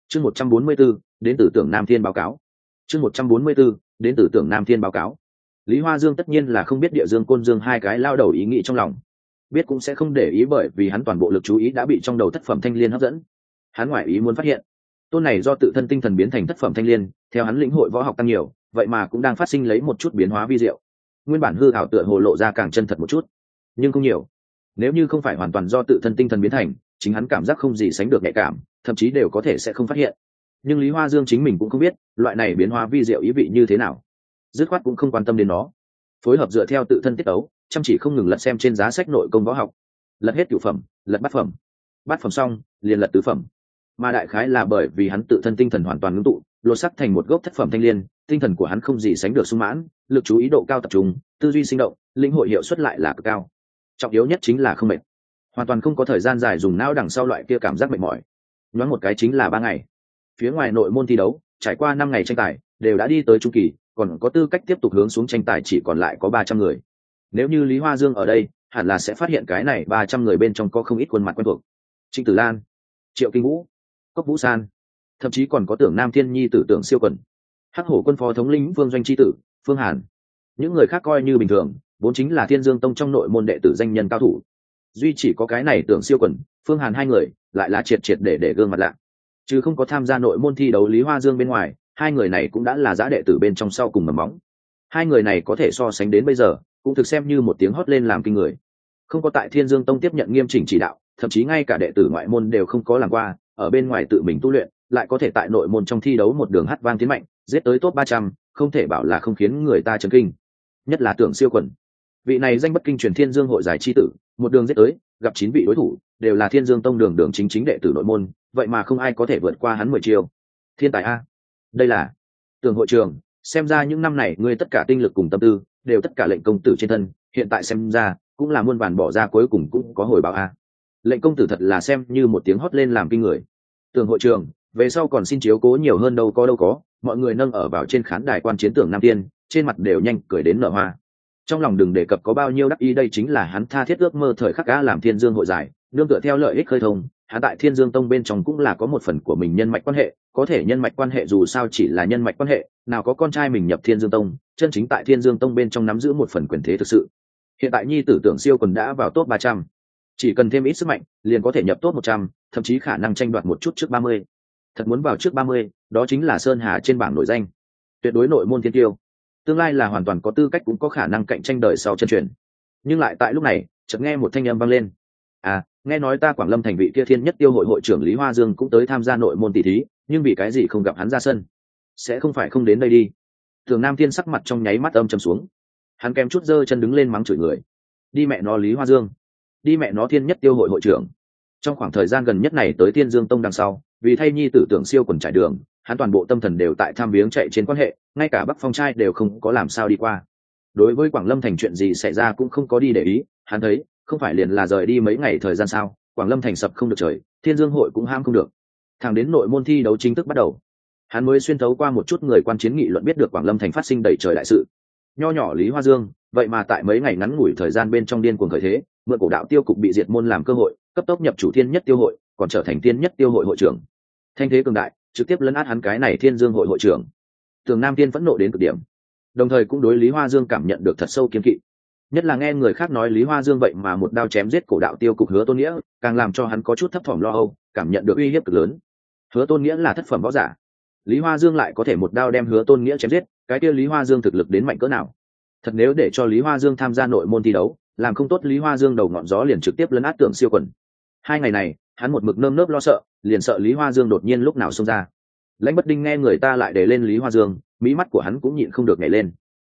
Chương 144, đến từ Tưởng Nam Thiên báo cáo. Chương 144, đến từ Tưởng Nam Thiên báo cáo. Lý Hoa Dương tất nhiên là không biết Địa Dương Côn Dương hai cái lao đầu ý nghĩ trong lòng, biết cũng sẽ không để ý, bởi vì hắn toàn bộ lực chú ý đã bị trong đầu thất phẩm thanh liên hấp dẫn. Hắn ngoại ý muốn phát hiện, tôn này do tự thân tinh thần biến thành thất phẩm thanh liên, theo hắn lĩnh hội võ học tăng nhiều, vậy mà cũng đang phát sinh lấy một chút biến hóa vi diệu. Nguyên bản hư ảo tựa hồ lộ ra càng chân thật một chút, nhưng không nhiều. Nếu như không phải hoàn toàn do tự thân tinh thần biến thành, chính hắn cảm giác không gì sánh được nhạy cảm, thậm chí đều có thể sẽ không phát hiện. Nhưng Lý Hoa Dương chính mình cũng không biết loại này biến hóa vi diệu ý vị như thế nào, dứt khoát cũng không quan tâm đến nó, phối hợp dựa theo tự thân tiết tấu, chăm chỉ không ngừng lật xem trên giá sách nội công võ học, lật hết cửu phẩm, lật bát phẩm xong liền lật tứ phẩm. Mà đại khái là bởi vì hắn tự thân tinh thần hoàn toàn ngưng tụ, lột sắc thành một gốc thất phẩm thanh liên, tinh thần của hắn không gì sánh được sung mãn, lực chú ý độ cao tập trung, tư duy sinh động, linh hội hiệu suất lại là cực cao. Trọng yếu nhất chính là không mệt, hoàn toàn không có thời gian dài dùng não đằng sau loại kia cảm giác mệt mỏi. Nhoáng một cái chính là 3 ngày. Phía ngoài nội môn thi đấu, trải qua 5 ngày tranh tài, đều đã đi tới trung kỳ, còn có tư cách tiếp tục hướng xuống tranh tài chỉ còn lại có 300 người. Nếu như Lý Hoa Dương ở đây, hẳn là sẽ phát hiện cái này 300 người bên trong có không ít khuôn mặt quen thuộc. Trịnh Tử Lan, Triệu Kinh Vũ, Cốc Vũ San, thậm chí còn có Tưởng Nam Thiên nhi tử Tưởng Siêu Quần, Hắc Hổ quân phó thống lĩnh Phương Doanh chi tử Phương Hàn. Những người khác coi như bình thường, vốn chính là Thiên Dương Tông trong nội môn đệ tử danh nhân cao thủ. Duy chỉ có cái này Tưởng Siêu Quần, Phương Hàn hai người lại là triệt để gương mặt lạ. Chứ không có tham gia nội môn thi đấu Lý Hoa Dương bên ngoài, hai người này cũng đã là giá đệ tử bên trong sau cùng mầm móng. Hai người này có thể so sánh đến bây giờ, cũng thực xem như một tiếng hót lên làm kinh người. Không có tại Thiên Dương Tông tiếp nhận nghiêm chỉnh chỉ đạo, thậm chí ngay cả đệ tử ngoại môn đều không có làm qua, ở bên ngoài tự mình tu luyện, lại có thể tại nội môn trong thi đấu một đường hát vang tiến mạnh, giết tới top 300, không thể bảo là không khiến người ta chấn kinh. Nhất là Tưởng Siêu Quần, vị này danh bất kinh truyền Thiên Dương hội giải chi tử, một đường giết tới, gặp 9 vị đối thủ, đều là Thiên Dương Tông đường chính đệ tử nội môn, vậy mà không ai có thể vượt qua hắn 10 chiêu. Thiên tài a. Đây là Tưởng hội trưởng, xem ra những năm này ngươi tất cả tinh lực cùng tâm tư đều tất cả lệnh công tử trên thân, hiện tại xem ra cũng là muôn vàn bỏ ra cuối cùng cũng có hồi báo a. Lệnh công tử thật là xem như một tiếng hót lên làm kinh người. Tưởng hội trưởng, về sau còn xin chiếu cố nhiều hơn, đâu có. Mọi người nâng ở vào trên khán đài quan chiến Tưởng Nam Tiên, trên mặt đều nhanh cười đến nở hoa. Trong lòng đừng đề cập có bao nhiêu đắc ý, đây chính là hắn tha thiết ước mơ thời khắc cá làm Thiên Dương hội giải, nương tựa theo lợi ích khơi thông, hắn tại Thiên Dương Tông bên trong cũng là có một phần của mình nhân mạch quan hệ, có thể nhân mạch quan hệ dù sao chỉ là nhân mạch quan hệ, nào có con trai mình nhập Thiên Dương Tông, chân chính tại Thiên Dương Tông bên trong nắm giữ một phần quyền thế thực sự. Hiện tại nhi tử Tưởng Siêu Quần đã vào top 300, chỉ cần thêm ít sức mạnh, liền có thể nhập top 100, thậm chí khả năng tranh đoạt một chút trước 30. Thật muốn vào trước 30, đó chính là sơn hà trên bảng nổi danh, tuyệt đối nội môn thiên tiêu. Tương lai là hoàn toàn có tư cách cũng có khả năng cạnh tranh đời sau chân truyền. Nhưng lại tại lúc này, chợt nghe một thanh âm vang lên. À, nghe nói ta Quảng Lâm thành vị kia Thiên Nhất Tiêu hội hội trưởng Lý Hoa Dương cũng tới tham gia nội môn tỷ thí, nhưng vì cái gì không gặp hắn ra sân? Sẽ không phải không đến đây đi? Tưởng Nam Thiên sắc mặt trong nháy mắt âm trầm xuống. Hắn kèm chút giơ chân đứng lên mắng chửi người. Đi mẹ nó Lý Hoa Dương, đi mẹ nó Thiên Nhất Tiêu hội hội trưởng. Trong khoảng thời gian gần nhất này tới Thiên Dương Tông đằng sau, vì thay nhi tử Tưởng Siêu Quần trải đường, hắn toàn bộ tâm thần đều tại tham viếng chạy trên quan hệ, ngay cả Bắc Phong trai đều không có làm sao đi qua. Đối với Quảng Lâm thành chuyện gì xảy ra cũng không có đi để ý, hắn thấy không phải liền là rời đi mấy ngày thời gian sao, Quảng Lâm thành sập không được trời, Thiên Dương hội cũng ham không được. Thẳng đến nội môn thi đấu chính thức bắt đầu, hắn mới xuyên thấu qua một chút người quan chiến nghị luận biết được Quảng Lâm thành phát sinh đầy trời đại sự. Nho nhỏ Lý Hoa Dương, vậy mà tại mấy ngày ngắn ngủi thời gian bên trong điên cuồng khởi thế, mượn cổ đạo tiêu cục bị diệt môn làm cơ hội, cấp tốc nhập chủ Thiên Nhất Tiêu hội, còn trở thành Thiên Nhất Tiêu hội hội trưởng. Thanh thế cường đại, trực tiếp lấn át hắn cái này Thiên Dương hội hội trưởng. Tưởng Nam Thiên phẫn nộ đến cực điểm, đồng thời cũng đối Lý Hoa Dương cảm nhận được thật sâu kiêng kỵ. Nhất là nghe người khác nói Lý Hoa Dương vậy mà một đao chém giết cổ đạo tiêu cục Hứa Tôn Nghĩa, càng làm cho hắn có chút thấp thỏm lo âu, cảm nhận được uy hiếp cực lớn. Hứa Tôn Nghĩa là thất phẩm võ giả, Lý Hoa Dương lại có thể một đao đem Hứa Tôn Nghĩa chém giết, cái kia Lý Hoa Dương thực lực đến mạnh cỡ nào? Thật nếu để cho Lý Hoa Dương tham gia nội môn thi đấu, làm không tốt Lý Hoa Dương đầu ngọn gió liền trực tiếp lấn át Tưởng Siêu Quần. 2 ngày này, hắn một mực nơm nớp lo sợ, liền sợ Lý Hoa Dương đột nhiên lúc nào xông ra. Lãnh Bất Đinh nghe người ta lại để lên Lý Hoa Dương, mí mắt của hắn cũng nhịn không được nhảy lên.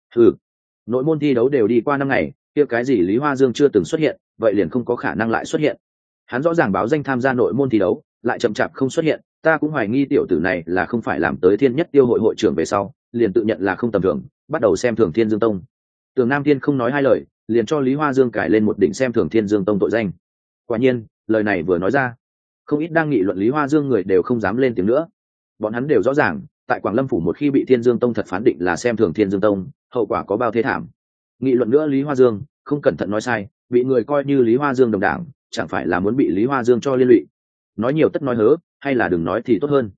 Nội môn thi đấu đều đi qua 5 ngày, kia cái gì Lý Hoa Dương chưa từng xuất hiện, vậy liền không có khả năng lại xuất hiện. Hắn rõ ràng báo danh tham gia nội môn thi đấu, lại chậm chạp không xuất hiện, ta cũng hoài nghi tiểu tử này là không phải làm tới Thiên Nhất Tiêu hội hội trưởng về sau, liền tự nhận là không tầm thường, bắt đầu xem thường Thiên Dương Tông. Tưởng Nam Thiên không nói hai lời, liền cho Lý Hoa Dương cải lên một đỉnh xem thường Thiên Dương Tông tội danh. Quả nhiên, lời này vừa nói ra, không ít đang nghị luận Lý Hoa Dương người đều không dám lên tiếng nữa. Bọn hắn đều rõ ràng, tại Quảng Lâm phủ một khi bị Thiên Dương Tông thật phán định là xem thường Thiên Dương Tông, hậu quả có bao thế thảm. Nghị luận nữa Lý Hoa Dương, không cẩn thận nói sai, bị người coi như Lý Hoa Dương đồng đảng, chẳng phải là muốn bị Lý Hoa Dương cho liên lụy. Nói nhiều tất nói hớ, hay là đừng nói thì tốt hơn.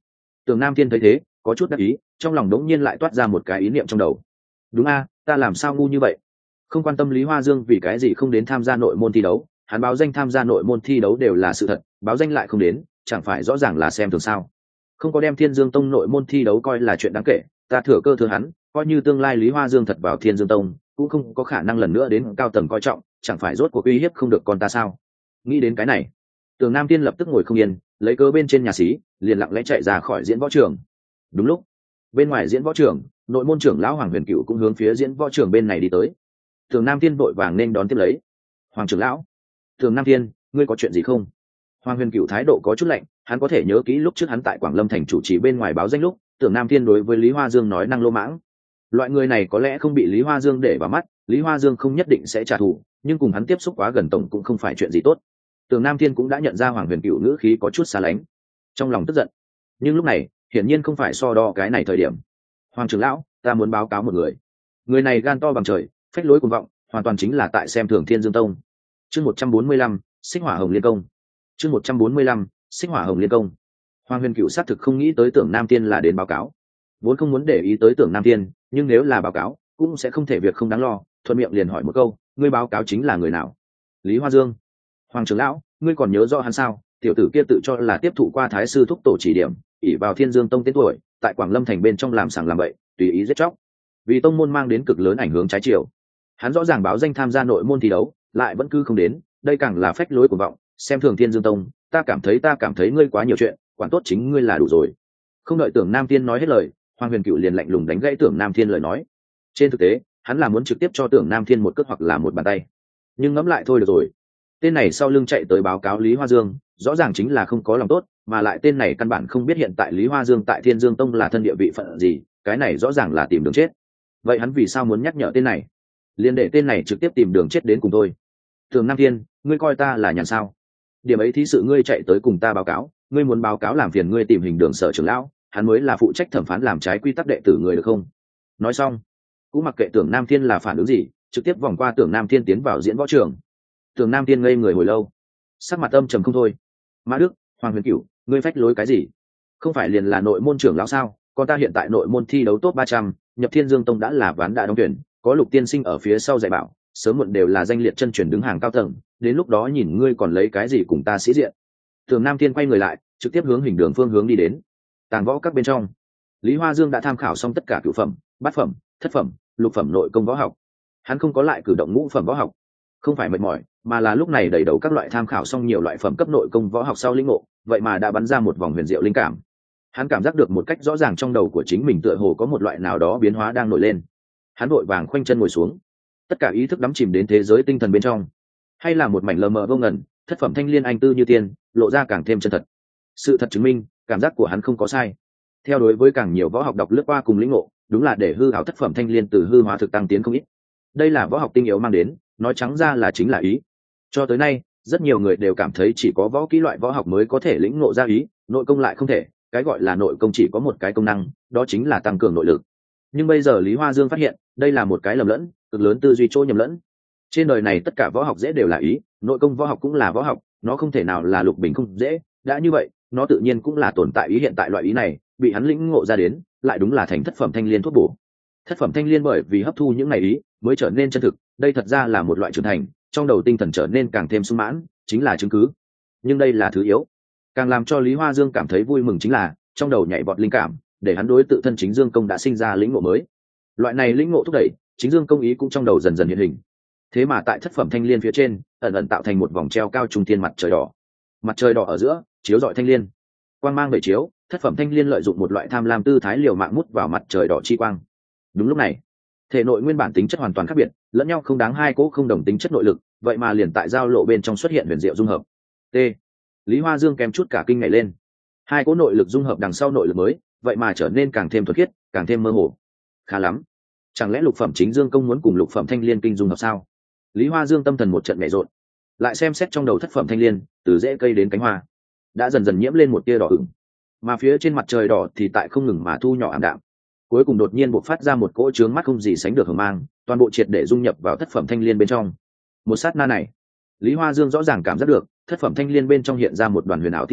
Tưởng Nam Thiên thấy thế có chút đắc ý, trong lòng đống nhiên lại toát ra một cái ý niệm trong đầu. Đúng a, ta làm sao ngu như vậy, không quan tâm Lý Hoa Dương vì cái gì không đến tham gia nội môn thi đấu, hắn báo danh tham gia nội môn thi đấu đều là sự thật, báo danh lại không đến chẳng phải rõ ràng là xem thường sao. Không có đem Thiên Dương Tông nội môn thi đấu coi là chuyện đáng kể, ta thừa cơ thừa hắn, coi như tương lai Lý Hoa Dương thật vào Thiên Dương Tông cũng không có khả năng lần nữa đến cao tầng coi trọng, chẳng phải rốt cuộc uy hiếp không được con ta sao. Nghĩ đến cái này, Tưởng Nam Thiên lập tức ngồi không yên, lấy cớ bên trên nhà xí liền lặng lẽ chạy ra khỏi diễn võ trường. Đúng lúc bên ngoài diễn võ trường, nội môn trưởng lão Hoàng Huyền Cựu cũng hướng phía diễn võ trường bên này đi tới. Tưởng Nam Thiên vội vàng nên đón tiếp lấy. Hoàng trưởng lão, Tưởng Nam Thiên, ngươi có chuyện gì không? Hoàng Huyền Cựu thái độ có chút lạnh, hắn có thể nhớ kỹ lúc trước hắn tại Quảng Lâm thành chủ trì bên ngoài báo danh lúc, Tưởng Nam Thiên đối với Lý Hoa Dương nói năng lô mãng. Loại người này có lẽ không bị Lý Hoa Dương để vào mắt, Lý Hoa Dương không nhất định sẽ trả thù, nhưng cùng hắn tiếp xúc quá gần tổng cũng không phải chuyện gì tốt. Tưởng Nam Thiên cũng đã nhận ra Hoàng Huyền Cựu ngữ khí có chút xa lánh, trong lòng tức giận. Nhưng lúc này, hiển nhiên không phải so đo cái này thời điểm. Hoàng trưởng lão, ta muốn báo cáo một người. Người này gan to bằng trời, phách lối cuồng vọng, hoàn toàn chính là tại xem thường Thiên Dương Tông. Chương 145, Xích Hỏa Hồng Liên Công. Chương 145, Xích Hỏa Hồng Liên Công. Hoàng Huyền Cựu xác thực không nghĩ tới Tưởng Nam Thiên là đến báo cáo, vốn không muốn để ý tới Tưởng Nam Thiên, nhưng nếu là báo cáo, cũng sẽ không thể việc không đáng lo, thuận miệng liền hỏi một câu, ngươi báo cáo chính là người nào? Lý Hoa Dương. Hoàng trưởng lão, ngươi còn nhớ rõ hắn sao? Tiểu tử kia tự cho là tiếp thụ qua thái sư thúc tổ chỉ điểm, ỷ vào Thiên Dương Tông tên tuổi, tại Quảng Lâm thành bên trong làm sàng làm bậy, tùy ý giết chóc, vì tông môn mang đến cực lớn ảnh hưởng trái chiều. Hắn rõ ràng báo danh tham gia nội môn thi đấu, lại vẫn cứ không đến, đây càng là phách lối của vọng, xem thường Thiên Dương Tông. Ta cảm thấy ngươi quá nhiều chuyện, quản tốt chính ngươi là đủ rồi. Không đợi Tưởng Nam Thiên nói hết lời, Hoàng Huyền Cựu liền lạnh lùng đánh gãy Tưởng Nam Thiên lời nói. Trên thực tế, hắn là muốn trực tiếp cho Tưởng Nam Thiên một cước hoặc là một bàn tay, nhưng ngẫm lại thôi được rồi. Tên này sau lưng chạy tới báo cáo Lý Hoa Dương, rõ ràng chính là không có lòng tốt, mà lại tên này căn bản không biết hiện tại Lý Hoa Dương tại Thiên Dương Tông là thân địa vị phận gì, cái này rõ ràng là tìm đường chết. Vậy hắn vì sao muốn nhắc nhở tên này? Liền để tên này trực tiếp tìm đường chết đến cùng tôi. Tưởng Nam Thiên, ngươi coi ta là nhàn sao? Điểm ấy thí sự ngươi chạy tới cùng ta báo cáo, ngươi muốn báo cáo làm phiền ngươi tìm hình đường sở trưởng lão, hắn mới là phụ trách thẩm phán làm trái quy tắc đệ tử người được không? Nói xong, cũng mặc kệ Tưởng Nam Thiên là phản ứng gì, trực tiếp vòng qua Tưởng Nam Thiên tiến vào diễn võ trường. Tưởng Nam Thiên ngây người hồi lâu, sắc mặt âm trầm không thôi. Mã Đức, Hoàng Huyền Cửu, ngươi phách lối cái gì? Không phải liền là nội môn trưởng lão sao? Con ta hiện tại nội môn thi đấu top 300, nhập Thiên Dương Tông đã là ván đã đóng tuyển, có Lục tiên sinh ở phía sau dạy bảo, sớm muộn đều là danh liệt chân truyền đứng hàng cao tầng, đến lúc đó nhìn ngươi còn lấy cái gì cùng ta sĩ diện. Tưởng Nam Thiên quay người lại, trực tiếp hướng hình đường phương hướng đi đến. Tàng võ các bên trong, Lý Hoa Dương đã tham khảo xong tất cả cửu phẩm, bát phẩm, thất phẩm, lục phẩm nội công võ học. Hắn không có lại cử động ngũ phẩm võ học, không phải mệt mỏi, mà là lúc này đầy đầu các loại tham khảo xong nhiều loại phẩm cấp nội công võ học sau lĩnh ngộ, vậy mà đã bắn ra một vòng huyền diệu linh cảm. Hắn cảm giác được một cách rõ ràng trong đầu của chính mình tựa hồ có một loại nào đó biến hóa đang nổi lên. Hắn vội vàng khoanh chân ngồi xuống, tất cả ý thức đắm chìm đến thế giới tinh thần bên trong, hay là một mảnh lờ mờ vô ngần, thất phẩm thanh liên anh tư như tiên, lộ ra càng thêm chân thật. Sự thật chứng minh, cảm giác của hắn không có sai. Theo đối với càng nhiều võ học đọc lướt qua cùng lĩnh ngộ, đúng là để hư ảo thất phẩm thanh liên từ hư hóa thực tăng tiến không ít. Đây là võ học tinh yếu mang đến, nói trắng ra là chính là ý. Cho tới nay, rất nhiều người đều cảm thấy chỉ có võ kỹ loại võ học mới có thể lĩnh ngộ ra ý, nội công lại không thể. Cái gọi là nội công chỉ có một cái công năng, đó chính là tăng cường nội lực. Nhưng bây giờ Lý Hoa Dương phát hiện, đây là một cái lầm lẫn, cực lớn tư duy chỗ nhầm lẫn. Trên đời này tất cả võ học dễ đều là ý, nội công võ học cũng là võ học, nó không thể nào là lục bình không dễ. Đã như vậy, nó tự nhiên cũng là tồn tại ý hiện tại loại ý này, bị hắn lĩnh ngộ ra đến, lại đúng là thành thất phẩm thanh liên thuốc bổ. Thất phẩm thanh liên bởi vì hấp thu những này ý, mới trở nên chân thực. Đây thật ra là một loại trưởng thành, trong đầu tinh thần trở nên càng thêm sung mãn, chính là chứng cứ. Nhưng đây là thứ yếu. Càng làm cho Lý Hoa Dương cảm thấy vui mừng chính là, trong đầu nhảy vọt linh cảm, để hắn đối tự thân chính dương công đã sinh ra lĩnh ngộ mới. Loại này lĩnh ngộ thúc đẩy, chính dương công ý cũng trong đầu dần dần hiện hình. Thế mà tại thất phẩm thanh liên phía trên, ẩn ẩn tạo thành một vòng treo cao trung thiên mặt trời đỏ. Mặt trời đỏ ở giữa, chiếu rọi thanh liên. Quang mang bảy chiếu, thất phẩm thanh liên lợi dụng một loại tham lam tư thái liều mạng mút vào mặt trời đỏ chi quang. Đúng lúc này, thể nội nguyên bản tính chất hoàn toàn khác biệt, lẫn nhau không đáng hai cỗ không đồng tính chất nội lực, vậy mà liền tại giao lộ bên trong xuất hiện huyền diệu dung hợp. T. Lý Hoa Dương kèm chút cả kinh ngảy lên. Hai cỗ nội lực dung hợp đằng sau nội lực mới, vậy mà trở nên càng thêm thuần khiết, càng thêm mơ hồ. Khá lắm, chẳng lẽ lục phẩm chính dương công muốn cùng lục phẩm thanh liên kinh dung hợp sao? Lý Hoa Dương tâm thần một trận nhẹ rộn, lại xem xét trong đầu thất phẩm thanh liên, từ rễ cây đến cánh hoa, đã dần dần nhiễm lên một tia đỏ ửng, mà phía trên mặt trời đỏ thì tại không ngừng mà thu nhỏ ảm đạm, cuối cùng đột nhiên bộc phát ra một cỗ chướng mắt không gì sánh được hờ mang, toàn bộ triệt để dung nhập vào thất phẩm thanh liên bên trong. Một sát na này, Lý Hoa Dương rõ ràng cảm giác được thất phẩm thanh liên bên trong hiện ra một đoàn huyền ảo tí tức,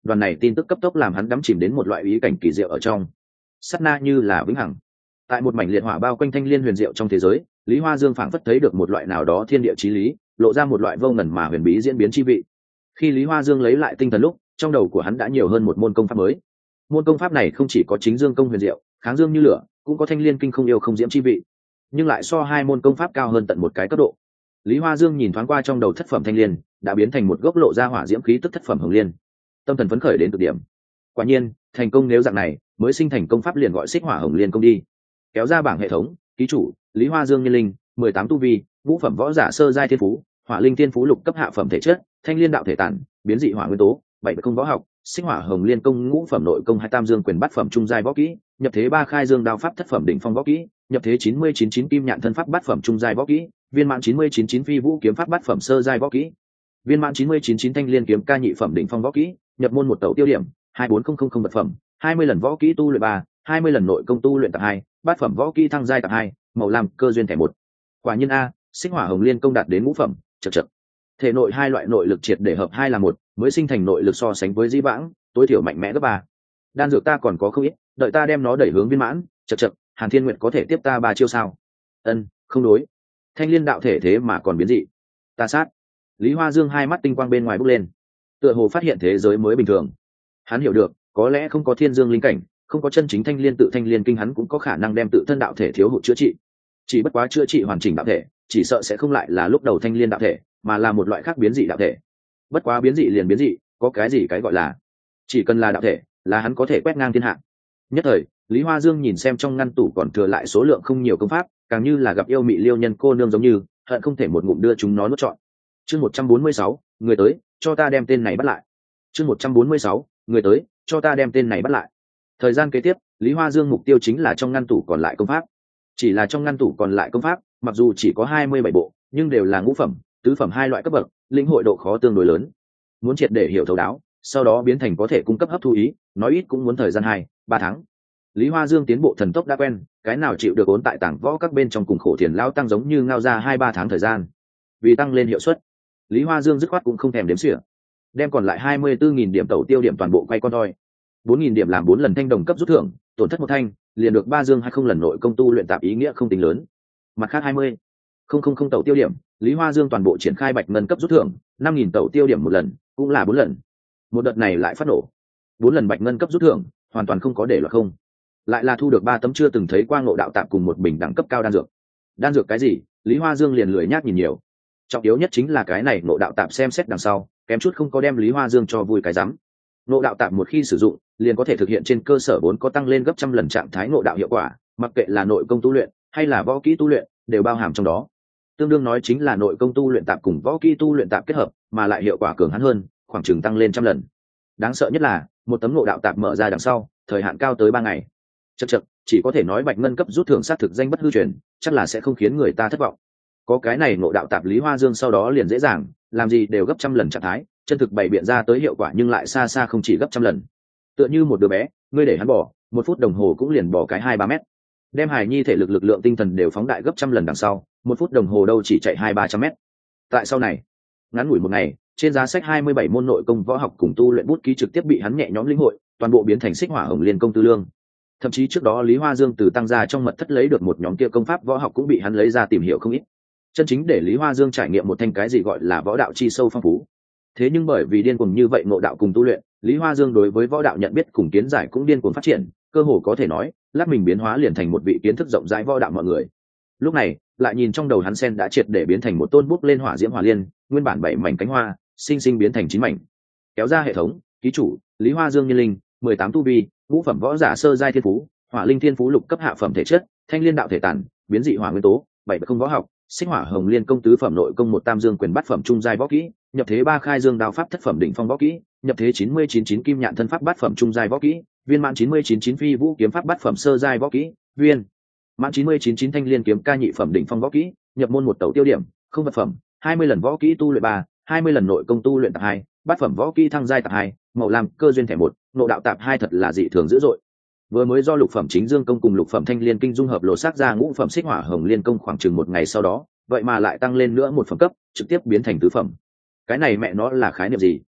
đoàn này tin tức cấp tốc làm hắn đắm chìm đến một loại ý cảnh kỳ diệu ở trong, sát na như là vĩnh hằng. Tại một mảnh liệt hỏa bao quanh thanh liên huyền diệu trong thế giới, Lý Hoa Dương phảng phất thấy được một loại nào đó thiên địa chí lý, lộ ra một loại vô ngần mà huyền bí diễn biến chi vị. Khi Lý Hoa Dương lấy lại tinh thần lúc, trong đầu của hắn đã nhiều hơn một môn công pháp mới. Môn công pháp này không chỉ có chính dương công huyền diệu, kháng dương như lửa, cũng có thanh liên kinh không yêu không diễm chi vị, nhưng lại so hai môn công pháp cao hơn tận một cái cấp độ. Lý Hoa Dương nhìn thoáng qua trong đầu thất phẩm thanh liên, đã biến thành một gốc lộ ra hỏa diễm khí tức thất phẩm hồng liên. Tâm thần phấn khởi đến cực điểm. Quả nhiên, thành công nếu dạng này, mới sinh thành công pháp liền gọi xích hỏa hồng liên công đi. Kéo ra bảng hệ thống, ký chủ, Lý Hoa Dương nhân linh, 18 tu vi, ngũ phẩm võ giả sơ giai thiên phú, hỏa linh thiên phú lục cấp hạ phẩm thể chất, thanh liên đạo thể tản, biến dị hỏa nguyên tố, 7 công võ học, xích hỏa hồng liên công ngũ phẩm nội công 2 tam dương quyền bát phẩm trung giai võ kỹ, nhập thế 3 khai dương đao pháp thất phẩm đỉnh phong võ kỹ, nhập thế 9099 kim nhạn thân pháp bát phẩm trung giai võ kỹ, viên mãn 9099 phi vũ kiếm pháp bát phẩm sơ giai võ kỹ, viên mãn 9099 thanh liên kiếm ca nhị phẩm đỉnh phong võ kỹ, nhập môn một tẩu tiêu điểm 24000 vật phẩm, 20 lần võ kỹ tu luyện 3, 20 lần nội công tu luyện tập 2, bát phẩm võ kỹ thăng giai tập 2, màu lam cơ duyên thẻ 1. Quả nhiên a, xích hỏa hồng liên công đạt đến ngũ phẩm, chậc. Thể nội hai loại nội lực triệt để hợp hai là một, mới sinh thành nội lực so sánh với dĩ vãng, tối thiểu mạnh mẽ gấp 3. Đan dược ta còn có không ít, đợi ta đem nó đẩy hướng viên mãn, chậc, Hàn Thiên Nguyệt có thể tiếp ta 3 chiêu sao? Ân, không đối. Thanh liên đạo thể thế mà còn biến dị. Ta sát. Lý Hoa Dương hai mắt tinh quang bên ngoài bốc lên, tựa hồ phát hiện thế giới mới bình thường. Hắn hiểu được, có lẽ không có thiên dương linh cảnh, không có chân chính thanh liên tự thanh liên kinh, hắn cũng có khả năng đem tự thân đạo thể thiếu hụt chữa trị. Chỉ bất quá chữa trị hoàn chỉnh đạo thể, chỉ sợ sẽ không lại là lúc đầu thanh liên đạo thể, mà là một loại khác biến dị đạo thể. Bất quá biến dị liền biến dị, có cái gì cái gọi là, chỉ cần là đạo thể, là hắn có thể quét ngang thiên hạ. Nhất thời, Lý Hoa Dương nhìn xem trong ngăn tủ còn thừa lại số lượng không nhiều công pháp, càng như là gặp yêu mị liêu nhân cô nương giống như, hận không thể một ngụm đưa chúng nó nuốt trọn. Chương 146, người tới, cho ta đem tên này bắt lại. Chương 146, người tới, cho ta đem tên này bắt lại. Thời gian kế tiếp, Lý Hoa Dương mục tiêu chính là trong ngăn tủ còn lại công pháp. Chỉ là trong ngăn tủ còn lại công pháp, mặc dù chỉ có 27 bộ, nhưng đều là ngũ phẩm, tứ phẩm hai loại cấp bậc, lĩnh hội độ khó tương đối lớn. Muốn triệt để hiểu thấu đáo, sau đó biến thành có thể cung cấp hấp thu ý, nói ít cũng muốn thời gian 2-3 tháng. Lý Hoa Dương tiến bộ thần tốc đã quen, cái nào chịu được ốn tại tảng võ các bên trong cùng khổ thiền lao tăng giống như ngao ra 2-3 tháng thời gian. Vì tăng lên hiệu suất, Lý Hoa Dương dứt khoát cũng không thèm đếm xỉa, đem còn lại 24.000 điểm tẩu tiêu điểm toàn bộ quay con thoi. 4.000 điểm làm 4 lần thanh đồng cấp rút thưởng, tổn thất một thanh, liền được 3 dương 20 lần nội công tu luyện tạp, ý nghĩa không tính lớn. Mặt khác 20.000 tẩu tiêu điểm, Lý Hoa Dương toàn bộ triển khai bạch ngân cấp rút thưởng, 5.000 tẩu tiêu điểm một lần, cũng là 4 lần. Một đợt này lại phát nổ. 4 lần bạch ngân cấp rút thưởng, hoàn toàn không có để loại không. Lại là thu được 3 tấm chưa từng thấy qua ngộ đạo tạp cùng một bình đẳng cấp cao đan dược. Đan dược cái gì? Lý Hoa Dương liền lười nhác nhìn nhiều. Trọng yếu nhất chính là cái này ngộ đạo tạp xem xét đằng sau, kém chút không có đem Lý Hoa Dương cho vui cái rắm. Ngộ đạo tạp một khi sử dụng, liền có thể thực hiện trên cơ sở vốn có tăng lên gấp trăm lần trạng thái ngộ đạo hiệu quả, mặc kệ là nội công tu luyện hay là võ kỹ tu luyện, đều bao hàm trong đó. Tương đương nói chính là nội công tu luyện tạp cùng võ kỹ tu luyện tạp kết hợp, mà lại hiệu quả cường hãn hơn, khoảng chừng tăng lên trăm lần. Đáng sợ nhất là, một tấm ngộ đạo tạp mở ra đằng sau, thời hạn cao tới 3 ngày. Chậc, chỉ có thể nói bạch ngân cấp rút thưởng sát thực danh bất hư truyền, chắc là sẽ không khiến người ta thất vọng. Có cái này ngộ đạo tạp, Lý Hoa Dương sau đó liền dễ dàng, làm gì đều gấp trăm lần trạng thái, chân thực bày biện ra tới hiệu quả nhưng lại xa xa không chỉ gấp trăm lần. Tựa như một đứa bé, ngươi để hắn bỏ 1 phút đồng hồ cũng liền bỏ cái 2-3 mét. Đem hài nhi thể lực lực lượng tinh thần đều phóng đại gấp trăm lần đằng sau, 1 phút đồng hồ đâu chỉ chạy 200-300 mét. Tại sau này, ngắn ngủi một ngày, trên giá sách 27 môn nội công võ học cùng tu luyện bút ký trực tiếp bị hắn nhẹ nhõm lĩnh hội, toàn bộ biến thành xích hỏa hồng liên công tư lương. Thậm chí trước đó Lý Hoa Dương từ tăng gia trong mật thất lấy được một nhóm kia công pháp võ học cũng bị hắn lấy ra tìm hiểu không ít. Chân chính để Lý Hoa Dương trải nghiệm một thanh cái gì gọi là võ đạo chi sâu phong phú. Thế nhưng bởi vì điên cuồng như vậy ngộ đạo cùng tu luyện, Lý Hoa Dương đối với võ đạo nhận biết cùng kiến giải cũng điên cuồng phát triển, cơ hồ có thể nói, lát mình biến hóa liền thành một vị kiến thức rộng rãi võ đạo mọi người. Lúc này, lại nhìn trong đầu hắn sen đã triệt để biến thành một tôn bút lên hỏa diễm hỏa liên, nguyên bản 7 mảnh cánh hoa, sinh sinh biến thành 9 mảnh. Kéo ra hệ thống, ký chủ, Lý Hoa Dương nhân linh, 18 tu vi, ngũ phẩm võ giả sơ giai thiên phú, hỏa linh thiên phú lục cấp hạ phẩm thể chất, thanh liên đạo thể tản, biến dị hỏa nguyên tố, 7 công võ học, xích hỏa hồng liên công tứ phẩm nội công 1 tam dương quyền bát phẩm trung giai võ kỹ, nhập thế 3 khai dương đao pháp thất phẩm đỉnh phong võ kỹ, nhập thế 9099 kim nhạn thân pháp bát phẩm trung giai võ kỹ, viên mãn 9099 phi vũ kiếm pháp bát phẩm sơ giai võ kỹ, viên mãn 9099 thanh liên kiếm ca nhị phẩm đỉnh phong võ kỹ, nhập môn một tẩu tiêu điểm, không vật phẩm, 20 lần võ kỹ tu luyện 3, 20 lần nội công tu luyện tập 2, bát phẩm võ kỹ thăng giai tập 2, màu lam cơ duyên thẻ 1, ngộ đạo tạp 2 thật là dị thường dữ dội. Vừa mới do lục phẩm chính dương công cùng lục phẩm thanh liên kinh dung hợp lột xác ra ngũ phẩm xích hỏa hồng liên công khoảng chừng 1 ngày sau đó, vậy mà lại tăng lên nữa 1 phẩm cấp, trực tiếp biến thành tứ phẩm. Cái này mẹ nó là khái niệm gì?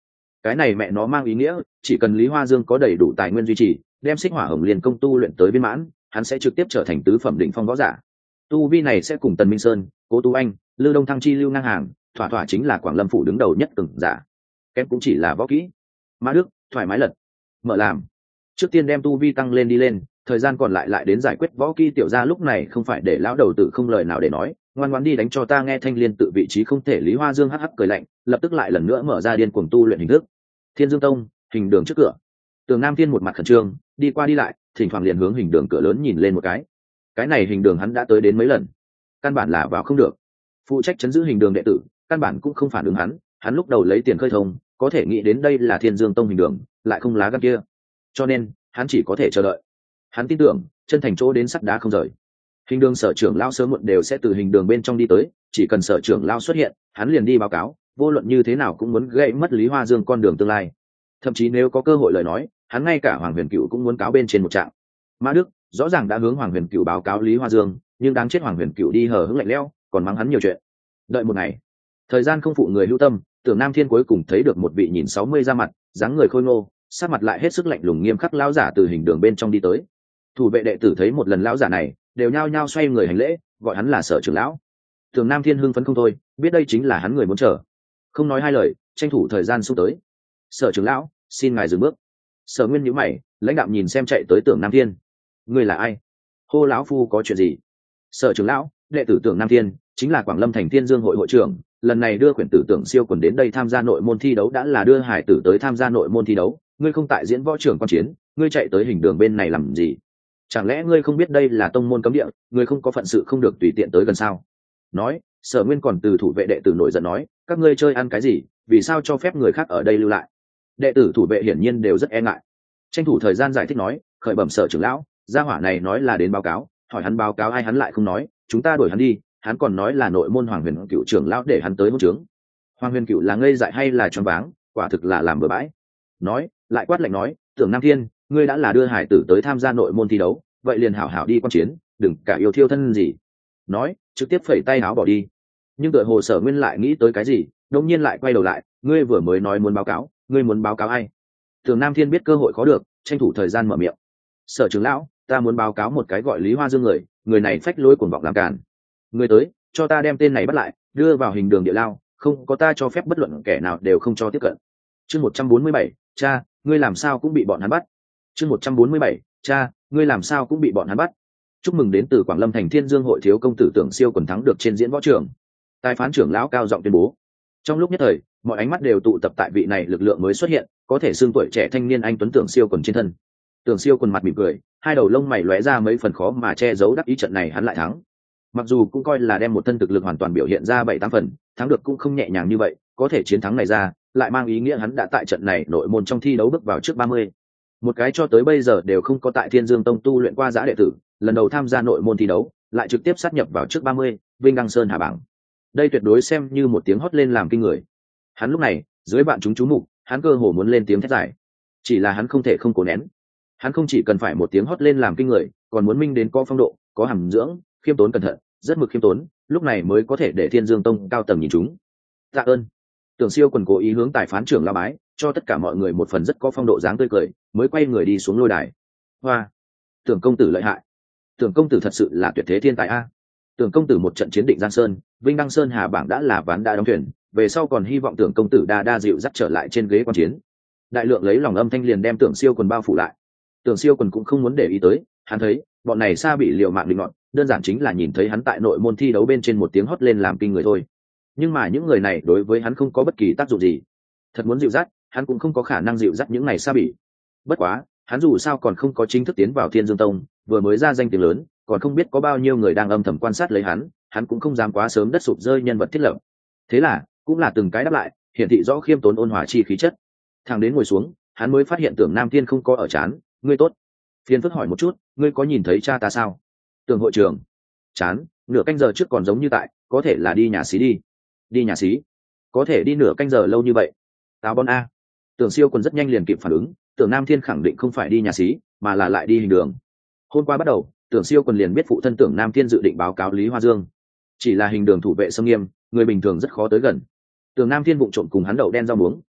Cái này mẹ nó mang ý nghĩa chỉ cần Lý Hoa Dương có đầy đủ tài nguyên duy trì, đem xích hỏa hồng liên công tu luyện tới viên mãn, hắn sẽ trực tiếp trở thành tứ phẩm đỉnh phong võ giả. Tu vi này sẽ cùng Tần Minh Sơn, Cố Tú Anh, Lư Đông Thăng chi lưu ngang hàng, thỏa thỏa chính là Quảng Lâm phủ đứng đầu nhất cường giả. Kém cũng chỉ là võ kỹ. Mã Đức thoải mái lật mở làm, trước tiên đem tu vi tăng lên đi lên, thời gian còn lại đến giải quyết võ kỹ. Tiểu gia lúc này không phải để lão đầu tử không lời nào để nói, ngoan ngoãn đi đánh cho ta nghe. Thanh Liên tự vị trí không thể. Lý Hoa Dương hắc hắc cười lạnh, lập tức lại lần nữa mở ra điên cuồng tu luyện hình thức. Thiên Dương Tông hình đường trước cửa, Tường Nam Thiên một mặt khẩn trương đi qua đi lại, thỉnh thoảng liền hướng hình đường cửa lớn nhìn lên một cái này hình đường hắn đã tới đến mấy lần, căn bản là vào không được. Phụ trách chấn giữ hình đường đệ tử căn bản cũng không phản ứng hắn lúc đầu lấy tiền khơi thông, có thể nghĩ đến đây là Thiên Dương Tông hình đường, lại không lá gan kia, cho nên hắn chỉ có thể chờ đợi. Hắn tin tưởng chân thành chỗ đến sắt đá không rời. Hình đường sở trưởng lao sớm muộn đều sẽ từ hình đường bên trong đi tới, chỉ cần sở trưởng lao xuất hiện, hắn liền đi báo cáo, vô luận như thế nào cũng muốn gãy mất Lý Hoa Dương con đường tương lai. Thậm chí nếu có cơ hội lời nói, hắn ngay cả Hoàng Huyền Cựu cũng muốn cáo bên trên một trạng. Mã Đức rõ ràng đã hướng Hoàng Huyền Cựu báo cáo Lý Hoa Dương, nhưng đáng chết Hoàng Huyền Cựu đi hờ hững lạnh lẽo, còn mắng hắn nhiều chuyện. Đợi một ngày, thời gian không phụ người hữu tâm, Tưởng Nam Thiên cuối cùng thấy được một vị nhìn 60 ra mặt, dáng người khôi ngô, sắc mặt lại hết sức lạnh lùng nghiêm khắc lão giả từ hình đường bên trong đi tới. Thủ vệ đệ tử thấy một lần lão giả này, đều nhao nhao xoay người hành lễ, gọi hắn là sở trưởng lão. Tưởng Nam Thiên hưng phấn không thôi, biết đây chính là hắn người muốn chờ, không nói hai lời, tranh thủ thời gian xông tới. Sở trưởng lão, xin ngài dừng bước. Sở Nguyên nhíu mày, lãnh đạm nhìn xem chạy tới Tưởng Nam Thiên. Ngươi là ai? Hô lão phu có chuyện gì? Sở trưởng lão, đệ tử Tưởng Nam Thiên chính là Quảng Lâm thành Thiên Dương hội hội trưởng, lần này đưa quyển tử Tưởng Siêu Quần đến đây tham gia nội môn thi đấu đã là đưa hải tử tới tham gia nội môn thi đấu, ngươi không tại diễn võ trưởng quan chiến, ngươi chạy tới hình đường bên này làm gì? Chẳng lẽ ngươi không biết đây là tông môn cấm địa, ngươi không có phận sự không được tùy tiện tới gần sao? Nói, Sở Nguyên còn từ thủ vệ đệ tử nổi giận nói, các ngươi chơi ăn cái gì, vì sao cho phép người khác ở đây lưu lại? Đệ tử thủ vệ hiển nhiên đều rất e ngại, tranh thủ thời gian giải thích nói, khởi bẩm sở trưởng lão, gia hỏa này nói là đến báo cáo, hỏi hắn báo cáo ai hắn lại không nói, chúng ta đuổi hắn đi, hắn còn nói là nội môn Hoàng Huyền Cựu trưởng lão để hắn tới hôn trướng. Hoàng Huyền Cựu là ngây dại hay là choáng váng, quả thực là làm bừa bãi. Nói, lại quát lạnh nói, Tưởng Nam Thiên, ngươi đã là đưa hải tử tới tham gia nội môn thi đấu, vậy liền hảo hảo đi quan chiến, đừng cả yêu thiêu thân gì. Nói, trực tiếp phẩy tay áo bỏ đi. Nhưng tựa hồ Sở Nguyên lại nghĩ tới cái gì, đột nhiên lại quay đầu lại, ngươi vừa mới nói muốn báo cáo, ngươi muốn báo cáo ai? Tưởng Nam Thiên biết cơ hội khó được, tranh thủ thời gian mở miệng. Sở trưởng lão, ta muốn báo cáo một cái gọi Lý Hoa Dương người này phách lối cuồng vọng làm cản. Ngươi tới, cho ta đem tên này bắt lại, đưa vào hình đường địa lao, không có ta cho phép bất luận kẻ nào đều không cho tiếp cận. Chương 147, cha, ngươi làm sao cũng bị bọn hắn bắt. Chương 147, cha, ngươi làm sao cũng bị bọn hắn bắt. Chúc mừng đến từ Quảng Lâm thành Thiên Dương hội thiếu công tử Tưởng Siêu Quần thắng được trên diễn võ trường. Tài phán trưởng lão cao giọng tuyên bố. Trong lúc nhất thời, mọi ánh mắt đều tụ tập tại vị này lực lượng mới xuất hiện, có thể xưng tuổi trẻ thanh niên anh tuấn Tưởng Siêu Quần trên thân. Tưởng Siêu Quần mặt mỉm cười, hai đầu lông mày lóe ra mấy phần khó mà che giấu đắc ý, trận này hắn lại thắng. Mặc dù cũng coi là đem một thân thực lực hoàn toàn biểu hiện ra 7-8 phần, thắng được cũng không nhẹ nhàng như vậy, có thể chiến thắng này ra, lại mang ý nghĩa hắn đã tại trận này nội môn trong thi đấu bước vào trước 30. Một cái cho tới bây giờ đều không có tại Thiên Dương Tông tu luyện qua giã đệ tử, lần đầu tham gia nội môn thi đấu, lại trực tiếp sát nhập vào trước 30, Vinh Đăng Sơn hạ bảng. Đây tuyệt đối xem như một tiếng hót lên làm kinh người. Hắn lúc này, dưới bạn chúng chú mục, hắn cơ hồ muốn lên tiếng thét giải. Chỉ là hắn không thể không cố nén. Hắn không chỉ cần phải một tiếng hót lên làm kinh người, còn muốn minh đến có phong độ, có hàm dưỡng, khiêm tốn cẩn thận, rất mực khiêm tốn, lúc này mới có thể để Thiên Dương Tông cao tầng nhìn chúng. Tạ ơn. Tưởng Siêu Quần cố ý hướng tài phán trưởng la bái, cho tất cả mọi người một phần rất có phong độ dáng tươi cười, mới quay người đi xuống lôi đài. Hoa, Tưởng công tử lợi hại. Tưởng công tử thật sự là tuyệt thế thiên tài a. Tưởng công tử một trận chiến định Giang Sơn, Vinh Đăng Sơn hà bảng đã là ván đã đóng thuyền, về sau còn hy vọng Tưởng công tử đa dịu dắt trở lại trên ghế quan chiến. Đại lượng lấy lòng âm thanh liền đem Tưởng Siêu Quần bao phủ lại. Tưởng Siêu Quần cũng không muốn để ý tới, hắn thấy bọn này xa bị liều mạng định ngọn, đơn giản chính là nhìn thấy hắn tại nội môn thi đấu bên trên một tiếng hót lên làm kinh người thôi. Nhưng mà những người này đối với hắn không có bất kỳ tác dụng gì. Thật muốn dịu dắt, hắn cũng không có khả năng dịu dắt những này xa bỉ. Bất quá, hắn dù sao còn không có chính thức tiến vào Thiên Dương Tông, vừa mới ra danh tiếng lớn, còn không biết có bao nhiêu người đang âm thầm quan sát lấy hắn cũng không dám quá sớm đất sụp rơi nhân vật thiết lập. Thế là, cũng là từng cái đáp lại, hiển thị rõ khiêm tốn ôn hòa chi khí chất. Thằng đến ngồi xuống, hắn mới phát hiện Tưởng Nam Thiên không có ở chán, ngươi tốt. Phiền phức hỏi một chút, ngươi có nhìn thấy cha ta sao? Tưởng hội trưởng. Chán, nửa canh giờ trước còn giống như tại, có thể là đi nhà xí đi. Đi nhà xí? Có thể đi nửa canh giờ lâu như vậy? Táo bon a. Tưởng Siêu Quần rất nhanh liền kịp phản ứng, Tưởng Nam Thiên khẳng định không phải đi nhà xí, mà là lại đi hình đường. Hôm qua bắt đầu, Tưởng Siêu Quần liền biết phụ thân Tưởng Nam Thiên dự định báo cáo Lý Hoa Dương. Chỉ là hình đường thủ vệ xâm nghiêm, người bình thường rất khó tới gần. Tưởng Nam Thiên vụng trộm cùng hắn đậu đen rau muống,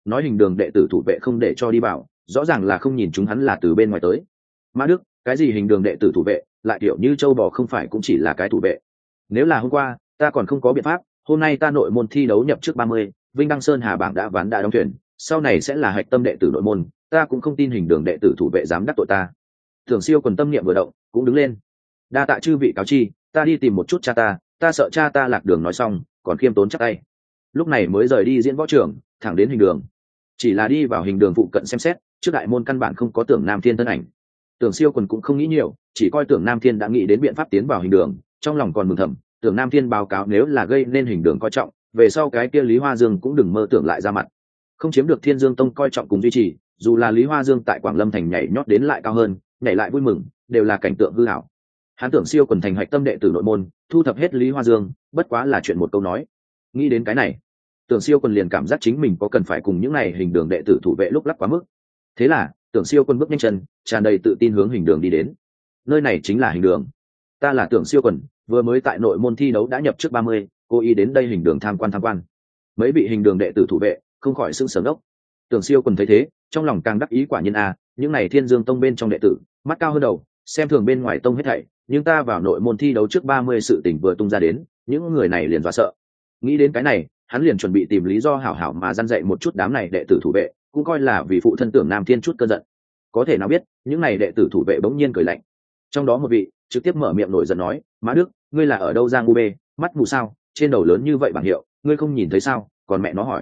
nói hình đường đệ tử thủ vệ không để cho đi vào, rõ ràng là không nhìn chúng hắn là từ bên ngoài tới. Mã Đức, cái gì hình đường đệ tử thủ vệ, lại kiểu như châu bò không phải cũng chỉ là cái thủ vệ. Nếu là hôm qua ta còn không có biện pháp, hôm nay ta nội môn thi đấu nhập trước 30, Vinh Đăng Sơn Hà bảng đã ván đã đóng thuyền, sau này sẽ là hạch tâm đệ tử nội môn, ta cũng không tin hình đường đệ tử thủ vệ dám đắc tội ta. Tưởng Siêu quần tâm niệm vừa động, cũng đứng lên. Đa tạ chư vị cáo chi, ta đi tìm một chút cha ta sợ cha ta lạc đường nói xong, còn khiêm tốn chắc tay. Lúc này mới rời đi diễn võ trường, thẳng đến hình đường. Chỉ là đi vào hình đường phụ cận xem xét, trước đại môn căn bản không có Tưởng Nam Thiên thân ảnh. Tưởng Siêu quần cũng không nghĩ nhiều, chỉ coi Tưởng Nam Thiên đã nghĩ đến biện pháp tiến vào hình đường, trong lòng còn mừng thầm, Tưởng Nam Thiên báo cáo nếu là gây nên hình đường coi trọng, về sau cái kia Lý Hoa Dương cũng đừng mơ tưởng lại ra mặt. Không chiếm được Thiên Dương Tông coi trọng cùng duy trì, dù là Lý Hoa Dương tại Quảng Lâm thành nhảy nhót đến lại cao hơn, nhảy lại vui mừng, đều là cảnh tượng hư ảo. Hắn Tưởng Siêu quần thành hạch tâm đệ tử nội môn, thu thập hết Lý Hoa Dương, bất quá là chuyện một câu nói. Nghĩ đến cái này, Tưởng Siêu quần liền cảm giác chính mình có cần phải cùng những này hình đường đệ tử thủ vệ lúc lắc quá mức. Thế là Tưởng Siêu quần bước nhanh chân, tràn đầy tự tin hướng hình đường đi đến. Nơi này chính là hình đường. Ta là Tưởng Siêu quần, vừa mới tại nội môn thi đấu đã nhập trước 30, cố ý đến đây hình đường tham quan. Mấy vị hình đường đệ tử thủ vệ không khỏi sững sờ đốc. Tưởng Siêu quần thấy thế, trong lòng càng đắc ý quả nhiên những này Thiên Dương Tông bên trong đệ tử, mắt cao hơn đầu, xem thường bên ngoài tông hết thảy, nhưng ta vào nội môn thi đấu trước 30 sự tình vừa tung ra đến, những người này liền dọa sợ. Nghĩ đến cái này, hắn liền chuẩn bị tìm lý do hảo hảo mà răn dạy một chút đám này đệ tử thủ vệ, cũng coi là vì phụ thân Tưởng Nam Thiên chút cơn giận. Có thể nào biết, những này đệ tử thủ vệ bỗng nhiên cười lạnh. Trong đó một vị trực tiếp mở miệng nổi giận nói, Mã Đức, ngươi là ở đâu ra ngu bê, mắt mù sao, trên đầu lớn như vậy bảng hiệu, ngươi không nhìn thấy sao? Còn mẹ nó hỏi.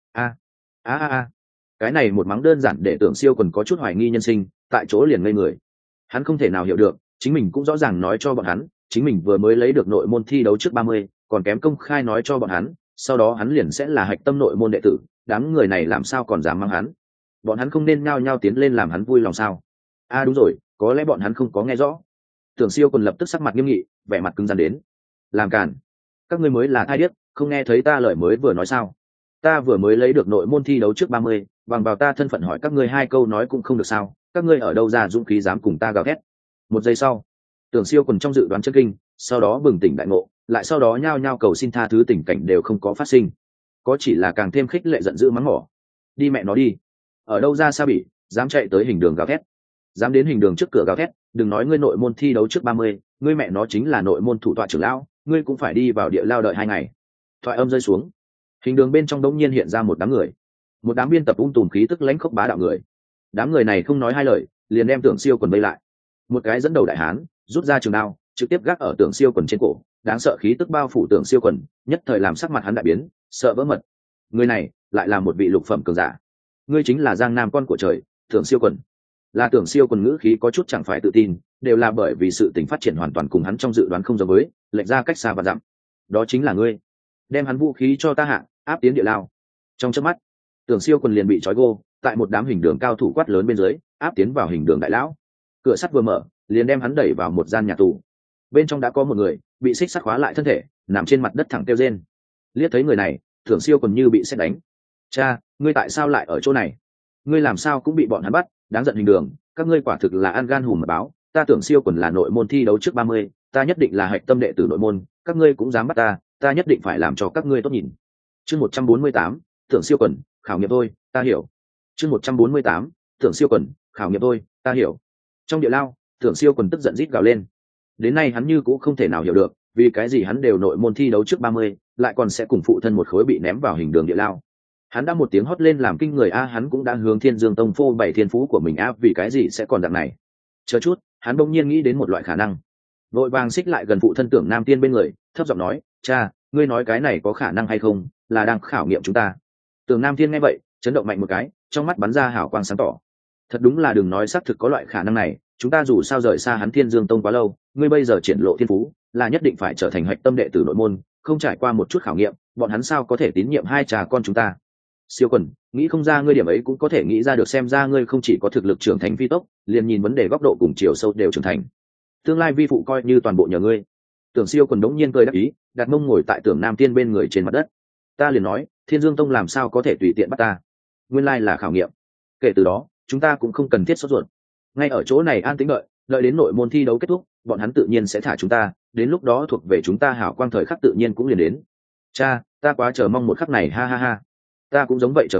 Cái này một mắng đơn giản để Tưởng Siêu quần có chút hoài nghi nhân sinh, tại chỗ liền ngây người. Hắn không thể nào hiểu được, chính mình cũng rõ ràng nói cho bọn hắn, chính mình vừa mới lấy được nội môn thi đấu trước 30, còn kém công khai nói cho bọn hắn, sau đó hắn liền sẽ là hạch tâm nội môn đệ tử, đám người này làm sao còn dám mắng hắn? Bọn hắn không nên nhao nhao tiến lên làm hắn vui lòng sao? Đúng rồi, có lẽ bọn hắn không có nghe rõ. Tưởng Siêu quần lập tức sắc mặt nghiêm nghị, vẻ mặt cứng rắn đến. Làm cản, các ngươi mới là thai điếc, không nghe thấy ta lời mới vừa nói sao? Ta vừa mới lấy được nội môn thi đấu trước 30, bằng vào ta thân phận hỏi các ngươi 2 câu nói cũng không được sao? Các ngươi ở đâu ra dũng khí dám cùng ta gào thét? Một giây sau, Tưởng Siêu quần trong dự đoán chân kinh, sau đó bừng tỉnh đại ngộ, lại sau đó nhao nhao cầu xin tha thứ, tình cảnh đều không có phát sinh, có chỉ là càng thêm khích lệ giận dữ mắng mỏ. Đi mẹ nó đi, ở đâu ra sa bỉ, dám chạy tới hình đường gào thét, dám đến hình đường trước cửa gào thét, đừng nói ngươi nội môn thi đấu trước 30, ngươi mẹ nó chính là nội môn thủ tọa trưởng lão, ngươi cũng phải đi vào địa lao đợi 2 ngày. Thoại âm rơi xuống, hình đường bên trong đống nhiên hiện ra một đám người, một đám biên tập tùm khí tức lãnh khốc bá đạo người. Đám người này không nói hai lời, liền đem Tưởng Siêu quần vây lại. Một cái dẫn đầu đại hán rút ra trường đao, trực tiếp gác ở Tưởng Siêu quần trên cổ, đáng sợ khí tức bao phủ Tưởng Siêu quần, nhất thời làm sắc mặt hắn đại biến, sợ vỡ mật. Người này lại là một vị lục phẩm cường giả. Ngươi chính là Giang Nam con của trời, Tưởng Siêu quần. Là Tưởng Siêu quần ngữ khí có chút chẳng phải tự tin, đều là bởi vì sự tình phát triển hoàn toàn cùng hắn trong dự đoán không giống với, lệch ra cách xa và dặm. Đó chính là ngươi, đem hắn vũ khí cho ta hạ, áp tiến địa lao. Trong chớp mắt, Tưởng Siêu quần liền bị trói gô, tại một đám hình đường cao thủ quát lớn bên dưới, áp tiến vào hình đường đại lão. Cửa sắt vừa mở, liền đem hắn đẩy vào một gian nhà tù. Bên trong đã có một người bị xích sắt khóa lại thân thể, nằm trên mặt đất thẳng kêu rên. Liếc thấy người này, Tưởng Siêu quần như bị sét đánh. Cha, ngươi tại sao lại ở chỗ này? Ngươi làm sao cũng bị bọn hắn bắt? Đáng giận hình đường, các ngươi quả thực là ăn gan hùm mật báo. Ta Tưởng Siêu quần là nội môn thi đấu trước 30, ta nhất định là hạch tâm đệ tử nội môn, các ngươi cũng dám bắt ta, ta nhất định phải làm cho các ngươi tốt nhìn. Chương 148, Tưởng Siêu quần, khảo nghiệm tôi, ta hiểu. Chương 148, Tưởng Siêu quần, khảo nghiệm tôi, ta hiểu. Trong địa lao, Tưởng Siêu quần tức giận rít gào lên. Đến nay hắn như cũng không thể nào hiểu được, vì cái gì hắn đều nội môn thi đấu trước 30, lại còn sẽ cùng phụ thân một khối bị ném vào hình đường địa lao. Hắn đã một tiếng hót lên làm kinh người hắn cũng đã hướng Thiên Dương Tông phô bày thiên phú của mình vì cái gì sẽ còn dạng này. Chờ chút, hắn bỗng nhiên nghĩ đến một loại khả năng. Vội vàng xích lại gần phụ thân Tưởng Nam Tiên bên người, thấp giọng nói, cha, ngươi nói cái này có khả năng hay không, là đang khảo nghiệm chúng ta. Tưởng Nam Tiên nghe vậy, chấn động mạnh một cái, trong mắt bắn ra hào quang sáng tỏ. Thật đúng là đừng nói xác thực có loại khả năng này, chúng ta dù sao rời xa hắn Thiên Dương Tông quá lâu, ngươi bây giờ triển lộ thiên phú, là nhất định phải trở thành hạch tâm đệ tử nội môn, không trải qua một chút khảo nghiệm, bọn hắn sao có thể tín nhiệm 2 cha con chúng ta. Siêu quần, nghĩ không ra ngươi điểm ấy cũng có thể nghĩ ra được, xem ra ngươi không chỉ có thực lực trưởng thành phi tốc, liền nhìn vấn đề góc độ cùng chiều sâu đều trưởng thành. Tương lai vi phụ coi như toàn bộ nhờ ngươi. Tưởng Siêu quần đống nhiên cười đáp ý, đặt mông ngồi tại Tưởng Nam Tiên bên người trên mặt đất. Ta liền nói, Thiên Dương Tông làm sao có thể tùy tiện bắt ta? Nguyên lai là khảo nghiệm. Kể từ đó, chúng ta cũng không cần thiết sốt ruột. Ngay ở chỗ này an tĩnh đợi đến nội môn thi đấu kết thúc, bọn hắn tự nhiên sẽ thả chúng ta, đến lúc đó thuộc về chúng ta hảo quang thời khắc tự nhiên cũng liền đến. Cha, ta quá chờ mong một khắc này, ha ha ha. Ta cũng giống vậy chờ mong,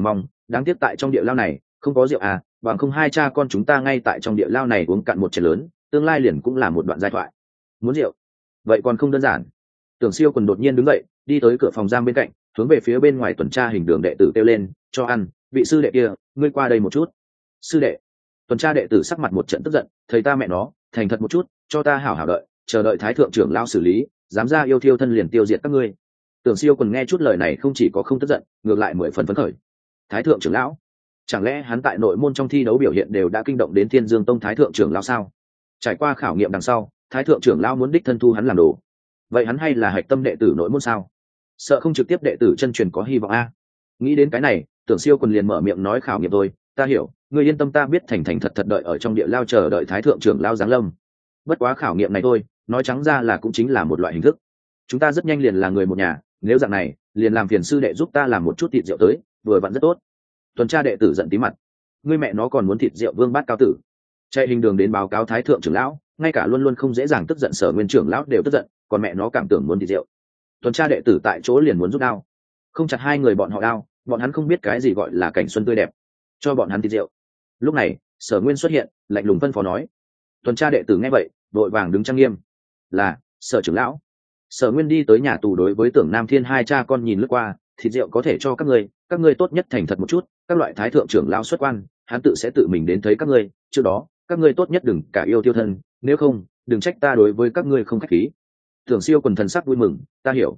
đáng tiếc tại trong địa lao này không có rượu à, bằng không hai cha con chúng ta ngay tại trong địa lao này uống cạn một chén lớn, tương lai liền cũng là một đoạn giai thoại. Muốn rượu vậy còn không đơn giản. Tưởng Siêu Quần đột nhiên đứng dậy, đi tới cửa phòng giam bên cạnh, hướng về phía bên ngoài tuần tra hình đường đệ tử kêu lên, cho ăn. Vị sư đệ kia, ngươi qua đây một chút. Sư đệ. Tuần tra đệ tử sắc mặt một trận tức giận, thầy ta mẹ nó, thành thật một chút, cho ta hảo hảo đợi, chờ đợi thái thượng trưởng lao xử lý, dám ra yêu thiêu thân liền tiêu diệt các ngươi. Tưởng Siêu Quần nghe chút lời này không chỉ có không tức giận, ngược lại 10 phần phấn khởi. Thái thượng trưởng lão, chẳng lẽ hắn tại nội môn trong thi đấu biểu hiện đều đã kinh động đến Thiên Dương Tông thái thượng trưởng lão sao? Trải qua khảo nghiệm đằng sau, thái thượng trưởng lão muốn đích thân thu hắn làm đồ, vậy hắn hay là hạch tâm đệ tử nội môn sao? Sợ không trực tiếp đệ tử chân truyền có hy vọng a. Nghĩ đến cái này, Tưởng Siêu Quần liền mở miệng nói khảo nghiệm tôi, ta hiểu, ngươi yên tâm, ta biết thành thành thật thật đợi ở trong địa lao chờ đợi thái thượng trưởng lao giáng lâm. Bất quá khảo nghiệm này thôi, nói trắng ra là cũng chính là một loại hình thức. Chúng ta rất nhanh liền là người một nhà, nếu dạng này, liền làm phiền sư đệ giúp ta làm một chút thịt rượu tới, vừa vặn rất tốt. Tuần tra đệ tử giận tí mặt, ngươi mẹ nó còn muốn thịt rượu vương bát cao tử. Chạy hình đường đến báo cáo thái thượng trưởng lão, ngay cả luôn luôn không dễ dàng tức giận Sở Nguyên trưởng lão đều tức giận, còn mẹ nó cảm tưởng muốn thịt rượu. Tuần tra đệ tử tại chỗ liền muốn rút đao, không chặt hai người bọn họ đao, bọn hắn không biết cái gì gọi là cảnh xuân tươi đẹp, cho bọn hắn thịt rượu. Lúc này Sở Nguyên xuất hiện, lạnh lùng phân phó nói. Tuần tra đệ tử nghe vậy đội vàng đứng trang nghiêm, là Sở trưởng lão. Sở Nguyên đi tới nhà tù, đối với Tưởng Nam Thiên hai cha con nhìn lướt qua, thịt rượu có thể cho các ngươi tốt nhất thành thật một chút, các loại thái thượng trưởng lão xuất quan, hắn sẽ tự mình đến thấy các ngươi, trước đó các ngươi tốt nhất đừng cả yêu tiêu thân, nếu không đừng trách ta đối với các ngươi không khách khí. Tưởng Siêu Quần thần sắc vui mừng, ta hiểu.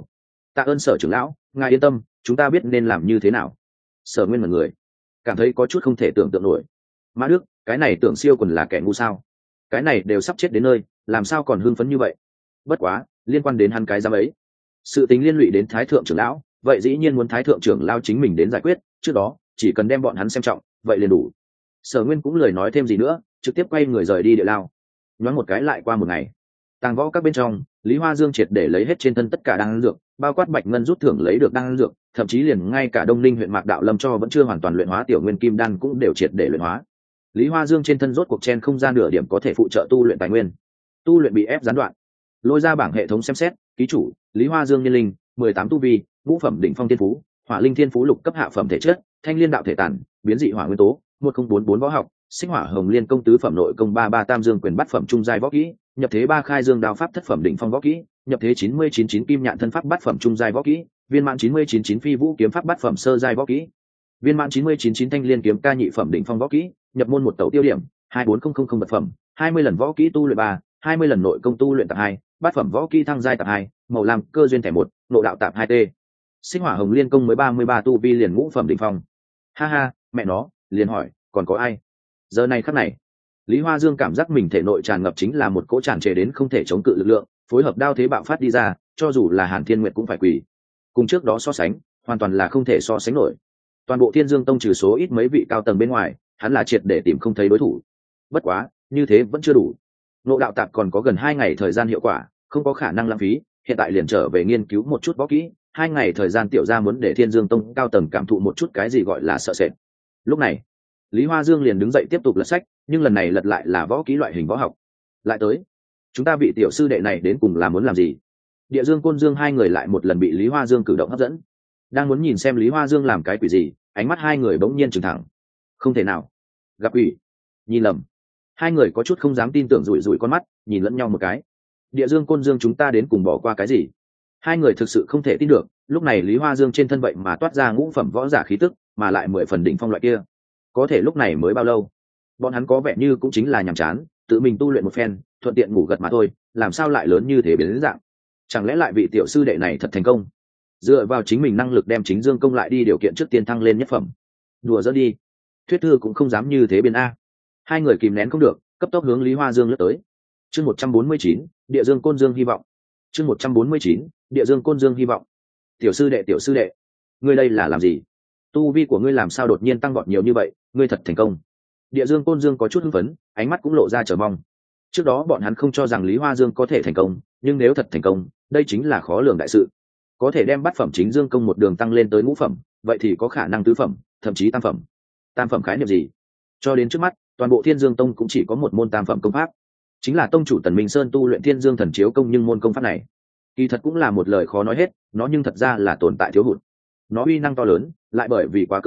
Tạ ơn Sở trưởng lão, ngài yên tâm, chúng ta biết nên làm như thế nào. Sở Nguyên mật người, cảm thấy có chút không thể tưởng tượng nổi. Mã Đức, cái này Tưởng Siêu Quần là kẻ ngu sao? Cái này đều sắp chết đến nơi, làm sao còn hưng phấn như vậy? Bất quá, liên quan đến hắn cái giám ấy, sự tính liên lụy đến thái thượng trưởng lão, vậy dĩ nhiên muốn thái thượng trưởng lão chính mình đến giải quyết, trước đó chỉ cần đem bọn hắn xem trọng, vậy liền đủ. Sở Nguyên cũng lời nói thêm gì nữa, trực tiếp quay người rời đi địa lao. Nhoáng một cái lại qua một ngày, tàng võ các bên trong, Lý Hoa Dương triệt để lấy hết trên thân tất cả đan dược, bao quát Bạch Ngân rút thưởng lấy được đan dược, thậm chí liền ngay cả Đông Ninh huyện Mạc Đạo Lâm cho vẫn chưa hoàn toàn luyện hóa tiểu nguyên kim đan cũng đều triệt để luyện hóa. Lý Hoa Dương trên thân rốt cuộc chen không gian nửa điểm có thể phụ trợ tu luyện tài nguyên, tu luyện bị ép gián đoạn. Lôi ra bảng hệ thống xem xét, ký chủ Lý Hoa Dương, niên linh 18 tu vi, ngũ phẩm đỉnh phong thiên phú, hỏa linh thiên phú lục cấp hạ phẩm thể chất, thanh liên đạo thể tản, biến dị hỏa nguyên tố, 1044 võ học, sinh hỏa hồng liên công tứ phẩm nội công 33 tam dương quyền bát phẩm trung giai võ kỹ, nhập thế 3 khai dương đao pháp thất phẩm đỉnh phong võ kỹ, nhập thế 9099 kim nhạn thân pháp bát phẩm trung giai võ kỹ, viên mãn 9099 phi vũ kiếm pháp bát phẩm sơ giai võ kỹ, viên mãn 9099 thanh liên kiếm ca nhị phẩm đỉnh phong võ kỹ, nhập môn một tẩu tiêu điểm 24000 vật phẩm, 20 lần võ kỹ tu luyện 3, 20 lần nội công tu luyện tập 2, bát phẩm võ kỹ thăng giai tập 2, màu lam cơ duyên thẻ 1, nội đạo tạp 2T. Sinh hỏa hồng liên công mới 33 tu vi liền ngũ phẩm đỉnh phong. Ha ha, mẹ nó, liền hỏi, còn có ai? Giờ này khắc này, Lý Hoa Dương cảm giác mình thể nội tràn ngập chính là một cỗ tràn trề đến không thể chống cự lực lượng, phối hợp đao thế bạo phát đi ra, cho dù là Hàn Thiên Nguyệt cũng phải quỳ. Cùng trước đó so sánh, hoàn toàn là không thể so sánh nổi. Toàn bộ Thiên Dương Tông trừ số ít mấy vị cao tầng bên ngoài, hắn là triệt để tìm không thấy đối thủ. Bất quá, như thế vẫn chưa đủ. Nội đạo tạp còn có gần 2 ngày thời gian hiệu quả, không có khả năng lãng phí, hiện tại liền trở về nghiên cứu một chút võ kỹ, 2 ngày thời gian tiểu ra muốn để Thiên Dương Tông cao tầng cảm thụ một chút cái gì gọi là sợ sệt. Lúc này, Lý Hoa Dương liền đứng dậy tiếp tục lật sách, nhưng lần này lật lại là võ kỹ loại hình võ học. Lại tới, chúng ta vị tiểu sư đệ này đến cùng là muốn làm gì? Địa Dương Côn Dương hai người lại một lần bị Lý Hoa Dương cử động hấp dẫn, đang muốn nhìn xem Lý Hoa Dương làm cái quỷ gì, ánh mắt hai người bỗng nhiên trừng thẳng. Không thể nào, gặp quỷ, nhìn lầm. Hai người có chút không dám tin tưởng, rủi rủi con mắt nhìn lẫn nhau một cái. Địa Dương Côn Dương chúng ta đến cùng bỏ qua cái gì? Hai người thực sự không thể tin được, lúc này Lý Hoa Dương trên thân vậy mà toát ra ngũ phẩm võ giả khí tức, mà lại 10 phần đỉnh phong loại kia. Có thể lúc này mới bao lâu, bọn hắn có vẻ như cũng chính là nhàm chán, tự mình tu luyện một phen, thuận tiện ngủ gật mà thôi, làm sao lại lớn như thế biến đến dạng? Chẳng lẽ lại vị tiểu sư đệ này thật thành công, dựa vào chính mình năng lực đem chính dương công lại đi điều kiện trước tiên thăng lên nhất phẩm? Đùa giỡn đi, thuyết thư cũng không dám như thế biến a. Hai người kìm nén không được, cấp tốc hướng Lý Hoa Dương lướt tới. Chương 149, Địa Dương Côn Dương hy vọng. Chương 149, Địa Dương Côn Dương hy vọng. Tiểu sư đệ, ngươi đây là làm gì? Tu vi của ngươi làm sao đột nhiên tăng vọt nhiều như vậy, ngươi thật thành công. Địa Dương Côn Dương có chút hưng phấn, ánh mắt cũng lộ ra chờ mong. Trước đó bọn hắn không cho rằng Lý Hoa Dương có thể thành công, nhưng nếu thật thành công, đây chính là khó lường đại sự. Có thể đem bát phẩm chính dương công một đường tăng lên tới ngũ phẩm, vậy thì có khả năng tứ phẩm, thậm chí tam phẩm. Tam phẩm khái niệm gì? Cho đến trước mắt, toàn bộ Thiên Dương Tông cũng chỉ có một môn tam phẩm công pháp, chính là tông chủ Tần Minh Sơn tu luyện Thiên Dương Thần Chiếu công, nhưng môn công pháp này, kỳ thật cũng là một lời khó nói hết, nó nhưng thật ra là tồn tại thiếu hụt. Nó uy năng to lớn, lại bởi vì quá cương dương,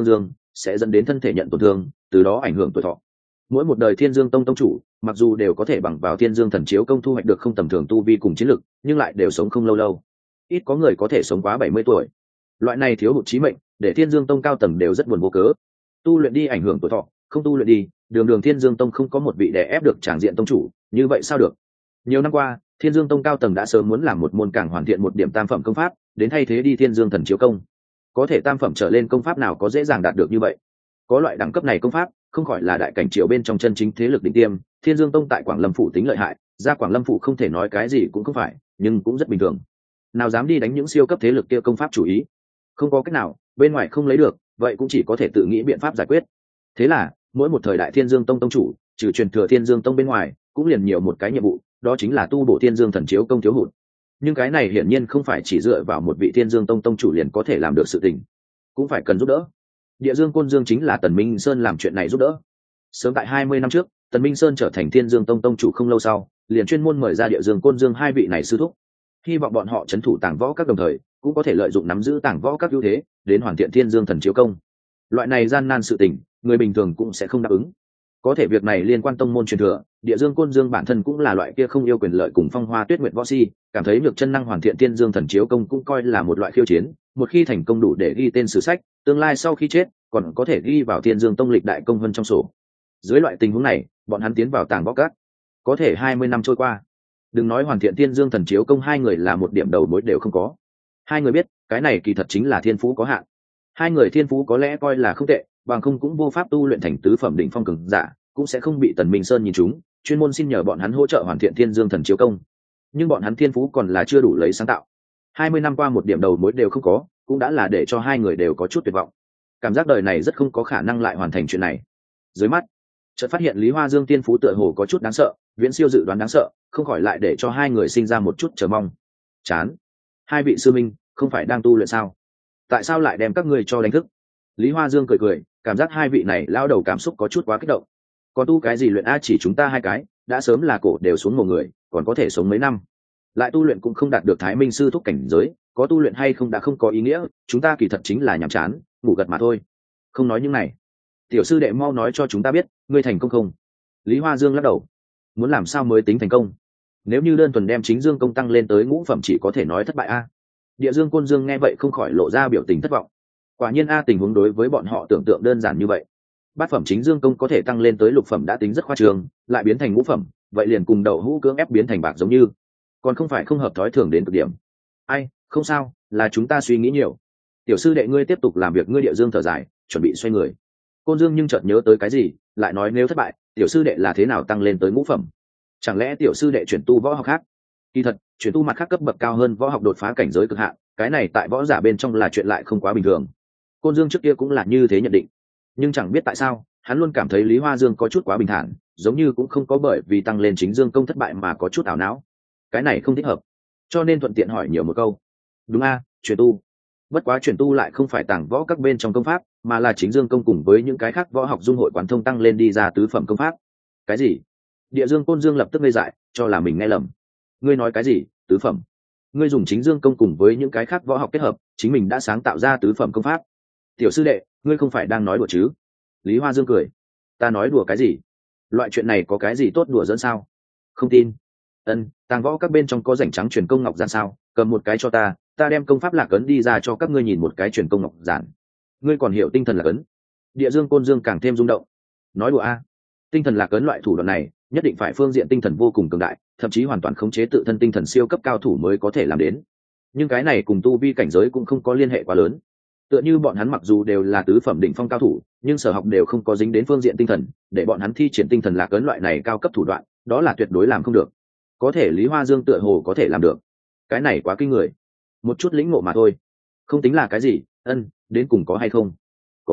sẽ dẫn đến thân thể nhận tổn thương, từ đó ảnh hưởng tuổi thọ. Mỗi một đời Thiên Dương Tông tông chủ, mặc dù đều có thể bằng vào Thiên Dương Thần Chiếu công thu hoạch được không tầm thường tu vi cùng chiến lực, nhưng lại đều sống không lâu lâu. Ít có người có thể sống quá 70 tuổi. Loại này thiếu hụt chí mệnh, để Thiên Dương Tông cao tầng đều rất buồn vô cớ. Tu luyện đi ảnh hưởng tuổi thọ, không tu luyện đi, đường đường Thiên Dương Tông không có một vị đè ép được tràng diện tông chủ, như vậy sao được? Nhiều năm qua, Thiên Dương Tông cao tầng đã sớm muốn làm một môn càng hoàn thiện một điểm tam phẩm công pháp, đến thay thế đi Thiên Dương Thần Chiếu công. Có thể tam phẩm trở lên công pháp nào có dễ dàng đạt được như vậy? Có loại đẳng cấp này công pháp, không khỏi là đại cảnh triều bên trong chân chính thế lực đỉnh tiêm. Thiên Dương Tông tại Quảng Lâm phủ tính lợi hại, ra Quảng Lâm phủ không thể nói cái gì cũng không phải, nhưng cũng rất bình thường. Nào dám đi đánh những siêu cấp thế lực kia công pháp chủ ý? Không có cách nào, bên ngoài không lấy được, vậy cũng chỉ có thể tự nghĩ biện pháp giải quyết. Thế là, mỗi một thời đại Thiên Dương Tông tông chủ, trừ truyền thừa Thiên Dương Tông bên ngoài, cũng liền nhiều một cái nhiệm vụ, đó chính là tu bổ Thiên Dương Thần Chiếu công thiếu hụt. Nhưng cái này hiển nhiên không phải chỉ dựa vào một vị Thiên Dương Tông tông chủ liền có thể làm được sự tình, cũng phải cần giúp đỡ. Địa Dương Côn Dương chính là Tần Minh Sơn làm chuyện này giúp đỡ. Sớm tại 20 năm trước, Tần Minh Sơn trở thành Thiên Dương Tông tông chủ không lâu sau, liền chuyên môn mời ra Địa Dương Côn Dương hai vị này sư thúc, hy vọng bọn họ trấn thủ Tàng Võ Các đồng thời, cũng có thể lợi dụng nắm giữ Tàng Võ Các ưu thế, đến hoàn thiện Thiên Dương Thần Chiếu công. Loại này gian nan sự tình, người bình thường cũng sẽ không đáp ứng. Có thể việc này liên quan tông môn truyền thừa, Địa Dương Côn Dương bản thân cũng là loại kia không yêu quyền lợi cùng Phong Hoa Tuyết Nguyệt võ si, cảm thấy nhược chân năng hoàn thiện Thiên Dương Thần Chiếu công cũng coi là một loại khiêu chiến, một khi thành công đủ để ghi tên sử sách, tương lai sau khi chết, còn có thể ghi vào Thiên Dương Tông lịch đại công vân trong sổ. Dưới loại tình huống này, bọn hắn tiến vào Tàng Võ Các. Có thể 20 năm trôi qua, đừng nói hoàn thiện Thiên Dương Thần Chiếu công, hai người là một điểm đầu mối đều không có. Hai người biết, cái này kỳ thật chính là thiên phú có hạn. Hai người thiên phú có lẽ coi là không tệ, bằng không cũng vô pháp tu luyện thành tứ phẩm đỉnh phong cường giả, cũng sẽ không bị Tần Minh Sơn nhìn trúng, chuyên môn xin nhờ bọn hắn hỗ trợ hoàn thiện Thiên Dương Thần Chiếu công. Nhưng bọn hắn thiên phú còn là chưa đủ lấy sáng tạo. 20 năm qua một điểm đầu mối đều không có, cũng đã là để cho hai người đều có chút tuyệt vọng. Cảm giác đời này rất không có khả năng lại hoàn thành chuyện này. Dưới mắt, chợt phát hiện Lý Hoa Dương tiên phú tựa hồ có chút đáng sợ, viễn siêu dự đoán đáng sợ, không khỏi lại để cho hai người sinh ra một chút chờ mong. Chán, hai vị sư minh, không phải đang tu luyện sao? Tại sao lại đem các ngươi cho đánh thức? Lý Hoa Dương cười cười, cảm giác hai vị này lao đầu cảm xúc có chút quá kích động. Còn tu cái gì luyện a, chỉ chúng ta hai cái, đã sớm là cổ đều xuống một người, còn có thể sống mấy năm. Lại tu luyện cũng không đạt được Thái Minh sư thúc cảnh giới, có tu luyện hay không đã không có ý nghĩa, chúng ta kỳ thật chính là nhàm chán, ngủ gật mà thôi. Không nói những này, tiểu sư đệ mau nói cho chúng ta biết, ngươi thành công không? Lý Hoa Dương lắc đầu, muốn làm sao mới tính thành công? Nếu như đơn thuần đem chính dương công tăng lên tới ngũ phẩm chỉ có thể nói thất bại a. Địa Dương Côn Dương nghe vậy không khỏi lộ ra biểu tình thất vọng. Quả nhiên a, tình huống đối với bọn họ tưởng tượng đơn giản như vậy. Bát phẩm chính dương công có thể tăng lên tới lục phẩm đã tính rất khoa trương, lại biến thành ngũ phẩm, vậy liền cùng đậu hũ cưỡng ép biến thành bạc giống như, còn không phải không hợp thói thường đến cực điểm. Ai, không sao, là chúng ta suy nghĩ nhiều. Tiểu sư đệ ngươi tiếp tục làm việc, ngươi Địa Dương thở dài, chuẩn bị xoay người. Côn Dương nhưng chợt nhớ tới cái gì, lại nói nếu thất bại, tiểu sư đệ là thế nào tăng lên tới ngũ phẩm? Chẳng lẽ tiểu sư đệ chuyển tu võ học khác? Kỳ thật, chuyển tu mặt khác cấp bậc cao hơn võ học đột phá cảnh giới cực hạn, cái này tại võ giả bên trong là chuyện lại không quá bình thường. Côn Dương trước kia cũng là như thế nhận định, nhưng chẳng biết tại sao, hắn luôn cảm thấy Lý Hoa Dương có chút quá bình thản, giống như cũng không có bởi vì tăng lên chính dương công thất bại mà có chút ảo não. Cái này không thích hợp, cho nên thuận tiện hỏi nhiều một câu. Đúng a, chuyển tu. Bất quá chuyển tu lại không phải Tàng Võ Các bên trong công pháp, mà là chính dương công cùng với những cái khác võ học dung hội quán thông tăng lên đi ra tứ phẩm công pháp. Cái gì? Địa Dương Côn Dương lập tức ngây dại, cho là mình nghe lầm. Ngươi nói cái gì? Tứ phẩm? Ngươi dùng chính dương công cùng với những cái khác võ học kết hợp, chính mình đã sáng tạo ra tứ phẩm công pháp. Tiểu sư đệ, ngươi không phải đang nói đùa chứ? Lý Hoa Dương cười. Ta nói đùa cái gì? Loại chuyện này có cái gì tốt đùa dẫn sao? Không tin. Tàng Võ Các bên trong có rảnh trắng truyền công ngọc giản sao? Cầm một cái cho ta, ta đem công pháp lạc ấn đi ra cho các ngươi nhìn một cái truyền công ngọc giản. Ngươi còn hiểu tinh thần lạc ấn? Địa Dương Côn Dương càng thêm rung động. Nói đùa a? Tinh thần lạc ấn loại thủ đoạn này, nhất định phải phương diện tinh thần vô cùng cường đại, thậm chí hoàn toàn khống chế tự thân tinh thần siêu cấp cao thủ mới có thể làm đến. Nhưng cái này cùng tu vi cảnh giới cũng không có liên hệ quá lớn. Tựa như bọn hắn mặc dù đều là tứ phẩm đỉnh phong cao thủ, nhưng sở học đều không có dính đến phương diện tinh thần, để bọn hắn thi triển tinh thần lạc ấn loại này cao cấp thủ đoạn, đó là tuyệt đối làm không được. Có thể Lý Hoa Dương tựa hồ có thể làm được. Cái này quá kinh người. Một chút lĩnh ngộ mà thôi, không tính là cái gì. Đến cùng có hay không?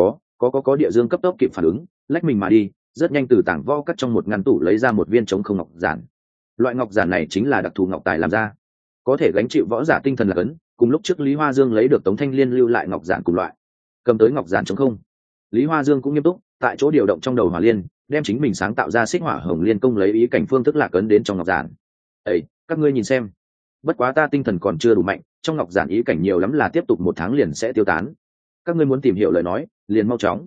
Có. Địa Dương cấp tốc kịp phản ứng, lách mình mà đi, rất nhanh từ Tàng Võ Các trong một ngăn tủ lấy ra một viên trống không ngọc giản. Loại ngọc giản này chính là đặc thù ngọc tài làm ra, có thể gánh chịu võ giả tinh thần lạc ấn, cùng lúc trước Lý Hoa Dương lấy được Tống Thanh Liên lưu lại ngọc giản cùng loại. Cầm tới ngọc giản trống không, Lý Hoa Dương cũng nghiêm túc, tại chỗ điều động trong đầu hỏa liên, đem chính mình sáng tạo ra xích hỏa hồng liên công lấy ý cảnh phương thức lạc ấn đến trong ngọc giản. Ấy, các ngươi nhìn xem, bất quá ta tinh thần còn chưa đủ mạnh, trong ngọc giản ý cảnh nhiều lắm là tiếp tục 1 tháng liền sẽ tiêu tán. Các ngươi muốn tìm hiểu lời nói, liền mau chóng.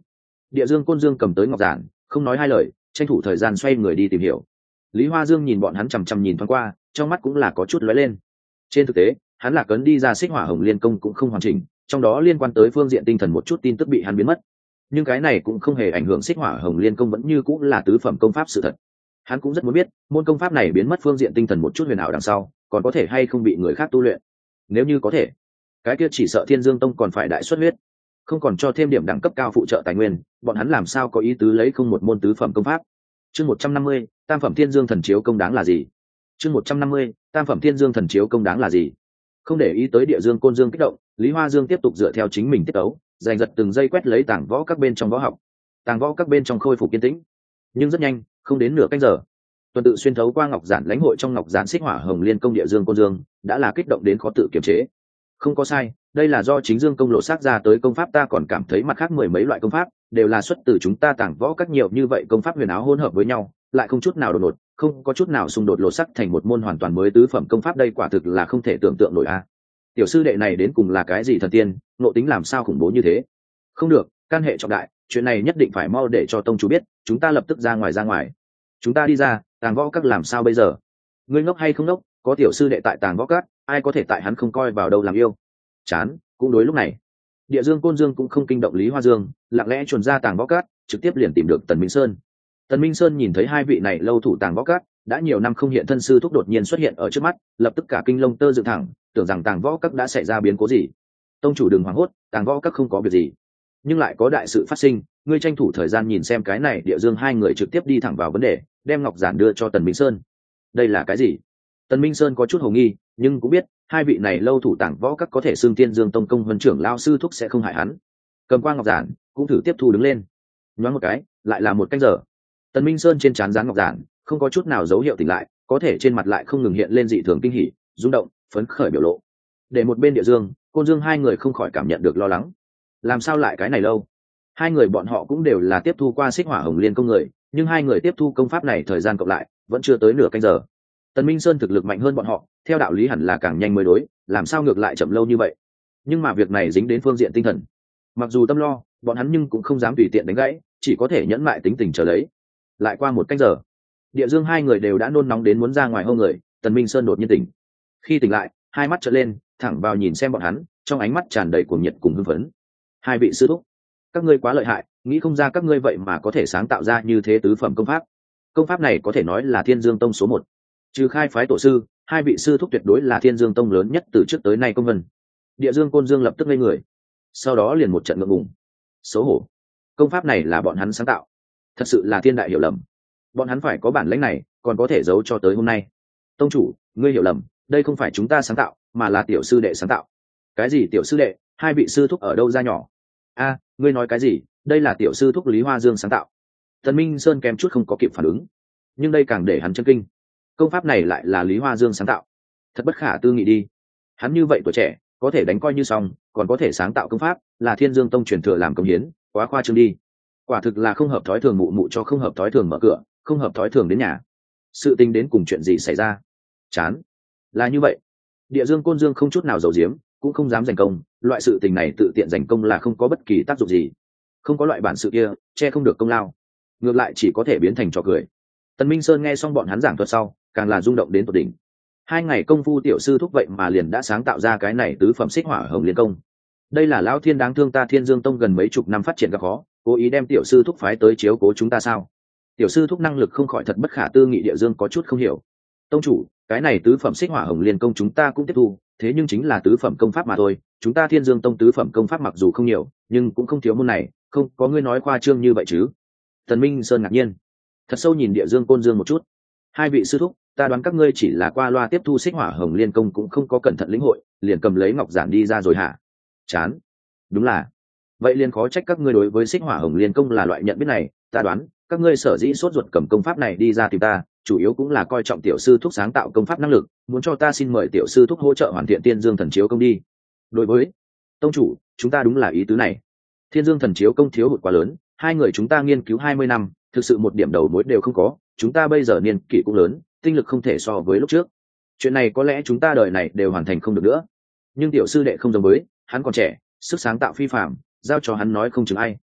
Địa Dương Côn Dương cầm tới ngọc giản, không nói hai lời, tranh thủ thời gian xoay người đi tìm hiểu. Lý Hoa Dương nhìn bọn hắn chằm chằm nhìn thoáng qua, trong mắt cũng là có chút lóe lên. Trên thực tế, hắn là cấn đi ra Xích Hỏa Hồng Liên Công cũng không hoàn chỉnh, trong đó liên quan tới phương diện tinh thần một chút tin tức bị hắn biến mất. Nhưng cái này cũng không hề ảnh hưởng Xích Hỏa Hồng Liên Công vẫn như cũng là tứ phẩm công pháp sự thật. Hắn cũng rất muốn biết, môn công pháp này biến mất phương diện tinh thần một chút huyền ảo đằng sau, còn có thể hay không bị người khác tu luyện. Nếu như có thể, cái kia chỉ sợ Thiên Dương Tông còn phải đại xuất huyết, không còn cho thêm điểm đẳng cấp cao phụ trợ tài nguyên, bọn hắn làm sao có ý tứ lấy không một môn tứ phẩm công pháp. Chương 150, Tam phẩm Thiên Dương Thần Chiếu công đáng là gì? Chương 150, Tam phẩm Thiên Dương Thần Chiếu công đáng là gì? Không để ý tới Địa Dương Côn Dương kích động, Lý Hoa Dương tiếp tục dựa theo chính mình tiết tấu, giành giật từng giây quét lấy tàng võ các bên trong võ học. Tàng võ các bên trong khôi phục kiên tĩnh, nhưng rất nhanh, không đến nửa canh giờ, tuần tự xuyên thấu qua ngọc giản lãnh hội trong ngọc giản Xích Hỏa Hồng Liên Công Địa Dương Côn Dương đã là kích động đến khó tự kiềm chế. Không có sai, đây là do chính Dương Công lộ xác ra tới công pháp, ta còn cảm thấy mặt khác mười mấy loại công pháp đều là xuất từ chúng ta tàng võ các nhiều như vậy công pháp huyền áo hỗn hợp với nhau, lại không chút nào đột ngột, không có chút nào xung đột lộ sắc thành một môn hoàn toàn mới tứ phẩm công pháp, đây quả thực là không thể tưởng tượng nổi a. Tiểu sư đệ này đến cùng là cái gì thần tiên, ngộ tính làm sao khủng bố như thế? Không được, can hệ trọng đại, chuyện này nhất định phải mau để cho tông chủ biết, chúng ta lập tức ra ngoài. Chúng ta đi ra, tàng võ các làm sao bây giờ? Ngươi ngốc hay không ngốc, có tiểu sư đệ tại tàng võ các, ai có thể tại hắn không coi vào đâu làm yêu. Chán, cũng đối lúc này, Địa Dương Côn Dương cũng không kinh động Lý Hoa Dương, lặng lẽ chuồn ra tàng võ các, trực tiếp liền tìm được Tần Minh Sơn. Tần Minh Sơn nhìn thấy hai vị này lâu thủ tàng võ các, đã nhiều năm không hiện thân sư thúc đột nhiên xuất hiện ở trước mắt, lập tức cả kinh lông tơ dựng thẳng, tưởng rằng tàng võ các đã xảy ra biến cố gì. Tông chủ đừng hoảng hốt, tàng võ các không có việc gì, nhưng lại có đại sự phát sinh, ngươi tranh thủ thời gian nhìn xem cái này. Địa Dương hai người trực tiếp đi thẳng vào vấn đề, đem ngọc giản đưa cho Tần Minh Sơn. Đây là cái gì? Tần Minh Sơn có chút hồ nghi, nhưng cũng biết hai vị này lâu thủ tàng võ các có thể xưng Thiên Dương Tông công huân trưởng lao sư thúc sẽ không hại hắn. Cầm qua ngọc giản, cũng thử tiếp thu đứng lên. Nhoáng một cái, lại là một canh giờ. Tần Minh Sơn trên trán dán ngọc giản, không có chút nào dấu hiệu tỉnh lại, có thể trên mặt lại không ngừng hiện lên dị thường kinh hỉ, rung động, phấn khởi biểu lộ. Để một bên Địa Dương, Côn Dương hai người không khỏi cảm nhận được lo lắng. Làm sao lại cái này lâu? Hai người bọn họ cũng đều là tiếp thu qua Xích Hỏa Hồng Liên công người, nhưng hai người tiếp thu công pháp này thời gian cộng lại vẫn chưa tới nửa canh giờ. Tần Minh Sơn thực lực mạnh hơn bọn họ, theo đạo lý hẳn là càng nhanh mới đối, làm sao ngược lại chậm lâu như vậy? Nhưng mà việc này dính đến phương diện tinh thần, mặc dù tâm lo, bọn hắn nhưng cũng không dám tùy tiện đánh gãy, chỉ có thể nhẫn mại tính tình chờ lấy. Lại qua một canh giờ, Địa Dương hai người đều đã nôn nóng đến muốn ra ngoài hô người. Tần Minh Sơn đột nhiên tỉnh. Khi tỉnh lại, hai mắt trợn lên, thẳng vào nhìn xem bọn hắn, trong ánh mắt tràn đầy cuồng nhiệt cùng hưng phấn. Hai vị sư thúc, các ngươi quá lợi hại, nghĩ không ra các ngươi vậy mà có thể sáng tạo ra như thế tứ phẩm công pháp. Công pháp này có thể nói là Thiên Dương Tông số 1. Trừ khai phái tổ sư, hai vị sư thúc tuyệt đối là Thiên Dương Tông lớn nhất từ trước tới nay công vân. Địa Dương Côn Dương lập tức ngây người, sau đó liền một trận ngượng ngùng, xấu hổ. Công pháp này là bọn hắn sáng tạo, thật sự là thiên đại hiểu lầm. Bọn hắn phải có bản lĩnh này, còn có thể giấu cho tới hôm nay. Tông chủ, ngươi hiểu lầm, đây không phải chúng ta sáng tạo, mà là tiểu sư đệ sáng tạo. Cái gì tiểu sư đệ? Hai vị sư thúc ở đâu ra nhỏ? A, ngươi nói cái gì? Đây là tiểu sư thúc Lý Hoa Dương sáng tạo. Tần Minh Sơn kèm chút không có kịp phản ứng, nhưng đây càng để hắn chấn kinh. Công pháp này lại là Lý Hoa Dương sáng tạo, thật bất khả tư nghị đi. Hắn như vậy tuổi trẻ, có thể đánh coi như xong, còn có thể sáng tạo công pháp, là Thiên Dương Tông truyền thừa làm công hiến, quá khoa trương đi. Quả thực là không hợp thói thường, mụ mụ cho không hợp thói thường mở cửa, không hợp thói thường đến nhà. Sự tình đến cùng chuyện gì xảy ra? Chán. Là như vậy. Địa Dương Côn Dương không chút nào giấu giếm, cũng không dám giành công, loại sự tình này tự tiện giành công là không có bất kỳ tác dụng gì. Không có loại bản sự kia, che không được công lao, ngược lại chỉ có thể biến thành trò cười. Tần Minh Sơn nghe xong bọn hắn giảng thuật sau, càng là rung động đến tột đỉnh. 2 ngày công phu tiểu sư thúc vậy mà liền đã sáng tạo ra cái này tứ phẩm Xích Hỏa Hồng Liên công. Đây là lão thiên đáng thương ta Thiên Dương Tông gần mấy chục năm phát triển gặp khó, cố ý đem tiểu sư thúc phái tới chiếu cố chúng ta sao? Tiểu sư thúc năng lực không khỏi thật bất khả tư nghị. Địa Dương có chút không hiểu. Tông chủ, cái này tứ phẩm Xích Hỏa Hồng Liên công chúng ta cũng tiếp thu, thế nhưng chính là tứ phẩm công pháp mà thôi, chúng ta Thiên Dương Tông tứ phẩm công pháp mặc dù không nhiều, nhưng cũng không thiếu môn này, không có ngươi nói khoa trương như vậy chứ? Tần Minh Sơn ngạc nhiên, thật sâu nhìn Địa Dương Côn Dương một chút. 2 vị sư thúc, ta đoán các ngươi chỉ là qua loa tiếp thu Xích Hỏa Hồng Liên công, cũng không có cẩn thận lĩnh hội, liền cầm lấy ngọc giản đi ra rồi hả? Chán. Đúng là. Vậy liền khó trách các ngươi đối với Xích Hỏa Hồng Liên công là loại nhận biết này. Ta đoán các ngươi sở dĩ sốt ruột cầm công pháp này đi ra tìm ta, chủ yếu cũng là coi trọng tiểu sư thúc sáng tạo công pháp năng lực, muốn cho ta xin mời tiểu sư thúc hỗ trợ hoàn thiện Tiên Dương Thần Chiếu công đi. Đối với tông chủ, chúng ta đúng là ý tứ này. Thiên Dương Thần Chiếu công thiếu hụt quá lớn, 2 người chúng ta nghiên cứu 20 năm, thực sự một điểm đầu mối đều không có, chúng ta bây giờ niên kỷ cũng lớn, tinh lực không thể so với lúc trước. Chuyện này có lẽ chúng ta đời này đều hoàn thành không được nữa. Nhưng tiểu sư đệ không giống với, hắn còn trẻ, sức sáng tạo phi phàm, giao cho hắn nói không chừng ai.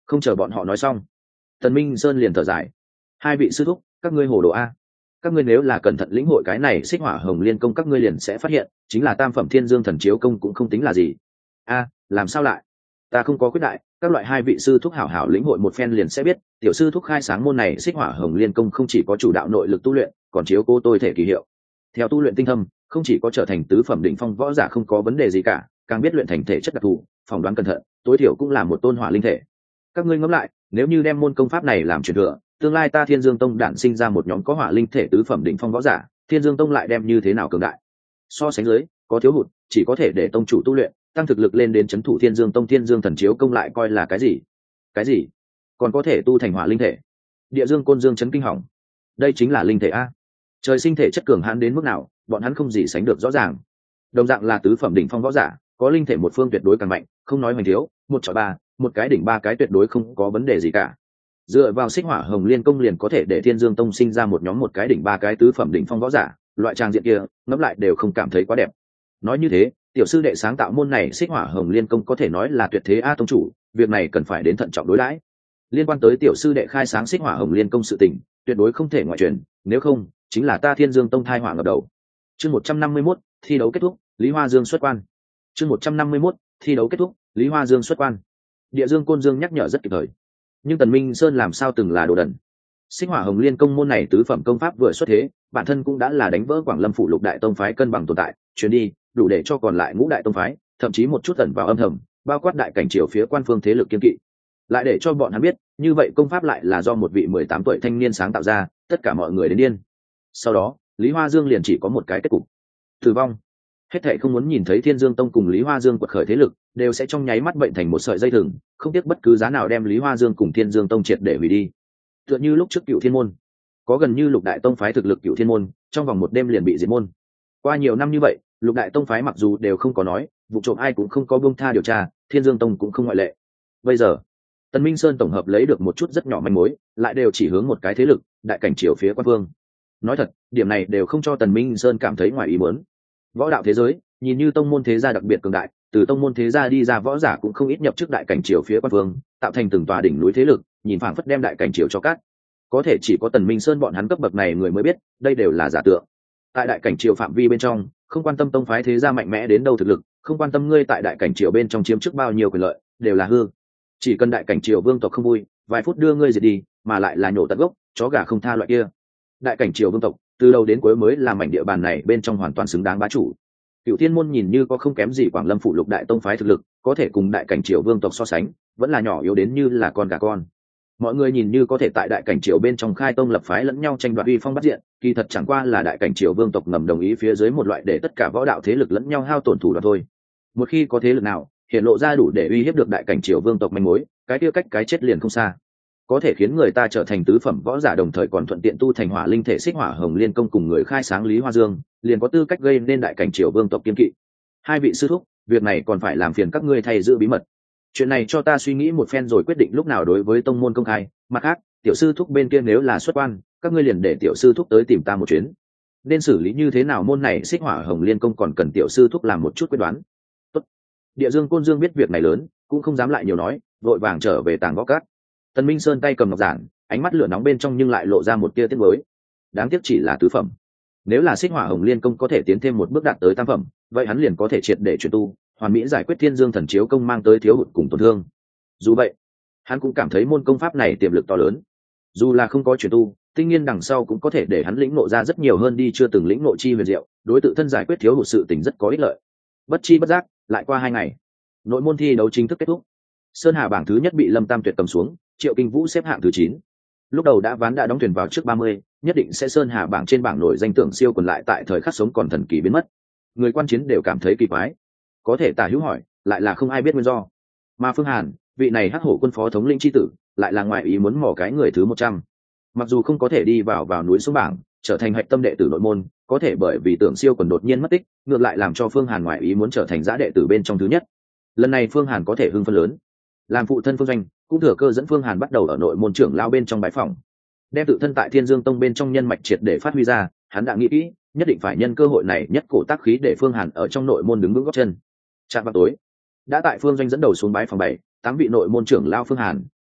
Không chờ bọn họ nói xong, Tần Minh Sơn liền thở dài: hai vị sư thúc, các ngươi hồ đồ a. Các ngươi nếu là cẩn thận lĩnh hội cái này xích hỏa hồng liên công, các ngươi liền sẽ phát hiện chính là tam phẩm thiên dương thần chiếu công cũng không tính là gì. A, làm sao lại? Ta không có quyết đại, các loại hai vị sư thúc hảo hảo lĩnh hội một phen liền sẽ biết, tiểu sư thúc khai sáng môn này xích hỏa hồng liên công không chỉ có chủ đạo nội lực tu luyện, còn chiếu cố tôi thể kỳ hiệu. Theo tu luyện tinh thâm, không chỉ có trở thành tứ phẩm đỉnh phong võ giả không có vấn đề gì cả, càng biết luyện thành thể chất đặc thù, phỏng đoán cẩn thận, tối thiểu cũng là một tôn hỏa linh thể. Các ngươi ngẫm lại, nếu như đem môn công pháp này làm truyền thừa, tương lai ta Thiên Dương Tông đản sinh ra một nhóm có hỏa linh thể tứ phẩm đỉnh phong võ giả, Thiên Dương Tông lại đem như thế nào cường đại? So sánh dưới, có thiếu hụt, chỉ có thể để tông chủ tu luyện, tăng thực lực lên đến trấn thủ Thiên Dương Tông. Thiên Dương thần chiếu công lại coi là cái gì? Cái gì? Còn có thể tu thành hỏa linh thể? Địa Dương Côn Dương chấn kinh hỏng. Đây chính là linh thể a. Trời sinh thể chất cường hãn đến mức nào, bọn hắn không gì sánh được rõ ràng. Đồng dạng là tứ phẩm đỉnh phong võ giả, có linh thể một phương tuyệt đối càng mạnh, không nói hoành thiếu, một chọi ba, một cái đỉnh ba cái tuyệt đối không có vấn đề gì cả. Dựa vào xích hỏa hồng liên công liền có thể để Thiên Dương Tông sinh ra một nhóm một cái đỉnh ba cái tứ phẩm đỉnh phong võ giả, loại trang diện kia ngẫm lại đều không cảm thấy quá đẹp. Nói như thế, tiểu sư đệ sáng tạo môn này xích hỏa hồng liên công có thể nói là tuyệt thế a tông chủ, việc này cần phải đến thận trọng đối đãi. Liên quan tới tiểu sư đệ khai sáng xích hỏa hồng liên công sự tình, tuyệt đối không thể ngoại truyền, nếu không chính là ta Thiên Dương Tông thai họa ngập đầu. Chương 151, thi đấu kết thúc, Lý Hoa Dương xuất quan. Chương 151, thi đấu kết thúc, Lý Hoa Dương xuất quan. Địa Dương Côn Dương nhắc nhở rất kịp thời, nhưng Tần Minh Sơn làm sao từng là đồ đần. Xích hỏa hồng liên công môn này tứ phẩm công pháp vừa xuất thế, bản thân cũng đã là đánh vỡ Quảng Lâm phủ lục đại tông phái cân bằng tồn tại, truyền đi đủ để cho còn lại ngũ đại tông phái, thậm chí một chút tẩn vào âm thầm, bao quát đại cảnh triều phía quan phương thế lực kiên kỵ. Lại để cho bọn hắn biết, như vậy công pháp lại là do một vị 18 tuổi thanh niên sáng tạo ra, tất cả mọi người đến điên. Sau đó, Lý Hoa Dương liền chỉ có một cái kết cục: tử vong. Hết thảy không muốn nhìn thấy Thiên Dương Tông cùng Lý Hoa Dương quật khởi thế lực, đều sẽ trong nháy mắt bệnh thành một sợi dây thừng, không tiếc bất cứ giá nào đem Lý Hoa Dương cùng Thiên Dương Tông triệt để hủy đi. Tựa như lúc trước Cựu Thiên môn, có gần như lục đại tông phái thực lực Cựu Thiên môn, trong vòng một đêm liền bị diệt môn. Qua nhiều năm như vậy, lục đại tông phái mặc dù đều không có nói, vụ trộm ai cũng không có buông tha điều tra, Thiên Dương Tông cũng không ngoại lệ. Bây giờ, Tần Minh Sơn tổng hợp lấy được một chút rất nhỏ manh mối, lại đều chỉ hướng một cái thế lực, đại cảnh triều phía quan phương. Nói thật, điểm này đều không cho Tần Minh Sơn cảm thấy ngoài ý muốn. Võ đạo thế giới, nhìn như tông môn thế gia đặc biệt cường đại, từ tông môn thế gia đi ra võ giả cũng không ít nhập chức đại cảnh triều phía quan phương, tạo thành từng tòa đỉnh núi thế lực, nhìn phảng phất đem đại cảnh triều cho cát. Có thể chỉ có Tần Minh Sơn bọn hắn cấp bậc này người mới biết, đây đều là giả tượng. Tại đại cảnh triều phạm vi bên trong, không quan tâm tông phái thế gia mạnh mẽ đến đâu thực lực, không quan tâm ngươi tại đại cảnh triều bên trong chiếm chức bao nhiêu quyền lợi, đều là hư. Chỉ cần đại cảnh triều vương tộc không vui, vài phút đưa ngươi diệt đi, mà lại là nhổ tận gốc, chó gà không tha loại kia. Đại cảnh triều vương tộc, từ đầu đến cuối mới là mảnh địa bàn này bên trong hoàn toàn xứng đáng bá chủ. Cựu Thiên môn nhìn như có không kém gì Quảng Lâm phủ lục đại tông phái thực lực, có thể cùng đại cảnh triều vương tộc so sánh, vẫn là nhỏ yếu đến như là con gà con. Mọi người nhìn như có thể tại đại cảnh triều bên trong khai tông lập phái lẫn nhau tranh đoạt uy phong bắt diện, kỳ thật chẳng qua là đại cảnh triều vương tộc ngầm đồng ý phía dưới một loại để tất cả võ đạo thế lực lẫn nhau hao tổn thủ đoạn thôi. Một khi có thế lực nào hiện lộ ra đủ để uy hiếp được đại cảnh triều vương tộc manh mối, cái kia cách cái chết liền không xa, có thể khiến người ta trở thành tứ phẩm võ giả, đồng thời còn thuận tiện tu thành hỏa linh thể xích hỏa hồng liên công cùng người khai sáng Lý Hoa Dương, liền có tư cách gây nên đại cảnh triều vương tộc kiên kỵ. Hai vị sư thúc, việc này còn phải làm phiền các ngươi thay giữ bí mật. Chuyện này cho ta suy nghĩ một phen rồi quyết định lúc nào đối với tông môn công khai. Mặt khác, tiểu sư thúc bên kia nếu là xuất quan, các ngươi liền để tiểu sư thúc tới tìm ta một chuyến. Nên xử lý như thế nào môn này xích hỏa hồng liên công còn cần tiểu sư thúc làm một chút quyết đoán. Tốt. Địa Dương Côn Dương biết việc này lớn, cũng không dám lại nhiều nói, vội vàng trở về tàng võ cát. Tần Minh Sơn tay cầm ngọc giản, ánh mắt lửa nóng bên trong nhưng lại lộ ra một tia tiếc nuối. Đáng tiếc chỉ là tứ phẩm. Nếu là xích hỏa hồng liên công có thể tiến thêm một bước đạt tới tam phẩm, vậy hắn liền có thể triệt để chuyển tu, hoàn mỹ giải quyết Thiên Dương thần chiếu công mang tới thiếu hụt cùng tổn thương. Dù vậy, hắn cũng cảm thấy môn công pháp này tiềm lực to lớn. Dù là không có chuyển tu, tinh nghiên đằng sau cũng có thể để hắn lĩnh ngộ ra rất nhiều hơn đi chưa từng lĩnh ngộ chi huyền diệu, đối tự thân giải quyết thiếu hụt sự tình rất có ích lợi. Bất chi bất giác, lại qua 2 ngày, nội môn thi đấu chính thức kết thúc. Sơn Hà bảng thứ nhất bị Lâm Tam Tuyệt cầm xuống, Triệu Kinh Vũ xếp hạng thứ 9. Lúc đầu đã ván đã đóng thuyền vào trước 30, nhất định sẽ Sơn Hà bảng trên bảng nổi danh tưởng siêu còn lại tại thời khắc sống còn thần kỳ biến mất. Người quan chiến đều cảm thấy kỳ quái. Có thể Tả Hữu hỏi, lại là không ai biết nguyên do. Mà Phương Hàn, vị này Hắc Hổ quân phó thống lĩnh chi tử, lại là ngoại ý muốn mò cái người thứ 100. Mặc dù không có thể đi vào núi xuống bảng, trở thành hạch tâm đệ tử nội môn, có thể bởi vì tưởng siêu còn đột nhiên mất tích, ngược lại làm cho Phương Hàn ngoại ý muốn trở thành giã đệ tử bên trong thứ nhất. Lần này Phương Hàn có thể hưng phấn lớn. Làm phụ thân Phương Doanh, cũng thừa cơ dẫn Phương Hàn bắt đầu ở nội môn trưởng lao bên trong bái phòng, đem tự thân tại Thiên Dương Tông bên trong nhân mạch triệt để phát huy ra. Hắn đã nghĩ kỹ, nhất định phải nhân cơ hội này nhất cổ tác khí để Phương Hàn ở trong nội môn đứng vững gót chân. Chạm vào tối, đã tại Phương Doanh dẫn đầu xuống bái phòng 7, 8 vị nội môn trưởng lao Phương Hàn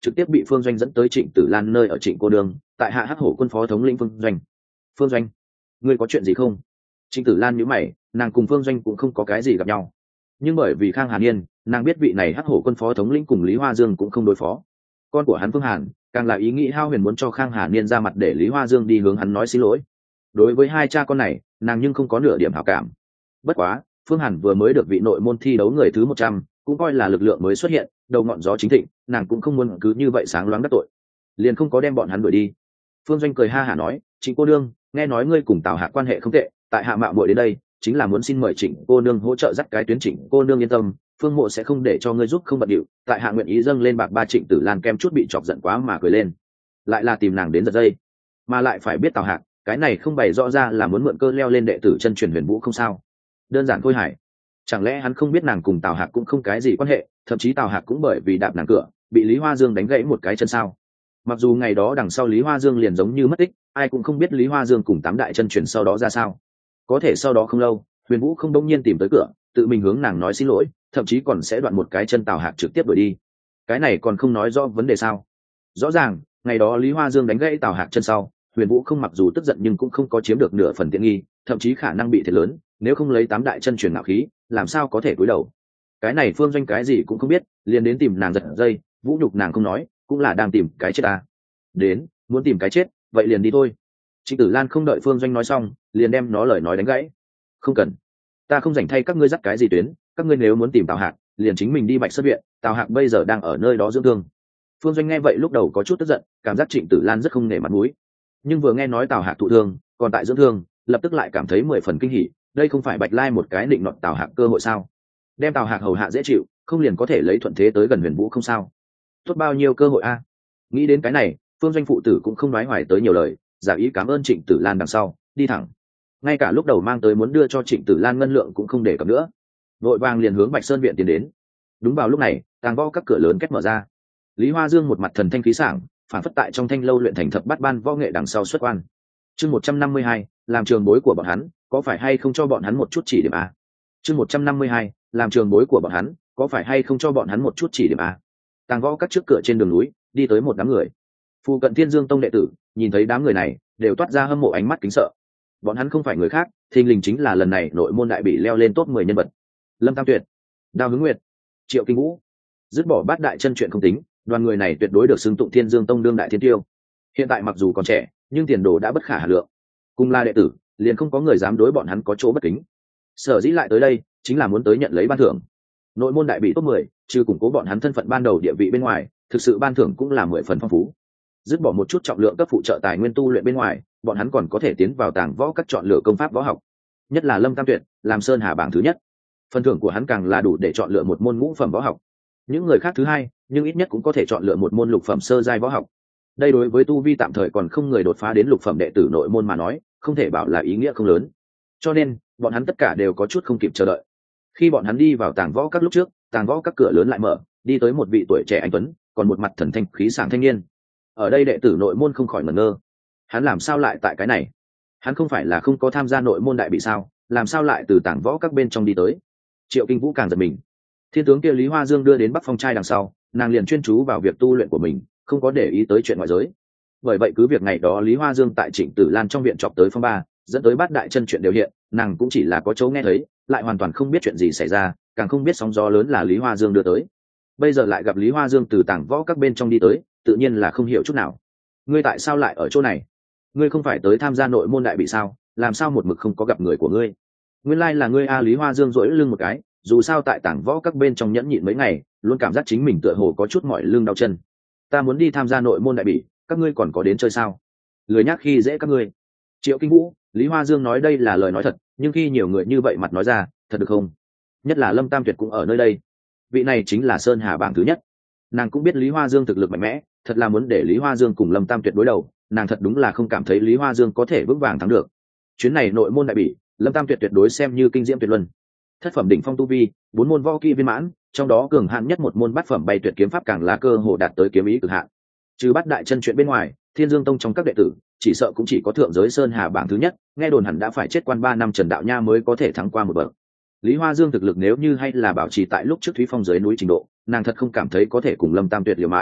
trực tiếp bị Phương Doanh dẫn tới Trịnh Tử Lan nơi ở Trịnh cô nương, tại hạ Hắc Hổ quân phó thống lĩnh Phương Doanh. Phương Doanh, ngươi có chuyện gì không? Trịnh Tử Lan nhíu mày, nàng cùng Phương Doanh cũng không có cái gì gặp nhau, nhưng bởi vì Khang Hà Niên, nàng biết vị này Hắc Hổ quân phó thống lĩnh cùng Lý Hoa Dương cũng không đối phó. Con của hắn Phương Hàn càng là ý nghĩ hao huyền muốn cho Khang Hà Niên ra mặt để Lý Hoa Dương đi hướng hắn nói xin lỗi. Đối với hai cha con này, nàng nhưng không có nửa điểm hảo cảm. Bất quá, Phương Hàn vừa mới được vị nội môn thi đấu người thứ 100, cũng coi là lực lượng mới xuất hiện, đầu ngọn gió chính thịnh, nàng cũng không muốn cứ như vậy sáng loáng đắc tội, liền không có đem bọn hắn đuổi đi. Phương Doanh cười ha hả nói, Trịnh cô nương, nghe nói ngươi cùng Tào Hạc quan hệ không tệ, tại hạ mạo muội đến đây chính là muốn xin mời Trịnh cô nương hỗ trợ dắt cái tuyến. Trịnh cô nương yên tâm, Phương mộ sẽ không để cho ngươi giúp không bận điệu, tại hạ nguyện ý dâng lên bạc ba. Trịnh Tử Lan kem chút bị chọc giận quá mà cười lên, lại là tìm nàng đến giật dây, mà lại phải biết Tào Hạc cái này không bày rõ ra là muốn mượn cơ leo lên đệ tử chân truyền Huyền Vũ không sao? Đơn giản thôi hải, chẳng lẽ hắn không biết nàng cùng Tào Hạc cũng không cái gì quan hệ, thậm chí Tào Hạc cũng bởi vì đạp nàng cửa bị Lý Hoa Dương đánh gãy một cái chân sao? Mặc dù ngày đó đằng sau Lý Hoa Dương liền giống như mất tích, ai cũng không biết Lý Hoa Dương cùng 8 đại chân truyền sau đó ra sao. Có thể sau đó không lâu, Huyền Vũ không đông nhiên tìm tới cửa, tự mình hướng nàng nói xin lỗi, thậm chí còn sẽ đoạn một cái chân Tào Hạc trực tiếp đuổi đi. Cái này còn không nói rõ vấn đề sao? Rõ ràng ngày đó Lý Hoa Dương đánh gãy Tào Hạc chân sau, Huyền Vũ không mặc dù tức giận nhưng cũng không có chiếm được nửa phần tiện nghi, thậm chí khả năng bị thiệt lớn, nếu không lấy 8 đại chân truyền ngạo khí, làm sao có thể cúi đầu. Cái này Phương Doanh cái gì cũng không biết, liền đến tìm nàng giật dây, vũ nhục nàng không nói, cũng là đang tìm cái chết ta. Đến, muốn tìm cái chết, vậy liền đi thôi. Trịnh Tử Lan không đợi Phương Doanh nói xong, liền đem nó lời nói đánh gãy. Không cần, ta không rảnh thay các ngươi dắt cái gì tuyến, các ngươi nếu muốn tìm Tào Hạc, liền chính mình đi Bạch Sơn viện, Tào Hạc bây giờ đang ở nơi đó dưỡng thương. Phương Doanh nghe vậy lúc đầu có chút tức giận, cảm giác Trịnh Tử Lan rất không nể mặt mũi, nhưng vừa nghe nói Tào Hạc thụ thương, còn tại dưỡng thương, lập tức lại cảm thấy 10 phần kinh hỉ. Đây không phải Bạch Lai một cái định nọt Tào Hạc cơ hội sao? Đem Tào Hạc hầu hạ dễ chịu, không liền có thể lấy thuận thế tới gần Huyền Vũ không sao? Tốt bao nhiêu cơ hội a! Nghĩ đến cái này, Phương Doanh phụ tử cũng không nói hoài tới nhiều lời, giả ý cảm ơn Trịnh Tử Lan đằng sau, đi thẳng. Ngay cả lúc đầu mang tới muốn đưa cho Trịnh Tử Lan ngân lượng cũng không để cập nữa, vội vàng liền hướng Bạch Sơn viện tiến đến. Đúng vào lúc này, tàng võ các cửa lớn két mở ra. Lý Hoa Dương một mặt thần thanh khí sảng, phản phất tại trong thanh lâu luyện thành thập bát ban võ nghệ đằng sau xuất quan. Chương 152, làm trường bối của bọn hắn, có phải hay không cho bọn hắn một chút chỉ điểm a? Chương 152, làm trường bối của bọn hắn, có phải hay không cho bọn hắn một chút chỉ điểm a? Tàng võ các trước cửa trên đường núi, đi tới một đám người. Phu cận Thiên Dương Tông đệ tử, nhìn thấy đám người này, đều toát ra hâm mộ ánh mắt kính sợ. Bọn hắn không phải người khác, thình lình chính là lần này nội môn đại bị leo lên top 10 nhân vật. Lâm Tam Tuyệt, Đao Hướng Nguyệt, Triệu Kinh Vũ. Dứt bỏ bát đại chân chuyện không tính, đoàn người này tuyệt đối được xưng tụng Thiên Dương Tông đương đại thiên tiêu. Hiện tại mặc dù còn trẻ, nhưng tiền đồ đã bất khả hà lượng. Cùng là đệ tử, liền không có người dám đối bọn hắn có chỗ bất kính. Sở dĩ lại tới đây, chính là muốn tới nhận lấy ban thưởng. Nội môn đại bị top 10, trừ củng cố bọn hắn thân phận ban đầu địa vị bên ngoài, thực sự ban thưởng cũng là 10 phần phong phú. Dứt bỏ một chút trọng lượng cấp phụ trợ tài nguyên tu luyện bên ngoài, bọn hắn còn có thể tiến vào tàng võ các chọn lựa công pháp võ học. Nhất là Lâm Tam Tuyệt, làm Sơn Hà bảng thứ nhất. Phần thưởng của hắn càng là đủ để chọn lựa một môn ngũ phẩm võ học. Những người khác thứ hai, nhưng ít nhất cũng có thể chọn lựa một môn lục phẩm sơ giai võ học. Đây đối với tu vi tạm thời còn không người đột phá đến lục phẩm đệ tử nội môn mà nói, không thể bảo là ý nghĩa không lớn. Cho nên, bọn hắn tất cả đều có chút không kịp chờ đợi. Khi bọn hắn đi vào tàng võ các lúc trước, tàng võ các cửa lớn lại mở, đi tới một vị tuổi trẻ anh tuấn, còn một mặt thần thanh khí sảng thanh niên. Ở đây đệ tử nội môn không khỏi ngẩn ngơ. Hắn làm sao lại tại cái này? Hắn không phải là không có tham gia nội môn đại bị sao, làm sao lại từ tàng võ các bên trong đi tới? Triệu Kinh Vũ càng giật mình. Thiên tướng kia Lý Hoa Dương đưa đến Bắc Phong trai đằng sau, nàng liền chuyên chú vào việc tu luyện của mình, không có để ý tới chuyện ngoại giới. Bởi vậy cứ việc ngày đó Lý Hoa Dương tại Trịnh Tử Lan trong viện chọc tới phong ba, dẫn tới bát đại chân chuyện đều hiện, nàng cũng chỉ là có chỗ nghe thấy, lại hoàn toàn không biết chuyện gì xảy ra, càng không biết sóng gió lớn là Lý Hoa Dương đưa tới. Bây giờ lại gặp Lý Hoa Dương từ tàng võ các bên trong đi tới, tự nhiên là không hiểu chút nào. Ngươi tại sao lại ở chỗ này? Ngươi không phải tới tham gia nội môn đại bị sao? Làm sao một mực không có gặp người của ngươi? Nguyên lai là ngươi a. Lý Hoa Dương duỗi lưng một cái, dù sao tại tàng võ các bên trong nhẫn nhịn mấy ngày, luôn cảm giác chính mình tựa hồ có chút mỏi lưng đau chân. Ta muốn đi tham gia nội môn đại bị, các ngươi còn có đến chơi sao? Lười nhác khi dễ các ngươi. Triệu Kinh Vũ, Lý Hoa Dương nói đây là lời nói thật, nhưng khi nhiều người như vậy mặt nói ra, thật được không? Nhất là Lâm Tam Tuyệt cũng ở nơi đây. Vị này chính là Sơn Hà bảng thứ nhất. Nàng cũng biết Lý Hoa Dương thực lực mạnh mẽ, thật là muốn để Lý Hoa Dương cùng Lâm Tam Tuyệt đối đầu, nàng thật đúng là không cảm thấy Lý Hoa Dương có thể vững vàng thắng được. Chuyến này nội môn đại bỉ, Lâm Tam Tuyệt tuyệt đối xem như kinh diễm tuyệt luân. Thất phẩm đỉnh phong tu vi, 4 môn võ kỹ viên mãn, trong đó cường hạn nhất một môn bát phẩm bay tuyệt kiếm pháp càng là cơ hồ đạt tới kiếm ý cực hạn. Trừ bát đại chân chuyện bên ngoài, Thiên Dương Tông trong các đệ tử, chỉ sợ cũng chỉ có thượng giới Sơn Hà bảng thứ nhất, nghe đồn hẳn đã phải chết quan 3 năm Trần Đạo Nha mới có thể thắng qua một bậc. Lý Hoa Dương thực lực nếu như hay là bảo trì tại lúc trước Thúy Phong dưới núi trình độ, nàng thật không cảm thấy có thể cùng Lâm Tam Tuyệt liều mạng.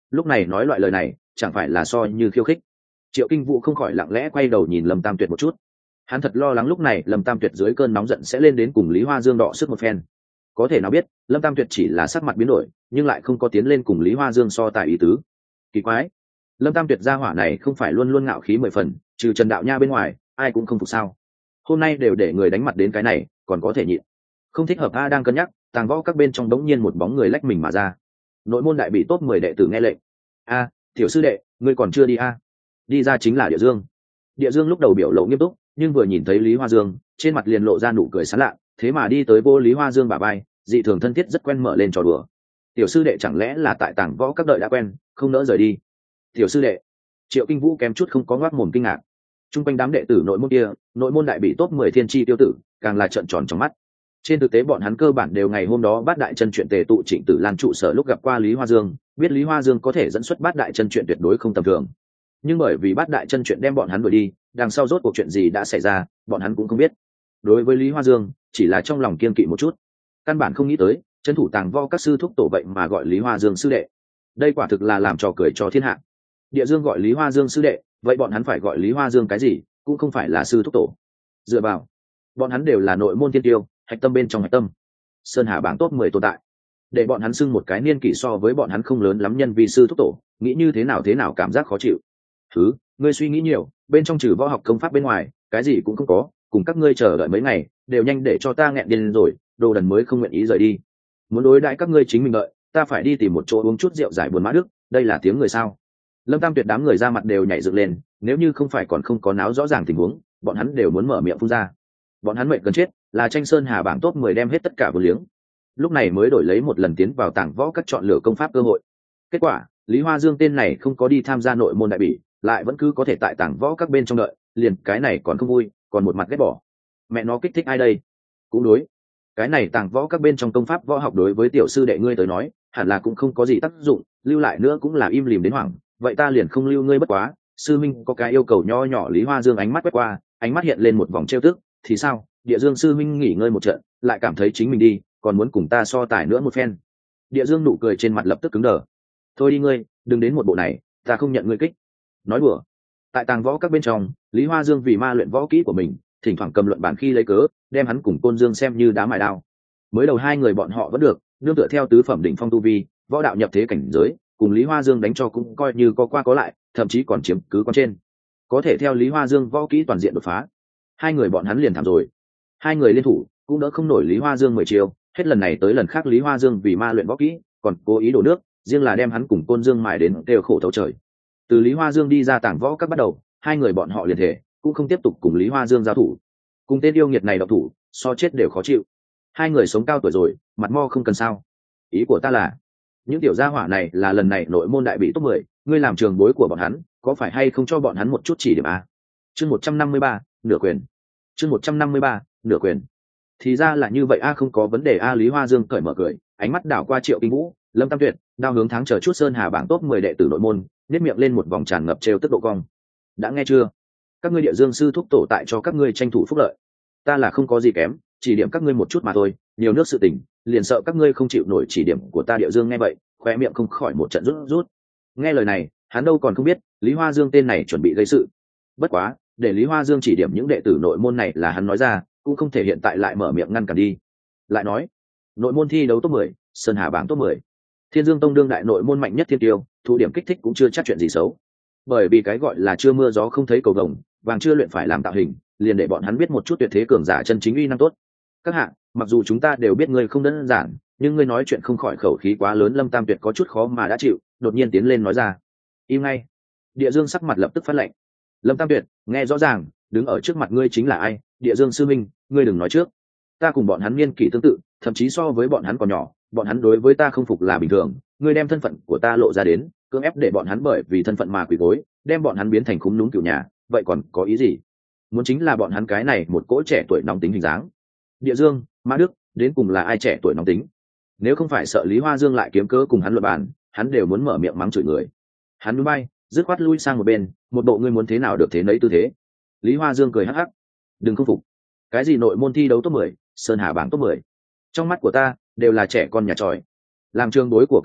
lúc này nói loại lời này chẳng phải là so như khiêu khích. Triệu Kinh Vũ không khỏi lặng lẽ quay đầu nhìn Lâm Tam Tuyệt một chút. Hắn thật lo lắng lúc này Lâm Tam Tuyệt dưới cơn nóng giận sẽ lên đến cùng Lý Hoa Dương đọ sức một phen. Có thể nào biết Lâm Tam Tuyệt chỉ là sắc mặt biến đổi nhưng lại không có tiến lên cùng Lý Hoa Dương so tài ý tứ. Kỳ quái, Lâm Tam Tuyệt gia hỏa này không phải luôn luôn ngạo khí 10 phần, trừ Trần Đạo Nha bên ngoài ai cũng không phục sao? Hôm nay đều để người đánh mặt đến cái này còn có thể nhịn. Không thích hợp a. Đang cân nhắc, Tàng Võ các bên trong đống nhiên một bóng người lách mình mà ra. Nội môn đại bị top 10 đệ tử nghe lệnh. A, tiểu sư đệ, ngươi còn chưa đi a? Đi ra chính là Địa Dương. Địa Dương lúc đầu biểu lộ nghiêm túc nhưng vừa nhìn thấy Lý Hoa Dương trên mặt liền lộ ra nụ cười sán lạ, thế mà đi tới vô Lý Hoa Dương bả vai, dị thường thân thiết rất quen mở lên trò đùa. Tiểu sư đệ chẳng lẽ là tại Tàng Võ các đợi đã quen không nỡ rời đi? Tiểu sư đệ. Triệu Kinh Vũ kém chút không có ngoác mồm kinh ngạc. Trung quanh đám đệ tử nội môn kia, nội môn đại bị top 10 thiên chi tiêu tử càng là trợn tròn trong mắt. Trên thực tế bọn hắn cơ bản đều ngày hôm đó Bát Đại Chân Chuyện tề tụ Trịnh Tử Lan trụ sở lúc gặp qua Lý Hoa Dương, biết Lý Hoa Dương có thể dẫn xuất Bát Đại Chân Chuyện tuyệt đối không tầm thường. Nhưng bởi vì Bát Đại Chân Chuyện đem bọn hắn đuổi đi, đằng sau rốt cuộc chuyện gì đã xảy ra, bọn hắn cũng không biết. Đối với Lý Hoa Dương, chỉ là trong lòng kiên kỵ một chút, căn bản không nghĩ tới, trấn thủ Tàng Võ các sư thúc tổ vậy mà gọi Lý Hoa Dương sư đệ. Đây quả thực là làm trò cười cho thiên hạ. Địa Dương gọi Lý Hoa Dương sư đệ, vậy bọn hắn phải gọi Lý Hoa Dương cái gì, cũng không phải là sư thúc tổ. Dựa vào, bọn hắn đều là nội môn thiên tiêu, hạch tâm bên trong hạch tâm, Sơn Hà bảng top 10 tồn tại, để bọn hắn xưng một cái niên kỷ so với bọn hắn không lớn lắm nhân vi sư thúc tổ, nghĩ như thế nào cảm giác khó chịu. Thứ, ngươi suy nghĩ nhiều, bên trong trừ võ học công pháp bên ngoài cái gì cũng không có, cùng các ngươi chờ đợi mấy ngày đều nhanh để cho ta nghẹn điên rồi, đồ đần mới không nguyện ý rời đi. Muốn đối đãi các ngươi chính mình đợi, ta phải đi tìm một chỗ uống chút rượu giải buồn mã đức, đây là tiếng người sao? Lâm Tam Tuyệt đám người ra mặt đều nhảy dựng lên, nếu như không phải còn không có náo rõ ràng tình huống, bọn hắn đều muốn mở miệng phun ra. Bọn hắn mệt gần chết, là tranh Sơn Hà bảng top 10 đem hết tất cả vô liếng, lúc này mới đổi lấy một lần tiến vào Tàng Võ các chọn lựa công pháp cơ hội. Kết quả Lý Hoa Dương tên này không có đi tham gia nội môn đại bỉ, lại vẫn cứ có thể tại Tàng Võ các bên trong đợi, liền cái này còn không vui, còn một mặt ghét bỏ. Mẹ nó kích thích ai đây? Cũng đối, cái này Tàng Võ các bên trong công pháp võ học đối với tiểu sư đệ ngươi tới nói hẳn là cũng không có gì tác dụng, lưu lại nữa cũng là im lìm đến hoảng, vậy ta liền không lưu ngươi bất quá. Sư minh có cái yêu cầu nho nhỏ. Lý Hoa Dương ánh mắt quét qua, ánh mắt hiện lên một vòng trêu tức. Thì sao? Địa Dương sư minh nghỉ ngơi một trận lại cảm thấy chính mình đi, còn muốn cùng ta so tài nữa một phen. Địa Dương nụ cười trên mặt lập tức cứng đờ. Thôi đi ngươi, đừng đến một bộ này, ta không nhận ngươi kích. Nói đùa. Tại Tàng Võ các bên trong, Lý Hoa Dương vì ma luyện võ kỹ của mình, thỉnh thoảng cầm luận bản khi lấy cớ đem hắn cùng Côn Dương xem như đá mài đao. Mới đầu hai người bọn họ vẫn được, nương tựa theo tứ phẩm đỉnh phong tu vi, võ đạo nhập thế cảnh giới, cùng Lý Hoa Dương đánh cho cũng coi như có qua có lại, thậm chí còn chiếm cứ con trên. Có thể theo Lý Hoa Dương võ kỹ toàn diện đột phá, hai người bọn hắn liền thảm rồi. Hai người liên thủ cũng đỡ không nổi Lý Hoa Dương 10 chiêu, hết lần này tới lần khác Lý Hoa Dương vì ma luyện võ kỹ còn cố ý đổ nước, riêng là đem hắn cùng Côn Dương mài đến đều khổ thấu trời. Từ Lý Hoa Dương đi ra Tàng Võ các bắt đầu, hai người bọn họ liền thể cũng không tiếp tục cùng Lý Hoa Dương giao thủ. Cùng tên yêu nghiệt này độc thủ, so chết đều khó chịu. Hai người sống cao tuổi rồi, mặt mo không cần sao? Ý của ta là, những tiểu gia hỏa này là lần này nội môn đại bị top 10, ngươi làm trường bối của bọn hắn, có phải hay không cho bọn hắn một chút chỉ điểm a? Chương 153, nửa quyền. Chương 153, nửa quyền. Thì ra là như vậy a, không có vấn đề a. Lý Hoa Dương cởi mở cười, ánh mắt đảo qua Triệu Kinh Vũ, Lâm Tam Tuyệt, đao hướng thắng chờ chút Sơn Hà bảng top 10 đệ tử nội môn, nhếch miệng lên một vòng tràn ngập trêu tức độ cong. Đã nghe chưa? Các ngươi Địa Dương sư thúc tổ tại cho các ngươi tranh thủ phúc lợi. Ta là không có gì kém, chỉ điểm các ngươi một chút mà thôi, nhiều nước sự tình, liền sợ các ngươi không chịu nổi chỉ điểm của ta. Địa Dương nghe vậy, khóe miệng không khỏi một trận rút rút. Nghe lời này, hắn đâu còn không biết, Lý Hoa Dương tên này chuẩn bị gây sự. Bất quá, để Lý Hoa Dương chỉ điểm những đệ tử nội môn này là hắn nói ra, cũng không thể hiện tại lại mở miệng ngăn cản đi. Lại nói, nội môn thi đấu top 10, Sơn Hà bảng top 10. Thiên Dương Tông đương đại nội môn mạnh nhất thiên tiêu, thụ điểm kích thích cũng chưa chắc chuyện gì xấu. Bởi vì cái gọi là chưa mưa gió không thấy cầu vồng, vàng chưa luyện phải làm tạo hình, liền để bọn hắn biết một chút tuyệt thế cường giả chân chính uy năng tốt. Các hạ, mặc dù chúng ta đều biết ngươi không đơn giản, nhưng ngươi nói chuyện không khỏi khẩu khí quá lớn. Lâm Tam Tuyệt có chút khó mà đã chịu, đột nhiên tiến lên nói ra. Im ngay. Địa Dương sắc mặt lập tức phát lệnh. Lâm Tam Tuyệt, nghe rõ ràng, đứng ở trước mặt ngươi chính là ai? Địa Dương sư minh, ngươi đừng nói trước. Ta cùng bọn hắn niên kỷ tương tự, thậm chí so với bọn hắn còn nhỏ, bọn hắn đối với ta không phục là bình thường. Ngươi đem thân phận của ta lộ ra đến, cưỡng ép để bọn hắn bởi vì thân phận mà quỳ gối, đem bọn hắn biến thành khúm núm cửu nhà, vậy còn có ý gì? Muốn chính là bọn hắn cái này một cỗ trẻ tuổi nóng tính hình dáng. Địa Dương, Mã Đức, đến cùng là ai trẻ tuổi nóng tính? Nếu không phải sợ Lý Hoa Dương lại kiếm cớ cùng hắn luận bàn, hắn đều muốn mở miệng mắng chửi người. Hắn núi bay, dứt khoát lui sang một bên, một bộ ngươi muốn thế nào được thế nấy tư thế. Lý Hoa Dương cười hắc hắc, đừng không phục. Cái gì nội môn thi đấu top 10, Sơn Hà bảng top 10, trong mắt của ta đều là trẻ con nhà tròi. Làm trường bối của các ngươi,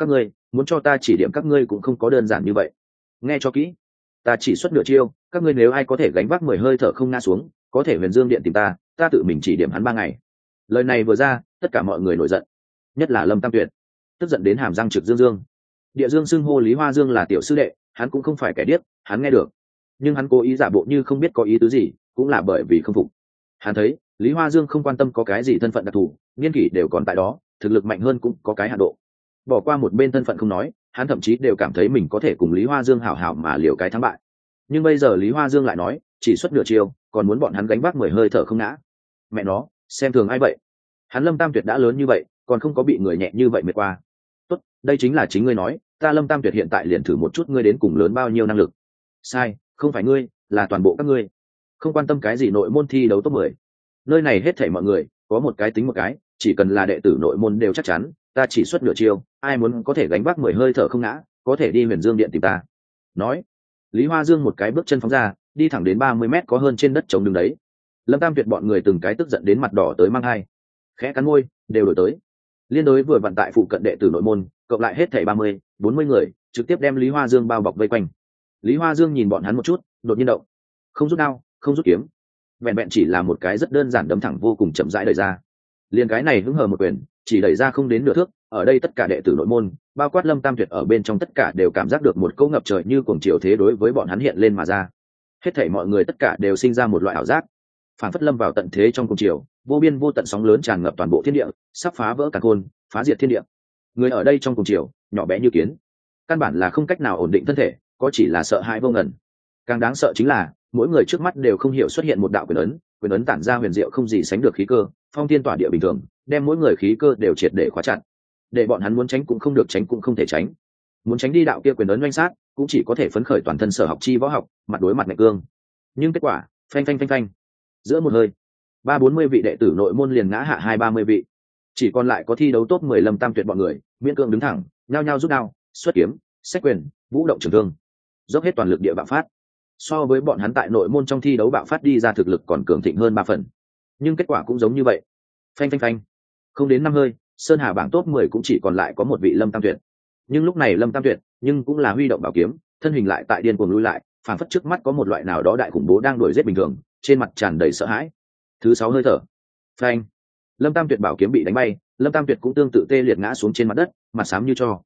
muốn cho ta chỉ điểm các ngươi cũng không có đơn giản như vậy. Nghe cho kỹ, ta chỉ xuất nửa chiêu, các ngươi nếu ai có thể gánh vác 10 hơi thở không ngã xuống, có thể huyền dương điện tìm ta tự mình chỉ điểm hắn 3 ngày. Lời này vừa ra, tất cả mọi người nổi giận, nhất là Lâm Tam Tuyệt, tức giận đến hàm răng trực dương dương. Địa Dương xưng hô Lý Hoa Dương là tiểu sư đệ, hắn cũng không phải kẻ điếc, hắn nghe được, nhưng hắn cố ý giả bộ như không biết có ý tứ gì, cũng là bởi vì không phục. Hắn thấy Lý Hoa Dương không quan tâm có cái gì thân phận đặc thù, niên kỷ đều còn tại đó, thực lực mạnh hơn cũng có cái hạn độ. Bỏ qua một bên thân phận không nói, hắn thậm chí đều cảm thấy mình có thể cùng Lý Hoa Dương hảo hảo mà liều cái thắng bại. Nhưng bây giờ Lý Hoa Dương lại nói chỉ xuất nửa chiều, còn muốn bọn hắn gánh vác 10 hơi thở không ngã. Mẹ nó, xem thường ai vậy? Hắn Lâm Tam Tuyệt đã lớn như vậy, còn không có bị người nhẹ như vậy mệt qua. Tốt, đây chính là chính ngươi nói, ta Lâm Tam Tuyệt hiện tại liền thử một chút ngươi đến cùng lớn bao nhiêu năng lực. Sai, không phải ngươi, là toàn bộ các ngươi. Không quan tâm cái gì nội môn thi đấu top 10. Nơi này hết thảy mọi người, có một cái tính một cái, chỉ cần là đệ tử nội môn đều chắc chắn, ta chỉ xuất nửa chiêu, ai muốn có thể gánh vác 10 hơi thở không ngã, có thể đi Huyền Dương điện tìm ta. Nói, Lý Hoa Dương một cái bước chân phóng ra, đi thẳng đến 30 mét có hơn trên đất trống đứng đấy. Lâm Tam Tuyệt bọn người từng cái tức giận đến mặt đỏ tới mang hai, khẽ cắn môi, đều đổi tới. Liên đối vừa vận tại phụ cận đệ tử nội môn, cộng lại hết thảy 30-40 người, trực tiếp đem Lý Hoa Dương bao bọc vây quanh. Lý Hoa Dương nhìn bọn hắn một chút, đột nhiên động, không rút đao, không rút kiếm, vẹn vẹn chỉ là một cái rất đơn giản đấm thẳng vô cùng chậm rãi đẩy ra. Liên cái này hứng hờ một quyền, chỉ đẩy ra không đến nửa thước, ở đây tất cả đệ tử nội môn, bao quát Lâm Tam Tuyệt ở bên trong tất cả đều cảm giác được một cỗ ngập trời như cuồng triều thế đối với bọn hắn hiện lên mà ra. Hết thảy mọi người tất cả đều sinh ra một loại ảo giác, phản phất lâm vào tận thế trong cuồng triều, vô biên vô tận sóng lớn tràn ngập toàn bộ thiên địa, sắp phá vỡ càn khôn, phá diệt thiên địa. Người ở đây trong cuồng triều, nhỏ bé như kiến, căn bản là không cách nào ổn định thân thể, có chỉ là sợ hãi vô ngần. Càng đáng sợ chính là mỗi người trước mắt đều không hiểu xuất hiện một đạo quyền ấn tản ra huyền diệu không gì sánh được khí cơ, phong thiên tỏa địa bình thường, đem mỗi người khí cơ đều triệt để khóa chặt, để bọn hắn muốn tránh cũng không được, tránh cũng không thể tránh. Muốn tránh đi đạo kia quyền ấn oanh sát, cũng chỉ có thể phấn khởi toàn thân sở học chi võ học, mặt đối mặt ngạch cương. Nhưng kết quả, phanh phanh phanh phanh, giữa một hơi, 30-40 vị đệ tử nội môn liền ngã hạ 20-30 vị, chỉ còn lại có thi đấu top 10 Lâm Tam Tuyệt bọn người, miễn cưỡng đứng thẳng, nhao nhao rút đao, xuất kiếm, sách quyền, vũ động trường thương, dốc hết toàn lực địa bạo phát. So với bọn hắn tại nội môn trong thi đấu bạo phát đi ra thực lực còn cường thịnh hơn 3 phần, nhưng kết quả cũng giống như vậy. Phanh phanh phanh, không đến 5 hơi, Sơn Hà bảng top 10 cũng chỉ còn lại có một vị Lâm Tam Tuyệt. Nhưng lúc này Lâm Tam Tuyệt, nhưng cũng là huy động bảo kiếm, thân hình lại tại điên cuồng lui lại, phản phất trước mắt có một loại nào đó đại khủng bố đang đuổi giết bình thường, trên mặt tràn đầy sợ hãi. Thứ 6 hơi thở. Phanh. Lâm Tam Tuyệt bảo kiếm bị đánh bay, Lâm Tam Tuyệt cũng tương tự tê liệt ngã xuống trên mặt đất, mặt xám như tro.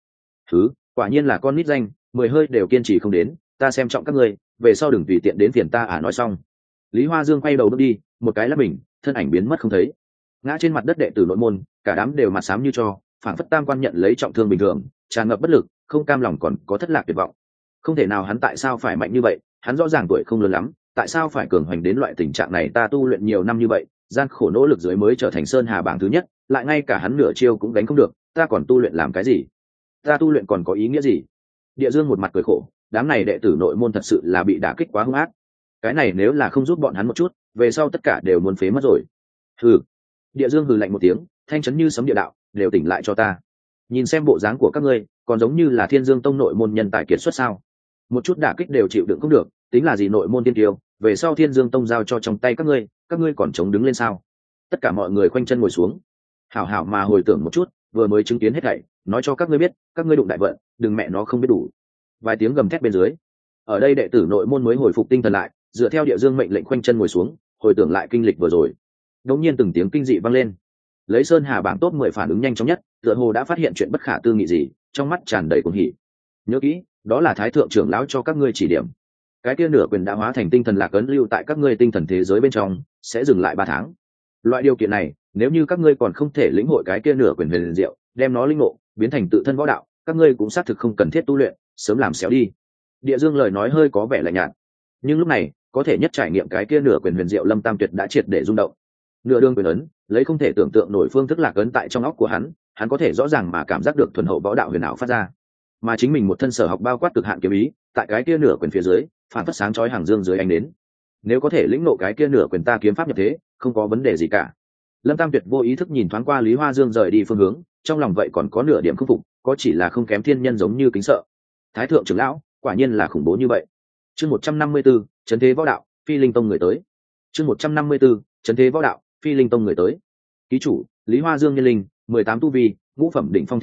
Quả nhiên là con nít danh, 10 hơi đều kiên trì không đến, ta xem trọng các ngươi, về sau đừng tùy tiện đến phiền ta. Nói xong, Lý Hoa Dương quay đầu bước đi, một cái lắp mình, thân ảnh biến mất không thấy. Ngã trên mặt đất đệ tử nội môn, cả đám đều mặt xám như tro, phảng phất tam quan nhận lấy trọng thương bình thường, tràn ngập bất lực, không cam lòng còn có thất lạc tuyệt vọng. Không thể nào, hắn tại sao phải mạnh như vậy, hắn rõ ràng tuổi không lớn lắm, tại sao phải cường hoành đến loại tình trạng này? Ta tu luyện nhiều năm như vậy, gian khổ nỗ lực dưới mới trở thành Sơn Hà bảng thứ nhất, lại ngay cả hắn nửa chiêu cũng đánh không được, ta còn tu luyện làm cái gì? Ta tu luyện còn có ý nghĩa gì? Địa Dương một mặt cười khổ, đám này đệ tử nội môn thật sự là bị đả kích quá hung ác. Cái này nếu là không giúp bọn hắn một chút, về sau tất cả đều muốn phế mất rồi. Hừ. Địa Dương hừ lạnh một tiếng, thanh chấn như sấm địa đạo, đều tỉnh lại cho ta. Nhìn xem bộ dáng của các ngươi, còn giống như là Thiên Dương tông nội môn nhân tài kiệt xuất sao? Một chút đả kích đều chịu đựng không được, tính là gì nội môn tiên tiêu? Về sau Thiên Dương tông giao cho trong tay các ngươi còn chống đứng lên sao? Tất cả mọi người khoanh chân ngồi xuống, hảo hảo mà hồi tưởng một chút, vừa mới chứng kiến hết thảy, nói cho các ngươi biết, các ngươi đụng đại vận, đừng mẹ nó không biết đủ. Vài tiếng gầm thét bên dưới, ở đây đệ tử nội môn mới hồi phục tinh thần lại, dựa theo Địa Dương mệnh lệnh khoanh chân ngồi xuống, hồi tưởng lại kinh lịch vừa rồi. Đột nhiên từng tiếng kinh dị vang lên. Lấy Sơn Hà bảng top 10 phản ứng nhanh chóng nhất, tựa hồ đã phát hiện chuyện bất khả tư nghị gì, trong mắt tràn đầy cuồng hỉ. Nhớ kỹ, đó là Thái thượng trưởng lão cho các ngươi chỉ điểm. Cái kia nửa quyền đã hóa thành tinh thần lạc ấn lưu tại các ngươi tinh thần thế giới bên trong, sẽ dừng lại 3 tháng. Loại điều kiện này, nếu như các ngươi còn không thể lĩnh hội cái kia nửa quyền huyền diệu, đem nó linh ngộ, biến thành tự thân võ đạo, các ngươi cũng xác thực không cần thiết tu luyện, sớm làm xéo đi. Địa Dương lời nói hơi có vẻ lạnh nhạt, nhưng lúc này, có thể nhất trải nghiệm cái kia nửa quyền huyền diệu Lâm Tam Tuyệt đã triệt để rung động. Nửa đường quyền ấn, lấy không thể tưởng tượng nổi phương thức lạc ấn tại trong óc của hắn có thể rõ ràng mà cảm giác được thuần hậu võ đạo huyền ảo phát ra, mà chính mình một thân sở học bao quát cực hạn kiếm ý, tại cái kia nửa quyền phía dưới, phản phất sáng chói hàng dương dưới ánh đến. Nếu có thể lĩnh ngộ cái kia nửa quyền ta kiếm pháp nhập thế, không có vấn đề gì cả. Lâm Tam Tuyệt vô ý thức nhìn thoáng qua Lý Hoa Dương rời đi phương hướng, trong lòng vậy còn có nửa điểm không phục, có chỉ là không kém thiên nhân giống như kính sợ. Thái thượng trưởng lão, quả nhiên là khủng bố như vậy. Chương 154, trấn thế võ đạo, Phi Linh tông người tới. Chương 154, trấn thế võ đạo, Phi Linh tông người tới. Ký chủ, Lý Hoa Dương nhân linh, 18 tu vi, ngũ phẩm đỉnh phong thiên phú,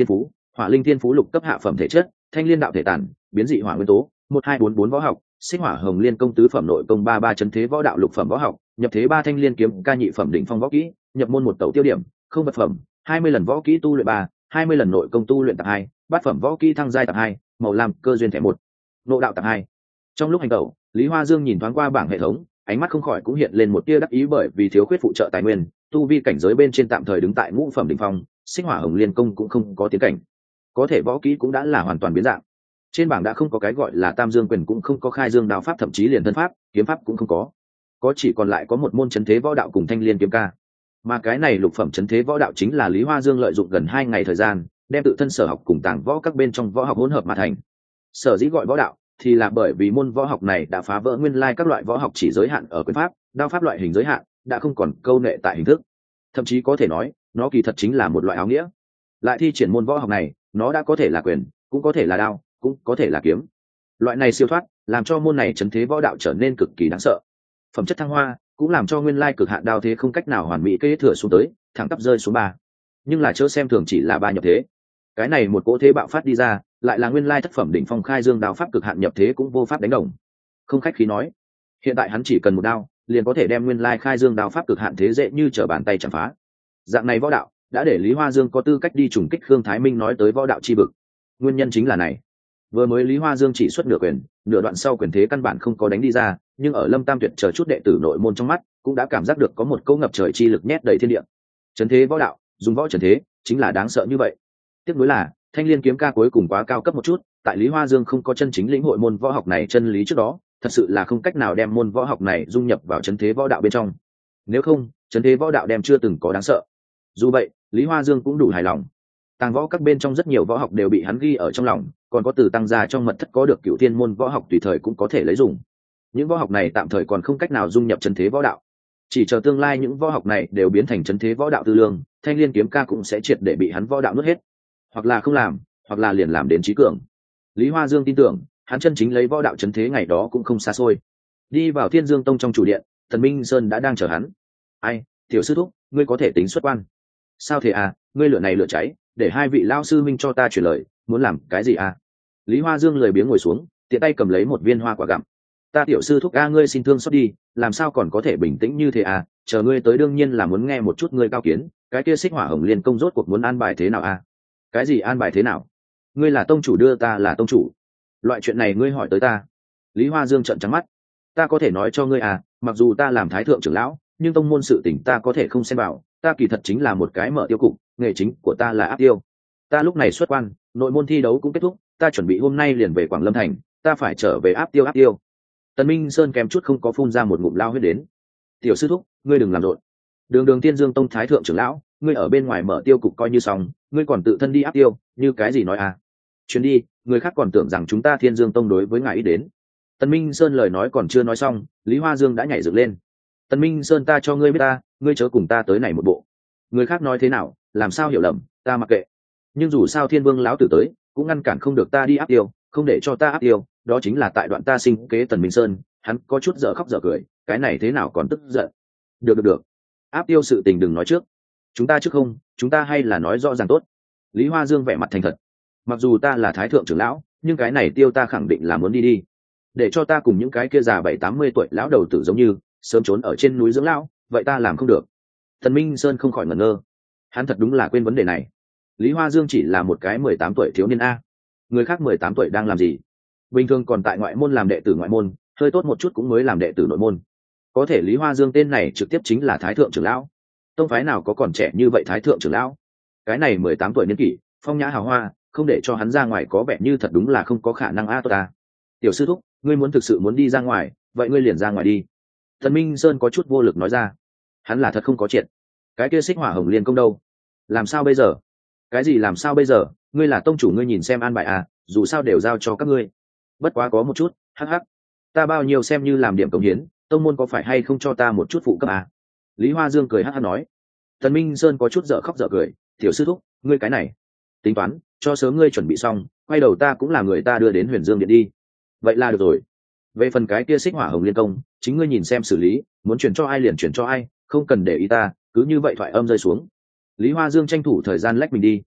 Hỏa linh thiên phú lục cấp hạ phẩm thể chất, thanh liên đạo thể tản, biến dị hỏa nguyên tố, 1244 võ học, xích hỏa hồng liên công tứ phẩm nội công 33 chấn thế võ đạo lục phẩm võ học, nhập thế 3 thanh liên kiếm ca nhị phẩm đỉnh phong võ kỹ, nhập môn một tẩu tiêu điểm, không vật phẩm, 20 lần võ kỹ tu luyện 3, 20 lần nội công tu luyện tập 2, bát phẩm võ kỹ thăng giai tập 2, màu lam cơ duyên thẻ 1, nộ đạo tập 2. Trong lúc hành tẩu, Lý Hoa Dương nhìn thoáng qua bảng hệ thống, ánh mắt không khỏi cũng hiện lên một tia đắc ý bởi vì thiếu khuyết phụ trợ tài nguyên, tu vi cảnh giới bên trên tạm thời đứng tại ngũ phẩm đỉnh phong, xích hỏa hồng liên công cũng không có tiến cảnh, có thể võ kỹ cũng đã là hoàn toàn biến dạng. Trên bảng đã không có cái gọi là tam dương quyền, cũng không có khai dương đao pháp, thậm chí liền thân pháp kiếm pháp cũng không có chỉ còn lại có một môn chấn thế võ đạo cùng thanh liên kiếm ca. Mà cái này lục phẩm chấn thế võ đạo chính là Lý Hoa Dương lợi dụng gần 2 ngày thời gian đem tự thân sở học cùng tàng võ các bên trong võ học hỗn hợp mà thành. Sở dĩ gọi võ đạo thì là bởi vì môn võ học này đã phá vỡ nguyên lai các loại võ học chỉ giới hạn ở quyền pháp đao pháp loại hình giới hạn, đã không còn câu nệ tại hình thức, thậm chí có thể nói nó kỳ thật chính là một loại áo nghĩa. Lại thi triển môn võ học này, nó đã có thể là quyền, cũng có thể là đao, cũng có thể là kiếm. Loại này siêu thoát làm cho môn này chấn thế võ đạo trở nên cực kỳ đáng sợ. Phẩm chất thăng hoa cũng làm cho nguyên lai cực hạn đao thế không cách nào hoàn mỹ kế thừa xuống tới, thẳng tắp rơi xuống 3. Nhưng là chớ xem thường chỉ là 3 nhập thế, cái này một cỗ thế bạo phát đi ra, lại là nguyên lai thất phẩm đỉnh phong khai dương đao pháp cực hạn nhập thế cũng vô pháp đánh đồng. Không khách khí nói, hiện tại hắn chỉ cần một đao liền có thể đem nguyên lai khai dương đao pháp cực hạn thế dễ như trở bàn tay chạm phá. Dạng này võ đạo đã để Lý Hoa Dương có tư cách đi trùng kích Khương Thái Minh nói tới võ đạo chi vực. Nguyên nhân chính là này. Vừa mới Lý Hoa Dương chỉ xuất nửa quyền, nửa đoạn sau quyền thế căn bản không có đánh đi ra, nhưng ở Lâm Tam Tuyệt chờ chút đệ tử nội môn trong mắt, cũng đã cảm giác được có một câu ngập trời chi lực nhét đầy thiên địa. Trấn thế võ đạo, dùng võ trấn thế, chính là đáng sợ như vậy. Tiếc nuối là, thanh liên kiếm ca cuối cùng quá cao cấp một chút, tại Lý Hoa Dương không có chân chính lĩnh hội môn võ học này chân lý trước đó, thật sự là không cách nào đem môn võ học này dung nhập vào trấn thế võ đạo bên trong. Nếu không, trấn thế võ đạo đem chưa từng có đáng sợ. Dù vậy, Lý Hoa Dương cũng đủ hài lòng. Tàng võ các bên trong rất nhiều võ học đều bị hắn ghi ở trong lòng, còn có từ tăng gia trong mật thất có được cựu thiên môn võ học tùy thời cũng có thể lấy dùng. Những võ học này tạm thời còn không cách nào dung nhập trấn thế võ đạo, chỉ chờ tương lai những võ học này đều biến thành trấn thế võ đạo tư lương, thanh liên kiếm ca cũng sẽ triệt để bị hắn võ đạo nuốt hết, hoặc là không làm, hoặc là liền làm đến trí cường. Lý Hoa Dương tin tưởng hắn chân chính lấy võ đạo trấn thế ngày đó cũng không xa xôi. Đi vào Thiên Dương Tông trong chủ điện, Thần Minh Sơn đã đang chờ hắn. Ai, tiểu sư thúc, ngươi có thể tính xuất quan? Sao thế à, ngươi lửa này lửa cháy, để hai vị lao sư minh cho ta truyền lời, muốn làm cái gì à? Lý Hoa Dương lười biếng ngồi xuống, tiện tay cầm lấy một viên hoa quả gặm. Ta tiểu sư thúc a, ngươi xin thương xót đi, làm sao còn có thể bình tĩnh như thế à? Chờ ngươi tới đương nhiên là muốn nghe một chút ngươi cao kiến, cái kia xích hỏa hồng liên công rốt cuộc muốn an bài thế nào à? Cái gì an bài thế nào? Ngươi là tông chủ đưa ta là tông chủ, loại chuyện này ngươi hỏi tới ta? Lý Hoa Dương trợn trắng mắt. Ta có thể nói cho ngươi à, mặc dù ta làm thái thượng trưởng lão, nhưng tông môn sự tình ta có thể không xen vào, ta kỳ thật chính là một cái mở tiêu cục, nghề chính của ta là áp tiêu. Ta lúc này xuất quan, nội môn thi đấu cũng kết thúc, ta chuẩn bị hôm nay liền về Quảng Lâm thành, ta phải trở về áp tiêu. Tần Minh Sơn kèm chút không có phun ra một ngụm lao huyết đến. Tiểu sư thúc, ngươi đừng làm rộn. Đường Thiên Dương Tông thái thượng trưởng lão, ngươi ở bên ngoài mở tiêu cục coi như xong, ngươi còn tự thân đi áp tiêu, như cái gì nói à? Chuyến đi, người khác còn tưởng rằng chúng ta Thiên Dương Tông đối với ngài ý đến. Tần Minh Sơn lời nói còn chưa nói xong, Lý Hoa Dương đã nhảy dựng lên. Tần Minh Sơn, ta cho ngươi biết ta, ngươi chớ cùng ta tới này một bộ. Người khác nói thế nào, làm sao hiểu lầm, ta mặc kệ. Nhưng dù sao Thiên Vương lão tử tới, cũng ngăn cản không được ta đi áp tiêu, không để cho ta áp tiêu, đó chính là tại đoạn ta sinh kế. Tần Minh Sơn, hắn có chút dở khóc dở cười, cái này thế nào còn tức giận. Được. Áp tiêu sự tình đừng nói trước. Chúng ta trước không, chúng ta hay là nói rõ ràng tốt. Lý Hoa Dương vẻ mặt thành thật. Mặc dù ta là thái thượng trưởng lão, nhưng cái này tiêu ta khẳng định là muốn đi. Để cho ta cùng những cái kia già 70-80 tuổi lão đầu tử giống như sớm trốn ở trên núi dưỡng lão, vậy ta làm không được. Tần Minh Sơn không khỏi ngẩn ngơ. Hắn thật đúng là quên vấn đề này. Lý Hoa Dương chỉ là một cái 18 tuổi thiếu niên a. Người khác 18 tuổi đang làm gì? Bình thường còn tại ngoại môn làm đệ tử ngoại môn, hơi tốt một chút cũng mới làm đệ tử nội môn. Có thể Lý Hoa Dương tên này trực tiếp chính là thái thượng trưởng lão. Tông phái nào có còn trẻ như vậy thái thượng trưởng lão? Cái này 18 tuổi niên kỷ, phong nhã hào hoa, không để cho hắn ra ngoài có vẻ như thật đúng là không có khả năng a. Tốt ta. Tiểu sư thúc, ngươi muốn thực sự muốn đi ra ngoài, vậy ngươi liền ra ngoài đi. Thần Minh Sơn có chút vô lực nói ra. Hắn là thật không có chuyện. Cái kia xích hỏa hồng liên công đâu? Làm sao bây giờ? Cái gì làm sao bây giờ? Ngươi là tông chủ, ngươi nhìn xem an bài à, dù sao đều giao cho các ngươi. Bất quá có một chút, hắc. Ta bao nhiêu xem như làm điểm công hiến, tông môn có phải hay không cho ta một chút phụ cấp à? Lý Hoa Dương cười hắc nói. Thần Minh Sơn có chút dở khóc dở cười. Tiểu sư thúc, ngươi cái này tính toán cho sớm, ngươi chuẩn bị xong, quay đầu ta cũng là người ta đưa đến Huyền Dương điện đi. Vậy là được rồi. Về phần cái kia xích hỏa hồng liên công, chính ngươi nhìn xem xử lý, muốn chuyển cho ai liền chuyển cho ai, không cần để ý ta. Cứ như vậy thoại âm rơi xuống. Lý Hoa Dương tranh thủ thời gian lách mình đi.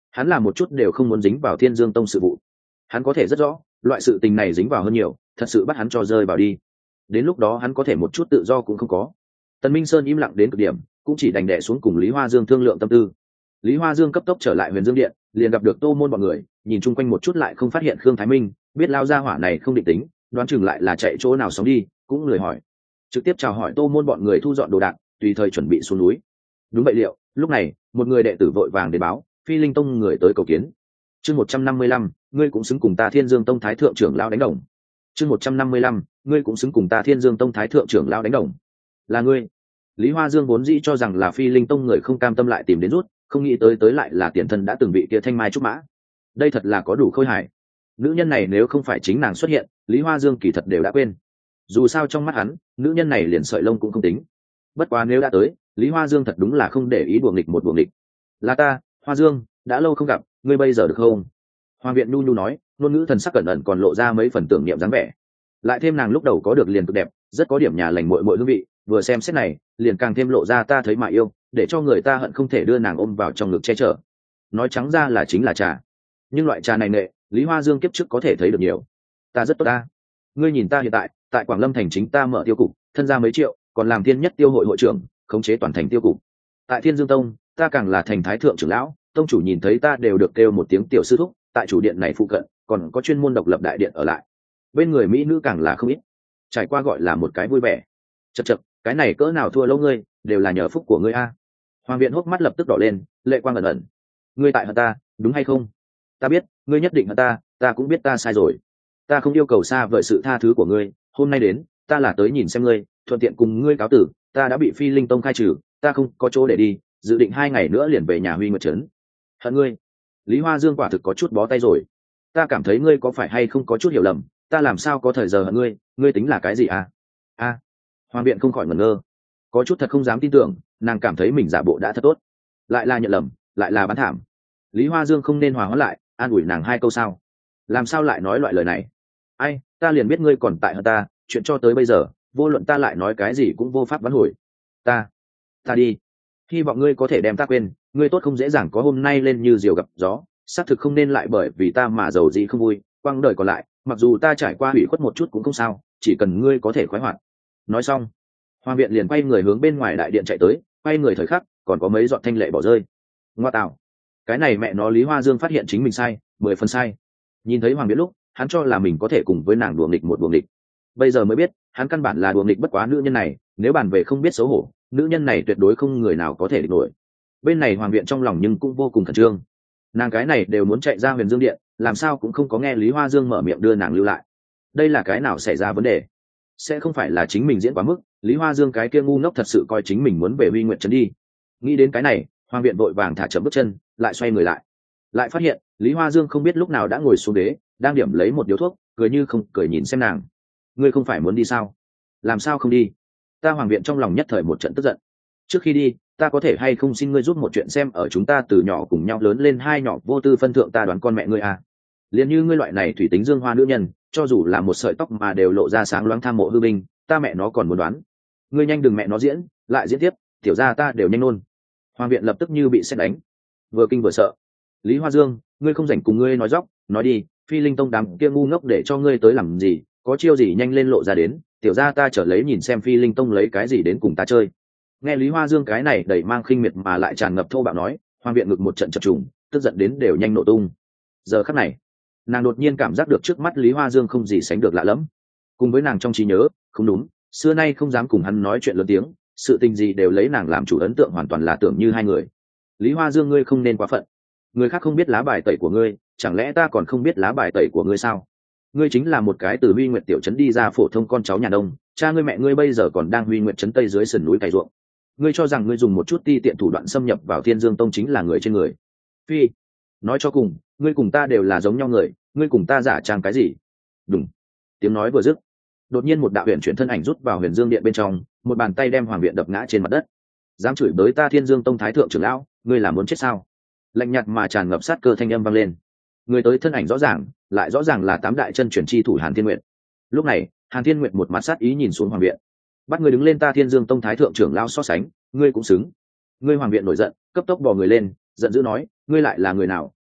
hắn là một chút đều không muốn dính vào Thiên Dương Tông sự vụ. Hắn có thể rất rõ, loại sự tình này dính vào hơn nhiều, thật sự bắt hắn cho rơi vào đi. Đến lúc đó hắn có thể một chút tự do cũng không có. Tần Minh Sơn im lặng đến cực điểm, cũng chỉ đành đè xuống cùng Lý Hoa Dương thương lượng tâm tư. Lý Hoa Dương cấp tốc trở lại Huyền Dương Điện, liền gặp được Tô Môn bọn người, nhìn chung quanh một chút lại không phát hiện Khương Thái Minh, biết lao ra hỏa này không định tính, đoán chừng lại là chạy chỗ nào sống đi, cũng lười hỏi. Trực tiếp chào hỏi Tô Môn bọn người thu dọn đồ đạc, tùy thời chuẩn bị xuống núi. Đúng vậy liệu, lúc này, một người đệ tử vội vàng đến báo, Phi Linh Tông người tới cầu kiến. Chương 155, ngươi cũng xứng cùng ta Thiên Dương Tông thái thượng trưởng lão đánh đồng. Chương 155, ngươi cũng xứng cùng ta Thiên Dương Tông thái thượng trưởng lão đánh đồng. Là ngươi? Lý Hoa Dương vốn dĩ cho rằng là Phi Linh Tông người không cam tâm lại tìm đến rút, không nghĩ tới lại là tiền thân đã từng bị kia thanh mai trúc mã. Đây thật là có đủ khôi hài. Nữ nhân này nếu không phải chính nàng xuất hiện, Lý Hoa Dương kỳ thật đều đã quên. Dù sao trong mắt hắn, nữ nhân này liền sợi lông cũng không tính. Bất quá nếu đã tới, Lý Hoa Dương thật đúng là không để ý đùa nghịch một đùa nghịch. Là ta, Hoa Dương, đã lâu không gặp, ngươi bây giờ được không? Hoàng viện nhu nhu nói, ngôn ngữ thần sắc cẩn ẩn còn lộ ra mấy phần tưởng niệm dáng vẻ. Lại thêm nàng lúc đầu có được liền cực đẹp, rất có điểm nhà lành muội muội hương vị, vừa xem xét này, liền càng thêm lộ ra ta thấy mà yêu, để cho người ta hận không thể đưa nàng ôm vào trong ngực che chở. Nói trắng ra là chính là trà. Nhưng loại trà này nệ, Lý Hoa Dương kiếp trước có thể thấy được nhiều. Ta rất tốt ta. Ngươi nhìn ta hiện tại, tại Quảng Lâm thành chính ta mở tiêu cục, thân gia mấy triệu, còn làm thiên nhất tiêu hội hội trưởng, khống chế toàn thành tiêu cục. Tại Thiên Dương Tông, ta càng là thành thái thượng trưởng lão, tông chủ nhìn thấy ta đều được kêu một tiếng tiểu sư thúc, tại chủ điện này phụ cận, còn có chuyên môn độc lập đại điện ở lại. Bên người mỹ nữ càng là không ít, trải qua gọi là một cái vui vẻ. Chậc chậc, cái này cỡ nào thua lâu ngươi, đều là nhờ phúc của ngươi a. Hoàng viện hốc mắt lập tức đỏ lên, lệ quang ẩn ẩn. Ngươi tại hận ta, đúng hay không? Ta biết, ngươi nhất định hận ta, ta cũng biết ta sai rồi. Ta không yêu cầu xa vời sự tha thứ của ngươi, hôm nay đến, ta là tới nhìn xem ngươi, thuận tiện cùng ngươi cáo tử, ta đã bị Phi Linh Tông khai trừ, ta không có chỗ để đi, dự định 2 ngày nữa liền về nhà Huy Nguyệt trấn. Hận ngươi? Lý Hoa Dương quả thực có chút bó tay rồi. Ta cảm thấy ngươi có phải hay không có chút hiểu lầm, ta làm sao có thời giờ hận ngươi, ngươi tính là cái gì à? A. Hoàng viện không khỏi ngẩn ngơ, có chút thật không dám tin tưởng, nàng cảm thấy mình giả bộ đã thật tốt, lại là nhận lầm, lại là bán thảm. Lý Hoa Dương không nên hòa hóa lại, an ủi nàng 2 câu sao? Làm sao lại nói loại lời này? Ai, ta liền biết ngươi còn tại hơn ta, chuyện cho tới bây giờ, vô luận ta lại nói cái gì cũng vô pháp vãn hồi. Ta đi, hy vọng ngươi có thể đem ta quên, ngươi tốt không dễ dàng có hôm nay lên như diều gặp gió, xác thực không nên lại bởi vì ta mà giàu gì không vui, quăng đời còn lại, mặc dù ta trải qua hủy khuất một chút cũng không sao, chỉ cần ngươi có thể khoái hoạt. Nói xong, Hoàng viện liền quay người hướng bên ngoài đại điện chạy tới, quay người thời khắc, còn có mấy giọt thanh lệ bỏ rơi. Ngoa tạo, cái này mẹ nó Lý Hoa Dương phát hiện chính mình sai, 10 phần sai. Nhìn thấy Hoàng viện lúc, hắn cho là mình có thể cùng với nàng đùa nghịch một đùa nghịch. Bây giờ mới biết, hắn căn bản là đùa nghịch bất quá nữ nhân này, nếu bàn về không biết xấu hổ, nữ nhân này tuyệt đối không người nào có thể địch nổi. Bên này Hoàng viện trong lòng nhưng cũng vô cùng khẩn trương. Nàng cái này đều muốn chạy ra Huyền Dương điện, làm sao cũng không có nghe Lý Hoa Dương mở miệng đưa nàng lưu lại. Đây là cái nào xảy ra vấn đề? Sẽ không phải là chính mình diễn quá mức, Lý Hoa Dương cái kia ngu ngốc thật sự coi chính mình muốn về Huy Nguyệt trấn đi. Nghĩ đến cái này, Hoàng viện vội vàng thả chậm bước chân, lại xoay người lại phát hiện Lý Hoa Dương không biết lúc nào đã ngồi xuống đế, đang điểm lấy một điếu thuốc, cười như không cười nhìn xem nàng. Ngươi không phải muốn đi sao? Làm sao không đi? Ta Hoàng viện trong lòng nhất thời một trận tức giận. Trước khi đi, ta có thể hay không xin ngươi giúp một chuyện xem, ở chúng ta từ nhỏ cùng nhau lớn lên 2 nhỏ vô tư phân thượng, ta đoán con mẹ ngươi à? Liền như ngươi loại này thủy tính dương hoa nữ nhân, cho dù là một sợi tóc mà đều lộ ra sáng loáng tham mộ hư binh, ta mẹ nó còn muốn đoán. Ngươi nhanh đừng mẹ nó diễn, lại diễn tiếp, tiểu gia ta đều nhanh nôn. Hoàng viện lập tức như bị sét đánh, vừa kinh vừa sợ. Lý Hoa Dương, ngươi không rảnh cùng ngươi nói dóc, nói đi, Phi Linh Tông đám kia ngu ngốc để cho ngươi tới làm gì, có chiêu gì nhanh lên lộ ra đến, tiểu gia ta trở lấy nhìn xem Phi Linh Tông lấy cái gì đến cùng ta chơi. Nghe Lý Hoa Dương cái này đầy mang khinh miệt mà lại tràn ngập thô bạo nói, Hoàng viện ngực một trận chập trùng, tức giận đến đều nhanh nổ tung. Giờ khắc này, nàng đột nhiên cảm giác được trước mắt Lý Hoa Dương không gì sánh được lạ lẫm. Cùng với nàng trong trí nhớ, không đúng, xưa nay không dám cùng hắn nói chuyện lớn tiếng, sự tình gì đều lấy nàng làm chủ, ấn tượng hoàn toàn là tưởng như hai người. Lý Hoa Dương, ngươi không nên quá phận. Người khác không biết lá bài tẩy của ngươi, chẳng lẽ ta còn không biết lá bài tẩy của ngươi sao? Ngươi chính là một cái từ Huy Nguyệt tiểu trấn đi ra phổ thông con cháu nhà nông, cha ngươi mẹ ngươi bây giờ còn đang Huy Nguyệt trấn tây dưới sườn núi cày ruộng. Ngươi cho rằng ngươi dùng một chút ti tiện thủ đoạn xâm nhập vào Thiên Dương Tông chính là người trên người? Phi, nói cho cùng, ngươi cùng ta đều là giống nhau người, ngươi cùng ta giả trang cái gì? Đúng. Tiếng nói vừa dứt, đột nhiên một đạo huyền chuyển thân ảnh rút vào Huyền Dương điện bên trong, một bàn tay đem Hoàng viện đập ngã trên mặt đất. Dám chửi bới ta Thiên Dương Tông thái thượng trưởng lão, ngươi là muốn chết sao? Lạnh nhạt mà tràn ngập sát cơ thanh âm vang lên. Người tới thân ảnh rõ ràng, lại rõ ràng là 8 đại chân truyền chi thủ Hàn Thiên Nguyệt. Lúc này, Hàn Thiên Nguyệt một mặt sát ý nhìn xuống Hoàng viện. Bắt ngươi đứng lên ta Thiên Dương Tông thái thượng trưởng lão so sánh, ngươi cũng xứng. Ngươi Hoàng viện nổi giận, cấp tốc bò người lên, giận dữ nói, ngươi lại là người nào,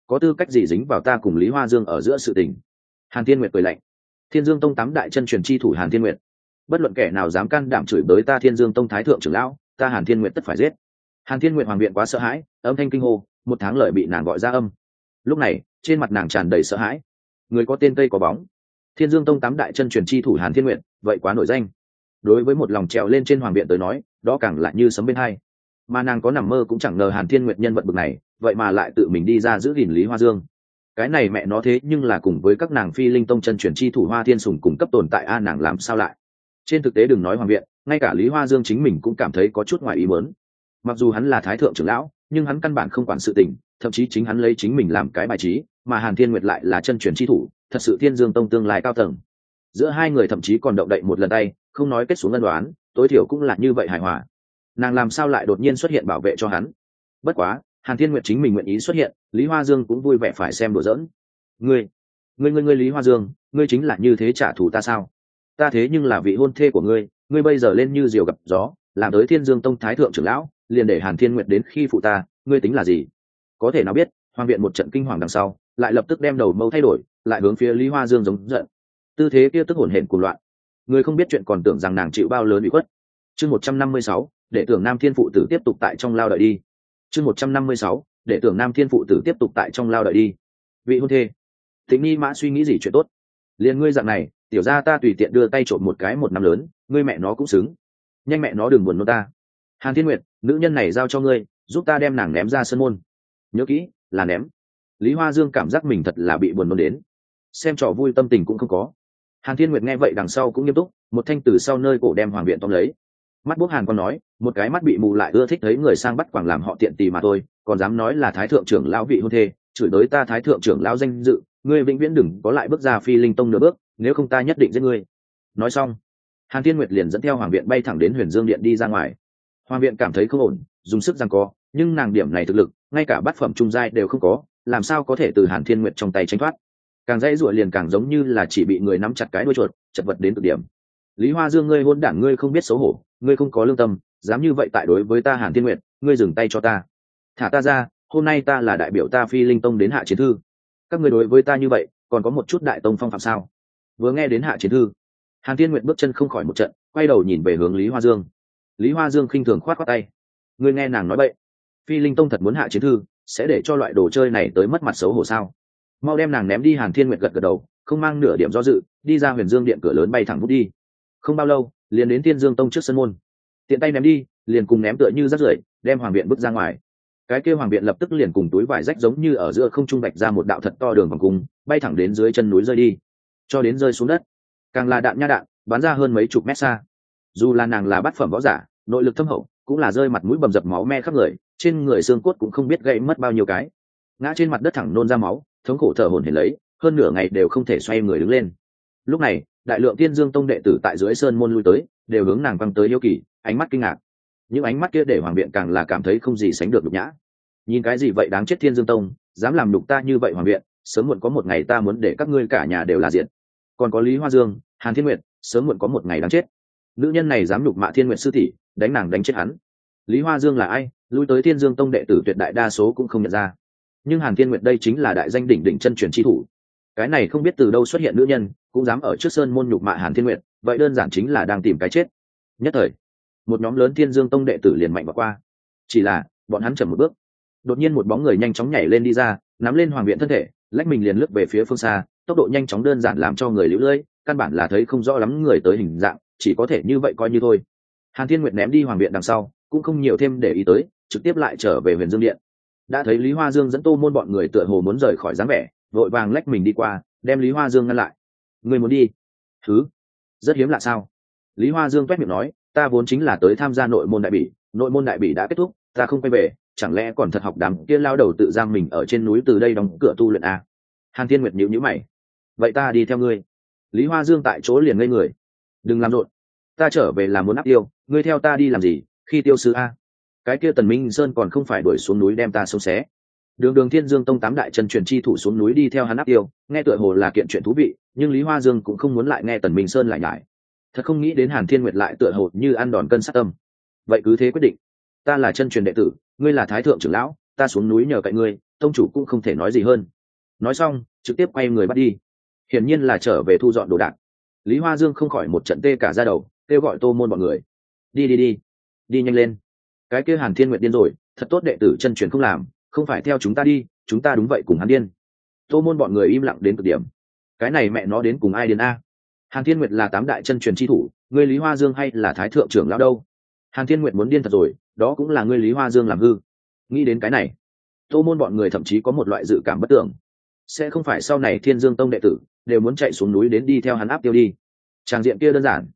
có tư cách gì dính vào ta cùng Lý Hoa Dương ở giữa sự tình? Hàn Thiên Nguyệt cười lạnh. Thiên Dương Tông 8 đại chân truyền chi thủ Hàn Thiên Nguyệt, bất luận kẻ nào dám can đảm chửi bới ta Thiên Dương Tông thái thượng trưởng lão, ta Hàn Thiên Nguyệt tất phải giết. Hàn Thiên Nguyệt hoàng viện quá sợ hãi, âm thanh kinh hô, một tháng lợi bị nàng gọi ra âm. Lúc này, trên mặt nàng tràn đầy sợ hãi. Người có tên cây có bóng. Thiên Dương Tông 8 đại chân truyền chi thủ Hàn Thiên Nguyệt, vậy quá nổi danh. Đối với một lòng trèo lên trên hoàng viện tới nói, đó càng lại như sấm bên hai. Mà nàng có nằm mơ cũng chẳng ngờ Hàn Thiên Nguyệt nhân vật bậc này, vậy mà lại tự mình đi ra giữ gìn Lý Hoa Dương. Cái này mẹ nó thế nhưng là cùng với các nàng Phi Linh Tông chân truyền chi thủ Hoa Thiên Sùng cùng cấp tồn tại a, nàng làm sao lại? Trên thực tế đừng nói hoàng viện, ngay cả Lý Hoa Dương chính mình cũng cảm thấy có chút ngoài ý muốn. Mặc dù hắn là thái thượng trưởng lão, nhưng hắn căn bản không quản sự tình, thậm chí chính hắn lấy chính mình làm cái bài trí, mà Hàn Thiên Nguyệt lại là chân truyền chi thủ, thật sự Thiên Dương Tông tương lai cao tầng. Giữa hai người thậm chí còn động đậy một lần tay, không nói kết xuống ân đoán, tối thiểu cũng là như vậy hài hòa. Nàng làm sao lại đột nhiên xuất hiện bảo vệ cho hắn? Bất quá, Hàn Thiên Nguyệt chính mình nguyện ý xuất hiện, Lý Hoa Dương cũng vui vẻ phải xem đùa giỡn. Ngươi Lý Hoa Dương, ngươi chính là như thế trả thù ta sao? Ta thế nhưng là vị hôn thê của ngươi, ngươi bây giờ lên như diều gặp gió, làm tới Thiên Dương Tông thái thượng trưởng lão, liền để Hàn Thiên Nguyệt đến khi phụ ta, ngươi tính là gì? Có thể nào biết, hoàng viện một trận kinh hoàng đằng sau, lại lập tức đem đầu mâu thay đổi, lại hướng phía Lý Hoa Dương giống giận. Tư thế kia tức hổn hển cuồng loạn. Người không biết chuyện còn tưởng rằng nàng chịu bao lớn ủy khuất. Chương 156, để tưởng Nam Thiên phụ tử tiếp tục tại trong lao đợi đi. Chương 156, để tưởng Nam Thiên phụ tử tiếp tục tại trong lao đợi đi. Vị hôn thê. Tĩnh Ni Mã suy nghĩ gì chuyện tốt? Liền ngươi dạng này, tiểu gia ta tùy tiện đưa tay trộm một cái một năm lớn, ngươi mẹ nó cũng xứng. Nhanh mẹ nó đừng buồn nôn ta. Hàn Thiên Nguyệt, nữ nhân này giao cho ngươi, giúp ta đem nàng ném ra sân môn. Nhớ kỹ, là ném. Lý Hoa Dương cảm giác mình thật là bị buồn nôn đến. Xem trò vui tâm tình cũng không có. Hàn Thiên Nguyệt nghe vậy đằng sau cũng nghiêm túc, một thanh từ sau nơi cổ đem hoàng viện tóm lấy. Mắt bốc Hàn còn nói, một cái mắt bị mù lại ưa thích thấy người sang bắt quàng làm họ tiện tì mà thôi, còn dám nói là thái thượng trưởng lão vị hôn thê, chửi tới ta thái thượng trưởng lão danh dự, ngươi vĩnh viễn đừng có lại bước ra Phi Linh Tông nửa bước, nếu không ta nhất định giết ngươi. Nói xong, Hàn Thiên Nguyệt liền dẫn theo hoàng viện bay thẳng đến Huyền Dương Điện đi ra ngoài. Hoàng viện cảm thấy không ổn, dùng sức giằng co, nhưng nàng điểm này thực lực, ngay cả bát phẩm trung giai đều không có, làm sao có thể từ Hàn Thiên Nguyệt trong tay tránh thoát? Càng dãy giụa liền càng giống như là chỉ bị người nắm chặt cái đuôi chuột, chật vật đến cực điểm. Lý Hoa Dương, ngươi hôn đản, ngươi không biết xấu hổ, ngươi không có lương tâm, dám như vậy tại đối với ta Hàn Thiên Nguyệt, ngươi dừng tay cho ta, thả ta ra, hôm nay ta là đại biểu ta Phi Linh Tông đến hạ chiến thư. Các ngươi đối với ta như vậy, còn có một chút đại tông phong phạm sao? Vừa nghe đến hạ chiến thư, Hàn Thiên Nguyệt bước chân không khỏi một trận, quay đầu nhìn về hướng Lý Hoa Dương. Lý Hoa Dương khinh thường khoát khoát tay. Ngươi nghe nàng nói bậy, Phi Linh Tông thật muốn hạ chiến thư, sẽ để cho loại đồ chơi này tới mất mặt xấu hổ sao? Mau đem nàng ném đi. Hàn Thiên Nguyệt gật gật đầu, không mang nửa điểm do dự, đi ra Huyền Dương Điện cửa lớn bay thẳng vút đi. Không bao lâu, liền đến Thiên Dương Tông trước sân môn. Tiện tay ném đi, liền cùng ném tựa như rác rưởi, đem hoàng viện bước ra ngoài. Cái kia hoàng viện lập tức liền cùng túi vải rách giống như ở giữa không trung vạch ra một đạo thật to đường vòng cung, bay thẳng đến dưới chân núi rơi đi, cho đến rơi xuống đất. Càng là đạn nha đạn, bắn ra hơn mấy chục mét xa. Dù là nàng là bát phẩm võ giả, nội lực thâm hậu, cũng là rơi mặt mũi bầm dập máu me khắp người, trên người xương cốt cũng không biết gãy mất bao nhiêu cái, ngã trên mặt đất thẳng nôn ra máu, thống khổ thở hổn hển lấy, hơn nửa ngày đều không thể xoay người đứng lên. Lúc này, đại lượng Thiên Dương Tông đệ tử tại dưới sơn môn lui tới, đều hướng nàng băng tới hiếu kỳ, ánh mắt kinh ngạc. Những ánh mắt kia để hoàng viện càng là cảm thấy không gì sánh được nhục nhã. Nhìn cái gì vậy, đáng chết Thiên Dương Tông, dám làm nhục ta như vậy hoàng viện, sớm muộn có một ngày ta muốn để các ngươi cả nhà đều là diện. Còn có Lý Hoa Dương, Hàn Thiên Nguyệt, sớm muộn có một ngày đáng chết. Nữ nhân này dám nhục mạ Thiên Nguyệt sư tỷ, đánh nàng đánh chết hắn. Lý Hoa Dương là ai? Lui tới Thiên Dương Tông đệ tử tuyệt đại đa số cũng không nhận ra. Nhưng Hàn Thiên Nguyệt đây chính là đại danh đỉnh đỉnh chân truyền chi thủ. Cái này không biết từ đâu xuất hiện nữ nhân, cũng dám ở trước sơn môn nhục mạ Hàn Thiên Nguyệt, vậy đơn giản chính là đang tìm cái chết. Nhất thời, một nhóm lớn Thiên Dương Tông đệ tử liền mạnh vào qua. Chỉ là, bọn hắn chậm một bước. Đột nhiên một bóng người nhanh chóng nhảy lên đi ra, nắm lên hoàng viện thân thể, lách mình liền lướt về phía phương xa, tốc độ nhanh chóng đơn giản làm cho người liễu lưỡi, căn bản là thấy không rõ lắm người tới hình dạng, chỉ có thể như vậy coi như thôi. Hàn Thiên Nguyệt ném đi hoàng viện đằng sau, cũng không nhiều thêm để ý tới, trực tiếp lại trở về Huyền Dương Điện. Đã thấy Lý Hoa Dương dẫn Tô Môn bọn người tựa hồ muốn rời khỏi dáng vẻ, vội vàng lách mình đi qua, đem Lý Hoa Dương ngăn lại. Người muốn đi? Thứ, rất hiếm lạ sao? Lý Hoa Dương toét miệng nói, ta vốn chính là tới tham gia nội môn đại bỉ đã kết thúc, ta không quay về, chẳng lẽ còn thật học đám kia lao đầu tự giam mình ở trên núi từ đây đóng cửa tu luyện à? Hàn Thiên Nguyệt nhíu nhíu mày. Vậy ta đi theo ngươi. Lý Hoa Dương tại chỗ liền ngây người. Đừng làm rộn, ta trở về là muốn áp tiêu, ngươi theo ta đi làm gì? Khi tiêu sư a? Cái kia Tần Minh Sơn còn không phải đuổi xuống núi đem ta sống xé. Đường Thiên Dương Tông 8 đại chân truyền chi thủ xuống núi đi theo hắn áp tiêu, nghe tựa hồ là kiện chuyện thú vị, nhưng Lý Hoa Dương cũng không muốn lại nghe Tần Minh Sơn lại nhải. Thật không nghĩ đến Hàn Thiên Nguyệt lại tựa hồ như ăn đòn cân sát tâm. Vậy cứ thế quyết định. Ta là chân truyền đệ tử, ngươi là thái thượng trưởng lão, ta xuống núi nhờ cậy ngươi, tông chủ cũng không thể nói gì hơn. Nói xong trực tiếp quay người bắt đi, hiển nhiên là trở về thu dọn đồ đạc. Lý Hoa Dương không khỏi một trận tê cả da đầu, kêu gọi Tô Môn bọn người đi nhanh lên. Cái kia Hàn Thiên Nguyệt điên rồi, thật tốt đệ tử chân truyền không làm, không phải theo chúng ta đi, chúng ta đúng vậy cùng hắn điên. Tô Môn bọn người im lặng đến cực điểm. Cái này mẹ nó đến cùng ai điên a? Hàn Thiên Nguyệt là 8 đại chân truyền chi thủ, ngươi Lý Hoa Dương hay là thái thượng trưởng lão đâu? Hàn Thiên Nguyệt muốn điên thật rồi, đó cũng là ngươi Lý Hoa Dương làm hư. Nghĩ đến cái này, Tô Môn bọn người thậm chí có một loại dự cảm bất tưởng, sẽ không phải sau này Thiên Dương Tông đệ tử đều muốn chạy xuống núi đến đi theo hắn áp tiêu đi. Tràng diện kia đơn giản.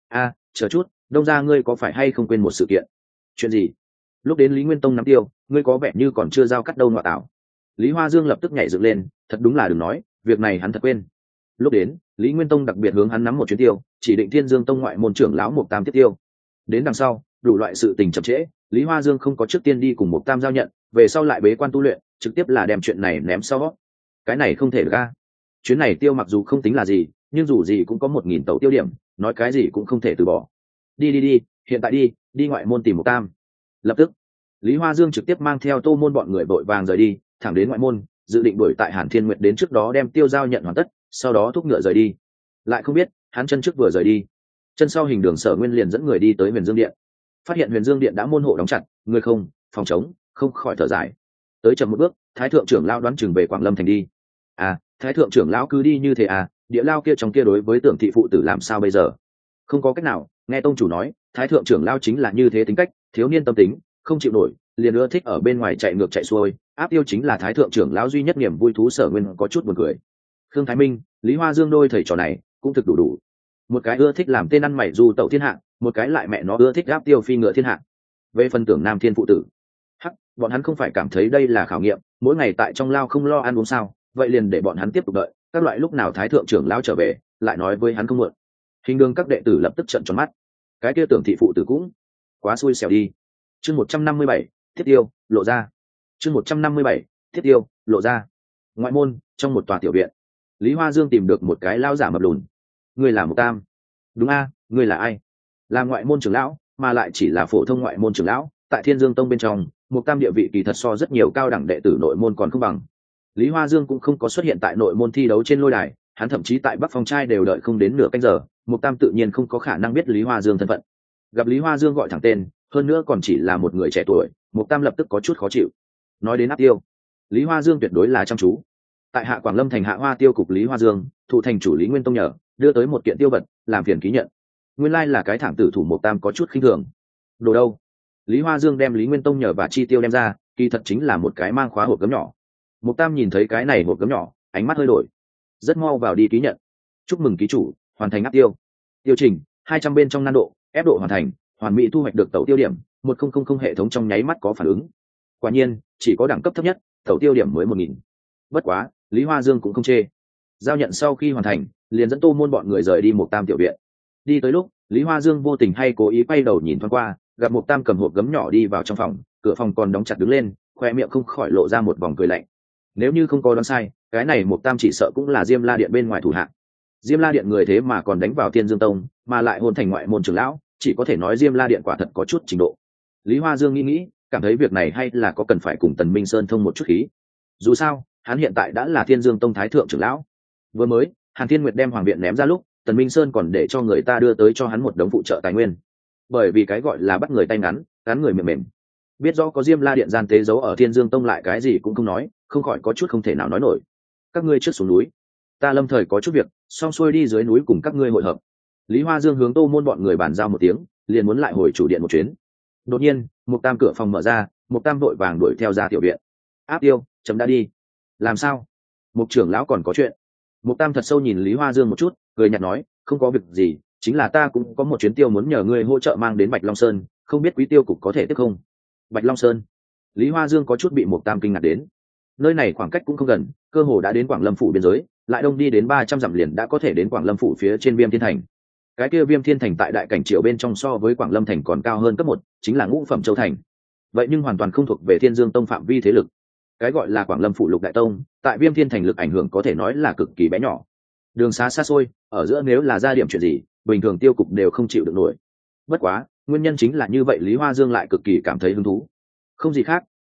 Chờ chút, Đông gia ngươi có phải hay không quên một sự kiện? Chuyện gì? Lúc đến Lý Nguyên Tông nắm tiêu, ngươi có vẻ như còn chưa giao cắt đâu nọa tảo. Lý Hoa Dương lập tức nhảy dựng lên, thật đúng là đừng nói, việc này hắn thật quên. Lúc đến, Lý Nguyên Tông đặc biệt hướng hắn nắm một chuyến tiêu, chỉ định Thiên Dương Tông ngoại môn trưởng lão Mục Tam tiếp tiêu. Đến đằng sau, đủ loại sự tình chậm trễ, Lý Hoa Dương không có trước tiên đi cùng Mục Tam giao nhận, về sau lại bế quan tu luyện, trực tiếp là đem chuyện này ném sau. Cái này không thể được a. Chuyến này tiêu mặc dù không tính là gì, nhưng dù gì cũng có 1000 tẩu tiêu điểm, nói cái gì cũng không thể từ bỏ. Đi, hiện tại đi ngoại môn tìm Mục Tam. Lập tức, Lý Hoa Dương trực tiếp mang theo Tô Môn bọn người vội vàng rời đi, thẳng đến ngoại môn, dự định đuổi tại Hàn Thiên Nguyệt đến trước đó đem tiêu giao nhận hoàn tất, sau đó thúc ngựa rời đi. Lại không biết, hắn chân trước vừa rời đi, chân sau Hình Đường Sở Nguyên liền dẫn người đi tới Huyền Dương Điện. Phát hiện Huyền Dương Điện đã môn hộ đóng chặt, người không, phòng trống, không khỏi thở dài. Tới chậm một bước, Thái thượng trưởng lão đoán chừng về Quảng Lâm thành đi. Thái thượng trưởng lão cứ đi như thế địa lao kia trong kia đối với Tưởng thị phụ tử làm sao bây giờ? Không có cách nào, nghe tông chủ nói, Thái thượng trưởng lão chính là như thế tính cách, thiếu niên tâm tính, không chịu nổi, liền ưa thích ở bên ngoài chạy ngược chạy xuôi, áp tiêu chính là Thái thượng trưởng lão duy nhất niềm vui thú. Sở Nguyên có chút buồn cười. Khương Thái Minh, Lý Hoa Dương đôi thầy trò này cũng thực đủ. Một cái ưa thích làm tên ăn mày du tẩu thiên hạ, một cái lại mẹ nó ưa thích áp tiêu phi ngựa thiên hạ. Về phần Tưởng Nam Thiên phụ tử, bọn hắn không phải cảm thấy đây là khảo nghiệm, mỗi ngày tại trong lao không lo ăn uống sao? Vậy liền để bọn hắn tiếp tục đợi, các loại lúc nào Thái thượng trưởng lão trở về, lại nói với hắn không muộn. Hình Đường các đệ tử lập tức trợn tròn mắt. Cái kia Tưởng thị phụ tử cũng quá xui xẻo đi. Chương 157, thiết tiêu lộ ra. Chương 157, thiết tiêu lộ ra. Ngoại môn, trong một tòa tiểu viện, Lý Hoa Dương tìm được một cái lao giả mập lùn. Ngươi là Mục Tam? Đúng ngươi là ai? Là ngoại môn trưởng lão, mà lại chỉ là phổ thông ngoại môn trưởng lão, tại Thiên Dương Tông bên trong, Mục Tam địa vị kỳ thật so rất nhiều cao đẳng đệ tử nội môn còn không bằng. Lý Hoa Dương cũng không có xuất hiện tại nội môn thi đấu trên lôi đài, hắn thậm chí tại Bắc Phong trai đều đợi không đến nửa canh giờ, Mục Tam tự nhiên không có khả năng biết Lý Hoa Dương thân phận. Gặp Lý Hoa Dương gọi thẳng tên, hơn nữa còn chỉ là một người trẻ tuổi, Mục Tam lập tức có chút khó chịu. Nói đến áp tiêu, Lý Hoa Dương tuyệt đối là chăm chú. Tại Hạ Quảng Lâm thành Hạ Hoa tiêu cục Lý Hoa Dương, thủ thành chủ Lý Nguyên Tông nhờ đưa tới một kiện tiêu vật, làm phiền ký nhận. Nguyên lai là cái thẳng tử thủ Mục Tam có chút khinh thường. Đồ đâu? Lý Hoa Dương đem Lý Nguyên Tông nhờ và chi tiêu đem ra, kỳ thật chính là một cái mang khóa hộp gấm nhỏ. Mục Tam nhìn thấy cái này hộp gấm nhỏ, ánh mắt hơi đổi, rất mau vào đi ký nhận. Chúc mừng ký chủ hoàn thành áp tiêu. Tiêu trình 200 bên trong nan độ, ép độ hoàn thành, hoàn mỹ thu hoạch được tẩu tiêu điểm 1000 hệ thống trong nháy mắt có phản ứng. Quả nhiên chỉ có đẳng cấp thấp nhất, tẩu tiêu điểm mới 1000. Bất quá Lý Hoa Dương cũng không chê. Giao nhận sau khi hoàn thành, liền dẫn Tô Môn bọn người rời đi Mục Tam tiểu viện. Đi tới lúc, Lý Hoa Dương vô tình hay cố ý quay đầu nhìn thoáng qua, gặp Mục Tam cầm hộp gấm nhỏ đi vào trong phòng, cửa phòng còn đóng chặt đứng lên, khoe miệng không khỏi lộ ra một vòng cười lạnh. Nếu như không có đoán sai, cái này Mục Tam chỉ sợ cũng là Diêm La Điện bên ngoài thủ hạng. Diêm La Điện người thế mà còn đánh vào Thiên Dương Tông, mà lại hôn thành ngoại môn trưởng lão, chỉ có thể nói Diêm La Điện quả thật có chút trình độ. Lý Hoa Dương nghĩ, cảm thấy việc này hay là có cần phải cùng Tần Minh Sơn thông một chút khí. Dù sao, hắn hiện tại đã là Thiên Dương Tông thái thượng trưởng lão. Vừa mới, Hàn Thiên Nguyệt đem Hoàng Viện ném ra lúc, Tần Minh Sơn còn để cho người ta đưa tới cho hắn một đống phụ trợ tài nguyên. Bởi vì cái gọi là bắt người tay ngắn, cắn người mềm mềm. Biết rõ có Diêm La Điện gian tế giấu ở Thiên Dương Tông lại cái gì cũng không nói, không khỏi có chút không thể nào nói nổi. Các ngươi trước xuống núi, ta lâm thời có chút việc, xong xuôi đi dưới núi cùng các ngươi hội hợp. Lý Hoa Dương hướng Tô Môn bọn người bàn giao một tiếng, liền muốn lại hồi chủ điện một chuyến. Đột nhiên, Mục Tam cửa phòng mở ra, Mục Tam vội vàng đuổi theo ra tiểu viện. Áp tiêu, chấm đã đi. Làm sao? Mục trưởng lão còn có chuyện. Mục Tam thật sâu nhìn Lý Hoa Dương một chút, cười nhạt nói, không có việc gì, chính là ta cũng có một chuyến tiêu muốn nhờ ngươi hỗ trợ mang đến Bạch Long Sơn, không biết quý tiêu cục có thể tiếp không? Bạch Long Sơn. Lý Hoa Dương có chút bị Mục Tam kinh ngạc đến. Nơi này khoảng cách cũng không gần, cơ hồ đã đến Quảng Lâm phủ biên giới, lại đông đi đến 300 dặm liền đã có thể đến Quảng Lâm phủ phía trên Viêm Thiên Thành. Cái kia Viêm Thiên Thành tại đại cảnh triệu bên trong so với Quảng Lâm Thành còn cao hơn cấp 1, chính là Ngũ Phẩm Châu Thành. Vậy nhưng hoàn toàn không thuộc về Thiên Dương Tông phạm vi thế lực. Cái gọi là Quảng Lâm phủ lục đại tông, tại Viêm Thiên Thành lực ảnh hưởng có thể nói là cực kỳ bé nhỏ. Đường xá xa xôi, ở giữa nếu là ra điểm chuyện gì, bình thường tiêu cục đều không chịu được nổi. Bất quá, nguyên nhân chính là như vậy, Lý Hoa Dương lại cực kỳ cảm thấy hứng thú. Không gì khác,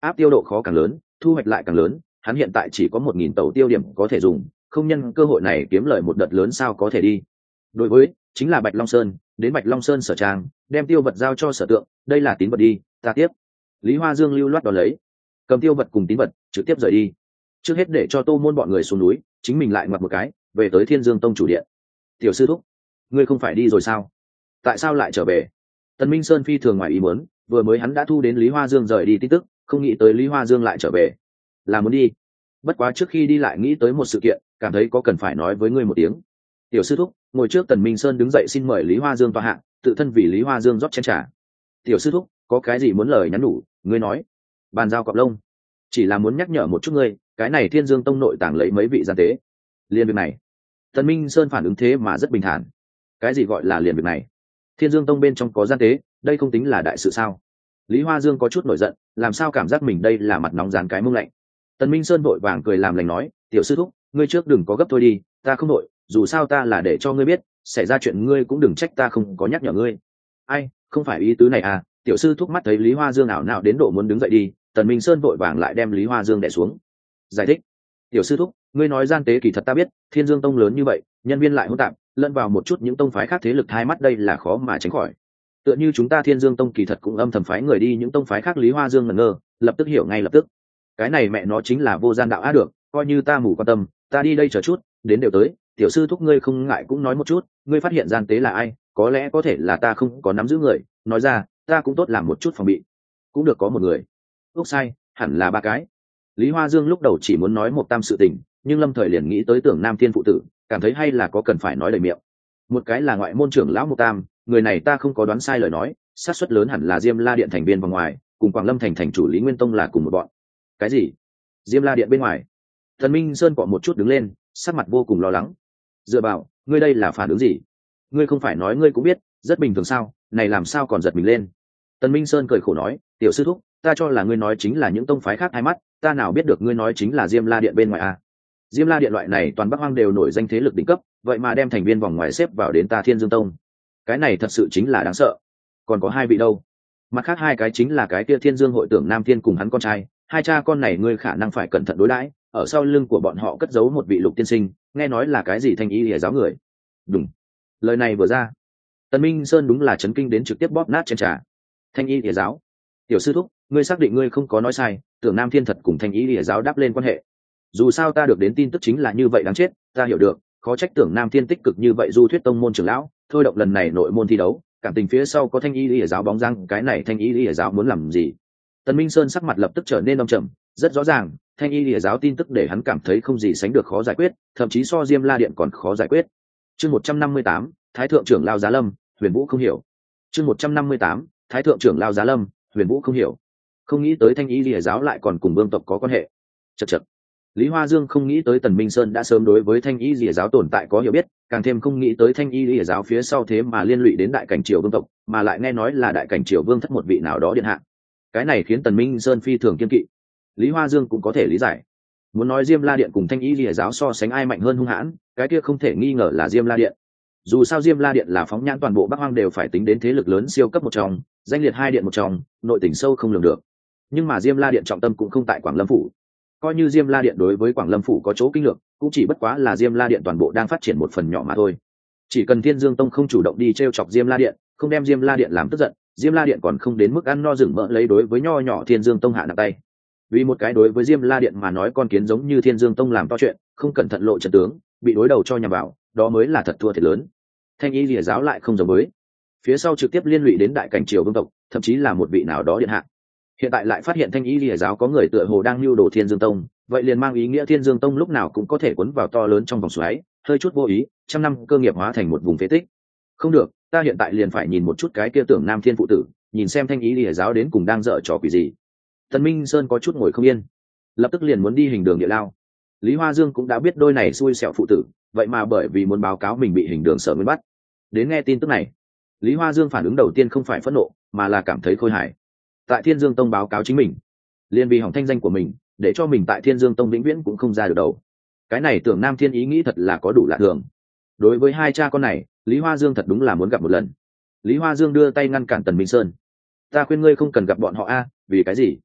áp tiêu độ khó càng lớn, thu hoạch lại càng lớn, hắn hiện tại chỉ có 1.000 tàu tiêu điểm có thể dùng, không nhân cơ hội này kiếm lời một đợt lớn sao có thể đi. Đối với chính là Bạch Long Sơn, đến Bạch Long Sơn Sở Trang, đem tiêu vật giao cho Sở Tượng, đây là tín vật đi, ta tiếp. Lý Hoa Dương lưu loát đón lấy, cầm tiêu vật cùng tín vật trực tiếp rời đi. Trước hết để cho Tô Môn bọn người xuống núi, chính mình lại ngoặt một cái về tới Thiên Dương Tông chủ điện. Tiểu sư thúc, ngươi không phải đi rồi sao? Tại sao lại trở về? Tần Minh Sơn phi thường ngoài ý muốn, vừa mới hắn đã thu đến Lý Hoa Dương rời đi tin tức, không nghĩ tới Lý Hoa Dương lại trở về, là muốn đi. Bất quá trước khi đi lại nghĩ tới một sự kiện, cảm thấy có cần phải nói với ngươi một tiếng. Tiểu sư thúc, ngồi trước. Tần Minh Sơn đứng dậy xin mời Lý Hoa Dương tọa hạ, tự thân vì Lý Hoa Dương rót chén trà. Tiểu sư thúc, có cái gì muốn lời nhắn nhủ, ngươi nói. Bàn giao cọp lông, chỉ là muốn nhắc nhở một chút ngươi, cái này Thiên Dương Tông nội tàng lấy mấy vị gian tế. Liên việc này, Tần Minh Sơn phản ứng thế mà rất bình thản. Cái gì gọi là liền việc này? Thiên Dương Tông bên trong có gian tế, đây không tính là đại sự sao? Lý Hoa Dương có chút nổi giận, làm sao cảm giác mình đây là mặt nóng rán cái mông lạnh. Tần Minh Sơn vội vàng cười làm lành nói, tiểu sư thúc, ngươi trước đừng có gấp thôi đi, ta không nội, dù sao ta là để cho ngươi biết, xảy ra chuyện ngươi cũng đừng trách ta không có nhắc nhở ngươi. Ai, không phải ý tứ này à? Tiểu sư thúc mắt thấy Lý Hoa Dương ảo nào đến độ muốn đứng dậy đi, Tần Minh Sơn vội vàng lại đem Lý Hoa Dương đè xuống. Giải thích, tiểu sư thúc, ngươi nói gian tế kỳ thật ta biết, Thiên Dương Tông lớn như vậy, nhân viên lại hỗn tạp, lẫn vào một chút những tông phái khác thế lực hai mắt đây là khó mà tránh khỏi. Tựa như chúng ta Thiên Dương Tông kỳ thật cũng âm thầm phái người đi những tông phái khác. Lý Hoa Dương ngẩn ngơ, lập tức hiểu ngay lập tức. Cái này mẹ nó chính là vô gian đạo á được, coi như ta mù quan tâm, ta đi đây chờ chút, đến đều tới, tiểu sư thúc ngươi không ngại cũng nói một chút, ngươi phát hiện gian tế là ai, có lẽ có thể là ta không có nắm giữ người, nói ra, ta cũng tốt làm một chút phòng bị. Cũng được có một người. Úc sai, hẳn là ba cái. Lý Hoa Dương lúc đầu chỉ muốn nói một tam sự tình, nhưng lâm thời liền nghĩ tới Tưởng Nam Thiên phụ tử, cảm thấy hay là có cần phải nói đầy miệng. Một cái là ngoại môn trưởng lão Mục Tam, người này ta không có đoán sai lời nói, xác suất lớn hẳn là Diêm La Điện thành viên vào ngoài, cùng Quảng Lâm thành thành chủ Lý Nguyên Tông là cùng một bọn. Cái gì? Diêm La Điện bên ngoài? Thần Minh Sơn cọ một chút đứng lên, sắc mặt vô cùng lo lắng. Dựa vào, ngươi đây là phản ứng gì? Ngươi không phải nói ngươi cũng biết, rất bình thường sao? Này làm sao còn giật mình lên? Tần Minh Sơn cười khổ nói, tiểu sư thúc, ta cho là ngươi nói chính là những tông phái khác hai mắt, ta nào biết được ngươi nói chính là Diêm La Điện bên ngoài à? Diêm La Điện loại này toàn Bắc Hoang đều nổi danh thế lực đỉnh cấp, vậy mà đem thành viên vòng ngoài xếp vào đến ta Thiên Dương Tông, cái này thật sự chính là đáng sợ. Còn có hai vị đâu? Mặt khác hai cái chính là cái kia Thiên Dương hội Tưởng Nam Thiên cùng hắn con trai, hai cha con này ngươi khả năng phải cẩn thận đối đãi, ở sau lưng của bọn họ cất giấu một vị Lục tiên sinh, nghe nói là cái gì Thanh ý lìa giáo người. Đúng. Lời này vừa ra, Tần Minh Sơn đúng là chấn kinh đến trực tiếp bóp nát trên trà. Thanh ý lìa giáo? Tiểu sư thúc, ngươi xác định ngươi không có nói sai, Tưởng Nam Thiên thật cùng Thanh ý lìa giáo đáp lên quan hệ. Dù sao ta được đến tin tức chính là như vậy đáng chết, ta hiểu được, khó trách Tưởng Nam Thiên tích cực như vậy du thuyết tông môn trưởng lão, thôi động lần này nội môn thi đấu, cảm tình phía sau có Thanh ý lìa giáo bóng răng, cái này Thanh ý lìa giáo muốn làm gì? Tần Minh Sơn sắc mặt lập tức trở nên âm trầm, rất rõ ràng, Thanh ý lìa giáo tin tức để hắn cảm thấy không gì sánh được khó giải quyết, thậm chí so Diêm La Điện còn khó giải quyết. Chương 158, Thái thượng trưởng lao Giá Lâm, Huyền Vũ không hiểu. Chương 158, Thái thượng trưởng lao Giá Lâm, Huyền Vũ không hiểu. Không nghĩ tới Thanh ý lìa giáo lại còn cùng vương tộc có quan hệ. Chậc chậc. Lý Hoa Dương không nghĩ tới Tần Minh Sơn đã sớm đối với Thanh ý lìa giáo tồn tại có hiểu biết, càng thêm không nghĩ tới Thanh ý lìa giáo phía sau thế mà liên lụy đến đại cảnh triều vương tộc, mà lại nghe nói là đại cảnh triều vương thất một vị nào đó điện hạ. Cái này khiến Tần Minh Sơn phi thường kiên kỵ. Lý Hoa Dương cũng có thể lý giải. Muốn nói Diêm La Điện cùng Thanh ý lìa giáo so sánh ai mạnh hơn hung hãn, cái kia không thể nghi ngờ là Diêm La Điện. Dù sao Diêm La Điện là phóng nhãn toàn bộ Bắc Hoang đều phải tính đến thế lực lớn siêu cấp một trong, danh liệt hai điện một trong, nội tình sâu không lường được. Nhưng mà Diêm La Điện trọng tâm cũng không tại Quảng Lâm phủ. Coi như Diêm La Điện đối với Quảng Lâm phủ có chỗ kinh lược, cũng chỉ bất quá là Diêm La Điện toàn bộ đang phát triển một phần nhỏ mà thôi. Chỉ cần Thiên Dương Tông không chủ động đi trêu chọc Diêm La Điện, không đem Diêm La Điện làm tức giận, Diêm La Điện còn không đến mức ăn no rừng mỡ lấy đối với nho nhỏ Thiên Dương Tông hạ nặng tay. Vì một cái đối với Diêm La Điện mà nói con kiến giống như Thiên Dương Tông làm to chuyện, không cẩn thận lộ trận tướng, bị đối đầu cho nhằm vào, đó mới là thật thua thiệt lớn. Thanh ý lìa giáo lại không giống với, phía sau trực tiếp liên lụy đến đại cảnh triều vương tộc, thậm chí là một vị nào đó điện hạ. Hiện tại lại phát hiện Thanh ý lìa giáo có người tựa hồ đang lưu đồ Thiên Dương Tông, vậy liền mang ý nghĩa Thiên Dương Tông lúc nào cũng có thể cuốn vào to lớn trong vòng xoáy, hơi chút vô ý, trăm năm cơ nghiệp hóa thành một vùng phế tích. Không được, ta hiện tại liền phải nhìn một chút cái kia Tưởng Nam Thiên phụ tử, nhìn xem Thanh ý lìa giáo đến cùng đang dở trò quỷ gì. Tần Minh Sơn có chút ngồi không yên, lập tức liền muốn đi hình đường địa lao. Lý Hoa Dương cũng đã biết đôi này xui xẻo phụ tử, vậy mà bởi vì muốn báo cáo mình bị hình đường sở mới bắt. Đến nghe tin tức này, Lý Hoa Dương phản ứng đầu tiên không phải phẫn nộ, mà là cảm thấy khôi hài. Tại Thiên Dương Tông báo cáo chính mình, liên vì hỏng thanh danh của mình, để cho mình tại Thiên Dương Tông vĩnh viễn cũng không ra được đầu. Cái này Tưởng Nam Thiên ý nghĩ thật là có đủ lạ thường. Đối với hai cha con này, Lý Hoa Dương thật đúng là muốn gặp một lần. Lý Hoa Dương đưa tay ngăn cản Tần Minh Sơn. Ta khuyên ngươi không cần gặp bọn họ a, vì cái gì?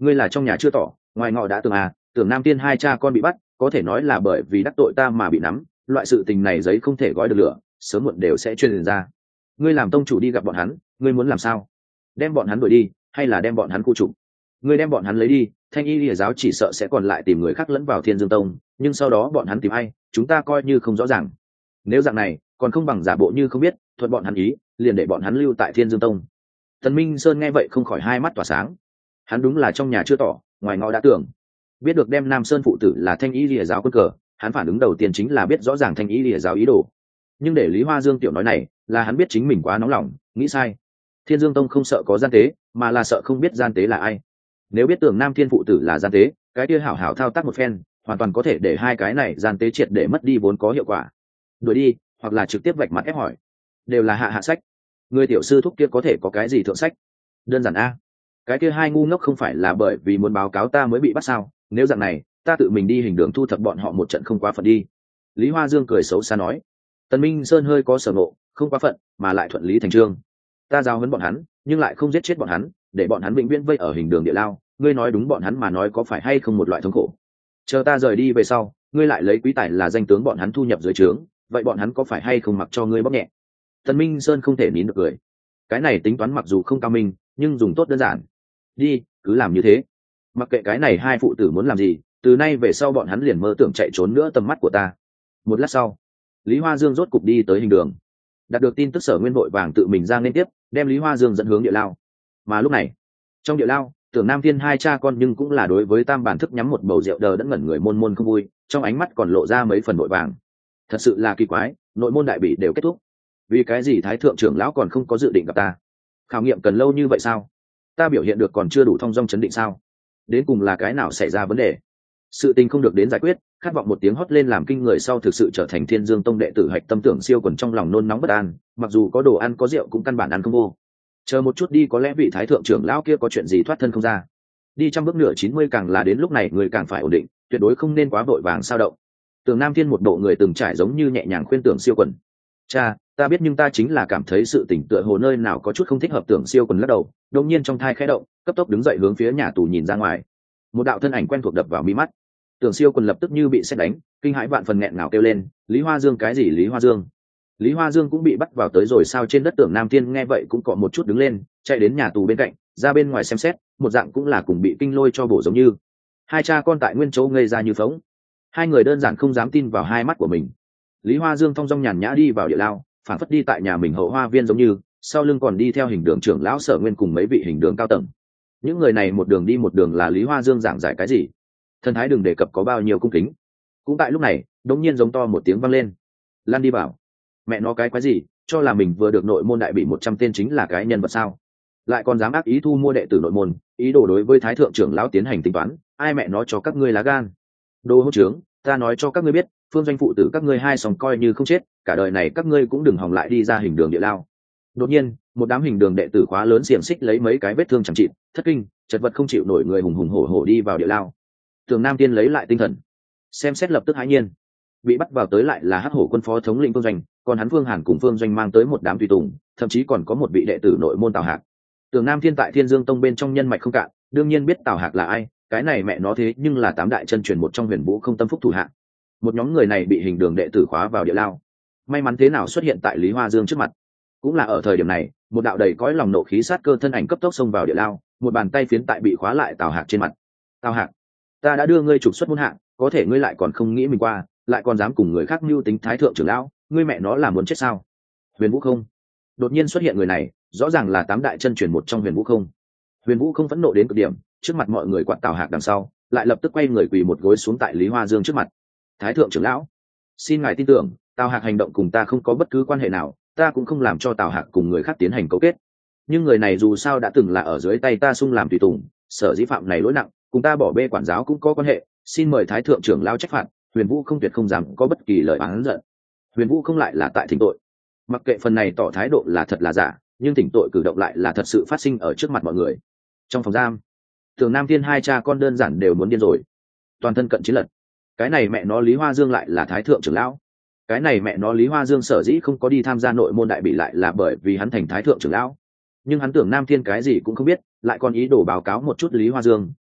ngươi là trong nhà chưa tỏ, ngoài ngọ đã tường à, tưởng Nam Thiên hai cha con bị bắt có thể nói là bởi vì đắc tội ta mà bị nắm, loại sự tình này giấy không thể gói được lửa, sớm muộn đều sẽ truyền ra. Ngươi làm tông chủ đi gặp bọn hắn, ngươi muốn làm sao? Đem bọn hắn đuổi đi hay là đem bọn hắn khu trục? Ngươi đem bọn hắn lấy đi, Thanh Y Lìa giáo chỉ sợ sẽ còn lại tìm người khác lẫn vào Thiên Dương Tông, nhưng sau đó bọn hắn tìm ai chúng ta coi như không rõ ràng. Nếu dạng này còn không bằng giả bộ như không biết, thuận bọn hắn ý, liền để bọn hắn lưu tại Thiên Dương Tông. Tần Minh Sơn nghe vậy không khỏi hai mắt tỏa sáng. Hắn đúng là trong nhà chưa tỏ, ngoài ngõ đã tưởng. Biết được đem Nam Sơn phụ tử là Thanh Y Lìa giáo quân cờ, hắn phản ứng đầu tiên chính là biết rõ ràng Thanh Y Lìa giáo ý đồ. Nhưng để Lý Hoa Dương tiểu nói này, là hắn biết chính mình quá nóng lòng, nghĩ sai. Thiên Dương Tông không sợ có gian tế, mà là sợ không biết gian tế là ai. Nếu biết tưởng Nam Thiên phụ tử là gian tế, cái kia hảo hảo thao tác một phen, hoàn toàn có thể để hai cái này gian tế triệt để mất đi vốn có hiệu quả. Đuổi đi, hoặc là trực tiếp vạch mặt ép hỏi, đều là hạ sách. Người tiểu sư thúc kia có thể có cái gì thượng sách? Đơn giản a. Cái kia hai ngu ngốc không phải là bởi vì muốn báo cáo ta mới bị bắt sao? Nếu dạng này, ta tự mình đi hình đường thu thập bọn họ một trận không quá phận đi. Lý Hoa Dương cười xấu xa nói. Tần Minh Sơn hơi có sở ngộ, không quá phận, mà lại thuận lý thành chương. Ta giao huấn bọn hắn, nhưng lại không giết chết bọn hắn, để bọn hắn vĩnh viễn vây ở hình đường địa lao. Ngươi nói đúng bọn hắn mà nói có phải hay không một loại thống khổ? Chờ ta rời đi về sau, ngươi lại lấy quý tài là danh tướng bọn hắn thu nhập dưới trướng, vậy bọn hắn có phải hay không mặc cho ngươi bóp nhẹ? Tần Minh Sơn không thể nín được cười. Cái này tính toán mặc dù không cao minh, nhưng dùng tốt đơn giản. Đi, cứ làm như thế. Mặc kệ cái này hai phụ tử muốn làm gì, từ nay về sau bọn hắn liền mơ tưởng chạy trốn nữa tầm mắt của ta. Một lát sau, Lý Hoa Dương rốt cục đi tới hình đường. Đạt được tin tức Sở Nguyên vội vàng tự mình ra liên tiếp, đem Lý Hoa Dương dẫn hướng địa lao. Mà lúc này, trong địa lao, tưởng Nam Thiên hai cha con nhưng cũng là đối với tam bản thức nhắm một bầu rượu đờ đẫn ngẩn người môn môn không vui, trong ánh mắt còn lộ ra mấy phần vội vàng. Thật sự là kỳ quái, nội môn đại bị đều kết thúc, vì cái gì thái thượng trưởng lão còn không có dự định gặp ta? Khảo nghiệm cần lâu như vậy sao? Ta biểu hiện được còn chưa đủ thong dong chấn định sao? Đến cùng là cái nào xảy ra vấn đề? Sự tình không được đến giải quyết, khát vọng một tiếng hót lên làm kinh người sau thực sự trở thành Thiên Dương Tông đệ tử hạch tâm tưởng siêu quần trong lòng nôn nóng bất an, mặc dù có đồ ăn có rượu cũng căn bản ăn không vô. Chờ một chút đi, có lẽ vị thái thượng trưởng lão kia có chuyện gì thoát thân không ra. Đi trăm bước nửa 90 càng là đến lúc này người càng phải ổn định, tuyệt đối không nên quá vội vàng sao động. Tưởng Nam Thiên một bộ người từng trải giống như nhẹ nhàng khuyên tưởng siêu quần. Cha, ta biết nhưng ta chính là cảm thấy sự tỉnh tựa hồ nơi nào có chút không thích hợp. Tưởng siêu quần lắc đầu, đột nhiên trong thai khẽ động, cấp tốc đứng dậy hướng phía nhà tù nhìn ra ngoài. Một đạo thân ảnh quen thuộc đập vào mi mắt. Tưởng siêu quần lập tức như bị sét đánh, kinh hãi vạn phần nghẹn ngào kêu lên, Lý Hoa Dương cái gì Lý Hoa Dương? Lý Hoa Dương cũng bị bắt vào tới rồi sao? Trên đất Tưởng Nam Thiên nghe vậy cũng cọ một chút đứng lên, chạy đến nhà tù bên cạnh, ra bên ngoài xem xét, một dạng cũng là cùng bị kinh lôi cho bổ giống như. Hai cha con tại nguyên chỗ ngây ra như phóng. Hai người đơn giản không dám tin vào hai mắt của mình. Lý Hoa Dương thong dong nhàn nhã đi vào địa lao, phản phất đi tại nhà mình hậu hoa viên giống như, sau lưng còn đi theo hình đường trưởng lão Sở Nguyên cùng mấy vị hình đường cao tầng. Những người này một đường đi một đường là Lý Hoa Dương giảng giải cái gì, thần thái đừng đề cập có bao nhiêu cung kính. Cũng tại lúc này, đống nhiên giống to một tiếng vang lên. Lan đi bảo, mẹ nó cái quái gì, cho là mình vừa được nội môn đại bị 100 tên chính là cái nhân vật sao? Lại còn dám ác ý thu mua đệ tử nội môn, ý đồ đối với thái thượng trưởng lão tiến hành tính toán, ai mẹ nó cho các ngươi lá gan? Đồ hỗn trướng, ta nói cho các ngươi biết, phương doanh phụ tử các ngươi hai sòng coi như không chết, cả đời này các ngươi cũng đừng hòng lại đi ra hình đường địa lao. Đột nhiên, một đám hình đường đệ tử khóa lớn xiềng xích lấy mấy cái vết thương chẳng chịt, thất kinh, chật vật không chịu nổi người hùng hùng hổ hổ đi vào địa lao. Tưởng Nam Tiên lấy lại tinh thần, xem xét lập tức hãi nhiên, bị bắt vào tới lại là Hắc Hổ quân phó thống lĩnh Phương Doanh, còn hắn Phương Hàn cùng Phương Doanh mang tới một đám tùy tùng, thậm chí còn có một vị đệ tử nội môn Tào Hạc. Tưởng Nam Thiên tại Thiên Dương Tông bên trong nhân mạch không cạn, đương nhiên biết Tào Hạc là ai, cái này mẹ nó thế nhưng là tám đại chân truyền một trong Huyền Vũ Không Tâm Phúc thủ hạ. Một nhóm người này bị hình đường đệ tử khóa vào địa lao, may mắn thế nào xuất hiện tại Lý Hoa Dương trước mặt. Cũng là ở thời điểm này, một đạo đầy cõi lòng nộ khí sát cơ thân ảnh cấp tốc xông vào địa lao, một bàn tay phiến tại bị khóa lại Tào Hạc trên mặt. Tào Hạc, ta đã đưa ngươi trục xuất môn hạng, có thể ngươi lại còn không nghĩ mình qua, lại còn dám cùng người khác mưu tính thái thượng trưởng lão, ngươi mẹ nó là muốn chết sao? Huyền Vũ Không, đột nhiên xuất hiện người này, rõ ràng là tám đại chân truyền một trong Huyền Vũ Không. Huyền Vũ Không phẫn nộ đến cực điểm, trước mặt mọi người quạt Tào Hạc đằng sau, lại lập tức quay người quỳ một gối xuống tại Lý Hoa Dương trước mặt. Thái thượng trưởng lão, xin ngài tin tưởng, Tào Hạc hành động cùng ta không có bất cứ quan hệ nào, ta cũng không làm cho Tào Hạc cùng người khác tiến hành cấu kết. Nhưng người này dù sao đã từng là ở dưới tay ta sung làm tùy tùng, sở dĩ phạm này lỗi nặng, cùng ta bỏ bê quản giáo cũng có quan hệ, xin mời thái thượng trưởng lao trách phạt. Huyền Vũ Không tuyệt không dám có bất kỳ lời oán giận. Huyền Vũ Không lại là tại thỉnh tội, mặc kệ phần này tỏ thái độ là thật là giả, nhưng thỉnh tội cử động lại là thật sự phát sinh ở trước mặt mọi người. Trong phòng giam, Tưởng Nam Thiên hai cha con đơn giản đều muốn điên rồi, toàn thân cận chiến lật. Cái này mẹ nó Lý Hoa Dương lại là thái thượng trưởng lão, cái này mẹ nó Lý Hoa Dương sở dĩ không có đi tham gia nội môn đại bị lại là bởi vì hắn thành thái thượng trưởng lão, nhưng hắn Tưởng Nam Thiên cái gì cũng không biết, lại còn ý đồ báo cáo một chút Lý Hoa Dương,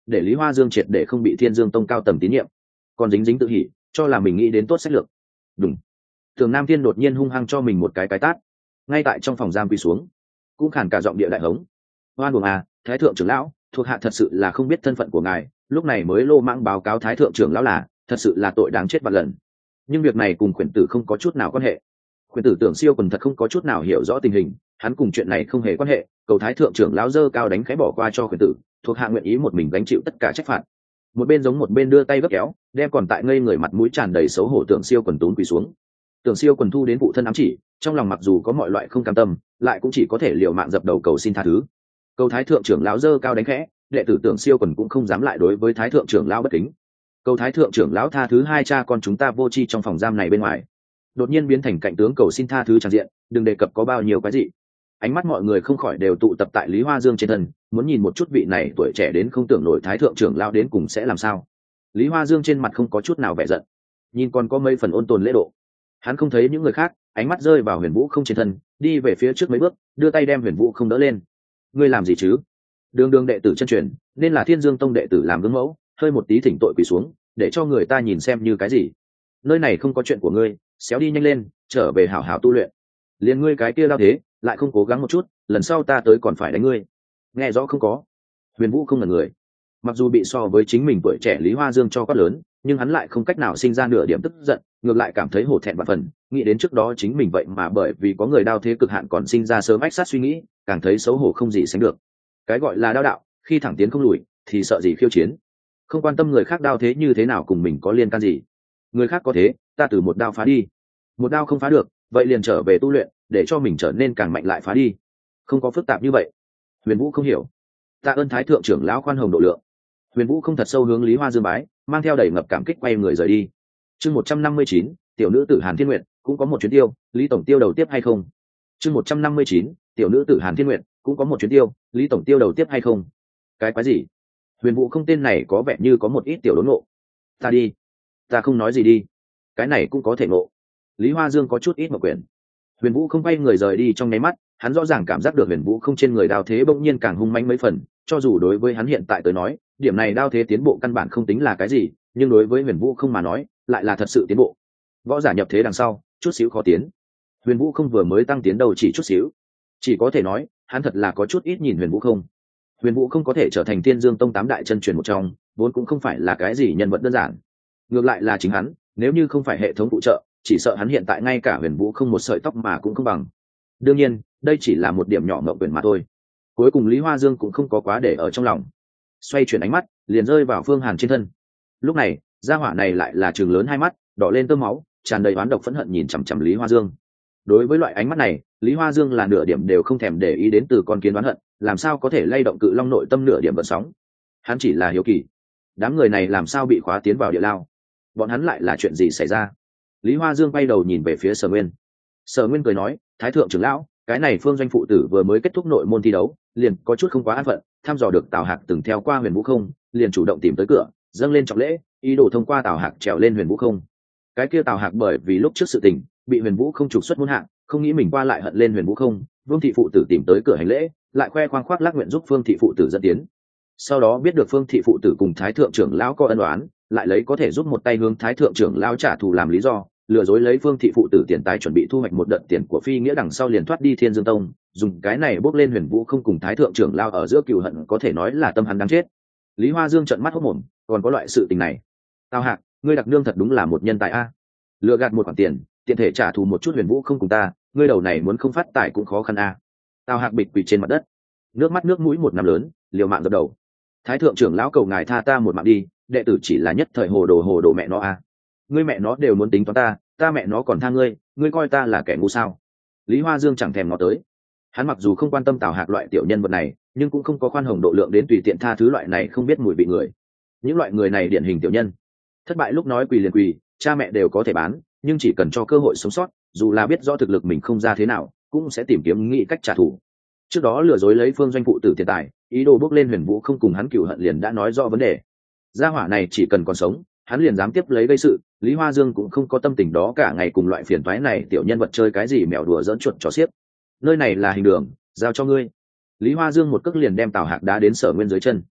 để Lý Hoa Dương triệt để không bị Thiên Dương Tông cao tầng tín nhiệm, còn dính dính tự hỉ cho là mình nghĩ đến tốt sách lược. Đúng. Tường Nam Thiên đột nhiên hung hăng cho mình một cái tát, ngay tại trong phòng giam quỳ xuống, cũng khàn cả giọng địa đại hống: "Oan uổng à, Thái thượng trưởng lão, thuộc hạ thật sự là không biết thân phận của ngài, lúc này mới lô mãng báo cáo Thái thượng trưởng lão là, thật sự là tội đáng chết vạn lần. Nhưng việc này cùng Khuyển Tử không có chút nào quan hệ." Khuyển Tử Tưởng Siêu Quần thật không có chút nào hiểu rõ tình hình, hắn cùng chuyện này không hề quan hệ, cầu Thái thượng trưởng lão dơ cao đánh khẽ bỏ qua cho Khuyển Tử, thuộc hạ nguyện ý một mình gánh chịu tất cả trách phạt. Một bên giống một bên đưa tay gấp kéo, đem còn tại ngây người mặt mũi tràn đầy xấu hổ Tưởng Siêu Quần tún quỳ xuống. Tưởng Siêu Quần thu đến phụ thân ám chỉ, trong lòng mặc dù có mọi loại không cam tâm, lại cũng chỉ có thể liều mạng dập đầu cầu xin tha thứ. Cầu Thái thượng trưởng lão dơ cao đánh khẽ, đệ tử Tưởng Siêu Quần cũng không dám lại đối với Thái thượng trưởng lão bất kính. Cầu Thái thượng trưởng lão tha thứ hai cha con chúng ta vô tri trong phòng giam này bên ngoài. Đột nhiên biến thành cạnh tướng cầu xin tha thứ tràn diện, đừng đề cập có bao nhiêu cái gì. Ánh mắt mọi người không khỏi đều tụ tập tại Lý Hoa Dương trên thân, muốn nhìn một chút vị này tuổi trẻ đến không tưởng nổi Thái thượng trưởng lão đến cùng sẽ làm sao. Lý Hoa Dương trên mặt không có chút nào vẻ giận, nhìn còn có mấy phần ôn tồn lễ độ. Hắn không thấy những người khác, ánh mắt rơi vào Huyền Vũ Không trên thân, đi về phía trước mấy bước, đưa tay đem Huyền Vũ Không đỡ lên. Ngươi làm gì chứ? Đường đường đệ tử chân truyền, nên là Thiên Dương Tông đệ tử làm gương mẫu, hơi một tí thỉnh tội quỳ xuống, để cho người ta nhìn xem như cái gì. Nơi này không có chuyện của ngươi, xéo đi nhanh lên, trở về hảo hảo tu luyện. Liền ngươi cái kia đau thế, lại không cố gắng một chút, lần sau ta tới còn phải đánh ngươi. Nghe rõ không có? Huyền Vũ Không là người, mặc dù bị so với chính mình tuổi trẻ Lý Hoa Dương cho quát lớn, nhưng hắn lại không cách nào sinh ra nửa điểm tức giận, ngược lại cảm thấy hổ thẹn vạn phần, nghĩ đến trước đó chính mình vậy mà bởi vì có người đao thế cực hạn còn sinh ra sớm ách sát suy nghĩ, càng thấy xấu hổ không gì sánh được. Cái gọi là đao đạo, khi thẳng tiến không lùi, thì sợ gì khiêu chiến. Không quan tâm người khác đao thế như thế nào cùng mình có liên can gì. Người khác có thế, ta từ một đao phá đi. Một đao không phá được, vậy liền trở về tu luyện, để cho mình trở nên càng mạnh lại phá đi. Không có phức tạp như vậy. Huyền Vũ không hiểu. Tạ ơn Thái thượng trưởng lão khoan hồng độ lượng. Huyền Vũ không thật sâu hướng Lý Hoa Dương bái, mang theo đầy ngập cảm kích quay người rời đi. Chương 159, tiểu nữ tử Hàn Thiên Nguyệt cũng có một chuyến tiêu, Lý tổng tiêu đầu tiếp hay không? Chương 159, tiểu nữ tử Hàn Thiên Nguyệt cũng có một chuyến tiêu, Lý tổng tiêu đầu tiếp hay không? Cái quái gì? Huyền Vũ không tên này có vẻ như có một ít tiểu đốn ngộ. Ta đi, ta không nói gì đi. Cái này cũng có thể ngộ. Lý Hoa Dương có chút ít mặc quyền. Huyền Vũ không quay người rời đi trong nháy mắt, hắn rõ ràng cảm giác được Huyền Vũ không trên người đao thế bỗng nhiên càng hung mãnh mấy phần, cho dù đối với hắn hiện tại tới nói, điểm này đao thế tiến bộ căn bản không tính là cái gì, nhưng đối với Huyền Vũ không mà nói, lại là thật sự tiến bộ. Võ giả nhập thế đằng sau, chút xíu khó tiến. Huyền Vũ không vừa mới tăng tiến đầu chỉ chút xíu, chỉ có thể nói, hắn thật là có chút ít nhìn Huyền Vũ không. Huyền Vũ không có thể trở thành Thiên Dương Tông 8 đại chân truyền một trong, vốn cũng không phải là cái gì nhân vật đơn giản. Ngược lại là chính hắn, nếu như không phải hệ thống phụ trợ, chỉ sợ hắn hiện tại ngay cả Huyền Vũ không một sợi tóc mà cũng không bằng. Đương nhiên, đây chỉ là một điểm nhỏ ngẫu quyền mà thôi. Cuối cùng Lý Hoa Dương cũng không có quá để ở trong lòng. Xoay chuyển ánh mắt, liền rơi vào Phương Hàn trên thân. Lúc này, gia hỏa này lại là trừng lớn hai mắt, đỏ lên tơ máu, tràn đầy oán độc phẫn hận nhìn chằm chằm Lý Hoa Dương. Đối với loại ánh mắt này, Lý Hoa Dương là nửa điểm đều không thèm để ý đến từ con kiến oán hận, làm sao có thể lay động cự long nội tâm nửa điểm gợn sóng. Hắn chỉ là hiếu kỳ, đám người này làm sao bị khóa tiến vào địa lao, bọn hắn lại là chuyện gì xảy ra. Lý Hoa Dương quay đầu nhìn về phía Sở Nguyên. Sở Nguyên cười nói, Thái thượng trưởng lão, cái này Phương Doanh phụ tử vừa mới kết thúc nội môn thi đấu, liền có chút không quá an phận, thăm dò được Tào Hạc từng theo qua Huyền Vũ không, liền chủ động tìm tới cửa, dâng lên trọng lễ, ý đồ thông qua Tào Hạc trèo lên Huyền Vũ không. Cái kia Tào Hạc bởi vì lúc trước sự tình, bị Huyền Vũ không trục xuất môn hạng, không nghĩ mình qua lại hận lên Huyền Vũ không, Vương thị phụ tử tìm tới cửa hành lễ, lại khoe khoang khoác lác nguyện giúp Phương thị phụ tử dẫn tiến. Sau đó biết được Phương thị phụ tử cùng Thái thượng trưởng lão có ân oán, lại lấy có thể giúp một tay hướng Thái thượng trưởng lão trả thù làm lý do, lừa dối lấy Phương thị phụ tử tiền tài chuẩn bị thu hoạch một đợt tiền của phi nghĩa, đằng sau liền thoát đi Thiên Dương Tông, dùng cái này bốc lên Huyền Vũ không cùng Thái thượng trưởng lão ở giữa cừu hận, có thể nói là tâm hắn đáng chết. Lý Hoa Dương trợn mắt hốt mồm, còn có loại sự tình này? Tào Hạc, ngươi đặc nương thật đúng là một nhân tài a. Lừa gạt một khoản tiền, tiện thể trả thù một chút Huyền Vũ không cùng ta, ngươi đầu này muốn không phát tài cũng khó khăn a. Tào Hạc bịch quỳ trên mặt đất, nước mắt nước mũi một năm lớn, liều mạng dập đầu. Thái thượng trưởng lão cầu ngài tha ta một mạng đi, đệ tử chỉ là nhất thời hồ đồ mẹ nó a. Ngươi mẹ nó đều muốn tính toán ta mẹ nó còn tha ngươi, ngươi coi ta là kẻ ngu sao? Lý Hoa Dương chẳng thèm ngó tới. Hắn mặc dù không quan tâm Tào Hạc loại tiểu nhân vật này, nhưng cũng không có khoan hồng độ lượng đến tùy tiện tha thứ loại này không biết mùi vị người. Những loại người này điển hình tiểu nhân, thất bại lúc nói quỳ liền quỳ, cha mẹ đều có thể bán, nhưng chỉ cần cho cơ hội sống sót, dù là biết rõ thực lực mình không ra thế nào, cũng sẽ tìm kiếm nghĩ cách trả thù. Trước đó lừa dối lấy Phương Doanh phụ tử tiền tài, ý đồ bước lên Huyền Vũ không cùng hắn cửu hận liền đã nói rõ vấn đề. Gia hỏa này chỉ cần còn sống, hắn liền dám tiếp lấy gây sự. Lý Hoa Dương cũng không có tâm tình đó cả ngày cùng loại phiền toái này tiểu nhân vật chơi cái gì mèo đùa giỡn chuột trò xiếc. Nơi này là hình đường, giao cho ngươi. Lý Hoa Dương một cước liền đem Tào Hạc đá đến Sở Nguyên dưới chân.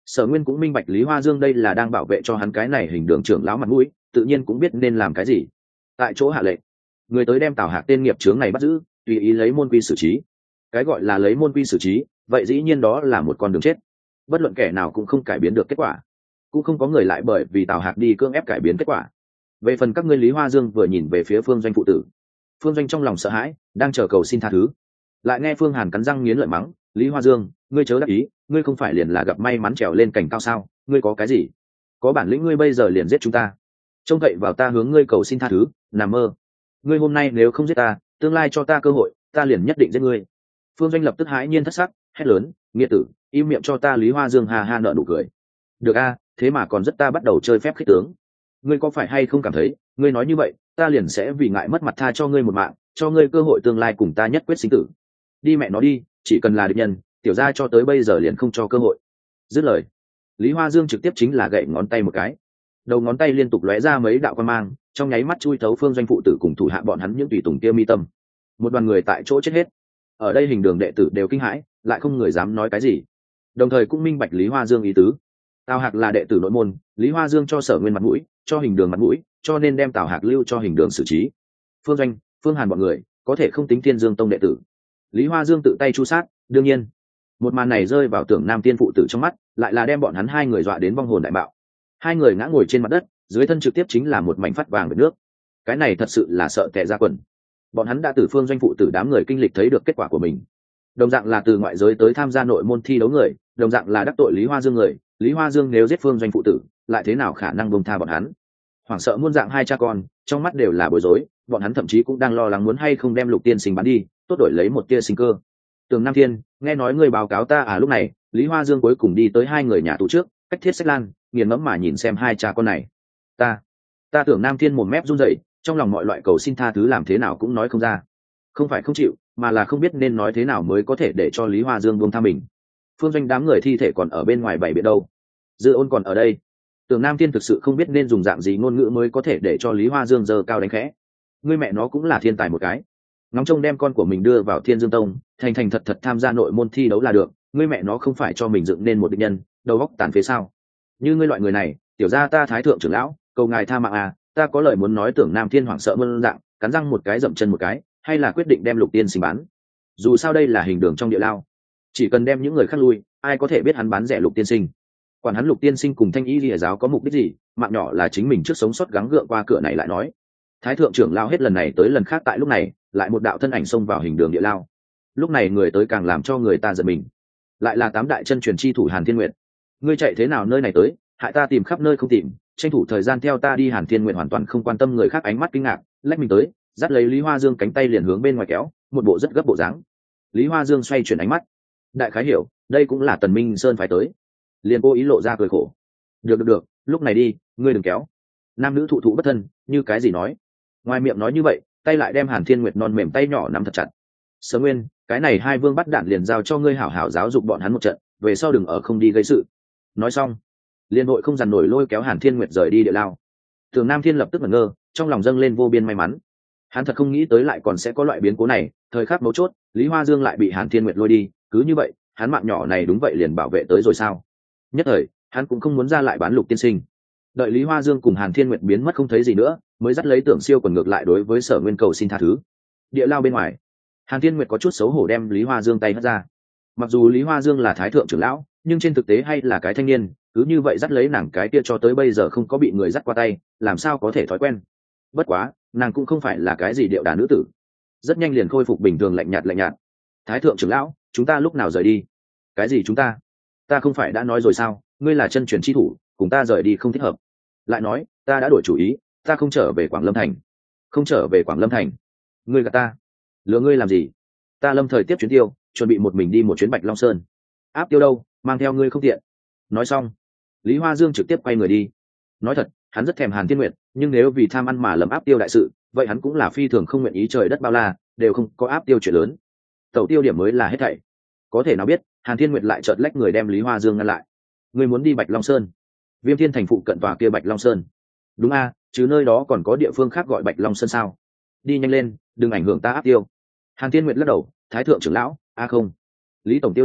Sở Nguyên cũng minh bạch Lý Hoa Dương đây là đang bảo vệ cho hắn cái này hình đường trưởng lão mặt mũi, tự nhiên cũng biết nên làm cái gì. Tại chỗ hạ lệnh, người tới đem Tào Hạc tên nghiệp chướng này bắt giữ, tùy ý lấy môn quy xử trí. Cái gọi là lấy môn quy xử trí, vậy dĩ nhiên đó là một con đường chết. Bất luận kẻ nào cũng không cải biến được kết quả, cũng không có người lại bởi vì Tào Hạc đi cưỡng ép cải biến kết quả. Về phần các ngươi, Lý Hoa Dương vừa nhìn về phía Phương Doanh phụ tử. Phương Doanh trong lòng sợ hãi, đang chờ cầu xin tha thứ. Lại nghe Phương Hàn cắn răng nghiến lợi mắng, Lý Hoa Dương, ngươi chớ đắc ý, ngươi không phải liền là gặp may mắn trèo lên cành cao sao? Ngươi có cái gì? Có bản lĩnh ngươi bây giờ liền giết chúng ta, trông cậy vào ta hướng ngươi cầu xin tha thứ, nằm mơ. Ngươi hôm nay nếu không giết ta, tương lai cho ta cơ hội, ta liền nhất định giết ngươi. Phương Doanh lập tức hãi nhiên thất sắc, hét lớn, nghĩa tử, im miệng cho ta. Lý Hoa Dương ha ha nở nụ cười. Được a, thế mà còn rất ta bắt đầu chơi phép khích tướng. Ngươi có phải hay không cảm thấy, ngươi nói như vậy, ta liền sẽ vì ngại mất mặt tha cho ngươi một mạng, cho ngươi cơ hội tương lai cùng ta nhất quyết sinh tử. Đi mẹ nó đi, chỉ cần là địch nhân, tiểu gia cho tới bây giờ liền không cho cơ hội. Dứt lời, Lý Hoa Dương trực tiếp chính là gậy ngón tay một cái, đầu ngón tay liên tục lóe ra mấy đạo quang mang, trong nháy mắt chui thấu Phương Doanh phụ tử cùng thủ hạ bọn hắn những tùy tùng kia mi tâm. Một đoàn người tại chỗ chết hết. Ở đây hình đường đệ tử đều kinh hãi, lại không người dám nói cái gì. Đồng thời cũng minh bạch Lý Hoa Dương ý tứ. Tào Hạc là đệ tử nội môn, Lý Hoa Dương cho Sở Nguyên mặt mũi, cho hình đường mặt mũi, cho nên đem Tào Hạc lưu cho hình đường xử trí. Phương Doanh, Phương Hàn bọn người có thể không tính Thiên Dương Tông đệ tử. Lý Hoa Dương tự tay chu sát, đương nhiên một màn này rơi vào Tưởng Nam Tiên phụ tử trong mắt, lại là đem bọn hắn hai người dọa đến vong hồn đại bạo. Hai người ngã ngồi trên mặt đất, dưới thân trực tiếp chính là một mảnh phát vàng với nước. Cái này thật sự là sợ tè ra quần. Bọn hắn đã từ Phương Doanh phụ tử đám người kinh lịch thấy được kết quả của mình. Đồng dạng là từ ngoại giới tới tham gia nội môn thi đấu người, đồng dạng là đắc tội Lý Hoa Dương người. Lý Hoa Dương nếu giết Phương Doanh phụ tử, lại thế nào khả năng buông tha bọn hắn? Hoảng sợ muôn dạng hai cha con, trong mắt đều là bối rối. Bọn hắn thậm chí cũng đang lo lắng muốn hay không đem Lục Tiên Sinh bắn đi, tốt đổi lấy một tia sinh cơ. Tường Nam Thiên, nghe nói ngươi báo cáo ta à? Lúc này Lý Hoa Dương cuối cùng đi tới hai người nhà tù trước, cách Thiết Sách Lan nghiền ngẫm mà nhìn xem hai cha con này. Ta Tưởng Nam Thiên mồm mép run rẩy, trong lòng mọi loại cầu xin tha thứ làm thế nào cũng nói không ra. Không phải không chịu, mà là không biết nên nói thế nào mới có thể để cho Lý Hoa Dương buông tha mình. Phương Doanh đám người thi thể còn ở bên ngoài bảy biển đâu, Dư Ôn còn ở đây. Tưởng Nam Thiên thực sự không biết nên dùng dạng gì ngôn ngữ mới có thể để cho Lý Hoa Dương giơ cao đánh khẽ. Ngươi mẹ nó cũng là thiên tài một cái, ngóng trông đem con của mình đưa vào Thiên Dương Tông, thành thành thật thật tham gia nội môn thi đấu là được. Ngươi mẹ nó không phải cho mình dựng nên một địch nhân, đầu óc tàn phế sao? Như ngươi loại người này, tiểu gia ta Thái thượng trưởng lão, cầu ngài tha mạng à, ta có lời muốn nói. Tưởng Nam Thiên hoảng sợ muôn dạng, cắn răng một cái dậm chân một cái, hay là quyết định đem Lục Tiên Sinh bán. Dù sao đây là hình đường trong địa lao, chỉ cần đem những người khác lui, ai có thể biết hắn bán rẻ Lục Tiên Sinh. Quản hắn Lục Tiên Sinh cùng Thanh Y Lìa giáo có mục đích gì, mạng nhỏ là chính mình trước sống sót gắng gượng qua cửa này lại nói. Thái thượng trưởng lao hết lần này tới lần khác tại lúc này, lại một đạo thân ảnh xông vào hình đường địa lao. Lúc này người tới càng làm cho người ta giật mình, lại là tám đại chân truyền chi thủ Hàn Thiên Nguyệt. Ngươi chạy thế nào nơi này tới, hại ta tìm khắp nơi không tìm, tranh thủ thời gian theo ta đi. Hàn Thiên Nguyệt hoàn toàn không quan tâm người khác ánh mắt kinh ngạc, lách mình tới, dắt lấy Lý Hoa Dương cánh tay liền hướng bên ngoài kéo, một bộ rất gấp bộ dáng. Lý Hoa Dương xoay chuyển ánh mắt, đại khái hiểu, đây cũng là Tần Minh Sơn phải tới, liền cố ý lộ ra cười khổ. Được, lúc này đi, ngươi đừng kéo. Nam nữ thụ thụ bất thân, như cái gì nói. Ngoài miệng nói như vậy, tay lại đem Hàn Thiên Nguyệt non mềm tay nhỏ nắm thật chặt. Sở Nguyên, cái này hai vương bắt đạn liền giao cho ngươi hảo hảo giáo dục bọn hắn một trận, về sau đừng ở không đi gây sự. Nói xong, liên hội không dằn nổi lôi kéo Hàn Thiên Nguyệt rời đi địa lao. Tưởng Nam Thiên lập tức ngẩn ngơ, trong lòng dâng lên vô biên may mắn. Hắn thật không nghĩ tới lại còn sẽ có loại biến cố này. Thời khắc mấu chốt, Lý Hoa Dương lại bị Hàn Thiên Nguyệt lôi đi, cứ như vậy, hắn mạng nhỏ này đúng vậy liền bảo vệ tới rồi sao? Nhất thời, hắn cũng không muốn ra lại bán Lục Tiên Sinh. Đợi Lý Hoa Dương cùng Hàn Thiên Nguyệt biến mất không thấy gì nữa, mới dắt lấy Tưởng Siêu quần ngược lại đối với Sở Nguyên cầu xin tha thứ. Địa lao bên ngoài, Hàn Thiên Nguyệt có chút xấu hổ đem Lý Hoa Dương tay hất ra. Mặc dù Lý Hoa Dương là thái thượng trưởng lão, nhưng trên thực tế hay là cái thanh niên, cứ như vậy dắt lấy nàng cái kia cho tới bây giờ không có bị người dắt qua tay, làm sao có thể thói quen. Bất quá, nàng cũng không phải là cái gì điệu đà nữ tử, rất nhanh liền khôi phục bình thường lạnh nhạt. Thái thượng trưởng lão, chúng ta lúc nào rời đi? Cái gì chúng ta? Ta không phải đã nói rồi sao, ngươi là chân truyền chi thủ, cùng ta rời đi không thích hợp. Lại nói, ta đã đổi chủ ý, ta không trở về Quảng Lâm Thành. Không trở về Quảng Lâm Thành? Ngươi gạt ta? Lừa ngươi làm gì? Ta lâm thời tiếp chuyến tiêu, chuẩn bị một mình đi một chuyến Bạch Long Sơn. Áp tiêu đâu, mang theo ngươi không tiện. Nói xong, Lý Hoa Dương trực tiếp quay người đi. Nói thật, hắn rất thèm Hàn Thiên Nguyệt, nhưng nếu vì tham ăn mà lầm áp tiêu đại sự, vậy hắn cũng là phi thường không nguyện ý. Trời đất bao la, đều không có áp tiêu chuyện lớn, tẩu tiêu điểm mới là hết thảy. Có thể nào biết, Hàn Thiên Nguyệt lại chợt lách người đem Lý Hoa Dương ngăn lại. Ngươi muốn đi Bạch Long Sơn? Viêm Thiên thành phụ cận tòa kia Bạch Long Sơn? Đúng a, chứ nơi đó còn có địa phương khác gọi Bạch Long Sơn sao? Đi nhanh lên, đừng ảnh hưởng ta áp tiêu. Hàn Thiên Nguyệt lắc đầu, thái thượng trưởng lão, a không. Lý tổng tiêu đầu,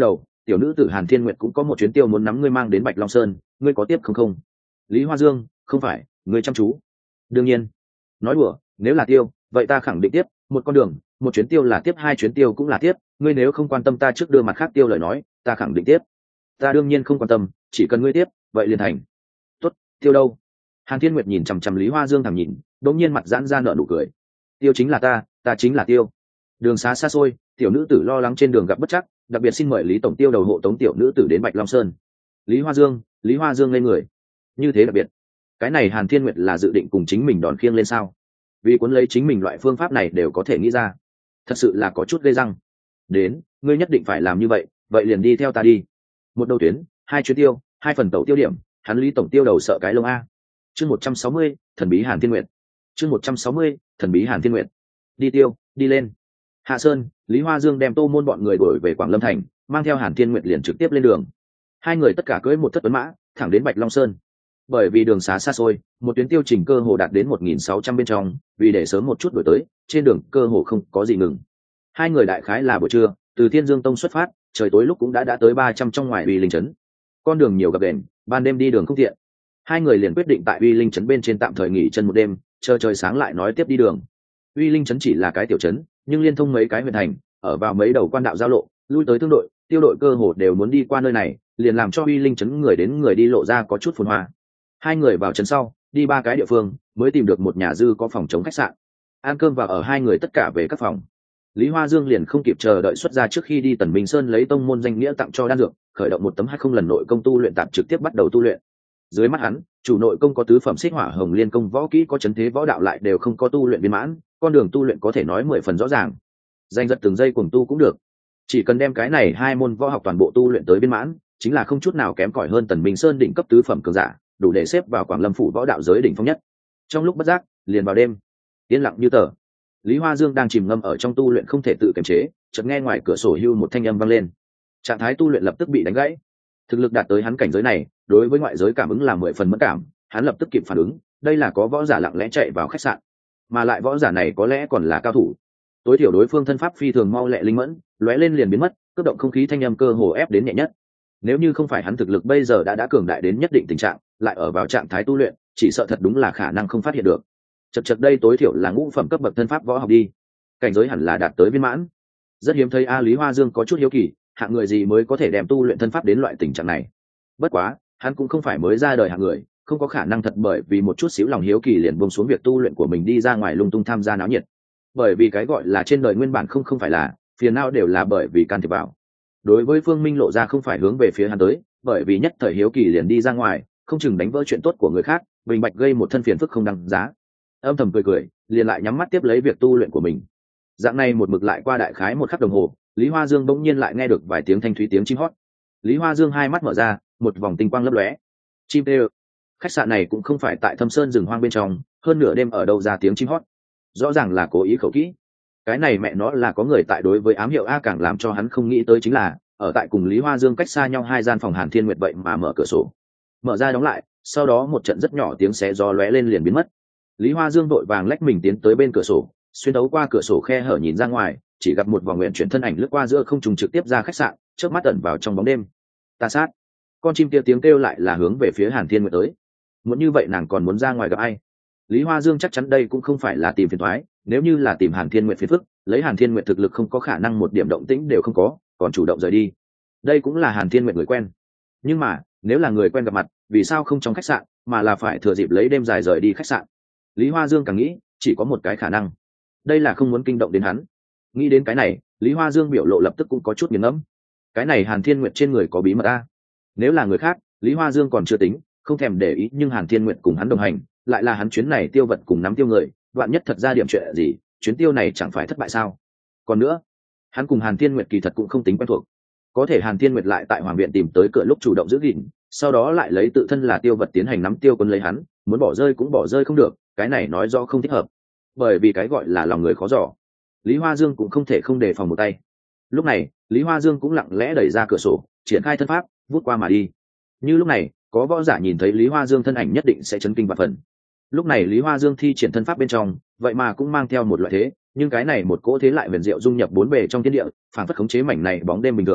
tiểu nữ tử Hàn Thiên Nguyệt cũng có một chuyến tiêu muốn nắm ngươi mang đến Bạch Long Sơn, ngươi có tiếp không? Lý Hoa Dương: không phải, ngươi chăm chú. Đương nhiên. Nói đùa, nếu là tiêu, vậy ta khẳng định tiếp, một con đường, một chuyến tiêu là tiếp, hai chuyến tiêu cũng là tiếp, ngươi nếu không quan tâm ta trước đưa mặt khác tiêu lời nói, ta khẳng định tiếp. Ta đương nhiên không quan tâm, chỉ cần ngươi tiếp, vậy liền thành. Tốt, tiêu đâu? Hàn Thiên Nguyệt nhìn chằm chằm Lý Hoa Dương thẳng nhìn, đột nhiên mặt giãn ra nở nụ cười. Tiêu chính là ta chính là tiêu. Đường xá xa xôi, tiểu nữ tử lo lắng trên đường gặp bất trắc, đặc biệt xin mời Lý tổng tiêu đầu hộ tống tiểu nữ tử đến Bạch Long Sơn. Lý Hoa Dương lên người. Như thế đặc biệt. Cái này Hàn Thiên Nguyệt là dự định cùng chính mình đòn khiêng lên sao? Vì cuốn lấy chính mình loại phương pháp này đều có thể nghĩ ra, thật sự là có chút gây răng. Đến, ngươi nhất định phải làm như vậy, vậy liền đi theo ta đi. Một đầu tuyến, hai chuyến tiêu, hai phần tẩu tiêu điểm, hắn Lý tổng tiêu đầu sợ cái lông a. Chương 160, thần bí Hàn Thiên Nguyệt. Chương 160, thần bí Hàn Thiên Nguyệt. Đi tiêu, đi lên. Hạ Sơn, Lý Hoa Dương đem Tô Môn bọn người đuổi về Quảng Lâm thành, mang theo Hàn Thiên Nguyệt liền trực tiếp lên đường. Hai người tất cả cưỡi một thất tuấn mã, thẳng đến Bạch Long Sơn. Bởi vì đường xá xa xôi, một tuyến tiêu trình cơ hồ đạt đến 1.600 bên trong, vì để sớm một chút đuổi tới, trên đường cơ hồ không có gì ngừng. Hai người đại khái là buổi trưa, từ Thiên Dương Tông xuất phát, trời tối lúc cũng đã tới 300 trong ngoài Uy Linh trấn. Con đường nhiều gập ghềnh, ban đêm đi đường không tiện. Hai người liền quyết định tại Uy Linh trấn bên trên tạm thời nghỉ chân một đêm, chờ trời sáng lại nói tiếp đi đường. Uy Linh trấn chỉ là cái tiểu trấn, nhưng liên thông mấy cái huyện thành, ở vào mấy đầu quan đạo giao lộ, lui tới thương đội, tiêu đội cơ hồ đều muốn đi qua nơi này, liền làm cho Uy Linh trấn người đến người đi lộ ra có chút phồn hoa. Hai người vào trấn sau, đi ba cái địa phương, mới tìm được một nhà dư có phòng chống khách sạn. Ăn cơm và ở hai người tất cả về các phòng. Lý Hoa Dương liền không kịp chờ đợi xuất ra trước khi đi Tần Minh Sơn lấy tông môn danh nghĩa tặng cho đan dược, khởi động một tấm 20 lần nội công tu luyện tạm trực tiếp bắt đầu tu luyện. Dưới mắt hắn, chủ nội công có tứ phẩm xích hỏa hồng liên công, võ kỹ có chấn thế võ đạo lại đều không có tu luyện viên mãn, con đường tu luyện có thể nói 10 phần rõ ràng. Danh giật từng giây cuồng tu cũng được, chỉ cần đem cái này hai môn võ học toàn bộ tu luyện tới viên mãn, chính là không chút nào kém cỏi hơn Tần Minh Sơn đỉnh cấp tứ phẩm cường giả, đủ để xếp vào Quảng Lâm phủ võ đạo giới đỉnh phong nhất. Trong lúc bất giác, liền vào đêm, yên lặng như tờ. Lý Hoa Dương đang chìm ngâm ở trong tu luyện không thể tự kiềm chế, chợt nghe ngoài cửa sổ hưu một thanh âm vang lên. Trạng thái tu luyện lập tức bị đánh gãy. Thực lực đạt tới hắn cảnh giới này, đối với ngoại giới cảm ứng là 10 phần mẫn cảm, hắn lập tức kịp phản ứng, đây là có võ giả lặng lẽ chạy vào khách sạn, mà lại võ giả này có lẽ còn là cao thủ. Tối thiểu đối phương thân pháp phi thường mau lẹ linh mẫn, lóe lên liền biến mất, cước động không khí thanh âm cơ hồ ép đến nhẹ nhất. Nếu như không phải hắn thực lực bây giờ đã cường đại đến nhất định tình trạng, lại ở vào trạng thái tu luyện, chỉ sợ thật đúng là khả năng không phát hiện được. Chật đây tối thiểu là ngũ phẩm cấp bậc thân pháp võ học đi, cảnh giới hẳn là đạt tới viên mãn. Rất hiếm thấy Lý Hoa Dương có chút hiếu kỳ, hạng người gì mới có thể đem tu luyện thân pháp đến loại tình trạng này. Bất quá, hắn cũng không phải mới ra đời hạng người, không có khả năng thật bởi vì một chút xíu lòng hiếu kỳ liền buông xuống việc tu luyện của mình đi ra ngoài lung tung tham gia náo nhiệt. Bởi vì cái gọi là trên đời nguyên bản không phải là, phiền não đều là bởi vì can thiệp vào. Đối với Phương Minh lộ ra không phải hướng về phía hắn tới, bởi vì nhất thời hiếu kỳ liền đi ra ngoài, không chừng đánh vỡ chuyện tốt của người khác, bình bạch gây một thân phiền phức không đáng giá. Âm thầm cười, liền lại nhắm mắt tiếp lấy việc tu luyện của mình. Dạng này một mực lại qua đại khái một khắc đồng hồ, Lý Hoa Dương bỗng nhiên lại nghe được vài tiếng thanh thúy tiếng chim hót. Lý Hoa Dương hai mắt mở ra, một vòng tinh quang lấp lóe. Chim tê. Khách sạn này cũng không phải tại Thâm Sơn rừng hoang bên trong, hơn nửa đêm ở đâu ra tiếng chim hót. Rõ ràng là cố ý khẩu kỹ. Cái này mẹ nó là có người tại đối với ám hiệu a, càng làm cho hắn không nghĩ tới chính là, ở tại cùng Lý Hoa Dương cách xa nhau hai gian phòng Hàn Thiên Nguyệt vậy mà mở cửa sổ. Mở ra đóng lại, sau đó một trận rất nhỏ tiếng xé gió lóe lên liền biến mất. Lý Hoa Dương vội vàng lách mình tiến tới bên cửa sổ, xuyên đấu qua cửa sổ khe hở nhìn ra ngoài, chỉ gặp một vòng nguyện chuyển thân ảnh lướt qua giữa không trung trực tiếp ra khách sạn, chớp mắt ẩn vào trong bóng đêm. Ta sát. Con chim kia tiếng kêu lại là hướng về phía Hàn Thiên Nguyệt tới. Muốn như vậy nàng còn muốn ra ngoài gặp ai? Lý Hoa Dương chắc chắn đây cũng không phải là tìm phiền toái, nếu như là tìm Hàn Thiên Nguyệt phiền phức, lấy Hàn Thiên Nguyệt thực lực không có khả năng một điểm động tĩnh đều không có, còn chủ động rời đi. Đây cũng là Hàn Thiên Nguyệt người quen. Nhưng mà, nếu là người quen gặp mặt, vì sao không trong khách sạn, mà là phải thừa dịp lấy đêm dài rời đi khách sạn? Lý Hoa Dương càng nghĩ, chỉ có một cái khả năng. Đây là không muốn kinh động đến hắn. Nghĩ đến cái này, Lý Hoa Dương biểu lộ lập tức cũng có chút nghiền ngẫm. Cái này Hàn Thiên Nguyệt trên người có bí mật a. Nếu là người khác, Lý Hoa Dương còn chưa tính, không thèm để ý, nhưng Hàn Thiên Nguyệt cùng hắn đồng hành, lại là hắn chuyến này tiêu vật cùng nắm tiêu người, vạn nhất thật ra điểm chuyện gì, chuyến tiêu này chẳng phải thất bại sao? Còn nữa, hắn cùng Hàn Thiên Nguyệt kỳ thật cũng không tính quen thuộc. Có thể Hàn Thiên Nguyệt lại tại Hoàng viện tìm tới cửa lúc chủ động giữ gìn, sau đó lại lấy tự thân là tiêu vật tiến hành nắm tiêu quân lấy hắn, muốn bỏ rơi cũng bỏ rơi không được, cái này nói rõ không thích hợp. Bởi vì cái gọi là lòng người khó dò, Lý Hoa Dương cũng không thể không đề phòng một tay. Lúc này, Lý Hoa Dương cũng lặng lẽ đẩy ra cửa sổ, triển khai thân pháp, vút qua mà đi. Như lúc này, có võ giả nhìn thấy Lý Hoa Dương thân ảnh nhất định sẽ chấn kinh vạn phần. Lúc này Lý Hoa Dương thi triển thân pháp bên trong, vậy mà cũng mang theo một loại thế, nhưng cái này một cỗ thế lại huyền diệu dung nhập bốn bề trong thiên địa, phản phất khống chế mảnh này bóng đêm bình thường,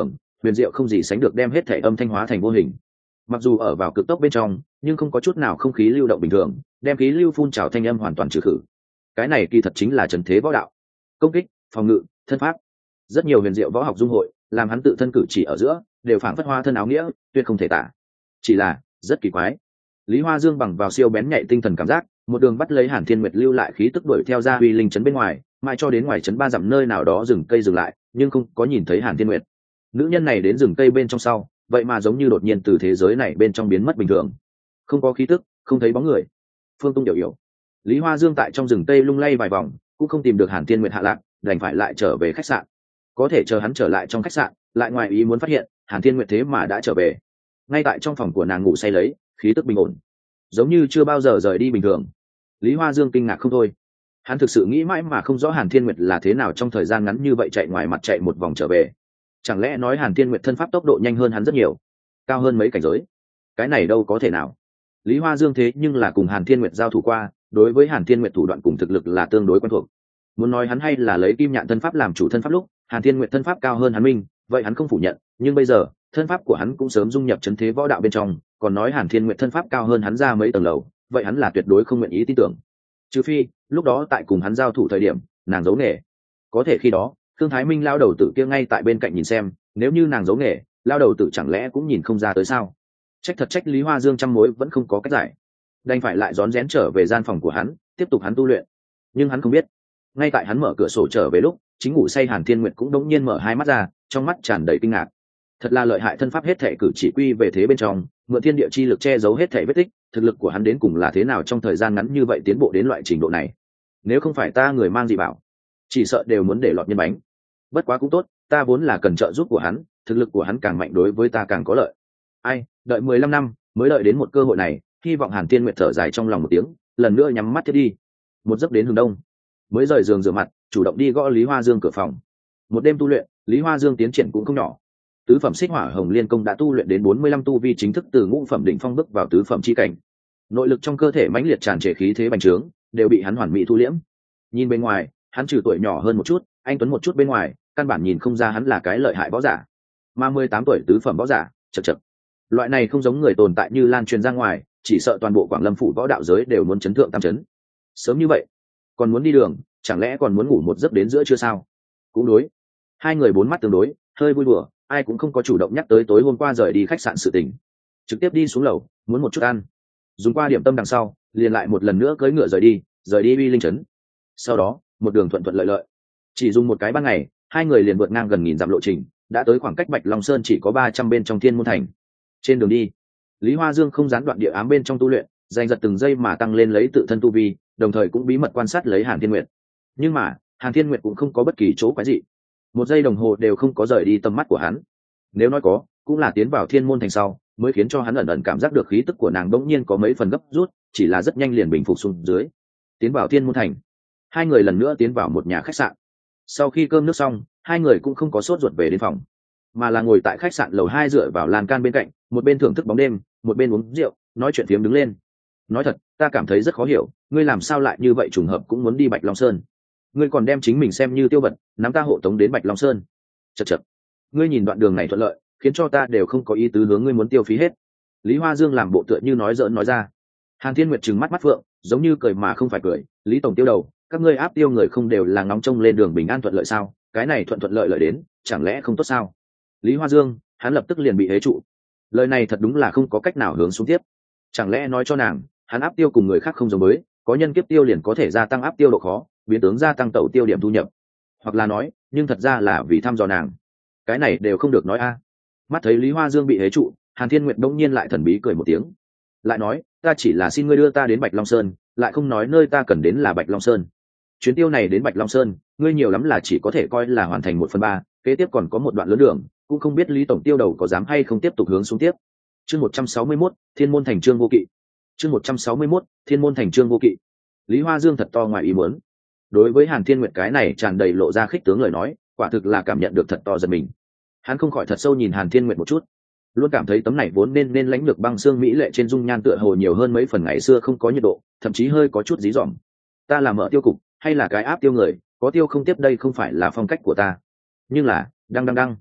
huyền diệu không gì sánh được, đem hết thể âm thanh hóa thành vô hình. Mặc dù ở vào cực tốc bên trong, nhưng không có chút nào không khí lưu động bình thường, đem khí lưu phun trào thanh âm hoàn toàn trừ khử. Cái này kỳ thật chính là trần thế võ đạo, công kích, phòng ngự, thân pháp, rất nhiều huyền diệu võ học dung hội, làm hắn tự thân cử chỉ ở giữa đều phảng phất hoa thân áo nghĩa, tuyệt không thể tả. Chỉ là rất kỳ quái, Lý Hoa Dương bằng vào siêu bén nhạy tinh thần cảm giác, một đường bắt lấy Hàn Thiên Nguyệt lưu lại khí tức đuổi theo ra Huy Linh trấn bên ngoài, mãi cho đến ngoài trấn 3 dặm nơi nào đó rừng cây dừng lại, nhưng không có nhìn thấy Hàn Thiên Nguyệt. Nữ nhân này đến rừng cây bên trong sau, vậy mà giống như đột nhiên từ thế giới này bên trong biến mất bình thường, không có khí tức, không thấy bóng người. Phương Tung điều yếu. Lý Hoa Dương tại trong rừng cây lung lay vài vòng, cũng không tìm được Hàn Thiên Nguyệt hạ lạc, đành phải lại trở về khách sạn. Có thể chờ hắn trở lại trong khách sạn, lại ngoài ý muốn phát hiện Hàn Thiên Nguyệt thế mà đã trở về. Ngay tại trong phòng của nàng ngủ say lấy, khí tức bình ổn, giống như chưa bao giờ rời đi bình thường. Lý Hoa Dương kinh ngạc không thôi, hắn thực sự nghĩ mãi mà không rõ Hàn Thiên Nguyệt là thế nào trong thời gian ngắn như vậy chạy ngoài mặt chạy một vòng trở về. Chẳng lẽ nói Hàn Thiên Nguyệt thân pháp tốc độ nhanh hơn hắn rất nhiều, cao hơn mấy cảnh giới? Cái này đâu có thể nào. Lý Hoa Dương thế nhưng là cùng Hàn Thiên Nguyệt giao thủ qua, đối với Hàn Thiên Nguyệt thủ đoạn cùng thực lực là tương đối quen thuộc. Muốn nói hắn hay là lấy kim nhạn thân pháp làm chủ thân pháp lúc Hàn Thiên Nguyệt thân pháp cao hơn hắn minh, vậy hắn không phủ nhận, nhưng bây giờ thân pháp của hắn cũng sớm dung nhập trấn thế võ đạo bên trong, còn nói Hàn Thiên Nguyệt thân pháp cao hơn hắn ra mấy tầng lầu, vậy hắn là tuyệt đối không nguyện ý tin tưởng. Trừ phi lúc đó tại cùng hắn giao thủ thời điểm nàng giấu nghề, có thể khi đó Thương Thái Minh lao đầu tử kia ngay tại bên cạnh nhìn xem, nếu như nàng giấu nghề, lao đầu tử chẳng lẽ cũng nhìn không ra tới sao? Trách Lý Hoa Dương trăm mối vẫn không có cách giải, đành phải lại rón rén trở về gian phòng của hắn, tiếp tục hắn tu luyện. Nhưng hắn không biết, ngay tại hắn mở cửa sổ trở về lúc, chính ngủ say Hàn Thiên Nguyệt cũng đống nhiên mở hai mắt ra, trong mắt tràn đầy kinh ngạc. Thật là lợi hại thân pháp hết thể cử chỉ quy về thế bên trong, mượn thiên địa chi lực che giấu hết thể vết tích, thực lực của hắn đến cùng là thế nào trong thời gian ngắn như vậy tiến bộ đến loại trình độ này. Nếu không phải ta người mang dị bảo, chỉ sợ đều muốn để lọt nhân bánh. Bất quá cũng tốt, ta vốn là cần trợ giúp của hắn, thực lực của hắn càng mạnh đối với ta càng có lợi. Ai, đợi 15 năm mới đợi đến một cơ hội này, hy vọng Hàn Thiên Nguyệt thở dài trong lòng một tiếng, lần nữa nhắm mắt thiết đi. Một giấc đến hướng đông, mới rời giường rửa mặt, chủ động đi gõ Lý Hoa Dương cửa phòng. Một đêm tu luyện, Lý Hoa Dương tiến triển cũng không nhỏ. Tứ phẩm Xích Hỏa Hồng Liên Công đã tu luyện đến 45 tu vi, chính thức từ ngũ phẩm đỉnh phong bước vào tứ phẩm chi cảnh. Nội lực trong cơ thể mãnh liệt tràn trề, khí thế bành trướng, đều bị hắn hoàn mỹ thu liễm. Nhìn bên ngoài, hắn trừ tuổi nhỏ hơn một chút, anh tuấn một chút bên ngoài, căn bản nhìn không ra hắn là cái lợi hại võ giả. Mà 18 tuổi tứ phẩm võ giả, chậc. Loại này không giống người tồn tại như lan truyền ra ngoài, chỉ sợ toàn bộ Quảng Lâm phủ võ đạo giới đều muốn chấn thượng tam chấn. Sớm như vậy, còn muốn đi đường, chẳng lẽ còn muốn ngủ một giấc đến giữa trưa sao? Cũng đối. Hai người bốn mắt tương đối, hơi vui đùa, ai cũng không có chủ động nhắc tới tối hôm qua rời đi khách sạn sự tình. Trực tiếp đi xuống lầu, muốn một chút ăn. Dùng qua điểm tâm đằng sau, liền lại một lần nữa cưỡi ngựa rời đi Uy Linh trấn. Sau đó, một đường thuận thuận lợi lợi. Chỉ dùng một cái ban ngày, hai người liền vượt ngang gần 1000 dặm lộ trình, đã tới khoảng cách Bạch Long Sơn chỉ có 300 bên trong Thiên Môn Thành. Trên đường đi, Lý Hoa Dương không gián đoạn địa ám bên trong tu luyện, giành giật từng giây mà tăng lên lấy tự thân tu vi, đồng thời cũng bí mật quan sát lấy Hàn Thiên Nguyệt. Nhưng mà, Hàn Thiên Nguyệt cũng không có bất kỳ chỗ quái dị. Một giây đồng hồ đều không có rời đi tầm mắt của hắn. Nếu nói có, cũng là tiến vào Thiên Môn Thành sau, mới khiến cho hắn ẩn ẩn cảm giác được khí tức của nàng bỗng nhiên có mấy phần gấp rút, chỉ là rất nhanh liền bình phục xuống dưới. Tiến vào Thiên Môn Thành, hai người lần nữa tiến vào một nhà khách sạn. Sau khi cơm nước xong, hai người cũng không có sốt ruột về đến phòng, mà là ngồi tại khách sạn lầu 2 dựa vào lan can bên cạnh, một bên thưởng thức bóng đêm, một bên uống rượu, nói chuyện phiếm đứng lên. Nói thật, ta cảm thấy rất khó hiểu, ngươi làm sao lại như vậy trùng hợp cũng muốn đi Bạch Long Sơn? Ngươi còn đem chính mình xem như tiêu vật, nắm ta hộ tống đến Bạch Long Sơn. Chậc. Ngươi nhìn đoạn đường này thuận lợi, khiến cho ta đều không có ý tứ hướng ngươi muốn tiêu phí hết. Lý Hoa Dương làm bộ tựa như nói giỡn nói ra. Hàn Thiên Nguyệt trừng mắt phượng, giống như cười mà không phải cười. Lý tổng tiêu đầu, các ngươi áp tiêu người không đều là ngóng trông lên đường bình an thuận lợi sao? Cái này thuận lợi lợi đến, chẳng lẽ không tốt sao? Lý Hoa Dương, hắn lập tức liền bị hế trụ. Lời này thật đúng là không có cách nào hướng xuống tiếp. Chẳng lẽ nói cho nàng, hắn áp tiêu cùng người khác không giống mới, có nhân kiếp tiêu liền có thể gia tăng áp tiêu độ khó, biến tướng gia tăng tẩu tiêu điểm thu nhập, hoặc là nói, nhưng thật ra là vì thăm dò nàng. Cái này đều không được nói a. Mắt thấy Lý Hoa Dương bị hế trụ, Hàn Thiên Nguyệt đông nhiên lại thần bí cười một tiếng, lại nói, ta chỉ là xin ngươi đưa ta đến Bạch Long Sơn, lại không nói nơi ta cần đến là Bạch Long Sơn. Chuyến tiêu này đến Bạch Long Sơn, ngươi nhiều lắm là chỉ có thể coi là hoàn thành 1/3, kế tiếp còn có một đoạn lớn đường, cũng không biết Lý tổng tiêu đầu có dám hay không tiếp tục hướng xuống tiếp. Chương 161, Thiên Môn Thành Trương Vô Kỵ. Chương 161, Thiên Môn Thành Trương Vô Kỵ. Lý Hoa Dương thật to ngoài ý muốn. Đối với Hàn Thiên Nguyệt cái này tràn đầy lộ ra khích tướng lời nói, quả thực là cảm nhận được thật to giật mình. Hắn không khỏi thật sâu nhìn Hàn Thiên Nguyệt một chút, luôn cảm thấy tấm này vốn nên lãnh lược băng xương mỹ lệ trên dung nhan tựa hồ nhiều hơn mấy phần ngày xưa không có nhiệt độ, thậm chí hơi có chút dí dỏm. Ta là mở tiêu cục, hay là cái áp tiêu người, có tiêu không tiếp đây không phải là phong cách của ta. Nhưng là, đăng.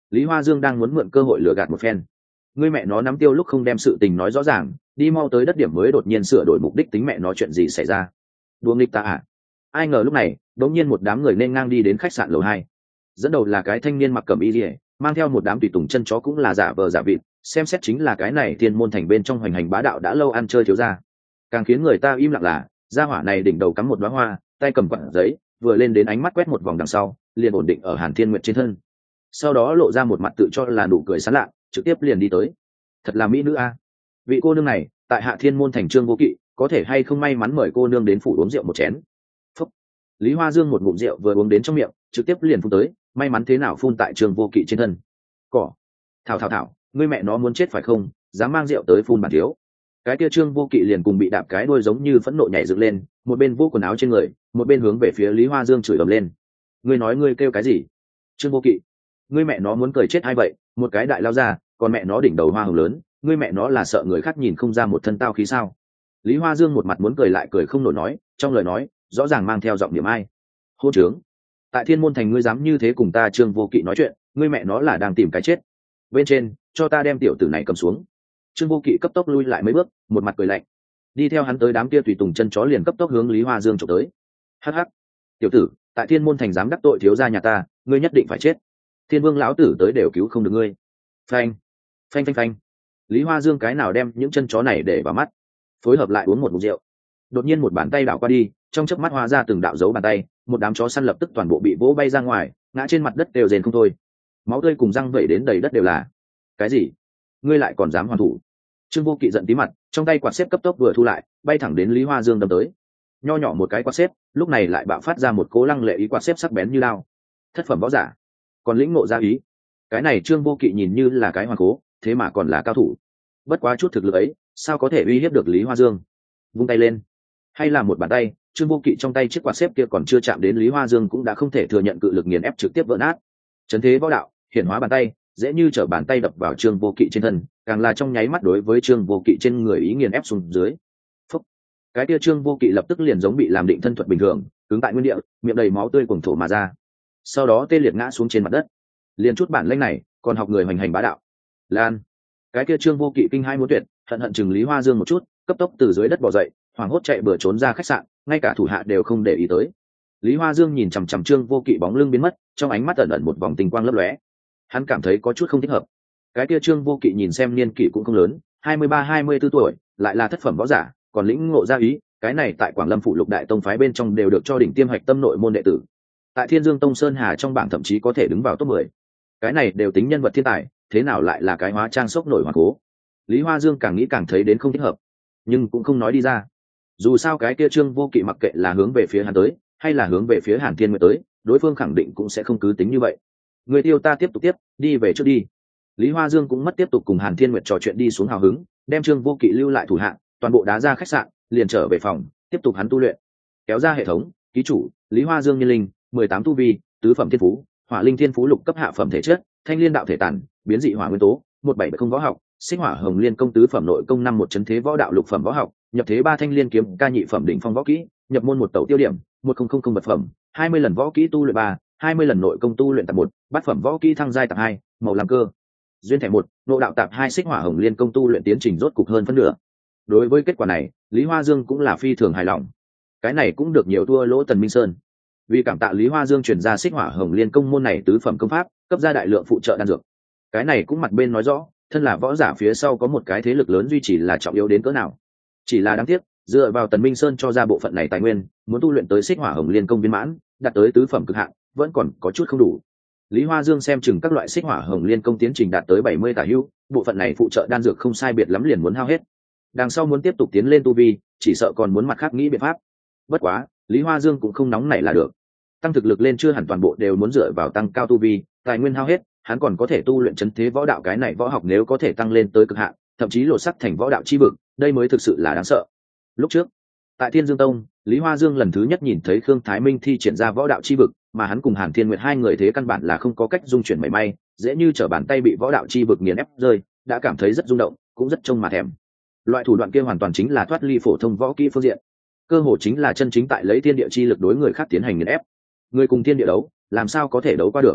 Lý Hoa Dương đang muốn mượn cơ hội lừa gạt một phen. Ngươi mẹ nó nắm tiêu lúc không đem sự tình nói rõ ràng, đi mau tới đất điểm mới đột nhiên sửa đổi mục đích, tính mẹ nó chuyện gì xảy ra? Đùa nghịch ta à? Ai ngờ lúc này, đột nhiên một đám người nên ngang đi đến khách sạn lầu 2. Dẫn đầu là cái thanh niên mặc cẩm y liễu, mang theo một đám tùy tùng chân chó cũng là giả vờ giả vịt, xem xét chính là cái này Thiên Môn Thành bên trong hoành hành bá đạo đã lâu ăn chơi thiếu gia. Càng khiến người ta im lặng là, gia hỏa này đỉnh đầu cắm một đóa hoa, tay cầm quặng giấy, vừa lên đến ánh mắt quét một vòng đằng sau, liền ổn định ở Hàn Thiên Nguyệt trên thân. Sau đó lộ ra một mặt tự cho là nụ cười sán lạ, trực tiếp liền đi tới. Thật là mỹ nữ a. Vị cô nương này, tại Hạ Thiên Môn Thành Trương Vô Kỵ, có thể hay không may mắn mời cô nương đến phủ uống rượu một chén. Phúc. Lý Hoa Dương một ngụm rượu vừa uống đến trong miệng, trực tiếp liền phun tới, may mắn thế nào phun tại Trương Vô Kỵ trên thân. Cỏ. Thảo, ngươi mẹ nó muốn chết phải không, dám mang rượu tới phun bản thiếu. Cái kia Trương Vô Kỵ liền cùng bị đạp cái đuôi giống như phẫn nộ nhảy dựng lên, một bên vô quần áo trên người, một bên hướng về phía Lý Hoa Dương chửi ầm lên. Ngươi nói ngươi kêu cái gì? Trương Vô Kỵ, ngươi mẹ nó muốn cười chết hay vậy, một cái đại lao ra, còn mẹ nó đỉnh đầu hoa hồng lớn, ngươi mẹ nó là sợ người khác nhìn không ra một thân tao khí sao? Lý Hoa Dương một mặt muốn cười lại cười không nổi nói, trong lời nói rõ ràng mang theo giọng niệm ai. Hôn trướng, tại Thiên Môn Thành ngươi dám như thế cùng ta Trương Vô Kỵ nói chuyện, ngươi mẹ nó là đang tìm cái chết. Bên trên, cho ta đem tiểu tử này cầm xuống. Trương Vô Kỵ cấp tốc lui lại mấy bước, một mặt cười lạnh. Đi theo hắn tới đám kia tùy tùng chân chó liền cấp tốc hướng Lý Hoa Dương chụp tới. Hắc hắc, tiểu tử, tại Thiên Môn Thành dám đắc tội thiếu gia nhà ta, ngươi nhất định phải chết. Thiên Vương lão tử tới đều cứu không được ngươi. Phanh, phanh. Lý Hoa Dương cái nào đem những chân chó này để vào mắt, phối hợp lại uống một ngụm rượu. Đột nhiên một bàn tay đảo qua đi, trong chớp mắt hóa ra từng đạo dấu bàn tay, một đám chó săn lập tức toàn bộ bị vỗ bay ra ngoài, ngã trên mặt đất đều rền không thôi. Máu tươi cùng răng vẩy đến đầy đất đều là. Cái gì? Ngươi lại còn dám hoàn thủ? Trương Vô Kỵ giận tí mặt, trong tay quạt xếp cấp tốc vừa thu lại, bay thẳng đến Lý Hoa Dương đâm tới. Nho nhỏ một cái quạt xếp, lúc này lại bạo phát ra một cỗ lăng lệ ý quạt xếp sắc bén như lao. Thất phẩm võ giả, còn lĩnh ngộ ra ý. Cái này Trương Vô Kỵ nhìn như là cái hoàn cố, thế mà còn là cao thủ. Bất quá chút thực lực ấy, sao có thể uy hiếp được Lý Hoa Dương? Vung tay lên, hay là một bàn tay, Trương Vô Kỵ trong tay chiếc quạt xếp kia còn chưa chạm đến Lý Hoa Dương cũng đã không thể thừa nhận cự lực nghiền ép trực tiếp vỡ nát. Chấn thế võ đạo, hiển hóa bàn tay, dễ như trở bàn tay đập vào Trương Vô Kỵ trên thân, càng là trong nháy mắt đối với Trương Vô Kỵ trên người ý nghiền ép xuống dưới. Phúc. Cái kia Trương Vô Kỵ lập tức liền giống bị làm định thân thuật bình thường, cứng tại nguyên địa, miệng đầy máu tươi cuồng thổ mà ra. Sau đó tê liệt ngã xuống trên mặt đất. Liền chút bản lĩnh này, còn học người hoành hành bá đạo. Lan. Cái kia Trương Vô Kỵ kinh hai muốn tuyệt, hận chừng Lý Hoa Dương một chút, cấp tốc từ dưới đất bò dậy, hoảng hốt chạy bừa trốn ra khách sạn, ngay cả thủ hạ đều không để ý tới. Lý Hoa Dương nhìn chằm chằm Trương Vô Kỵ bóng lưng biến mất, trong ánh mắt ẩn ẩn một vòng tinh quang lấp lóe. Hắn cảm thấy có chút không thích hợp. Cái kia Trương Vô Kỵ nhìn xem niên kỷ cũng không lớn, 23-24 tuổi, lại là thất phẩm võ giả, còn lĩnh ngộ ra ý, cái này tại Quảng Lâm phủ Lục Đại Tông phái bên trong đều được cho đỉnh tiêm hạch tâm nội môn đệ tử. Tại Thiên Dương Tông Sơn Hà trong bảng thậm chí có thể đứng vào top 10. Cái này đều tính nhân vật thiên tài, thế nào lại là cái hóa trang sốc nổi hoàn cố? Lý Hoa Dương càng nghĩ càng thấy đến không thích hợp, nhưng cũng không nói đi ra. Dù sao cái kia Trương Vô Kỵ mặc kệ là hướng về phía hắn tới, hay là hướng về phía Hàn Thiên Nguyệt tới, đối phương khẳng định cũng sẽ không cứ tính như vậy. Người tiêu ta tiếp tục tiếp, đi về trước đi. Lý Hoa Dương cũng mất tiếp tục cùng Hàn Thiên Nguyệt trò chuyện đi xuống hào hứng, đem Trương Vô Kỵ lưu lại thủ hạng, toàn bộ đá ra khách sạn, liền trở về phòng, tiếp tục hắn tu luyện. Kéo ra hệ thống, ký chủ, Lý Hoa Dương nhân linh, 18 tu vi, tứ phẩm thiên phú, hỏa linh thiên phú lục cấp hạ phẩm thể chất, thanh liên đạo thể tản, biến dị hỏa nguyên tố, 1770 võ học, xích hỏa hồng liên công tứ phẩm nội công 51 chấn thế võ đạo lục phẩm võ học, nhập thế 3 thanh liên kiếm ca nhị phẩm đỉnh phong võ kỹ, nhập môn một tẩu tiêu điểm, 1000 vật phẩm, 20 lần võ kỹ tu luyện 3, 20 lần nội công tu luyện tập 1, bát phẩm võ kỹ thăng giai tập 2, màu làm cơ. Duyên thẻ 1, nội đạo tạp 2 xích hỏa hồng liên công tu luyện tiến trình rốt cục hơn phân nửa. Đối với kết quả này, Lý Hoa Dương cũng là phi thường hài lòng. Cái này cũng được nhiều thua lỗ Tần Minh Sơn. Vì cảm tạ Lý Hoa Dương truyền ra xích hỏa hồng liên công môn này tứ phẩm công pháp, cấp ra đại lượng phụ trợ đan dược. Cái này cũng mặt bên nói rõ, thân là võ giả phía sau có một cái thế lực lớn duy trì là trọng yếu đến cỡ nào. Chỉ là đáng tiếc, dựa vào Tần Minh Sơn cho ra bộ phận này tài nguyên, muốn tu luyện tới xích hỏa hồng liên công viên mãn, đạt tới tứ phẩm cực hạn, vẫn còn có chút không đủ. Lý Hoa Dương xem chừng các loại xích hỏa hồng liên công tiến trình đạt tới 70 tả hữu, bộ phận này phụ trợ đan dược không sai biệt lắm liền muốn hao hết. Đằng sau muốn tiếp tục tiến lên tu vi, chỉ sợ còn muốn mặt khác nghĩ biện pháp. Bất quá, Lý Hoa Dương cũng không nóng nảy là được. Tăng thực lực lên chưa hẳn toàn bộ đều muốn dựa vào tăng cao tu vi, tài nguyên hao hết, hắn còn có thể tu luyện chấn thế võ đạo, cái này võ học nếu có thể tăng lên tới cực hạn, thậm chí lột sắc thành võ đạo chi vực, đây mới thực sự là đáng sợ. Lúc trước, tại Thiên Dương Tông, Lý Hoa Dương lần thứ nhất nhìn thấy Khương Thái Minh thi triển ra võ đạo chi vực, mà hắn cùng Hàn Thiên Nguyệt hai người thế căn bản là không có cách dung chuyển mảy may, dễ như trở bàn tay bị võ đạo chi vực nghiền ép rơi, đã cảm thấy rất rung động, cũng rất trông mà thèm. Loại thủ đoạn kia hoàn toàn chính là thoát ly phổ thông võ kỹ phương diện, cơ hồ chính là chân chính tại lấy thiên địa chi lực đối người khác tiến hành nghiền ép. Người cùng thiên địa đấu, làm sao có thể đấu qua được?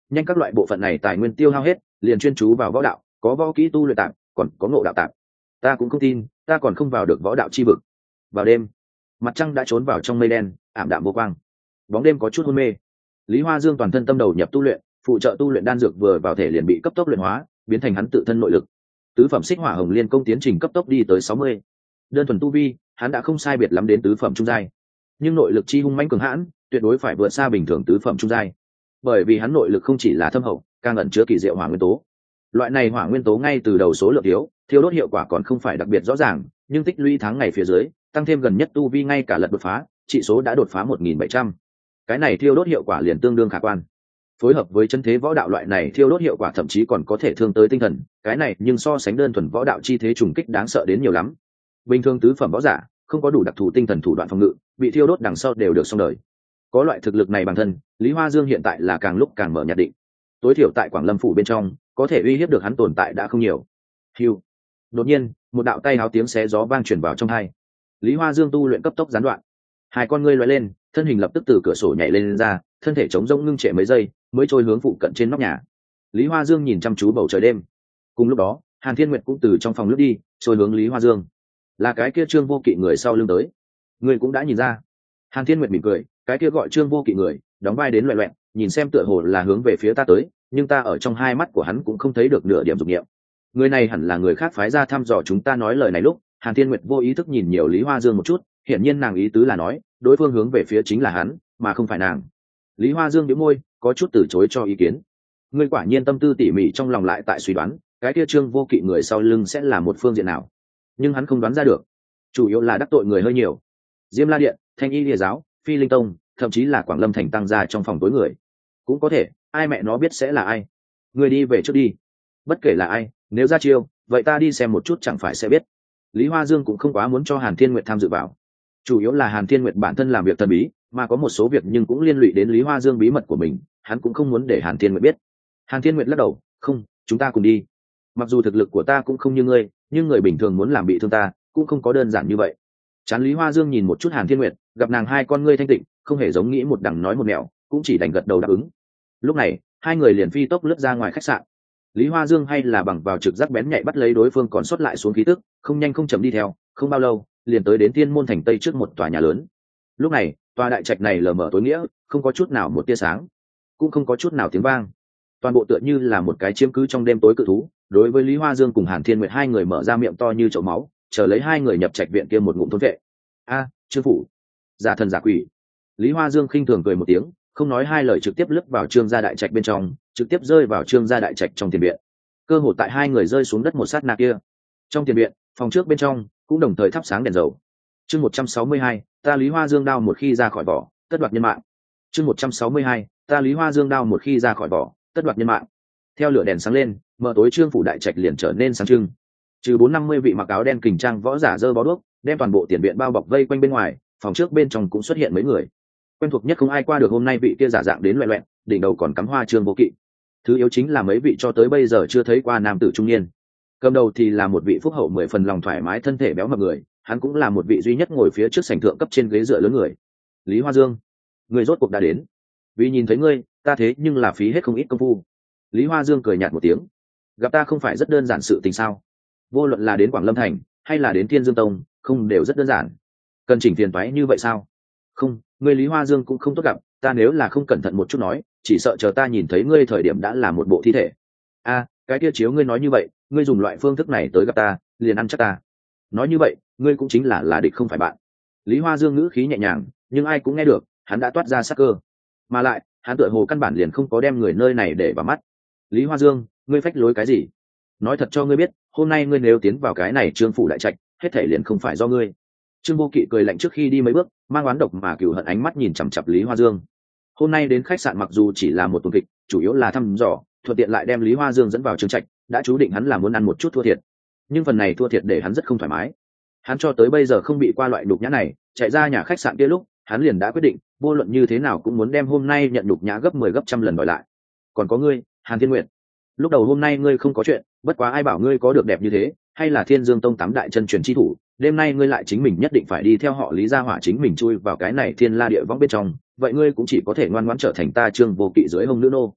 nhanh các loại bộ phận này tài nguyên tiêu hao hết, liền chuyên chú vào võ đạo, có võ kỹ tu luyện tạm, còn có ngộ đạo tạm. Ta cũng không tin ta còn không vào được võ đạo chi vực. Vào đêm, mặt trăng đã trốn vào trong mây đen ảm đạm vô quang, bóng đêm có chút hôn mê. Lý Hoa Dương toàn thân tâm đầu nhập tu luyện, phụ trợ tu luyện đan dược vừa vào thể liền bị cấp tốc luyện hóa, biến thành hắn tự thân nội lực. Tứ phẩm xích hỏa hồng liên công tiến trình cấp tốc đi tới 60. Đơn thuần tu vi, hắn đã không sai biệt lắm đến tứ phẩm trung giai, nhưng nội lực chi hung mãnh cường hãn, tuyệt đối phải vượt xa bình thường tứ phẩm trung giai. Bởi vì hắn nội lực không chỉ là thâm hậu, càng ẩn chứa kỳ diệu hỏa nguyên tố. Loại này hỏa nguyên tố ngay từ đầu số lượng thiếu, thiêu đốt hiệu quả còn không phải đặc biệt rõ ràng, nhưng tích lũy tháng ngày phía dưới, tăng thêm gần nhất tu vi ngay cả lật đột phá, trị số đã đột phá 1700. Cái này thiêu đốt hiệu quả liền tương đương khả quan. Phối hợp với chân thế võ đạo loại này thiêu đốt hiệu quả thậm chí còn có thể thương tới tinh thần, cái này nhưng so sánh đơn thuần võ đạo chi thế trùng kích đáng sợ đến nhiều lắm. Bình thường tứ phẩm võ giả không có đủ đặc thù tinh thần thủ đoạn phòng ngự, bị thiêu đốt đằng sau đều được xong đời. Có loại thực lực này bản thân, Lý Hoa Dương hiện tại là càng lúc càng mở nhạt định. Tối thiểu tại Quảng Lâm phủ bên trong, có thể uy hiếp được hắn tồn tại đã không nhiều. Hưu. Đột nhiên, một đạo tay háo tiếng xé gió vang truyền vào trong tai. Lý Hoa Dương tu luyện cấp tốc gián đoạn, hai con ngươi lóe lên, thân hình lập tức từ cửa sổ nhảy lên ra, thân thể chống rỗng ngưng trệ mấy giây, mới trôi hướng phụ cận trên nóc nhà. Lý Hoa Dương nhìn chăm chú bầu trời đêm. Cùng lúc đó, Hàn Thiên Nguyệt cũng từ trong phòng lướt đi, trôi hướng Lý Hoa Dương. Là cái kia Trương Vô Kỵ người sau lưng tới. Người cũng đã nhìn ra. Hàn Thiên Nguyệt mỉm cười, cái kia gọi Trương Vô Kỵ người, đóng vai đến loẹt loẹt, nhìn xem tựa hồ là hướng về phía ta tới, nhưng ta ở trong hai mắt của hắn cũng không thấy được nửa điểm dục niệm. Người này hẳn là người khác phái ra thăm dò chúng ta nói lời này lúc, Hàn Thiên Nguyệt vô ý thức nhìn nhiều Lý Hoa Dương một chút, hiển nhiên nàng ý tứ là nói, đối phương hướng về phía chính là hắn, mà không phải nàng. Lý Hoa Dương nhếch môi, có chút từ chối cho ý kiến. Ngươi quả nhiên tâm tư tỉ mỉ trong lòng lại tại suy đoán, cái kia Trương Vô Kỵ người sau lưng sẽ là một phương diện nào, nhưng hắn không đoán ra được. Chủ yếu là đắc tội người hơi nhiều. Diêm La Điện, Thanh Y Lìa giáo, Phi Linh Tông, thậm chí là Quảng Lâm thành tăng gia trong phòng tối người. Cũng có thể, ai mẹ nó biết sẽ là ai. Ngươi đi về trước đi. Bất kể là ai, nếu ra chiêu, vậy ta đi xem một chút chẳng phải sẽ biết. Lý Hoa Dương cũng không quá muốn cho Hàn Thiên Nguyệt tham dự vào. Chủ yếu là Hàn Thiên Nguyệt bản thân làm việc thần bí, mà có một số việc nhưng cũng liên lụy đến Lý Hoa Dương bí mật của mình, hắn cũng không muốn để Hàn Thiên Nguyệt biết. Hàn Thiên Nguyệt lắc đầu, không, chúng ta cùng đi. Mặc dù thực lực của ta cũng không như ngươi, nhưng người bình thường muốn làm bị thương ta, cũng không có đơn giản như vậy. Chán Lý Hoa Dương nhìn một chút Hàn Thiên Nguyệt, gặp nàng hai con ngươi thanh tịnh, không hề giống nghĩ một đằng nói một nẻo, cũng chỉ đành gật đầu đáp ứng. Lúc này, hai người liền phi tốc lướt ra ngoài khách sạn. Lý Hoa Dương hay là bằng vào trực giác bén nhạy bắt lấy đối phương còn sót lại xuống khí tức, không nhanh không chậm đi theo, không bao lâu, liền tới đến Thiên Môn thành Tây trước một tòa nhà lớn. Lúc này, tòa đại trạch này lờ mờ tối nghĩa, không có chút nào một tia sáng, cũng không có chút nào tiếng vang. Toàn bộ tựa như là một cái chiếm cứ trong đêm tối cự thú. Đối với Lý Hoa Dương cùng Hàn Thiên Nguyệt hai người mở ra miệng to như chậu máu, chờ lấy hai người nhập trạch viện kia một ngụm thôn vệ. A, Trương phủ, giả thần giả quỷ. Lý Hoa Dương khinh thường cười một tiếng, không nói hai lời trực tiếp lướt vào Trương gia đại trạch bên trong, trực tiếp rơi vào Trương gia đại trạch trong tiền viện. Cơ hội tại hai người rơi xuống đất một sát na kia, trong tiền viện, phòng trước bên trong cũng đồng thời thắp sáng đèn dầu. Chương 162, ta Lý Hoa Dương đao một khi ra khỏi vỏ, tất đoạt nhân mạng. Chương 162, ta Lý Hoa Dương đao một khi ra khỏi vỏ, tất đoạt nhân mạng. Theo lửa đèn sáng lên, mở tối Trương phủ đại trạch liền trở nên sáng trưng. Trừ 450 vị mặc áo đen kình trang võ giả dơ bó đuốc, đem toàn bộ tiền viện bao bọc vây quanh bên ngoài, phòng trước bên trong cũng xuất hiện mấy người. Quen thuộc nhất không ai qua được hôm nay vị kia giả dạng đến loẹt loẹt, đỉnh đầu còn cắm hoa Trương Vô Kỵ. Thứ yếu chính là mấy vị cho tới bây giờ chưa thấy qua nam tử trung niên. Cầm đầu thì là một vị phúc hậu 10 phần lòng thoải mái thân thể béo mập người, hắn cũng là một vị duy nhất ngồi phía trước sảnh thượng cấp trên ghế dựa lớn người. Lý Hoa Dương, người rốt cuộc đã đến. Vì nhìn thấy ngươi, ta thế nhưng là phí hết không ít công phu. Lý Hoa Dương cười nhạt một tiếng, gặp ta không phải rất đơn giản sự tình sao? Vô luận là đến Quảng Lâm thành hay là đến Thiên Dương tông, không đều rất đơn giản. Cần chỉnh tiền toái như vậy sao? Không, ngươi Lý Hoa Dương cũng không tốt gặp, ta nếu là không cẩn thận một chút nói, chỉ sợ chờ ta nhìn thấy ngươi thời điểm đã là một bộ thi thể. A, cái kia chiếu ngươi nói như vậy, ngươi dùng loại phương thức này tới gặp ta, liền ăn chắc ta. Nói như vậy, ngươi cũng chính là địch không phải bạn. Lý Hoa Dương ngữ khí nhẹ nhàng, nhưng ai cũng nghe được, hắn đã toát ra sắc cơ. Mà lại, hắn tựa hồ căn bản liền không có đem người nơi này để vào mắt. Lý Hoa Dương, ngươi phách lối cái gì? Nói thật cho ngươi biết, hôm nay ngươi nếu tiến vào cái này Trương phủ đại trạch, hết thảy liền không phải do ngươi. Trương Vô Kỵ cười lạnh trước khi đi mấy bước, mang oán độc mà cừu hận ánh mắt nhìn chằm chằm Lý Hoa Dương. Hôm nay đến khách sạn mặc dù chỉ là một tuần kịch, chủ yếu là thăm dò, thuận tiện lại đem Lý Hoa Dương dẫn vào Trương trạch, đã chú định hắn là muốn ăn một chút thua thiệt. Nhưng phần này thua thiệt để hắn rất không thoải mái. Hắn cho tới bây giờ không bị qua loại nhục nhã này, chạy ra nhà khách sạn kia lúc, hắn liền đã quyết định, vô luận như thế nào cũng muốn đem hôm nay nhận nhục nhã gấp 10 gấp trăm lần đòi lại. Còn có ngươi, Hàn Thiên Nguyệt, lúc đầu hôm nay ngươi không có chuyện, bất quá ai bảo ngươi có được đẹp như thế, hay là Thiên Dương tông 8 đại chân truyền chi thủ, đêm nay ngươi lại chính mình nhất định phải đi theo họ Lý gia hỏa chính mình chui vào cái này thiên la địa võng bên trong, vậy ngươi cũng chỉ có thể ngoan ngoãn trở thành ta Trương Vô Kỵ dưới hông nữ nô.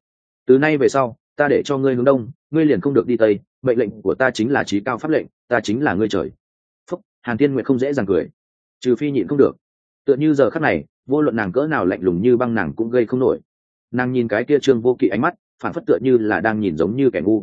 từ nay về sau ta để cho ngươi hướng đông, ngươi liền không được đi tây, mệnh lệnh của ta chính là chí cao pháp lệnh, ta chính là ngươi trời. Phúc, Hàn Thiên Nguyệt không dễ dàng cười, trừ phi nhịn không được. Tựa như giờ khắc này, vô luận nàng cỡ nào lạnh lùng như băng nàng cũng gây không nổi. Nàng nhìn cái kia Trương Vô Kỵ ánh mắt phản phất tựa như là đang nhìn giống như kẻ ngu.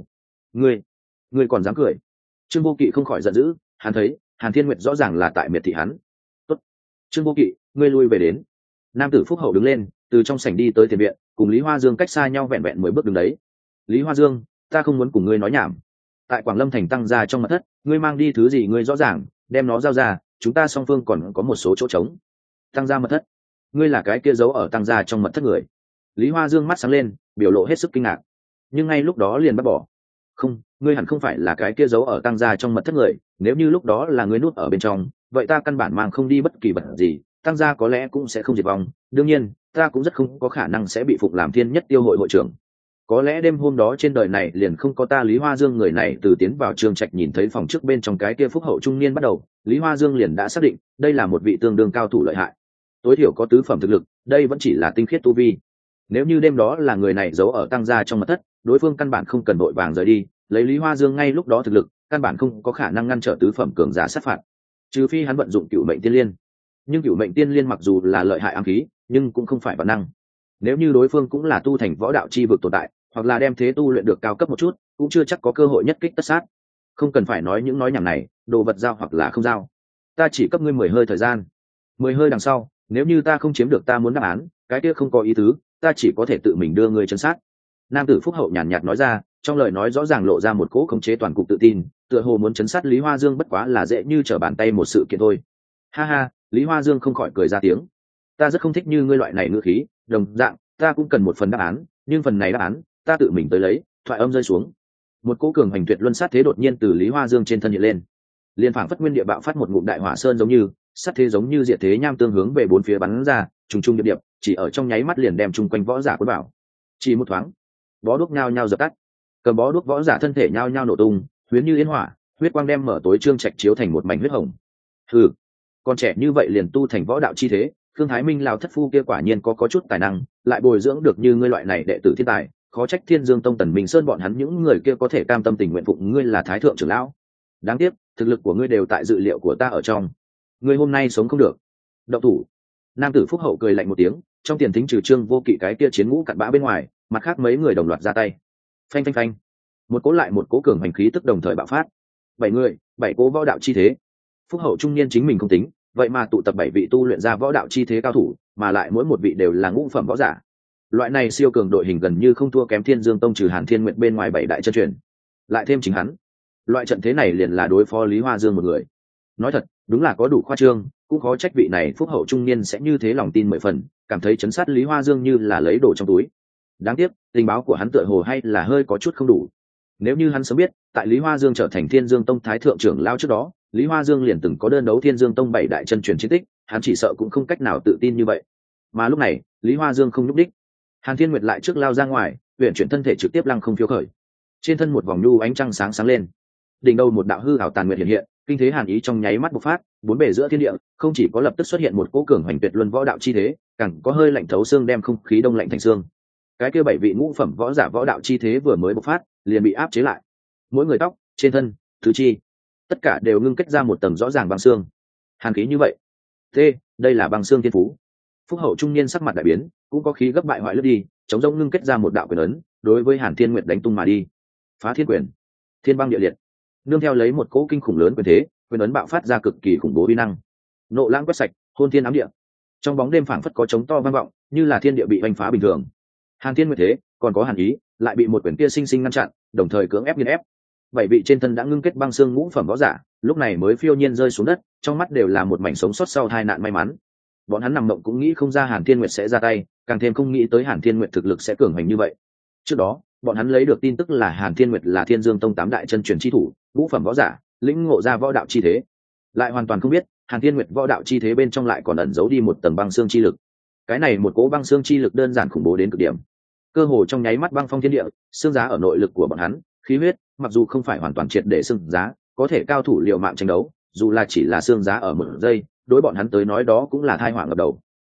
Ngươi còn dám cười? Trương Vô Kỵ không khỏi giận dữ, hắn thấy Hàn Thiên Nguyệt rõ ràng là tại miệt thị hắn. Tốt, Trương Vô Kỵ, ngươi lui về đến. Nam tử Phúc Hậu đứng lên, từ trong sảnh đi tới tiền viện, cùng Lý Hoa Dương cách xa nhau vẹn vẹn 10 bước đứng đấy. Lý Hoa Dương, ta không muốn cùng ngươi nói nhảm. Tại Quảng Lâm thành tăng gia trong mật thất, ngươi mang đi thứ gì ngươi rõ ràng, đem nó giao ra, chúng ta song phương còn có một số chỗ trống. Tăng gia mật thất? Ngươi là cái kia giấu ở tăng gia trong mật thất người? Lý Hoa Dương mắt sáng lên, biểu lộ hết sức kinh ngạc, nhưng ngay lúc đó liền bắt bỏ. Không, ngươi hẳn không phải là cái kia giấu ở tăng gia trong mật thất người, nếu như lúc đó là ngươi nút ở bên trong, vậy ta căn bản mang không đi bất kỳ vật gì, tăng gia có lẽ cũng sẽ không diệt vong, đương nhiên ta cũng rất không có khả năng sẽ bị phục làm thiên nhất tiêu hội hội trưởng. Có lẽ đêm hôm đó trên đời này liền không có ta Lý Hoa Dương người này. Từ tiến vào trường trạch nhìn thấy phòng trước bên trong cái kia Phúc Hậu trung niên bắt đầu, Lý Hoa Dương liền đã xác định đây là một vị tương đương cao thủ lợi hại, tối thiểu có tứ phẩm thực lực, đây vẫn chỉ là tinh khiết tu vi. Nếu như đêm đó là người này giấu ở tăng gia trong mật thất, đối phương căn bản không cần vội vàng rời đi, lấy Lý Hoa Dương ngay lúc đó thực lực, căn bản không có khả năng ngăn trở tứ phẩm cường giả sát phạt, trừ phi hắn vận dụng Cửu Mệnh Tiên Liên. Nhưng Cửu Mệnh Tiên Liên mặc dù là lợi hại ám khí, nhưng cũng không phải bản năng. Nếu như đối phương cũng là tu thành võ đạo chi vực tồn tại, hoặc là đem thế tu luyện được cao cấp một chút, cũng chưa chắc có cơ hội nhất kích tất sát. Không cần phải nói những nói nhảm này, đồ vật giao hoặc là không giao, ta chỉ cấp ngươi 10 hơi thời gian. 10 hơi đằng sau, nếu như ta không chiếm được ta muốn đáp án, cái kia không có ý tứ, ta chỉ có thể tự mình đưa ngươi chân sát. Nam tử Phúc Hậu nhàn nhạt nói ra, trong lời nói rõ ràng lộ ra một cỗ khống chế toàn cục tự tin, tựa hồ muốn chấn sát Lý Hoa Dương bất quá là dễ như trở bàn tay một sự kiện thôi. Ha ha, Lý Hoa Dương không khỏi cười ra tiếng. Ta rất không thích như ngươi loại này ngữ khí, đồng dạng, ta cũng cần một phần đáp án, nhưng phần này đáp án, ta tự mình tới lấy. Thoại âm rơi xuống, một cỗ cường hành tuyệt luân sát thế đột nhiên từ Lý Hoa Dương trên thân hiện lên, liên phảng phất nguyên địa bạo phát một ngụm đại hỏa sơn giống như, sát thế giống như diệt thế nham tương hướng về bốn phía bắn ra, trùng trùng điệp điệp, chỉ ở trong nháy mắt liền đem chung quanh võ giả cuốn vào. Chỉ một thoáng, bó đuốc nhao nhao dập tắt, cầm bó đuốc võ giả thân thể nhao nhao nổ tung, huyễn như yên hỏa, huyết quang đem mở tối trương trạch chiếu thành một mảnh huyết hồng. Hừ, con trẻ như vậy liền tu thành võ đạo chi thế, Khương Thái Minh lão thất phu kia quả nhiên có chút tài năng, lại bồi dưỡng được như ngươi loại này đệ tử thiên tài, khó trách Thiên Dương Tông Tần Minh Sơn bọn hắn những người kia có thể cam tâm tình nguyện phụng ngươi là thái thượng trưởng lão. Đáng tiếc, thực lực của ngươi đều tại dự liệu của ta ở trong. Ngươi hôm nay sống không được. Động thủ. Nam tử Phúc Hậu cười lạnh một tiếng, trong tiền thính trừ Trương Vô Kỵ cái kia chiến ngũ cặn bã bên ngoài, mặt khác mấy người đồng loạt ra tay. Phanh phanh phanh. Một cỗ lại một cỗ cường hành khí tức đồng thời bạo phát. 7 người, 7 cỗ võ đạo chi thế. Phúc Hậu trung niên chính mình không tính, vậy mà tụ tập 7 vị tu luyện ra võ đạo chi thế cao thủ, mà lại mỗi một vị đều là ngũ phẩm võ giả. Loại này siêu cường đội hình gần như không thua kém Thiên Dương Tông trừ Hàn Thiên Nguyệt bên ngoài 7 đại chân truyền, lại thêm chính hắn. Loại trận thế này liền là đối phó Lý Hoa Dương một người. Nói thật, đúng là có đủ khoa trương, cũng khó trách vị này Phúc Hậu trung niên sẽ như thế lòng tin 10 phần, cảm thấy chấn sát Lý Hoa Dương như là lấy đồ trong túi. Đáng tiếc, tình báo của hắn tựa hồ hay là hơi có chút không đủ. Nếu như hắn sớm biết, tại Lý Hoa Dương trở thành Thiên Dương Tông thái thượng trưởng lão trước đó, Lý Hoa Dương liền từng có đơn đấu Thiên Dương Tông 7 đại chân truyền chiến tích, hắn chỉ sợ cũng không cách nào tự tin như vậy. Mà lúc này, Lý Hoa Dương không nhúc đích. Hàn Thiên Nguyệt lại trước lao ra ngoài, huyền chuyển thân thể trực tiếp lăng không phiêu khởi. Trên thân một vòng nhu ánh trăng sáng sáng lên. Đỉnh đầu một đạo hư ảo tàn nguyệt hiện hiện, kinh thế hàn ý trong nháy mắt bộc phát, bốn bề giữa thiên địa, không chỉ có lập tức xuất hiện một cỗ cường hoành tuyệt luân võ đạo chi thế, càng có hơi lạnh thấu xương đem không khí đông lạnh thành xương. Cái kia 7 vị ngũ phẩm võ giả võ đạo chi thế vừa mới bộc phát, liền bị áp chế lại. Mỗi người tóc, trên thân, tứ chi, tất cả đều ngưng kết ra một tầng rõ ràng băng xương. Hàn khí như vậy. Đây là băng xương thiên phú. Phúc Hậu trung niên sắc mặt đại biến, cũng có khí gấp bại hoại lướt đi, chống rông ngưng kết ra một đạo quyền ấn, đối với Hàn Thiên Nguyệt đánh tung mà đi. Phá thiên quyền, thiên băng địa liệt. Nương theo lấy một cỗ kinh khủng lớn quyền thế, quyền ấn bạo phát ra cực kỳ khủng bố uy năng. Nộ lãng quét sạch, hôn thiên ám địa. Trong bóng đêm phảng phất có trống to vang vọng, như là thiên địa bị vành phá bình thường. Hàn Thiên Nguyệt thế, còn có Hàn ý, lại bị một quyền kia sinh sinh ngăn chặn, đồng thời cưỡng ép nghiền ép. 7 vị trên thân đã ngưng kết băng xương ngũ phẩm võ giả, lúc này mới phiêu nhiên rơi xuống đất, trong mắt đều là một mảnh sống sót sau tai nạn may mắn. Bọn hắn nằm mộng cũng nghĩ không ra Hàn Thiên Nguyệt sẽ ra tay, càng thêm không nghĩ tới Hàn Thiên Nguyệt thực lực sẽ cường hành như vậy. Trước đó, bọn hắn lấy được tin tức là Hàn Thiên Nguyệt là Thiên Dương Tông 8 đại chân truyền chi thủ, ngũ phẩm võ giả, lĩnh ngộ ra võ đạo chi thế, lại hoàn toàn không biết Hàn Thiên Nguyệt võ đạo chi thế bên trong lại còn ẩn giấu đi một tầng băng xương chi lực. Cái này một cỗ băng xương chi lực đơn giản khủng bố đến cực điểm, cơ hồ trong nháy mắt băng phong thiên địa, xương giá ở nội lực của bọn hắn, khí huyết mặc dù không phải hoàn toàn triệt để xương giá, có thể cao thủ liều mạng tranh đấu, dù là chỉ là xương giá ở một giây, đối bọn hắn tới nói đó cũng là tai họa ngập đầu.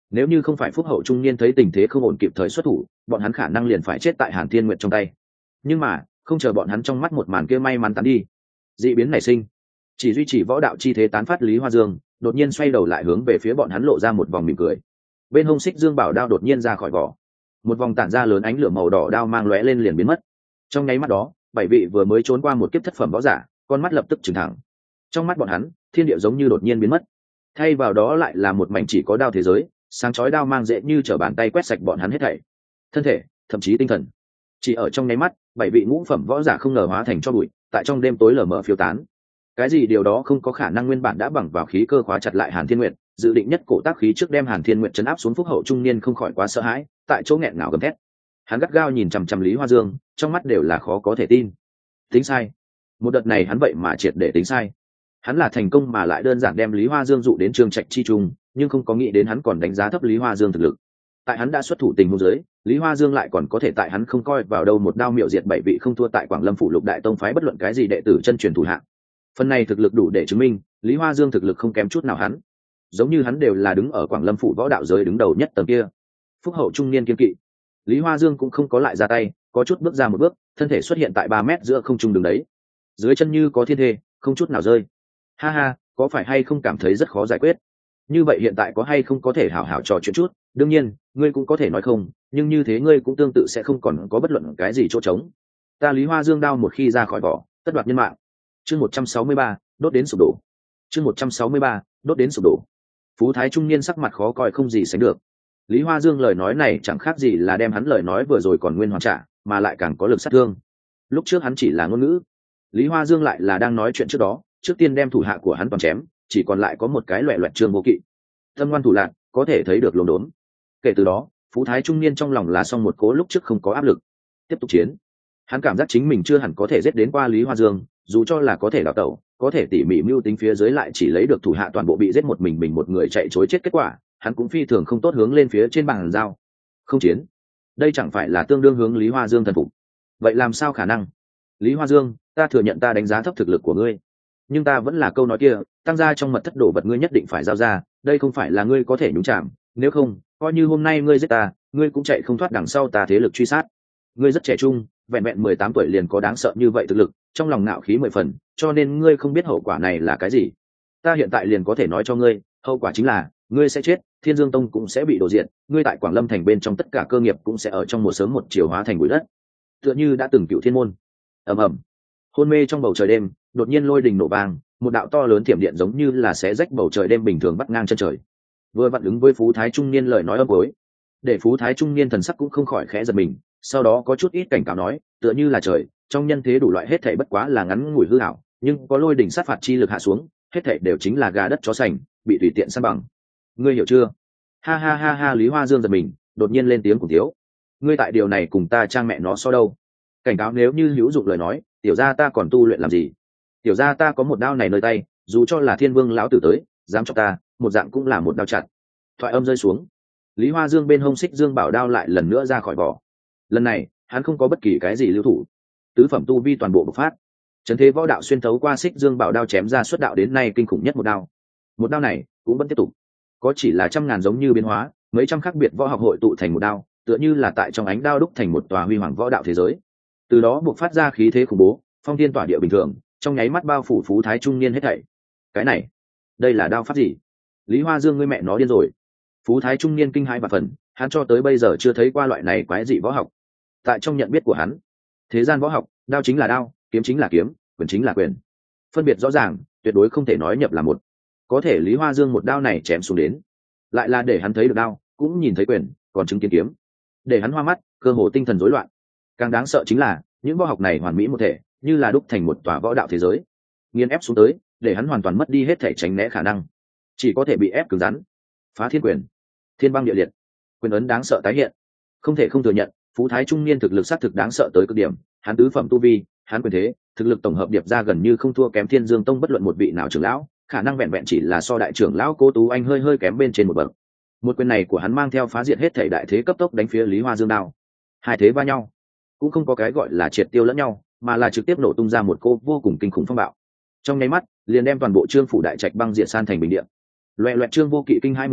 Nếu như không phải phúc hậu trung niên thấy tình thế không ổn kịp thời xuất thủ, bọn hắn khả năng liền phải chết tại Hàn Thiên Nguyệt trong tay. Nhưng mà không chờ bọn hắn trong mắt một màn kia may mắn tán đi, dị biến nảy sinh. Chỉ duy trì võ đạo chi thế tán phát Lý Hoa Dương đột nhiên xoay đầu lại hướng về phía bọn hắn lộ ra một vòng mỉm cười. Bên hông xích dương bảo đao đột nhiên ra khỏi vỏ, một vòng tản ra lớn ánh lửa màu đỏ đao mang lóe lên liền biến mất. Trong nháy mắt đó, 7 vị vừa mới trốn qua một kiếp thất phẩm võ giả, con mắt lập tức trừng thẳng. Trong mắt bọn hắn, thiên địa giống như đột nhiên biến mất, thay vào đó lại là một mảnh chỉ có đao thế giới, sáng chói đao mang dễ như trở bàn tay quét sạch bọn hắn hết thảy, thân thể, thậm chí tinh thần. Chỉ ở trong nháy mắt, 7 vị ngũ phẩm võ giả không ngờ hóa thành tro bụi, tại trong đêm tối lờ mờ phiêu tán. Cái gì điều đó không có khả năng, nguyên bản đã bằng vào khí cơ khóa chặt lại Hàn Thiên Nguyệt, dự định nhất cổ tác khí trước đem Hàn Thiên Nguyệt trấn áp xuống. Phúc hậu trung niên không khỏi quá sợ hãi, tại chỗ nghẹn ngào gầm thét. Hắn gắt gao nhìn chằm chằm Lý Hoa Dương, trong mắt đều là khó có thể tin. Tính sai. Một đợt này hắn vậy mà triệt để tính sai. Hắn là thành công mà lại đơn giản đem Lý Hoa Dương dụ đến Trương Trạch chi trung, nhưng không có nghĩ đến hắn còn đánh giá thấp Lý Hoa Dương thực lực. Tại hắn đã xuất thủ tình huống dưới, Lý Hoa Dương lại còn có thể tại hắn không coi vào đâu một đao miệu diệt 7 vị không thua tại Quảng Lâm phủ Lục Đại Tông phái bất luận cái gì đệ tử chân truyền thủ hạng. Phần này thực lực đủ để chứng minh Lý Hoa Dương thực lực không kém chút nào hắn, giống như hắn đều là đứng ở Quảng Lâm phủ võ đạo giới đứng đầu nhất tầng kia. Phúc hậu trung niên kiên kỵ, Lý Hoa Dương cũng không có lại ra tay, có chút bước ra một bước, thân thể xuất hiện tại 3 mét giữa không trung đường đấy, dưới chân như có thiên thê, không chút nào rơi. Ha ha, có phải hay không cảm thấy rất khó giải quyết? Như vậy hiện tại có hay không có thể hảo hảo trò chuyện chút? Đương nhiên, ngươi cũng có thể nói không, nhưng như thế ngươi cũng tương tự sẽ không còn có bất luận cái gì chỗ trống. Ta Lý Hoa Dương đao một khi ra khỏi vỏ, tất đoạt nhân mạng. Chương 163, đốt đến sụp đổ. Chương 163, đốt đến sụp đổ. Phú Thái trung niên sắc mặt khó coi không gì sánh được. Lý Hoa Dương lời nói này chẳng khác gì là đem hắn lời nói vừa rồi còn nguyên hoàn trả, mà lại càng có lực sát thương. Lúc trước hắn chỉ là ngôn ngữ, Lý Hoa Dương lại là đang nói chuyện trước đó, trước tiên đem thủ hạ của hắn toàn chém, chỉ còn lại có một cái loẹt loẹt Trương Vô Kỵ. Tâm ngoan thủ lạn, có thể thấy được luống đốn. Kể từ đó, Phú Thái trung niên trong lòng là xong một cố lúc trước không có áp lực, tiếp tục chiến. Hắn cảm giác chính mình chưa hẳn có thể giết đến qua Lý Hoa Dương, dù cho là có thể đào tẩu, có thể tỉ mỉ mưu tính phía dưới lại chỉ lấy được thủ hạ toàn bộ bị giết một mình một người chạy chối chết kết quả, hắn cũng phi thường không tốt hướng lên phía trên bàn giao. Không chiến, đây chẳng phải là tương đương hướng Lý Hoa Dương thần phục? Vậy làm sao khả năng? Lý Hoa Dương, ta thừa nhận ta đánh giá thấp thực lực của ngươi, nhưng ta vẫn là câu nói kia, tăng gia trong mật thất đồ vật ngươi nhất định phải giao ra, đây không phải là ngươi có thể nhúng chạm, nếu không, coi như hôm nay ngươi giết ta, ngươi cũng chạy không thoát đằng sau ta thế lực truy sát. Ngươi rất trẻ trung, vẹn vẹn 18 tuổi liền có đáng sợ như vậy thực lực, trong lòng ngạo khí 10 phần, cho nên ngươi không biết hậu quả này là cái gì. Ta hiện tại liền có thể nói cho ngươi, hậu quả chính là ngươi sẽ chết, Thiên Dương Tông cũng sẽ bị đổ diệt, ngươi tại Quảng Lâm thành bên trong tất cả cơ nghiệp cũng sẽ ở trong một sớm một chiều hóa thành bụi đất, tựa như đã từng Cựu Thiên môn. Ầm ầm. Hôn mê trong bầu trời đêm, đột nhiên lôi đình nổ vang, một đạo to lớn thiểm điện giống như là xé rách bầu trời đêm bình thường bắt ngang chân trời. Vừa vặn ứng với Phú Thái trung niên lời nói âm cuối, để Phú Thái trung niên thần sắc cũng không khỏi khẽ giật mình, sau đó có chút ít cảnh cáo nói, tựa như là trời, trong nhân thế đủ loại hết thảy bất quá là ngắn ngủi hư ảo, nhưng có lôi đỉnh sát phạt chi lực hạ xuống, hết thảy đều chính là gà đất chó sành, bị tùy tiện san bằng. Ngươi hiểu chưa? Ha ha ha ha. Lý Hoa Dương giật mình, đột nhiên lên tiếng cùng thiếu. Ngươi tại điều này cùng ta trang mẹ nó so đâu? Cảnh cáo nếu như hữu dụng lời nói, tiểu gia ta còn tu luyện làm gì? Tiểu gia ta có một đao này nơi tay, dù cho là Thiên Vương lão tử tới, dám chọc ta, một dạng cũng là một đao chặt. Thoại âm rơi xuống, Lý Hoa Dương bên hông xích dương bảo đao lại lần nữa ra khỏi vỏ. Lần này, hắn không có bất kỳ cái gì lưu thủ, tứ phẩm tu vi toàn bộ bộc phát, trấn thế võ đạo xuyên thấu qua xích dương bảo đao chém ra xuất đạo đến nay kinh khủng nhất một đao. Một đao này cũng vẫn tiếp tục, có chỉ là trăm ngàn giống như biến hóa, mấy trăm khác biệt võ học hội tụ thành một đao, tựa như là tại trong ánh đao đúc thành một tòa huy hoàng võ đạo thế giới. Từ đó bộc phát ra khí thế khủng bố, phong thiên tỏa địa bình thường, trong nháy mắt bao phủ Phú Thái trung niên hết thảy. Cái này, đây là đao pháp gì? Lý Hoa Dương ngươi mẹ nó điên rồi. Phú Thái trung niên kinh hãi và phần, hắn cho tới bây giờ chưa thấy qua loại này quái dị võ học. Tại trong nhận biết của hắn, thế gian võ học, đao chính là đao, kiếm chính là kiếm, quyền chính là quyền, phân biệt rõ ràng, tuyệt đối không thể nói nhập là một. Có thể Lý Hoa Dương một đao này chém xuống đến, lại là để hắn thấy được đao, cũng nhìn thấy quyền, còn chứng kiến kiếm, để hắn hoa mắt, cơ hồ tinh thần rối loạn. Càng đáng sợ chính là những võ học này hoàn mỹ một thể, như là đúc thành một tòa võ đạo thế giới, nghiền ép xuống tới, để hắn hoàn toàn mất đi hết thể tránh né khả năng, chỉ có thể bị ép cứng rắn. Phá thiên quyền, thiên băng địa liệt, quyền ấn đáng sợ tái hiện. Không thể không thừa nhận, Phú Thái trung niên thực lực xác thực đáng sợ tới cực điểm, hắn tứ phẩm tu vi, hắn quyền thế, thực lực tổng hợp điệp ra gần như không thua kém Thiên Dương Tông bất luận một vị nào trưởng lão, khả năng vẹn vẹn chỉ là so đại trưởng lão Cố Tú Anh hơi hơi kém bên trên một bậc. Một quyền này của hắn mang theo phá diệt hết thể đại thế cấp tốc đánh phía Lý Hoa Dương đao. Hai thế va nhau, cũng không có cái gọi là triệt tiêu lẫn nhau, mà là trực tiếp nổ tung ra một cô vô cùng kinh khủng phong bạo. Trong nháy mắt, liền đem toàn bộ Trương phủ đại trạch băng diệt san thành bình địa. Loẹt loẹt Trương Vô Kỵ kinh hai muốn tuyệt,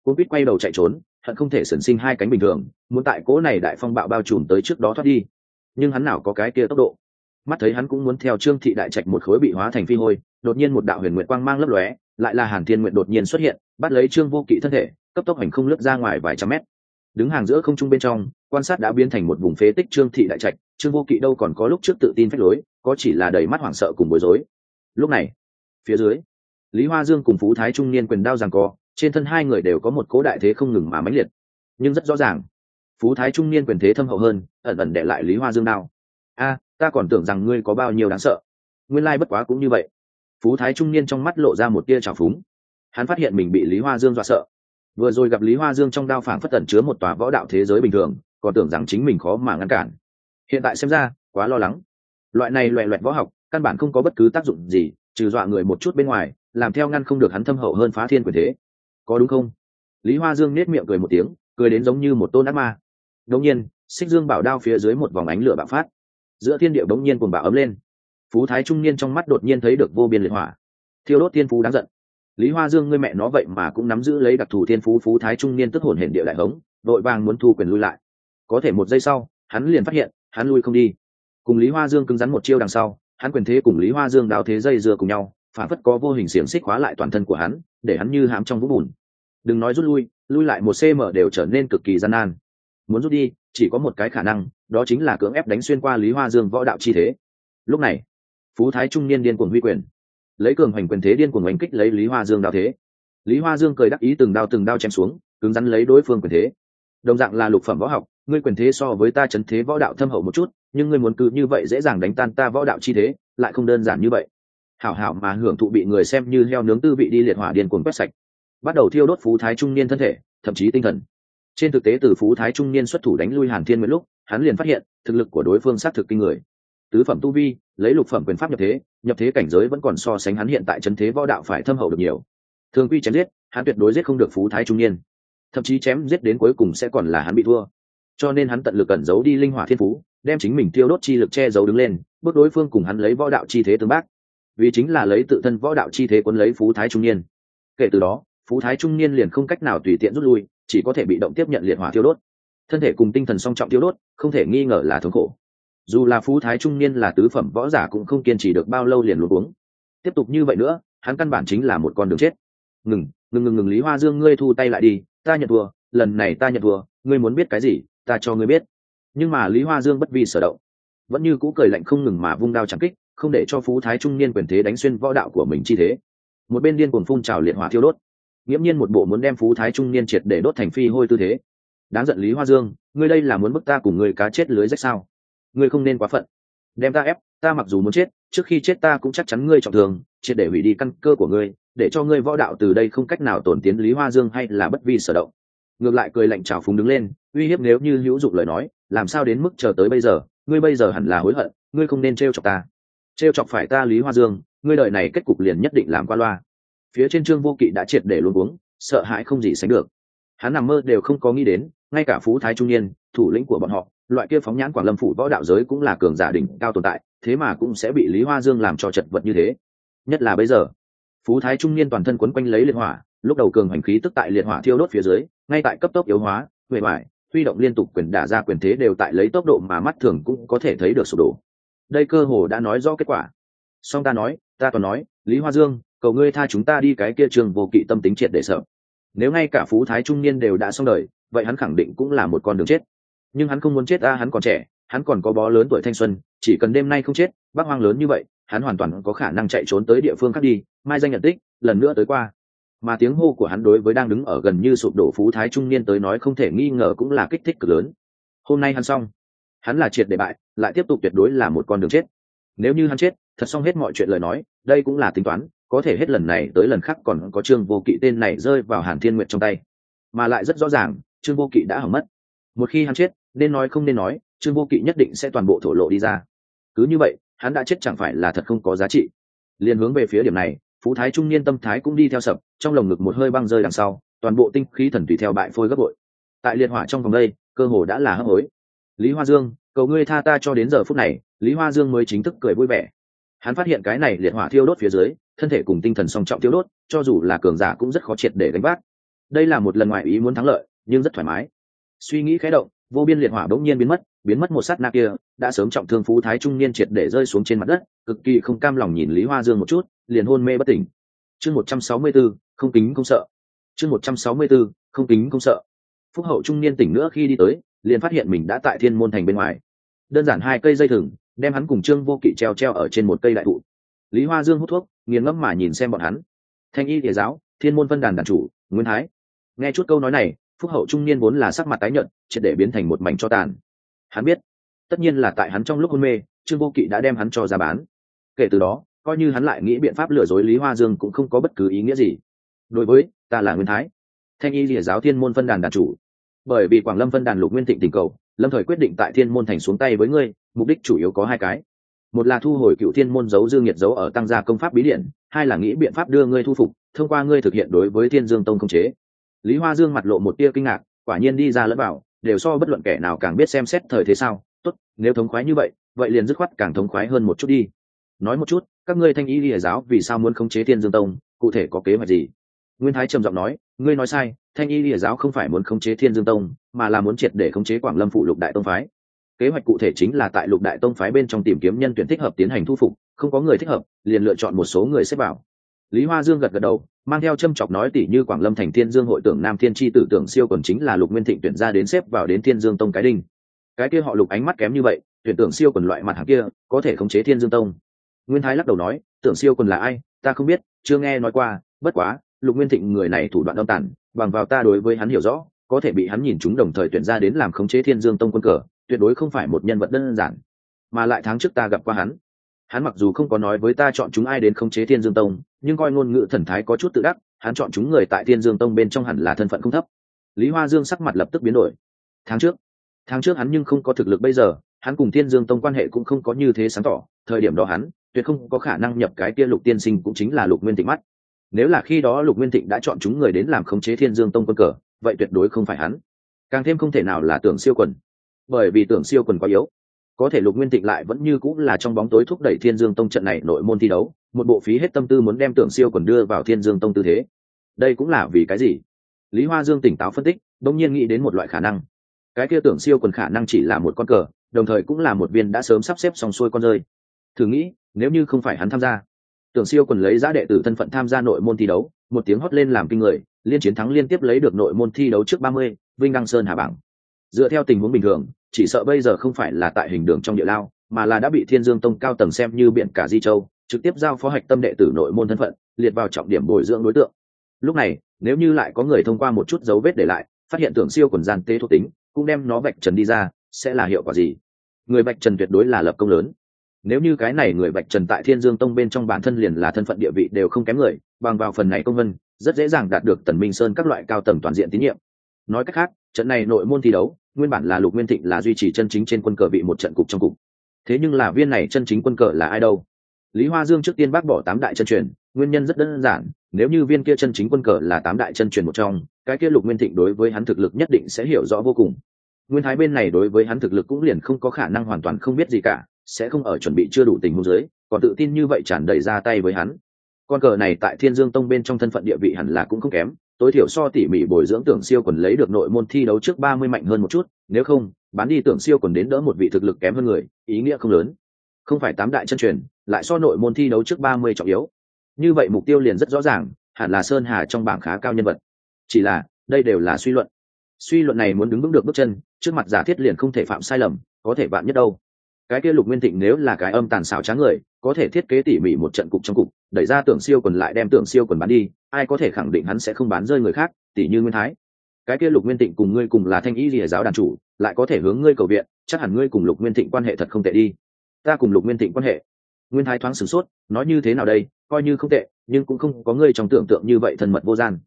cũng biết quay đầu chạy trốn, hận không thể sẩn sinh hai cánh bình thường, muốn tại cỗ này đại phong bạo bao trùm tới trước đó thoát đi. Nhưng hắn nào có cái kia tốc độ. Mắt thấy hắn cũng muốn theo Trương Thị đại trạch một khối bị hóa thành phi hôi, đột nhiên một đạo huyền nguyệt quang mang lấp lóe, lại là Hàn Thiên Nguyệt đột nhiên xuất hiện, bắt lấy Trương Vô Kỵ thân thể, cấp tốc hành không lướt ra ngoài vài trăm mét. Đứng hàng giữa không trung bên trong, quan sát đã biến thành một vùng phế tích Trương Thị đại trạch, Trương Vô Kỵ đâu còn có lúc trước tự tin phách lối, có chỉ là đầy mắt hoảng sợ cùng bối rối. Lúc này, phía dưới, Lý Hoa Dương cùng Phú Thái trung niên quyền đao giằng co, trên thân hai người đều có một cố đại thế không ngừng mà mãnh liệt. Nhưng rất rõ ràng, Phú Thái trung niên quyền thế thâm hậu hơn, ẩn ẩn đè lại Lý Hoa Dương đao. A, ta còn tưởng rằng ngươi có bao nhiêu đáng sợ, nguyên lai bất quá cũng như vậy. Phú Thái trung niên trong mắt lộ ra một tia trào phúng. Hắn phát hiện mình bị Lý Hoa Dương dọa sợ. Vừa rồi gặp Lý Hoa Dương trong đao phảng phất ẩn chứa một tòa võ đạo thế giới bình thường, còn tưởng rằng chính mình khó mà ngăn cản. Hiện tại xem ra, quá lo lắng. Loại này loẻ loẹt võ học, căn bản không có bất cứ tác dụng gì, trừ dọa người một chút bên ngoài, làm theo ngăn không được hắn thâm hậu hơn phá thiên quyền thế. Có đúng không? Lý Hoa Dương nét miệng cười một tiếng, cười đến giống như một tôn ác ma. Đột nhiên, Xích Dương bảo đao phía dưới một vòng ánh lửa bạo phát, giữa thiên địa bỗng nhiên cuồng bạo ấm lên. Phú Thái trung niên trong mắt đột nhiên thấy được vô biên liệt hỏa, thiêu đốt thiên phú đáng giận. Lý Hoa Dương ngươi mẹ nó vậy mà cũng nắm giữ lấy đặc thù thiên phú. Phú Thái trung niên tức hồn hển địa đại hống, đội vàng muốn thu quyền lui lại. Có thể một giây sau, hắn liền phát hiện, hắn lui không đi. Cùng Lý Hoa Dương cứng rắn một chiêu đằng sau, hắn quyền thế cùng Lý Hoa Dương đao thế dây dưa cùng nhau, phản phất có vô hình xiềng xích khóa lại toàn thân của hắn, để hắn như hãm trong vũng bùn. Đừng nói rút lui, lui lại một cm đều trở nên cực kỳ gian nan. Muốn rút đi, chỉ có một cái khả năng, đó chính là cưỡng ép đánh xuyên qua Lý Hoa Dương võ đạo chi thế. Lúc này, Phú Thái trung niên điên cuồng huy quyền, lấy cường hoành quyền thế điên cuồng đánh kích lấy Lý Hoa Dương đao thế. Lý Hoa Dương cười đắc ý từng đao chém xuống, cứng rắn lấy đối phương quyền thế. Đồng dạng là lục phẩm võ học, ngươi quyền thế so với ta chấn thế võ đạo thâm hậu một chút, nhưng ngươi muốn cứ như vậy dễ dàng đánh tan ta võ đạo chi thế, lại không đơn giản như vậy. Hảo hảo mà hưởng thụ bị người xem như heo nướng tư vị đi liệt hỏa điên cuồng quét sạch, bắt đầu thiêu đốt Phú Thái trung niên thân thể, thậm chí tinh thần. Trên thực tế từ Phú Thái trung niên xuất thủ đánh lui Hàn Thiên Nguyệt lúc, hắn liền phát hiện thực lực của đối phương xác thực kinh người. Tứ phẩm tu vi, lấy lục phẩm quyền pháp nhập thế cảnh giới vẫn còn so sánh hắn hiện tại chấn thế võ đạo phải thâm hậu được nhiều. Thường quy chém giết, hắn tuyệt đối giết không được Phú Thái trung niên, thậm chí chém giết đến cuối cùng sẽ còn là hắn bị thua. Cho nên hắn tận lực cẩn giấu đi linh hỏa thiên phú, đem chính mình tiêu đốt chi lực che giấu đứng lên, bước đối phương cùng hắn lấy võ đạo chi thế tương bác, vì chính là lấy tự thân võ đạo chi thế cuốn lấy Phú Thái trung niên. Kể từ đó, Phú Thái trung niên liền không cách nào tùy tiện rút lui, chỉ có thể bị động tiếp nhận liệt hỏa tiêu đốt. Thân thể cùng tinh thần song trọng tiêu đốt, không thể nghi ngờ là thống khổ. Dù là Phú Thái trung niên là tứ phẩm võ giả cũng không kiên trì được bao lâu liền luống cuống. Tiếp tục như vậy nữa, hắn căn bản chính là một con đường chết. Ngừng, Lý Hoa Dương ngươi thu tay lại đi, ta nhận thua, lần này ta nhận thua, ngươi muốn biết cái gì, ta cho ngươi biết. Nhưng mà Lý Hoa Dương bất vi sở động, vẫn như cũ cười lạnh không ngừng mà vung đao chém kích, không để cho Phú Thái trung niên quyền thế đánh xuyên võ đạo của mình chi thế. Một bên điên cuồng phun trào liệt hỏa thiêu đốt, nghiễm nhiên một bộ muốn đem Phú Thái trung niên triệt để đốt thành phi hôi tư thế. Đáng giận Lý Hoa Dương, ngươi đây là muốn bức ta cùng ngươi cá chết lưới rách sao? Ngươi không nên quá phận, đem ta ép, ta mặc dù muốn chết, trước khi chết ta cũng chắc chắn ngươi trọng thương, triệt để hủy đi căn cơ của ngươi, để cho ngươi võ đạo từ đây không cách nào tổn tiến. Lý Hoa Dương hay là bất vi sở động, ngược lại cười lạnh trào phúng đứng lên, uy hiếp nếu như hữu dụng lời nói, làm sao đến mức chờ tới bây giờ, ngươi bây giờ hẳn là hối hận, ngươi không nên trêu chọc ta. Trêu chọc phải ta Lý Hoa Dương, ngươi đời này kết cục liền nhất định làm qua loa. Phía trên Trương Vô Kỵ đã triệt để luống cuống, sợ hãi không gì sánh được. Hắn nằm mơ đều không có nghĩ đến, ngay cả Phú Thái trung niên, thủ lĩnh của bọn họ, loại kia phóng nhãn Quảng Lâm phủ võ đạo giới cũng là cường giả đỉnh cao tồn tại, thế mà cũng sẽ bị Lý Hoa Dương làm cho chật vật như thế. Nhất là bây giờ, Phú Thái trung niên toàn thân quấn quanh lấy liệt hỏa, lúc đầu cường hành khí tức tại liệt hỏa thiêu đốt phía dưới, ngay tại cấp tốc yếu hóa, huệ hoại, huy động liên tục quyền đả ra quyền thế đều tại lấy tốc độ mà mắt thường cũng có thể thấy được sụp đổ. Đây cơ hồ đã nói rõ kết quả. Song ta toàn nói, Lý Hoa Dương, cầu ngươi tha chúng ta đi. Cái kia Trương Vô Kỵ tâm tính triệt để sợ. Nếu ngay cả Phú Thái trung niên đều đã xong đời, vậy hắn khẳng định cũng là một con đường chết. Nhưng hắn không muốn chết hắn còn trẻ, hắn còn có bó lớn tuổi thanh xuân, chỉ cần đêm nay không chết, Bắc Hoang lớn như vậy, hắn hoàn toàn có khả năng chạy trốn tới địa phương khác đi, mai danh nhận tích, lần nữa tới qua. Mà tiếng hô của hắn đối với đang đứng ở gần như sụp đổ Phú Thái trung niên tới nói không thể nghi ngờ cũng là kích thích cực lớn. Hôm nay hắn xong, hắn là triệt để bại, lại tiếp tục tuyệt đối là một con đường chết. Nếu như hắn chết, thật xong hết mọi chuyện lời nói, đây cũng là tính toán, có thể hết lần này tới lần khác còn có Trương Vô Kỵ tên này rơi vào Hàn Thiên Nguyệt trong tay, mà lại rất rõ ràng, Trương Vô Kỵ đã hỏng mất. Một khi hắn chết, nên nói không nên nói, Trương Vô Kỵ nhất định sẽ toàn bộ thổ lộ đi ra. Cứ như vậy, hắn đã chết chẳng phải là thật không có giá trị. Liên hướng về phía điểm này, Phú Thái trung niên tâm thái cũng đi theo sập, trong lồng ngực một hơi băng rơi đằng sau, toàn bộ tinh khí thần tùy theo bại phôi gấp bội. Tại liệt hỏa trong vòng đây, cơ hồ đã là hấp hối. Lý Hoa Dương, cầu ngươi tha ta. Cho đến giờ phút này, Lý Hoa Dương mới chính thức cười vui vẻ. Hắn phát hiện cái này liệt hỏa thiêu đốt phía dưới, thân thể cùng tinh thần song trọng thiêu đốt, cho dù là cường giả cũng rất khó triệt để gánh vác. đây là một lần ngoại ý muốn thắng lợi nhưng rất thoải mái. Suy nghĩ khẽ động, vô biên liệt hỏa bỗng nhiên biến mất một sát na kia, đã sớm trọng thương phú thái trung niên triệt để rơi xuống trên mặt đất, cực kỳ không cam lòng nhìn Lý Hoa Dương một chút, liền hôn mê bất tỉnh. Chương 164, không kính không sợ. Chương 164, không kính không sợ. Phúc hậu trung niên tỉnh nữa khi đi tới, liền phát hiện mình đã tại Thiên Môn thành bên ngoài. Đơn giản 2 cây dây thừng, đem hắn cùng Trương Vô Kỵ treo ở trên một cây đại thụ. Lý Hoa Dương hút thuốc, nghiền ngẫm mà nhìn xem bọn hắn. Thanh y địa giáo, Thiên Môn Vân đàn đàn chủ, Nguyên Thái. Nghe chút câu nói này, phúc hậu trung niên vốn là sắc mặt tái nhợt, triệt để biến thành một mảnh tro tàn. Hắn biết, tất nhiên là tại hắn trong lúc hôn mê, Trương Vô Kỵ đã đem hắn cho ra bán. Kể từ đó, coi như hắn lại nghĩ biện pháp lừa dối Lý Hoa Dương cũng không có bất cứ ý nghĩa gì. Đối với ta là Nguyên Thái, Thanh y Lìa giáo Thiên Môn Phân đàn đàn chủ. Bởi vì Quảng Lâm Phân đàn Lục Nguyên Thịnh tình cầu, Lâm Thời quyết định tại Thiên Môn thành xuống tay với ngươi, mục đích chủ yếu có 2 cái. Một là thu hồi Cựu Thiên Môn giấu Dương Nghiệt giấu ở tăng gia công pháp bí điển, 2 là nghĩ biện pháp đưa ngươi thu phục, thông qua ngươi thực hiện đối với Thiên Dương Tông khống chế. Lý Hoa Dương mặt lộ một tia kinh ngạc, quả nhiên đi ra lẫn vào, đều so bất luận kẻ nào càng biết xem xét thời thế sao. Tốt, nếu thống khoái như vậy, vậy liền dứt khoát càng thống khoái hơn một chút đi. Nói một chút, các ngươi Thanh y Lìa giáo vì sao muốn khống chế Thiên Dương Tông, cụ thể có kế hoạch gì? Nguyên Thái trầm giọng nói, ngươi nói sai, Thanh y Lìa giáo không phải muốn khống chế Thiên Dương Tông, mà là muốn triệt để khống chế Quảng Lâm phụ Lục Đại Tông phái. Kế hoạch cụ thể chính là tại Lục Đại Tông phái bên trong tìm kiếm nhân tuyển thích hợp tiến hành thu phục, không có người thích hợp, liền lựa chọn một số người xếp vào. Lý Hoa Dương gật gật đầu, mang theo châm chọc nói tỉ như Quảng Lâm thành Thiên Dương hội tưởng Nam Thiên chi tử tưởng siêu còn chính là Lục Nguyên Thịnh tuyển ra đến xếp vào đến Thiên Dương Tông cái đinh. Cái kia họ Lục ánh mắt kém như vậy, tuyển tưởng siêu quần loại mặt hàng kia, có thể khống chế Thiên Dương Tông. Nguyên Thái lắc đầu nói, tưởng siêu quần là ai, ta không biết, chưa nghe nói qua, bất quá, Lục Nguyên Thịnh người này thủ đoạn âm tàn, bằng vào ta đối với hắn hiểu rõ, có thể bị hắn nhìn chúng đồng thời tuyển ra đến làm khống chế Thiên Dương Tông quân cờ, tuyệt đối không phải một nhân vật đơn giản. Mà lại tháng trước ta gặp qua hắn mặc dù không có nói với ta chọn chúng ai đến khống chế Thiên Dương Tông, nhưng coi ngôn ngữ thần thái có chút tự đắc, hắn chọn chúng người tại Thiên Dương Tông bên trong hẳn là thân phận không thấp. Lý Hoa Dương sắc mặt lập tức biến đổi. Tháng trước hắn nhưng không có thực lực bây giờ, hắn cùng Thiên Dương Tông quan hệ cũng không có như thế sáng tỏ, thời điểm đó hắn tuyệt không có khả năng nhập cái kia Lục tiên sinh cũng chính là Lục Nguyên Thịnh mắt. Nếu là khi đó Lục Nguyên Thịnh đã chọn chúng người đến làm khống chế Thiên Dương Tông quân cờ, vậy tuyệt đối không phải hắn. Càng thêm không thể nào là Tưởng Siêu Quần, bởi vì Tưởng Siêu Quần quá yếu. Có thể Lục Nguyên Thịnh lại vẫn như cũng là trong bóng tối thúc đẩy Thiên Dương Tông trận này nội môn thi đấu, một bộ phí hết tâm tư muốn đem Tưởng Siêu Quần đưa vào Thiên Dương Tông tư thế. Đây cũng là vì cái gì? Lý Hoa Dương tỉnh táo phân tích, đột nhiên nghĩ đến một loại khả năng. Cái kia Tưởng Siêu Quần khả năng chỉ là một con cờ, đồng thời cũng là một viên đã sớm sắp xếp xong xuôi con rơi. Thử nghĩ, nếu như không phải hắn tham gia, Tưởng Siêu Quần lấy giá đệ tử thân phận tham gia nội môn thi đấu, một tiếng hót lên làm kinh người, liên chiến thắng liên tiếp lấy được nội môn thi đấu trước 30, vinh đăng sơn hà bảng. Dựa theo tình huống bình thường, chỉ sợ bây giờ không phải là tại hình đường trong địa lao, mà là đã bị Thiên Dương Tông cao tầng xem như biển cả di châu, trực tiếp giao phó hạch tâm đệ tử nội môn thân phận, liệt vào trọng điểm bồi dưỡng đối tượng. Lúc này, nếu như lại có người thông qua một chút dấu vết để lại, phát hiện Tưởng Siêu Quần gian tế thuộc tính, cũng đem nó vạch trần đi ra, sẽ là hiệu quả gì? Người vạch trần tuyệt đối là lập công lớn. Nếu như cái này người vạch trần tại Thiên Dương Tông bên trong bản thân liền là thân phận địa vị đều không kém người, bằng vào phần này công vân, rất dễ dàng đạt được Tần Minh Sơn các loại cao tầng toàn diện tín nhiệm. Nói cách khác, trận này nội môn thi đấu, nguyên bản là Lục Nguyên Thịnh là duy trì chân chính trên quân cờ vị một trận cục trong cục. Thế nhưng là viên này chân chính quân cờ là ai đâu? Lý Hoa Dương trước tiên bác bỏ 8 đại chân truyền, nguyên nhân rất đơn giản, nếu như viên kia chân chính quân cờ là 8 đại chân truyền một trong, cái kia Lục Nguyên Thịnh đối với hắn thực lực nhất định sẽ hiểu rõ vô cùng. Nguyên Thái bên này đối với hắn thực lực cũng liền không có khả năng hoàn toàn không biết gì cả, sẽ không ở chuẩn bị chưa đủ tình huống dưới, còn tự tin như vậy tràn đầy ra tay với hắn. Con cờ này tại Thiên Dương Tông bên trong thân phận địa vị hẳn là cũng không kém, tối thiểu so tỉ mỉ bồi dưỡng Tưởng Siêu Quần lấy được nội môn thi đấu trước 30 mạnh hơn một chút, nếu không, bán đi Tưởng Siêu Quần đến đỡ một vị thực lực kém hơn người, ý nghĩa không lớn. Không phải 8 đại chân truyền, lại so nội môn thi đấu trước 30 trọng yếu. Như vậy mục tiêu liền rất rõ ràng, hẳn là Sơn Hà trong bảng khá cao nhân vật. Chỉ là, đây đều là suy luận. Suy luận này muốn đứng vững được bước chân, trước mặt giả thiết liền không thể phạm sai lầm, có thể vạn nhất đâu. Cái kia Lục Nguyên Thịnh nếu là cái âm tàn xảo trá người, có thể thiết kế tỉ mỉ một trận cục trong cục, đẩy ra Tưởng Siêu Quần lại đem Tưởng Siêu Quần bán đi, ai có thể khẳng định hắn sẽ không bán rơi người khác, tỉ như Nguyên Thái. Cái kia Lục Nguyên Thịnh cùng ngươi cùng là Thanh y Lìa giáo đàn chủ, lại có thể hướng ngươi cầu viện, chắc hẳn ngươi cùng Lục Nguyên Thịnh quan hệ thật không tệ đi. Ta cùng Lục Nguyên Thịnh quan hệ? Nguyên Thái thoáng sửng sốt, nói như thế nào đây, coi như không tệ, nhưng cũng không có ngươi trong tưởng tượng như vậy thân mật vô gian.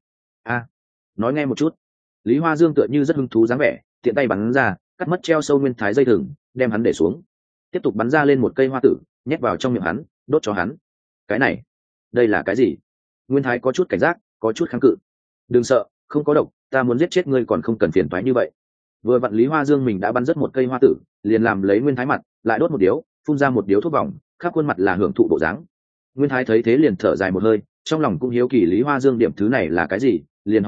Nói nghe một chút. Lý Hoa Dương tựa như rất hứng thú dáng vẻ, tiện tay bắn ra, cắt mất treo sâu Nguyên Thái dây thừng, đem hắn để xuống, tiếp tục bắn ra lên một cây hoa tử, nhét vào trong miệng hắn, đốt cho hắn. Cái này, đây là cái gì? Nguyên Thái có chút cảnh giác, có chút kháng cự. Đừng sợ, không có độc, ta muốn giết chết ngươi còn không cần phiền toái như vậy. Vừa vặn Lý Hoa Dương mình đã bắn rất một cây hoa tử, liền làm lấy Nguyên Thái mặt, lại đốt một điếu, phun ra một điếu thuốc vòng, khắp khuôn mặt là hưởng thụ bộ dáng. Nguyên Thái thấy thế liền thở dài một hơi, trong lòng cũng hiếu kỳ Lý Hoa Dương điểm thứ này là cái gì, liền học theo,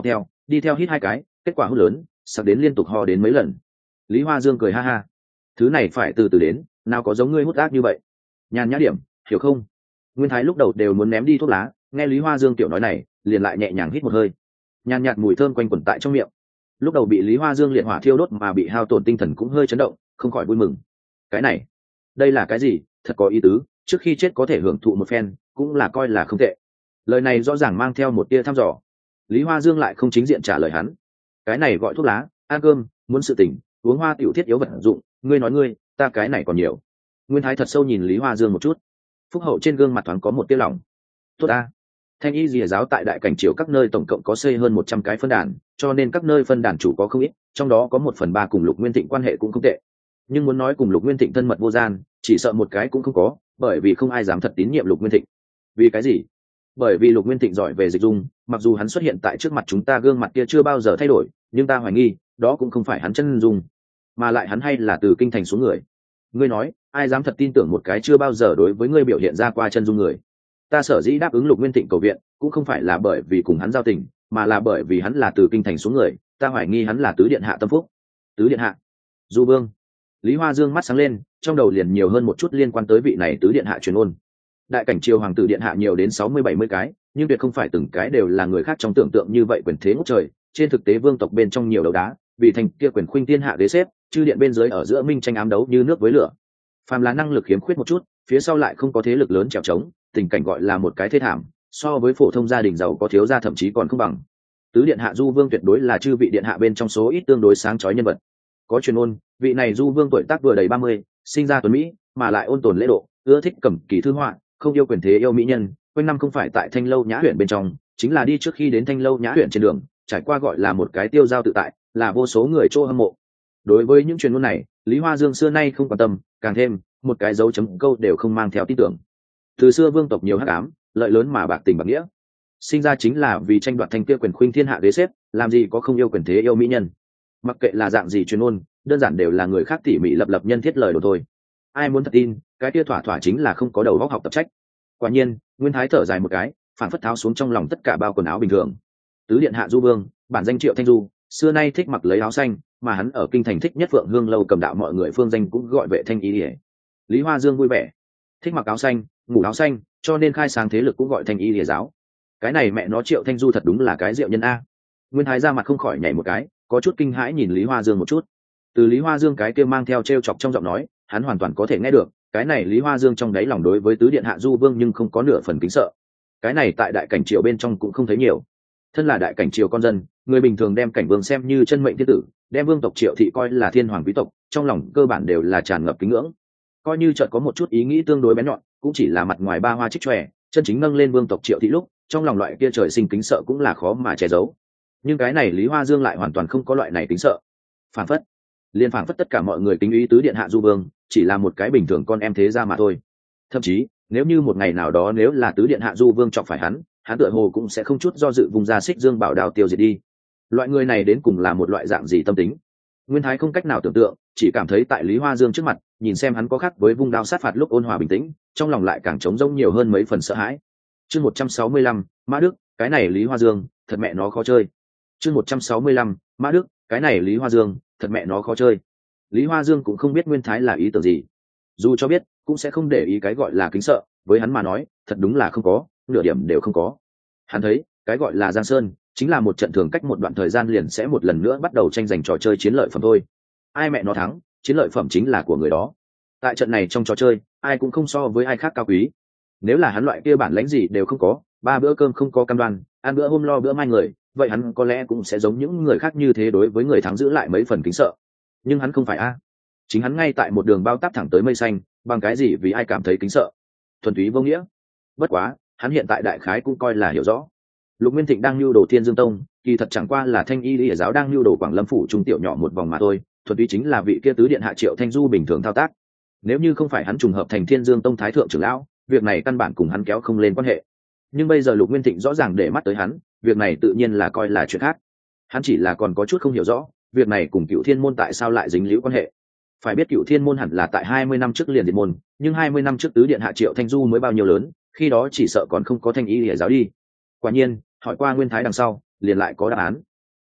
đi theo hít 2 cái, kết quả hút lớn, sặc đến liên tục ho đến mấy lần. Lý Hoa Dương cười ha ha, thứ này phải từ từ đến, nào có giống ngươi hút ác như vậy. Nhàn nhã điểm, hiểu không? Nguyên Thái lúc đầu đều muốn ném đi thuốc lá, nghe Lý Hoa Dương tiểu nói này, liền lại nhẹ nhàng hít một hơi. Nhàn nhạt mùi thơm quanh quẩn tại trong miệng. Lúc đầu bị Lý Hoa Dương liệt hỏa thiêu đốt mà bị hao tổn tinh thần cũng hơi chấn động, không khỏi vui mừng. Cái này, đây là cái gì? Thật có ý tứ, trước khi chết có thể hưởng thụ một phen, cũng là coi là không tệ. Lời này rõ ràng mang theo một tia thăm dò. Lý Hoa Dương lại không chính diện trả lời hắn. Cái này gọi thuốc lá, ăn cơm, muốn sự tỉnh, uống hoa tiểu thiết yếu vật dụng, ngươi nói ngươi, ta cái này còn nhiều. Nguyên Thái thật sâu nhìn Lý Hoa Dương một chút. Phúc hậu trên gương mặt thoáng có một tia lỏng. Tốt a. Thanh y Lìa giáo tại đại cảnh triều các nơi tổng cộng có xây hơn 100 cái phân đàn, cho nên các nơi phân đàn chủ có không ít, trong đó có 1/3 cùng Lục Nguyên Thịnh quan hệ cũng không tệ. Nhưng muốn nói cùng Lục Nguyên Thịnh thân mật vô gian, chỉ sợ một cái cũng không có, bởi vì không ai dám thật tín nhiệm Lục Nguyên Thịnh. Vì cái gì? Bởi vì Lục Nguyên Thịnh giỏi về dịch dung, mặc dù hắn xuất hiện tại trước mặt chúng ta gương mặt kia chưa bao giờ thay đổi, nhưng ta hoài nghi, đó cũng không phải hắn chân dung, mà lại hắn hay là từ kinh thành xuống người. Ngươi nói, ai dám thật tin tưởng một cái chưa bao giờ đối với ngươi biểu hiện ra qua chân dung người? Ta sở dĩ đáp ứng Lục Nguyên Thịnh cầu viện, cũng không phải là bởi vì cùng hắn giao tình, mà là bởi vì hắn là từ kinh thành xuống người, ta hoài nghi hắn là tứ điện hạ tâm phúc. Tứ điện hạ? Du Vương. Lý Hoa Dương mắt sáng lên, trong đầu liền nhiều hơn một chút liên quan tới vị này tứ điện hạ truyền ôn. Đại cảnh triều hoàng tử điện hạ nhiều đến 60-70 cái, nhưng tuyệt không phải từng cái đều là người khác trong tưởng tượng như vậy quyền thế ngút trời, trên thực tế vương tộc bên trong nhiều đấu đá, vì thành kia quyền khuynh thiên hạ đế xếp, chư điện bên dưới ở giữa minh tranh ám đấu như nước với lửa. Phàm là năng lực khiếm khuyết một chút, phía sau lại không có thế lực lớn chèo chống, tình cảnh gọi là một cái thê thảm, so với phổ thông gia đình giàu có thiếu gia thậm chí còn không bằng. Tứ điện hạ Du Vương tuyệt đối là chư vị điện hạ bên trong số ít tương đối sáng chói nhân vật. Có truyền ôn, vị này Du Vương tuổi tác vừa đầy 30, sinh ra tuấn mỹ, mà lại ôn tồn lễ độ, ưa thích cầm kỳ thư họa, không yêu quyền thế yêu mỹ nhân, quanh năm không phải tại Thanh Lâu Nhã huyện bên trong, chính là đi trước khi đến Thanh Lâu Nhã huyện trên đường, trải qua gọi là một cái tiêu giao tự tại, là vô số người trô hâm mộ. Đối với những truyền ngôn này, Lý Hoa Dương xưa nay không quan tâm, càng thêm một cái dấu chấm câu đều không mang theo tin tưởng. Từ xưa vương tộc nhiều hắc ám, lợi lớn mà bạc tình bạc nghĩa, sinh ra chính là vì tranh đoạt thanh kia quyền khuynh thiên hạ đế xếp, làm gì có không yêu quyền thế yêu mỹ nhân. Mặc kệ là dạng gì truyền ngôn, đơn giản đều là người khác tỉ mỉ lập nhân thiết lời đồn thôi. Ai muốn thật tin, cái kia thỏa thỏa chính là không có đầu óc học tập trách. Quả nhiên, Nguyên Thái thở dài một cái, phản phất tháo xuống trong lòng tất cả bao quần áo bình thường. Tứ điện hạ Du Vương, bản danh Triệu Thanh Du, xưa nay thích mặc lấy áo xanh, mà hắn ở kinh thành thích nhất Phượng Hương lâu cầm đạo mọi người phương danh cũng gọi Vệ Thanh Y. Lý Hoa Dương vui vẻ, thích mặc áo xanh, ngủ áo xanh, cho nên khai sáng thế lực cũng gọi Thanh Y giáo. Cái này mẹ nó Triệu Thanh Du thật đúng là cái diệu nhân a. Nguyên Thái ra mặt không khỏi nhảy một cái, có chút kinh hãi nhìn Lý Hoa Dương một chút. Từ Lý Hoa Dương cái kia mang theo trêu chọc trong giọng nói, hắn hoàn toàn có thể nghe được, cái này Lý Hoa Dương trong đáy lòng đối với tứ điện hạ Du Vương nhưng không có nửa phần kính sợ. Cái này tại đại cảnh triều bên trong cũng không thấy nhiều. Thân là đại cảnh triều con dân, người bình thường đem cảnh vương xem như chân mệnh thiên tử, đem vương tộc Triệu thị coi là thiên hoàng quý tộc, trong lòng cơ bản đều là tràn ngập kính ngưỡng. Coi như chợt có một chút ý nghĩ tương đối bén nhọn, cũng chỉ là mặt ngoài ba hoa trích tròe, chân chính nâng lên vương tộc Triệu thị lúc, trong lòng loại kia trời sinh kính sợ cũng là khó mà che giấu. Nhưng cái này Lý Hoa Dương lại hoàn toàn không có loại này kính sợ. Phản phất tất cả mọi người kính ý tứ điện hạ Du Vương chỉ là một cái bình thường con em thế gia mà thôi. Thậm chí nếu như một ngày nào đó nếu là tứ điện hạ Du Vương chọc phải hắn tựa hồ cũng sẽ không chút do dự vùng ra xích dương bảo đao tiêu diệt đi. Loại người này đến cùng là một loại dạng gì tâm tính, Nguyên Thái không cách nào tưởng tượng, chỉ cảm thấy tại Lý Hoa Dương trước mặt nhìn xem hắn có khác với vung đao sát phạt lúc ôn hòa bình tĩnh, trong lòng lại càng trống rỗng nhiều hơn mấy phần sợ hãi. Chương 165, Mã Đức, cái này Lý Hoa Dương thật mẹ nó khó chơi. Chương 165, Mã Đức, cái này Lý Hoa Dương thật mẹ nó khó chơi. Lý Hoa Dương cũng không biết Nguyên Thái là ý tưởng gì, dù cho biết cũng sẽ không để ý cái gọi là kính sợ, với hắn mà nói thật đúng là không có, nửa điểm đều không có. Hắn thấy cái gọi là Giang Sơn chính là một trận thường cách một đoạn thời gian liền sẽ một lần nữa bắt đầu tranh giành trò chơi chiến lợi phẩm thôi. Ai mẹ nó thắng, chiến lợi phẩm chính là của người đó. Tại trận này trong trò chơi ai cũng không so với ai khác cao quý. Nếu là hắn loại kia bản lãnh gì đều không có, 3 bữa cơm không có cam đoan, ăn bữa hôm lo bữa mai người, vậy hắn có lẽ cũng sẽ giống những người khác như thế, đối với người thắng giữ lại mấy phần kính sợ. Nhưng hắn không phải a. Chính hắn ngay tại một đường bao táp thẳng tới mây xanh, bằng cái gì vì ai cảm thấy kính sợ? Thuần túy vô nghĩa. Bất quá hắn hiện tại đại khái cũng coi là hiểu rõ, Lục Nguyên Thịnh đang lưu đồ Thiên Dương Tông, kỳ thật chẳng qua là Thanh Y Lìa giáo đang lưu đồ Quảng Lâm phủ trung tiểu nhỏ một vòng mà thôi, thuần túy chính là vị kia tứ điện hạ Triệu Thanh Du bình thường thao tác. Nếu như không phải hắn trùng hợp thành Thiên Dương Tông thái thượng trưởng lão, việc này căn bản cùng hắn kéo không lên quan hệ. Nhưng bây giờ Lục Nguyên Thịnh rõ ràng để mắt tới hắn, việc này tự nhiên là coi là chuyện khác. Hắn chỉ là còn có chút không hiểu rõ, việc này cùng Cựu Thiên môn tại sao lại dính líu quan hệ. Phải biết Cựu Thiên môn hẳn là tại 20 năm trước liền diệt môn, nhưng 20 năm trước tứ điện hạ Triệu Thanh Du mới bao nhiêu lớn, khi đó chỉ sợ còn không có Thanh Y Lìa giáo đi. Quả nhiên, hỏi qua Nguyên Thái đằng sau liền lại có đáp án.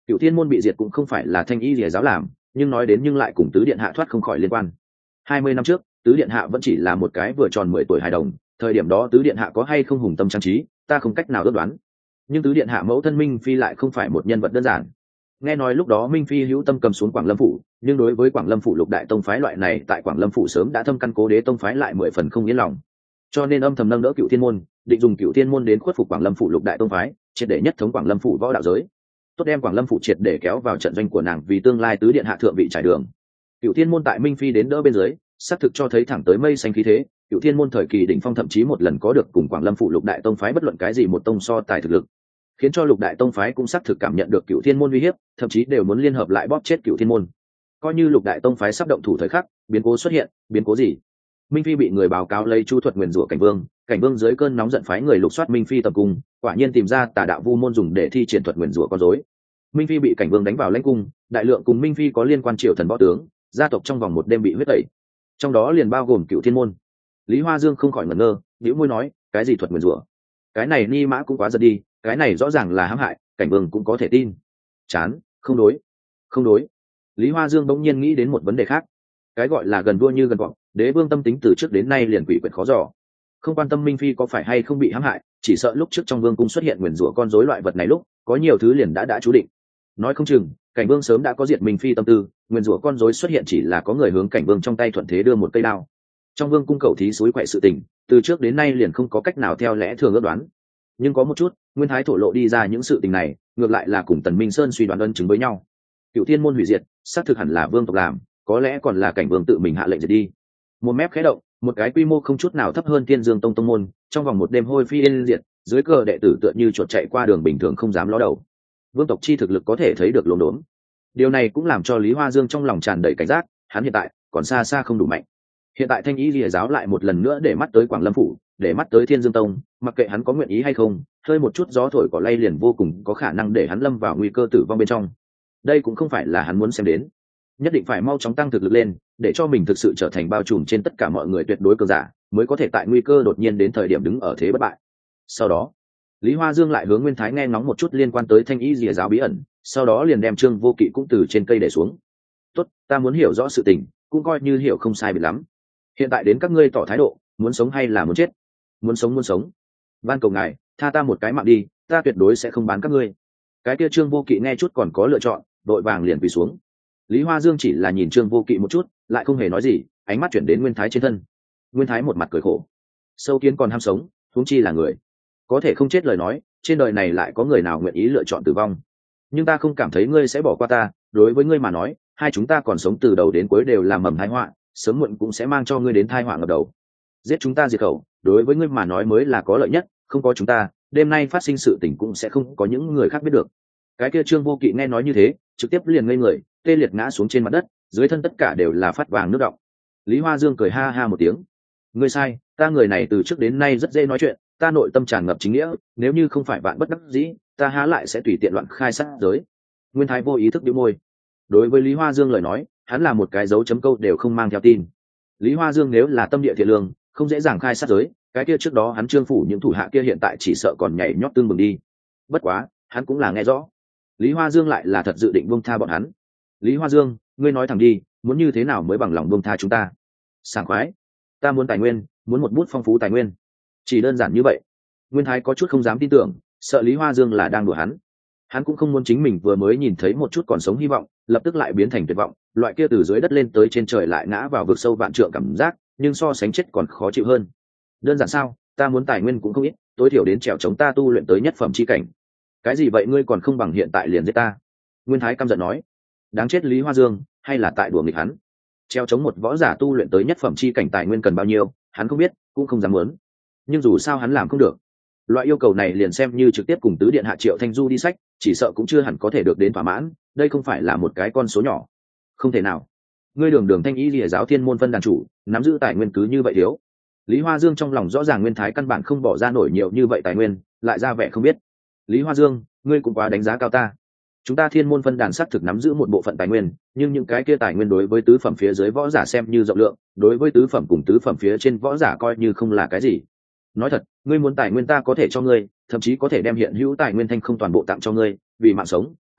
Cựu Thiên môn bị diệt cũng không phải là Thanh Y Lìa giáo làm, nhưng nói đến nhưng lại cùng tứ điện hạ thoát không khỏi liên quan. 20 năm trước, tứ điện hạ vẫn chỉ là một cái vừa tròn 10 tuổi hài đồng, thời điểm đó tứ điện hạ có hay không hùng tâm trang trí, ta không cách nào ước đoán. Nhưng tứ điện hạ mẫu thân Minh Phi lại không phải một nhân vật đơn giản. Nghe nói lúc đó Minh Phi hữu tâm cầm xuống Quảng Lâm phủ, nhưng đối với Quảng Lâm phủ lục đại tông phái loại này tại Quảng Lâm phủ sớm đã thâm căn cố đế tông phái lại 10 phần không yên lòng. Cho nên âm thầm nâng đỡ Cựu Thiên môn, định dùng Cựu Thiên môn đến khuất phục Quảng Lâm phủ lục đại tông phái, triệt để nhất thống Quảng Lâm phủ võ đạo giới. Tốt đem Quảng Lâm phủ triệt để kéo vào trận doanh của nàng vì tương lai tứ điện hạ thượng vị trải đường. Cựu Thiên môn tại Minh Phi đến đỡ bên dưới, xác thực cho thấy thẳng tới mây xanh khí thế. Cựu Thiên môn thời kỳ đỉnh phong thậm chí một lần có được cùng Quảng Lâm phủ lục đại tông phái bất luận cái gì một tông so tài thực lực, khiến cho lục đại tông phái cũng xác thực cảm nhận được Cựu Thiên môn uy hiếp, thậm chí đều muốn liên hợp lại bóp chết Cựu Thiên môn. Coi như lục đại tông phái sắp động thủ thời khắc, biến cố xuất hiện. Biến cố gì? Minh Phi bị người báo cáo lấy chu thuật nguyền rủa Cảnh Vương dưới cơn nóng giận phái người lục soát Minh Phi tập cung, quả nhiên tìm ra tà đạo vu môn dùng để thi triển thuật nguyền rủa con rối. Minh Phi bị Cảnh Vương đánh vào lãnh cung, đại lượng cùng Minh Phi có liên quan triều thần võ tướng, gia tộc trong vòng một đêm bị huyết tẩy, trong đó liền bao gồm Cựu Thiên môn. Lý Hoa Dương không khỏi ngẩn ngơ, nhíu môi nói, cái gì thuật nguyền rủa? Cái này ni mã cũng quá giật đi, cái này rõ ràng là hãm hại, Cảnh Vương cũng có thể tin. Chán, không đối. Lý Hoa Dương bỗng nhiên nghĩ đến một vấn đề khác. Cái gọi là gần vua như gần vọng, đế vương tâm tính từ trước đến nay liền quỷ quyệt khó dò. Không quan tâm Minh Phi có phải hay không bị hãm hại, chỉ sợ lúc trước trong vương cung xuất hiện nguyền rủa con rối loại vật này lúc, có nhiều thứ liền đã chú định. Nói không chừng, Cảnh Vương sớm đã có diệt Minh Phi tâm tư, nguyền rủa con rối xuất hiện chỉ là có người hướng Cảnh Vương trong tay thuận thế đưa một cây đao. Trong vương cung cầu thí suối quậy sự tình, từ trước đến nay liền không có cách nào theo lẽ thường ước đoán. Nhưng có một chút, Nguyên Thái thổ lộ đi ra những sự tình này, ngược lại là cùng Tần Minh Sơn suy đoán ân chứng với nhau. Cựu Thiên môn hủy diệt, xác thực hẳn là vương tộc làm, có lẽ còn là Cảnh Vương tự mình hạ lệnh diệt đi. Một mép khẽ động, một cái quy mô không chút nào thấp hơn Thiên Dương tông môn, trong vòng một đêm hôi phi yên diệt, dưới cờ đệ tử tựa như chuột chạy qua đường bình thường không dám ló đầu. Vương tộc chi thực lực có thể thấy được lốm đốm. Điều này cũng làm cho Lý Hoa Dương trong lòng tràn đầy cảnh giác, hắn hiện tại còn xa xa không đủ mạnh. Hiện tại Thanh Y Lìa giáo lại một lần nữa để mắt tới Quảng Lâm phủ, để mắt tới Thiên Dương tông, mặc kệ hắn có nguyện ý hay không, hơi một chút gió thổi cỏ lay liền vô cùng có khả năng để hắn lâm vào nguy cơ tử vong bên trong. Đây cũng không phải là hắn muốn xem đến, nhất định phải mau chóng tăng thực lực lên, để cho mình thực sự trở thành bao trùm trên tất cả mọi người tuyệt đối cường giả, mới có thể tại nguy cơ đột nhiên đến thời điểm đứng ở thế bất bại. Sau đó, Lý Hoa Dương lại hướng Nguyên Thái nghe ngóng một chút liên quan tới Thanh Y Lìa giáo bí ẩn, sau đó liền đem Trương Vô Kỵ cũng từ trên cây để xuống. Tốt, ta muốn hiểu rõ sự tình, cũng coi như hiểu không sai biệt lắm. Hiện tại đến các ngươi tỏ thái độ, muốn sống hay là muốn chết? Muốn sống. Van cầu ngài, tha ta một cái mạng đi, ta tuyệt đối sẽ không bán các ngươi. Cái kia Trương Vô Kỵ nghe chút còn có lựa chọn, đội vàng liền quỳ xuống. Lý Hoa Dương chỉ là nhìn Trương Vô Kỵ một chút, lại không hề nói gì, ánh mắt chuyển đến Nguyên Thái trên thân. Nguyên Thái một mặt cười khổ. Sâu kiến còn ham sống, huống chi là người. Có thể không chết lời nói, trên đời này lại có người nào nguyện ý lựa chọn tử vong. Nhưng ta không cảm thấy ngươi sẽ bỏ qua ta, đối với ngươi mà nói, hai chúng ta còn sống từ đầu đến cuối đều là mầm tai họa, sớm muộn cũng sẽ mang cho ngươi đến tai họa ngập đầu. Giết chúng ta diệt khẩu, đối với ngươi mà nói mới là có lợi nhất, không có chúng ta, đêm nay phát sinh sự tình cũng sẽ không có những người khác biết được. Cái kia Trương Vô Kỵ nghe nói như thế, trực tiếp liền ngây người, tê liệt ngã xuống trên mặt đất, dưới thân tất cả đều là phát vàng nước đọng. Lý Hoa Dương cười ha ha một tiếng. Ngươi sai, ta người này từ trước đến nay rất dễ nói chuyện, ta nội tâm tràn ngập chính nghĩa, nếu như không phải bạn bất đắc dĩ, ta há lại sẽ tùy tiện loạn khai sát giới. Nguyên Thái vô ý thức bĩu môi. Đối với Lý Hoa Dương lời nói, hắn là một cái dấu chấm câu đều không mang theo tin. Lý Hoa Dương nếu là tâm địa thiện lương, không dễ dàng khai sát giới, cái kia trước đó hắn Trương phủ những thủ hạ kia hiện tại chỉ sợ còn nhảy nhót tương mừng đi. Bất quá, hắn cũng là nghe rõ, Lý Hoa Dương lại là thật dự định buông tha bọn hắn. Lý Hoa Dương, ngươi nói thẳng đi, muốn như thế nào mới bằng lòng buông tha chúng ta? Sảng khoái, ta muốn tài nguyên, muốn một bút phong phú tài nguyên, chỉ đơn giản như vậy. Nguyên Thái có chút không dám tin tưởng, sợ Lý Hoa Dương là đang đùa hắn. Hắn cũng không muốn chính mình vừa mới nhìn thấy một chút còn sống hy vọng, lập tức lại biến thành tuyệt vọng, loại kia từ dưới đất lên tới trên trời lại ngã vào vực sâu vạn trượng cảm giác, nhưng so sánh chết còn khó chịu hơn. Đơn giản sao? Ta muốn tài nguyên cũng không ít, tối thiểu đến trèo chống ta tu luyện tới nhất phẩm chi cảnh. Cái gì vậy, ngươi còn không bằng hiện tại liền giết ta? Nguyên Thái căm giận nói. Đáng chết Lý Hoa Dương, hay là tại đùa nghịch hắn? Treo chống một võ giả tu luyện tới nhất phẩm chi cảnh tài nguyên cần bao nhiêu, hắn không biết, cũng không dám muốn. Nhưng dù sao hắn làm không được. Loại yêu cầu này liền xem như trực tiếp cùng tứ điện hạ Triệu Thanh Du đi sách, chỉ sợ cũng chưa hẳn có thể được đến thỏa mãn, đây không phải là một cái con số nhỏ. Không thể nào. Ngươi Đường Thanh Y Lìa giáo Thiên môn phân đàn chủ, nắm giữ tài nguyên cứ như vậy thiếu. Lý Hoa Dương trong lòng rõ ràng Nguyên Thái căn bản không bỏ ra nổi nhiều như vậy tài nguyên, lại ra vẻ không biết. Lý Hoa Dương, ngươi cũng quá đánh giá cao ta. Chúng ta Thiên môn phân đàn xác thực nắm giữ một bộ phận tài nguyên, nhưng những cái kia tài nguyên đối với tứ phẩm phía dưới võ giả xem như rộng lượng, đối với tứ phẩm cùng tứ phẩm phía trên võ giả coi như không là cái gì. Nói thật, ngươi muốn tài nguyên ta có thể cho ngươi, thậm chí có thể đem hiện hữu tài nguyên thanh không toàn bộ tặng cho ngươi, vì mạng sống,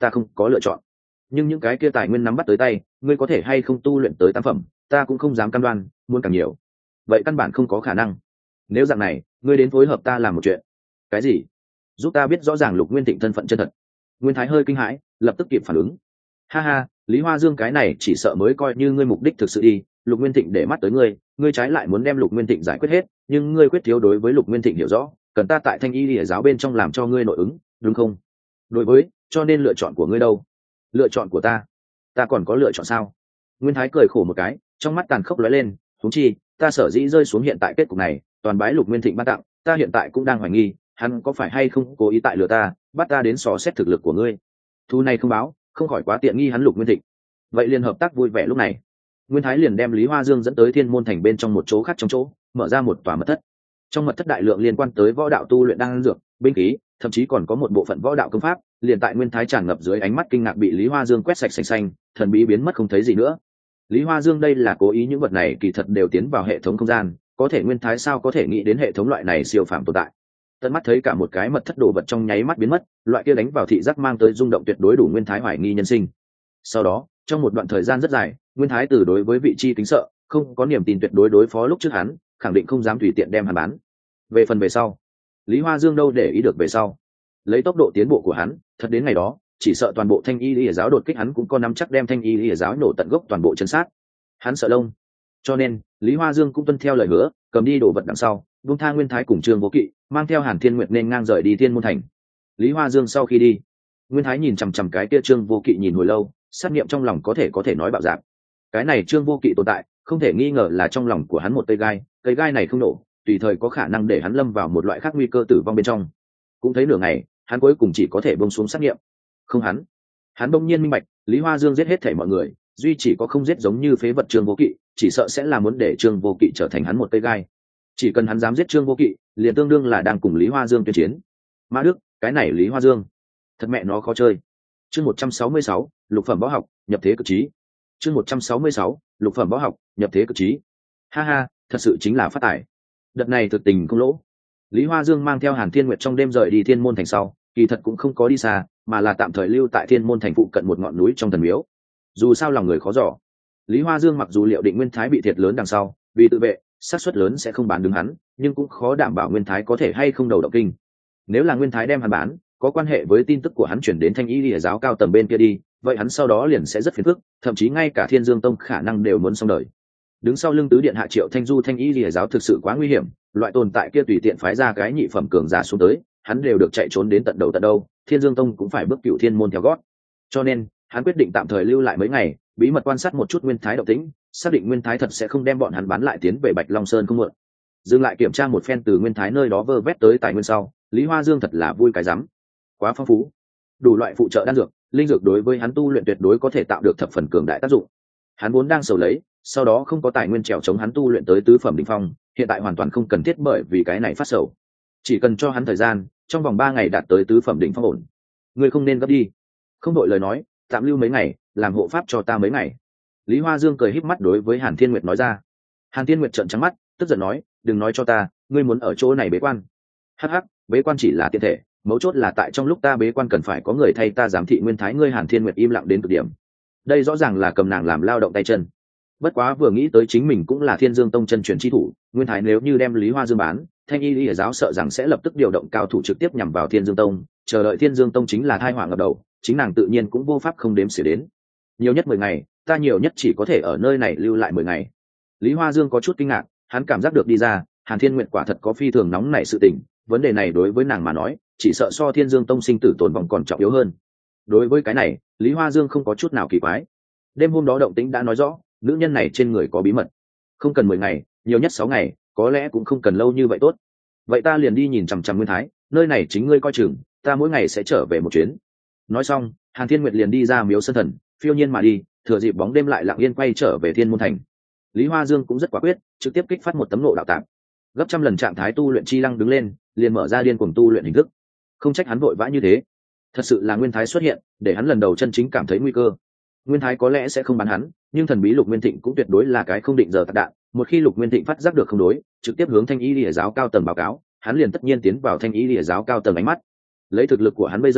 ta không có lựa chọn. Nhưng những cái kia tài nguyên nắm bắt tới tay, ngươi có thể hay không tu luyện tới tam phẩm, ta cũng không dám cam đoan, muốn càng nhiều vậy căn bản không có khả năng. Nếu dạng này, ngươi đến phối hợp ta làm một chuyện. Cái gì? Giúp ta biết rõ ràng Lục Nguyên Thịnh thân phận chân thật. Nguyên Thái hơi kinh hãi, lập tức kịp phản ứng. Ha ha, Lý Hoa Dương cái này chỉ sợ mới coi như ngươi mục đích thực sự đi. Lục Nguyên Thịnh để mắt tới ngươi, ngươi trái lại muốn đem Lục Nguyên Thịnh giải quyết hết, nhưng ngươi quyết thiếu đối với Lục Nguyên Thịnh hiểu rõ, cần ta tại Thanh Y Lìa giáo bên trong làm cho ngươi nội ứng, đúng không? Đối với, cho nên lựa chọn của ngươi đâu? Lựa chọn của ta còn có lựa chọn sao? Nguyên Thái cười khổ một cái, trong mắt tàn khốc lóe lên, huống chi, ta sở dĩ rơi xuống hiện tại kết cục này, toàn bái Lục Nguyên Thịnh ban tặng, ta hiện tại cũng đang hoài nghi, hắn có phải hay không cố ý tại lừa ta, bắt ta đến xò xét thực lực của ngươi. Thu này không báo, không khỏi quá tiện nghi hắn Lục Nguyên Thịnh. Vậy liền hợp tác vui vẻ lúc này. Nguyên Thái liền đem Lý Hoa Dương dẫn tới Thiên Môn Thành bên trong một chỗ khác trong chỗ, mở ra một tòa mật thất. Trong mật thất đại lượng liên quan tới võ đạo tu luyện đan dược, binh khí, thậm chí còn có một bộ phận võ đạo công pháp, liền tại Nguyên Thái tràn ngập dưới ánh mắt kinh ngạc bị Lý Hoa Dương quét sạch sành xanh, thần bí biến mất không thấy gì nữa. Lý Hoa Dương đây là cố ý những vật này kỳ thật đều tiến vào hệ thống không gian, có thể Nguyên Thái sao có thể nghĩ đến hệ thống loại này siêu phàm tồn tại. Tận mắt thấy cả một cái mật thất đồ vật trong nháy mắt biến mất, loại kia đánh vào thị giác mang tới rung động tuyệt đối đủ Nguyên Thái hoài nghi nhân sinh. Sau đó, trong một đoạn thời gian rất dài, Nguyên Thái từ đối với vị trí kính sợ, không có niềm tin tuyệt đối đối phó lúc trước hắn, khẳng định không dám tùy tiện đem hắn bán. Về phần về sau, Lý Hoa Dương đâu để ý được về sau. Lấy tốc độ tiến bộ của hắn, thật đến ngày đó, chỉ sợ toàn bộ Thanh Y Lìa giáo đột kích hắn cũng có nắm chắc đem Thanh Y Lìa giáo nổ tận gốc toàn bộ chân sát. Hắn sợ lông. Cho nên, Lý Hoa Dương cũng tuân theo lời hứa, cầm đi đồ vật đằng sau, buông tha Nguyên Thái cùng Trương Vô Kỵ, mang theo Hàn Thiên Nguyệt nên ngang rời đi Thiên Môn Thành. Lý Hoa Dương sau khi đi, Nguyên Thái nhìn chằm chằm cái kia Trương Vô Kỵ nhìn hồi lâu, sát nghiệm trong lòng có thể nói bạo dạn. Cái này Trương Vô Kỵ tồn tại, không thể nghi ngờ là trong lòng của hắn một cây gai này không nổ, tùy thời có khả năng để hắn lâm vào một loại khác nguy cơ tử vong bên trong. Cũng thấy nửa ngày, hắn cuối cùng chỉ có thể buông xuống sát nghiệm. Không hắn bỗng nhiên minh bạch, Lý Hoa Dương giết hết thảy mọi người, duy chỉ có không giết giống như phế vật Trương Vô Kỵ, chỉ sợ sẽ là muốn để Trương Vô Kỵ trở thành hắn một cây gai. Chỉ cần hắn dám giết Trương Vô Kỵ, liền tương đương là đang cùng Lý Hoa Dương tuyên chiến. Mã Đức, cái này Lý Hoa Dương, thật mẹ nó khó chơi. Chương 166, lục phẩm võ học, nhập thế cực trí. Chương 166, lục phẩm võ học, nhập thế cực trí. Ha ha, thật sự chính là phát tài. Đợt này thực tình không lỗ. Lý Hoa Dương mang theo Hàn Thiên Nguyệt trong đêm rời đi Thiên Môn Thành sau, kỳ thật cũng không có đi xa, mà là tạm thời lưu tại Thiên Môn Thành phụ cận một ngọn núi trong thần miếu. Dù sao lòng người khó dò, Lý Hoa Dương mặc dù liệu định Nguyên Thái bị thiệt lớn đằng sau, vì tự vệ, xác suất lớn sẽ không bán đứng hắn, nhưng cũng khó đảm bảo Nguyên Thái có thể hay không đầu động kinh. Nếu là Nguyên Thái đem hắn bán, có quan hệ với tin tức của hắn chuyển đến Thanh Y Lìa giáo cao tầng bên kia đi, vậy hắn sau đó liền sẽ rất phiền phức, thậm chí ngay cả Thiên Dương Tông khả năng đều muốn xong đời. Đứng sau lưng tứ điện hạ Triệu Thanh Du Thanh Y Lìa giáo thực sự quá nguy hiểm, loại tồn tại kia tùy tiện phái ra cái nhị phẩm cường giả xuống tới, hắn đều được chạy trốn đến tận đầu tận đâu, Thiên Dương Tông cũng phải bước cửu thiên môn theo gót. Cho nên, hắn quyết định tạm thời lưu lại mấy ngày, bí mật quan sát một chút Nguyên Thái động tĩnh, xác định Nguyên Thái thật sẽ không đem bọn hắn bán lại tiến về Bạch Long Sơn không muộn. Dừng lại kiểm tra một phen từ Nguyên Thái nơi đó vơ vét tới tài nguyên sau, Lý Hoa Dương thật là vui cái rắm. Quá phong phú, đủ loại phụ trợ đan dược, linh dược đối với hắn tu luyện tuyệt đối có thể tạo được thập phần cường đại tác dụng. Hắn vốn đang sầu lấy, sau đó không có tài nguyên trèo chống hắn tu luyện tới tứ phẩm đỉnh phong, hiện tại hoàn toàn không cần thiết bởi vì cái này phát sầu. Chỉ cần cho hắn thời gian, trong vòng 3 ngày đạt tới tứ phẩm đỉnh phong ổn. Ngươi không nên gấp đi. Không đội lời nói, tạm lưu mấy ngày, làm hộ pháp cho ta mấy ngày. Lý Hoa Dương cười híp mắt đối với Hàn Thiên Nguyệt nói ra. Hàn Thiên Nguyệt trợn trắng mắt, tức giận nói, đừng nói cho ta, ngươi muốn ở chỗ này bế quan. Hắc hắc, bế quan chỉ là tiện thể, mấu chốt là tại trong lúc ta bế quan cần phải có người thay ta giám thị Nguyên Thái. Ngươi Hàn Thiên Nguyệt im lặng đến cực điểm. Đây rõ ràng là cầm nàng làm lao động tay chân. Bất quá vừa nghĩ tới chính mình cũng là Thiên Dương Tông chân truyền chi thủ, Nguyên Thái nếu như đem Lý Hoa Dương bán, Thanh Y Lìa giáo sợ rằng sẽ lập tức điều động cao thủ trực tiếp nhằm vào Thiên Dương Tông, chờ đợi Thiên Dương Tông chính là tai họa ngập đầu, chính nàng tự nhiên cũng vô pháp không đếm xỉa đến. Nhiều nhất 10 ngày, ta nhiều nhất chỉ có thể ở nơi này lưu lại 10 ngày. Lý Hoa Dương có chút kinh ngạc, hắn cảm giác được đi ra, Hàn Thiên Nguyệt quả thật có phi thường nóng nảy sự tình, vấn đề này đối với nàng mà nói, chỉ sợ so Thiên Dương Tông sinh tử tồn vong còn trọng yếu hơn. Đối với cái này, Lý Hoa Dương không có chút nào kỳ quái. Đêm hôm đó động tĩnh đã nói rõ, nữ nhân này trên người có bí mật. Không cần 10 ngày, nhiều nhất 6 ngày, có lẽ cũng không cần lâu như vậy tốt. Vậy ta liền đi nhìn chằm chằm Nguyên Thái, nơi này chính ngươi coi chừng, ta mỗi ngày sẽ trở về một chuyến. Nói xong, Hàn Thiên Nguyệt liền đi ra miếu Sơn Thần, phiêu nhiên mà đi, thừa dịp bóng đêm lại lặng yên quay trở về Thiên Môn Thành. Lý Hoa Dương cũng rất quả quyết, trực tiếp kích phát một tấm nộ đạo tạm, gấp trăm lần trạng thái tu luyện chi lăng đứng lên, liền mở ra điên cuồng tu luyện hình thức. Không trách hắn vội vã như thế, thật sự là Nguyên Thái xuất hiện, để hắn lần đầu chân chính cảm thấy nguy cơ. Nguyên Thái có lẽ sẽ không bán hắn, nhưng thần bí Lục Nguyên Thịnh cũng tuyệt đối là cái không định giờ tạc đạn. Một khi Lục Nguyên Thịnh phát giác được không đối, trực tiếp hướng Thanh Y Lìa giáo cao tầng báo cáo, hắn liền tất nhiên tiến vào Thanh Y Lìa giáo cao tầng ánh mắt. Lấy thực lực của hắn bây giờ,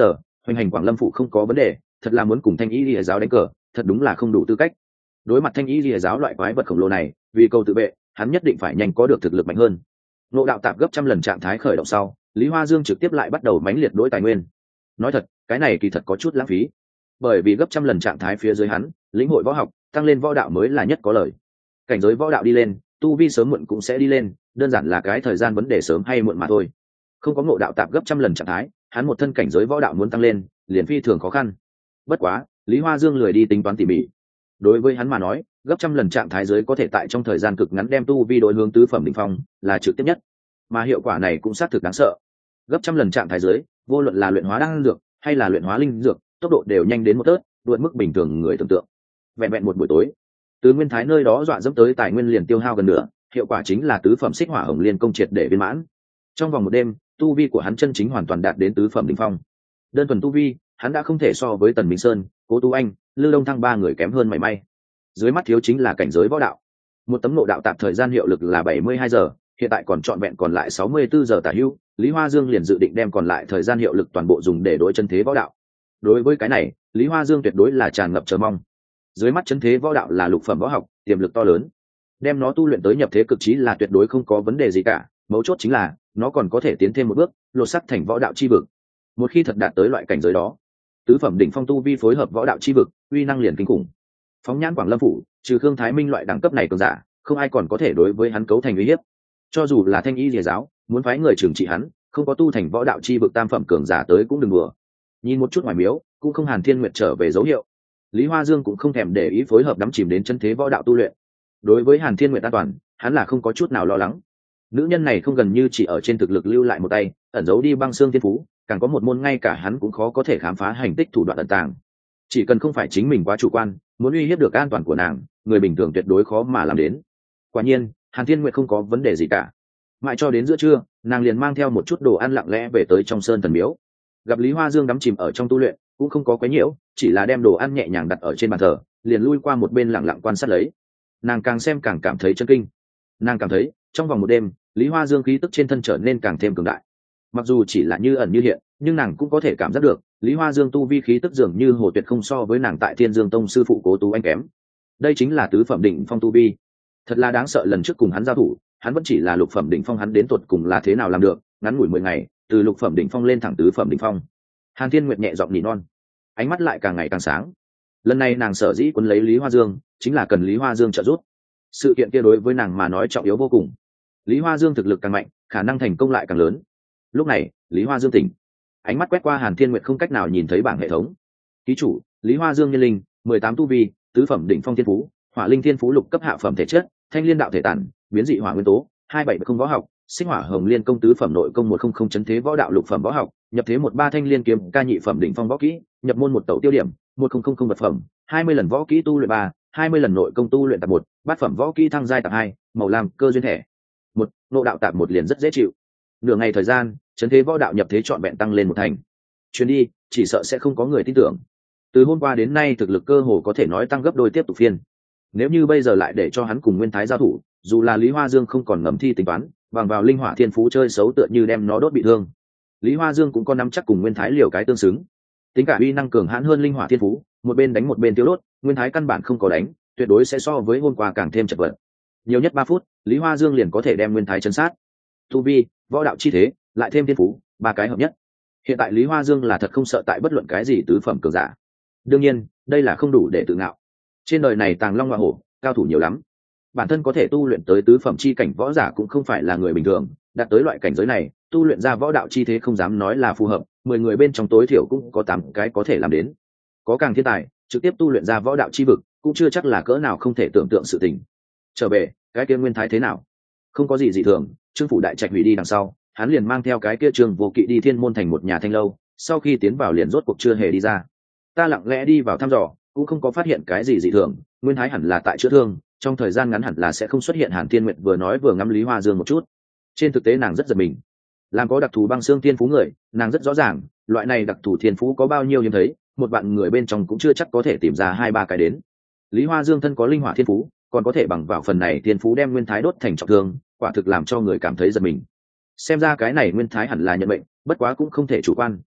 hoành hành Quảng Lâm phủ không có vấn đề, thật là muốn cùng Thanh Y Lìa giáo đánh cờ, thật đúng là không đủ tư cách. Đối mặt Thanh Y Lìa giáo loại quái vật khổng lồ này, vì cầu tự vệ, hắn nhất định phải nhanh có được thực lực mạnh hơn. Ngộ đạo tạp gấp trăm lần trạng thái khởi động sau, Lý Hoa Dương trực tiếp lại bắt đầu mãnh liệt đối tài nguyên. Nói thật, cái này kỳ thật có chút lãng phí, bởi vì gấp trăm lần trạng thái phía dưới hắn, lĩnh hội võ học, tăng lên võ đạo mới là nhất có lợi. Cảnh giới võ đạo đi lên, tu vi sớm muộn cũng sẽ đi lên, đơn giản là cái thời gian vấn đề sớm hay muộn mà thôi. Không có ngộ đạo tạp gấp trăm lần trạng thái, hắn một thân cảnh giới võ đạo muốn tăng lên, liền phi thường khó khăn. Bất quá, Lý Hoa Dương lười đi tính toán tỉ mỉ. Đối với hắn mà nói, gấp trăm lần trạng thái giới có thể tại trong thời gian cực ngắn đem tu vi đối hướng tứ phẩm đỉnh phong, là trực tiếp nhất. Mà hiệu quả này cũng xác thực đáng sợ. Gấp trăm lần trạng thái giới, vô luận là luyện hóa đan dược hay là luyện hóa linh dược, tốc độ đều nhanh đến một tớt, vượt mức bình thường người tưởng tượng. Vẹn vẹn một buổi tối, từ Nguyên Thái nơi đó dọa dẫm tới tài nguyên liền tiêu hao gần nửa, hiệu quả chính là tứ phẩm xích hỏa hồng liên công triệt để viên mãn. Trong vòng một đêm, tu vi của hắn chân chính hoàn toàn đạt đến tứ phẩm đỉnh phong. Đơn thuần tu vi, hắn đã không thể so với Tần Minh Sơn, Cố Tú Anh, Lư Đông Thăng ba người kém hơn mảy may. Dưới mắt thiếu chính là cảnh giới võ đạo. Một tấm nộ đạo tạp thời gian hiệu lực là 72 giờ, hiện tại còn trọn vẹn còn lại 64 giờ tả hữu, Lý Hoa Dương liền dự định đem còn lại thời gian hiệu lực toàn bộ dùng để đối chân thế võ đạo. Đối với cái này, Lý Hoa Dương tuyệt đối là tràn ngập chờ mong. Dưới mắt chân thế võ đạo là lục phẩm võ học, tiềm lực to lớn. Đem nó tu luyện tới nhập thế cực trí là tuyệt đối không có vấn đề gì cả, mấu chốt chính là nó còn có thể tiến thêm một bước, lột xác thành võ đạo chi vực. Một khi thật đạt tới loại cảnh giới đó, tứ phẩm đỉnh phong tu vi phối hợp võ đạo chi vực, uy năng liền kinh khủng. Phóng nhãn Quảng Lâm phủ, trừ Khương Thái Minh loại đẳng cấp này cường giả, không ai còn có thể đối với hắn cấu thành uy hiếp. Cho dù là Thanh Y Lìa giáo, muốn phái người trừng trị hắn, không có tu thành võ đạo chi vực tam phẩm cường giả tới cũng đừng đùa. Nhìn một chút ngoài miếu, cũng không Hàn Thiên Nguyệt trở về dấu hiệu. Lý Hoa Dương cũng không thèm để ý phối hợp đắm chìm đến chân thế võ đạo tu luyện. Đối với Hàn Thiên Nguyệt an toàn, hắn là không có chút nào lo lắng. Nữ nhân này không gần như chỉ ở trên thực lực lưu lại một tay, ẩn giấu đi băng xương thiên phú, càng có một môn ngay cả hắn cũng khó có thể khám phá hành tích thủ đoạn ẩn tàng. Chỉ cần không phải chính mình quá chủ quan, muốn uy hiếp được an toàn của nàng, người bình thường tuyệt đối khó mà làm đến. Quả nhiên, Hàn Thiên Nguyệt không có vấn đề gì cả. Mãi cho đến giữa trưa, nàng liền mang theo một chút đồ ăn lặng lẽ về tới trong sơn thần miếu. Gặp Lý Hoa Dương đắm chìm ở trong tu luyện, cũng không có quấy nhiễu, chỉ là đem đồ ăn nhẹ nhàng đặt ở trên bàn thờ, liền lui qua một bên lặng lặng quan sát lấy. Nàng càng xem càng cảm thấy chấn kinh. Nàng cảm thấy, trong vòng một đêm, Lý Hoa Dương khí tức trên thân trở nên càng thêm cường đại. Mặc dù chỉ là như ẩn như hiện, nhưng nàng cũng có thể cảm giác được, Lý Hoa Dương tu vi khí tức dường như hồ tuyệt không so với nàng tại Thiên Dương Tông sư phụ Cố Tú Anh kém. Đây chính là tứ phẩm đỉnh phong tu vi. Thật là đáng sợ, lần trước cùng hắn giao thủ, hắn vẫn chỉ là lục phẩm đỉnh phong, hắn đến tuột cùng là thế nào làm được, ngắn ngủi 10 ngày, từ lục phẩm đỉnh phong lên thẳng tứ phẩm đỉnh phong. Hàn Thiên Nguyệt nhẹ giọng nỉ non, ánh mắt lại càng ngày càng sáng. Lần này nàng sở dĩ quấn lấy Lý Hoa Dương, chính là cần Lý Hoa Dương trợ giúp. Sự kiện kia đối với nàng mà nói trọng yếu vô cùng. Lý Hoa Dương thực lực càng mạnh, khả năng thành công lại càng lớn. Lúc này, Lý Hoa Dương tỉnh, ánh mắt quét qua Hàn Thiên Nguyệt không cách nào nhìn thấy bảng hệ thống. Ký chủ, Lý Hoa Dương nhân linh, 18 tu vi, tứ phẩm đỉnh phong thiên phú, hỏa linh thiên phú lục cấp hạ phẩm thể chất, thanh liên đạo thể tản, biến dị hỏa nguyên tố, 270 võ học, sinh hỏa hồng liên công tứ phẩm nội công 100 chấn thế võ đạo lục phẩm võ học, nhập thế 13 thanh liên kiếm ca nhị phẩm đỉnh phong võ kỹ, nhập môn một tẩu tiêu điểm, 1000 vật phẩm, 20 lần võ kỹ tu luyện 3, 20 lần nội công tu luyện tập 1, bát phẩm võ kỹ thăng giai tập 2, màu lam cơ duyên thẻ. Một, nộ đạo tạp một liền rất dễ chịu. Nửa ngày thời gian, chấn thế võ đạo nhập thế trọn vẹn tăng lên một thành. Chuyến đi, chỉ sợ sẽ không có người tin tưởng. Từ hôm qua đến nay thực lực cơ hồ có thể nói tăng gấp đôi tiếp tục phiên. Nếu như bây giờ lại để cho hắn cùng Nguyên Thái giao thủ, dù là Lý Hoa Dương không còn ngầm thi tính toán, bằng vào linh hỏa thiên phú chơi xấu tựa như đem nó đốt bị thương. Lý Hoa Dương cũng có nắm chắc cùng Nguyên Thái liều cái tương xứng. Tính cả uy năng cường hãn hơn linh hỏa thiên phú, một bên đánh một bên tiêu đốt, Nguyên Thái căn bản không có đánh, tuyệt đối sẽ so với hôm qua càng thêm chật vật. Nhiều nhất 3 phút, Lý Hoa Dương liền có thể đem Nguyên Thái chấn sát. Tu vi, võ đạo chi thế, lại thêm thiên phú, 3 cái hợp nhất. Hiện tại Lý Hoa Dương là thật không sợ tại bất luận cái gì tứ phẩm cường giả. Đương nhiên, đây là không đủ để tự ngạo. Trên đời này tàng long ngọa hổ, cao thủ nhiều lắm. Bản thân có thể tu luyện tới tứ phẩm chi cảnh võ giả cũng không phải là người bình thường, đạt tới loại cảnh giới này, tu luyện ra võ đạo chi thế không dám nói là phù hợp, 10 người bên trong tối thiểu cũng có 8 cái có thể làm đến. Có càng thiên tài, trực tiếp tu luyện ra võ đạo chi vực, cũng chưa chắc là cỡ nào không thể tưởng tượng sự tình. Trở về, cái kia Nguyên Thái thế nào? Không có gì dị thường, Trương phủ đại trạch hủy đi đằng sau, hắn liền mang theo cái kia Trương Vô Kỵ đi Thiên Môn thành một nhà thanh lâu, sau khi tiến vào liền rốt cuộc chưa hề đi ra. Ta lặng lẽ đi vào thăm dò, cũng không có phát hiện cái gì dị thường, Nguyên Thái hẳn là tại chữa thương, trong thời gian ngắn hẳn là sẽ không xuất hiện. Hàn Thiên Nguyệt vừa nói vừa ngắm Lý Hoa Dương một chút. Trên thực tế nàng rất giật mình. Làm có đặc thù băng xương thiên phú người, nàng rất rõ ràng, loại này đặc thù thiên phú có bao nhiêu hiếm thấy, một bạn người bên trong cũng chưa chắc có thể tìm ra 2-3 cái đến. Lý Hoa Dương thân có linh hỏa thiên phú, còn có thể bằng vào phần này thiên phú đem Nguyên Thái đốt thành trọng thương, quả thực làm cho người cảm thấy giật mình. Xem ra cái này Nguyên Thái hẳn là nhận mệnh, bất quá cũng không thể chủ quan,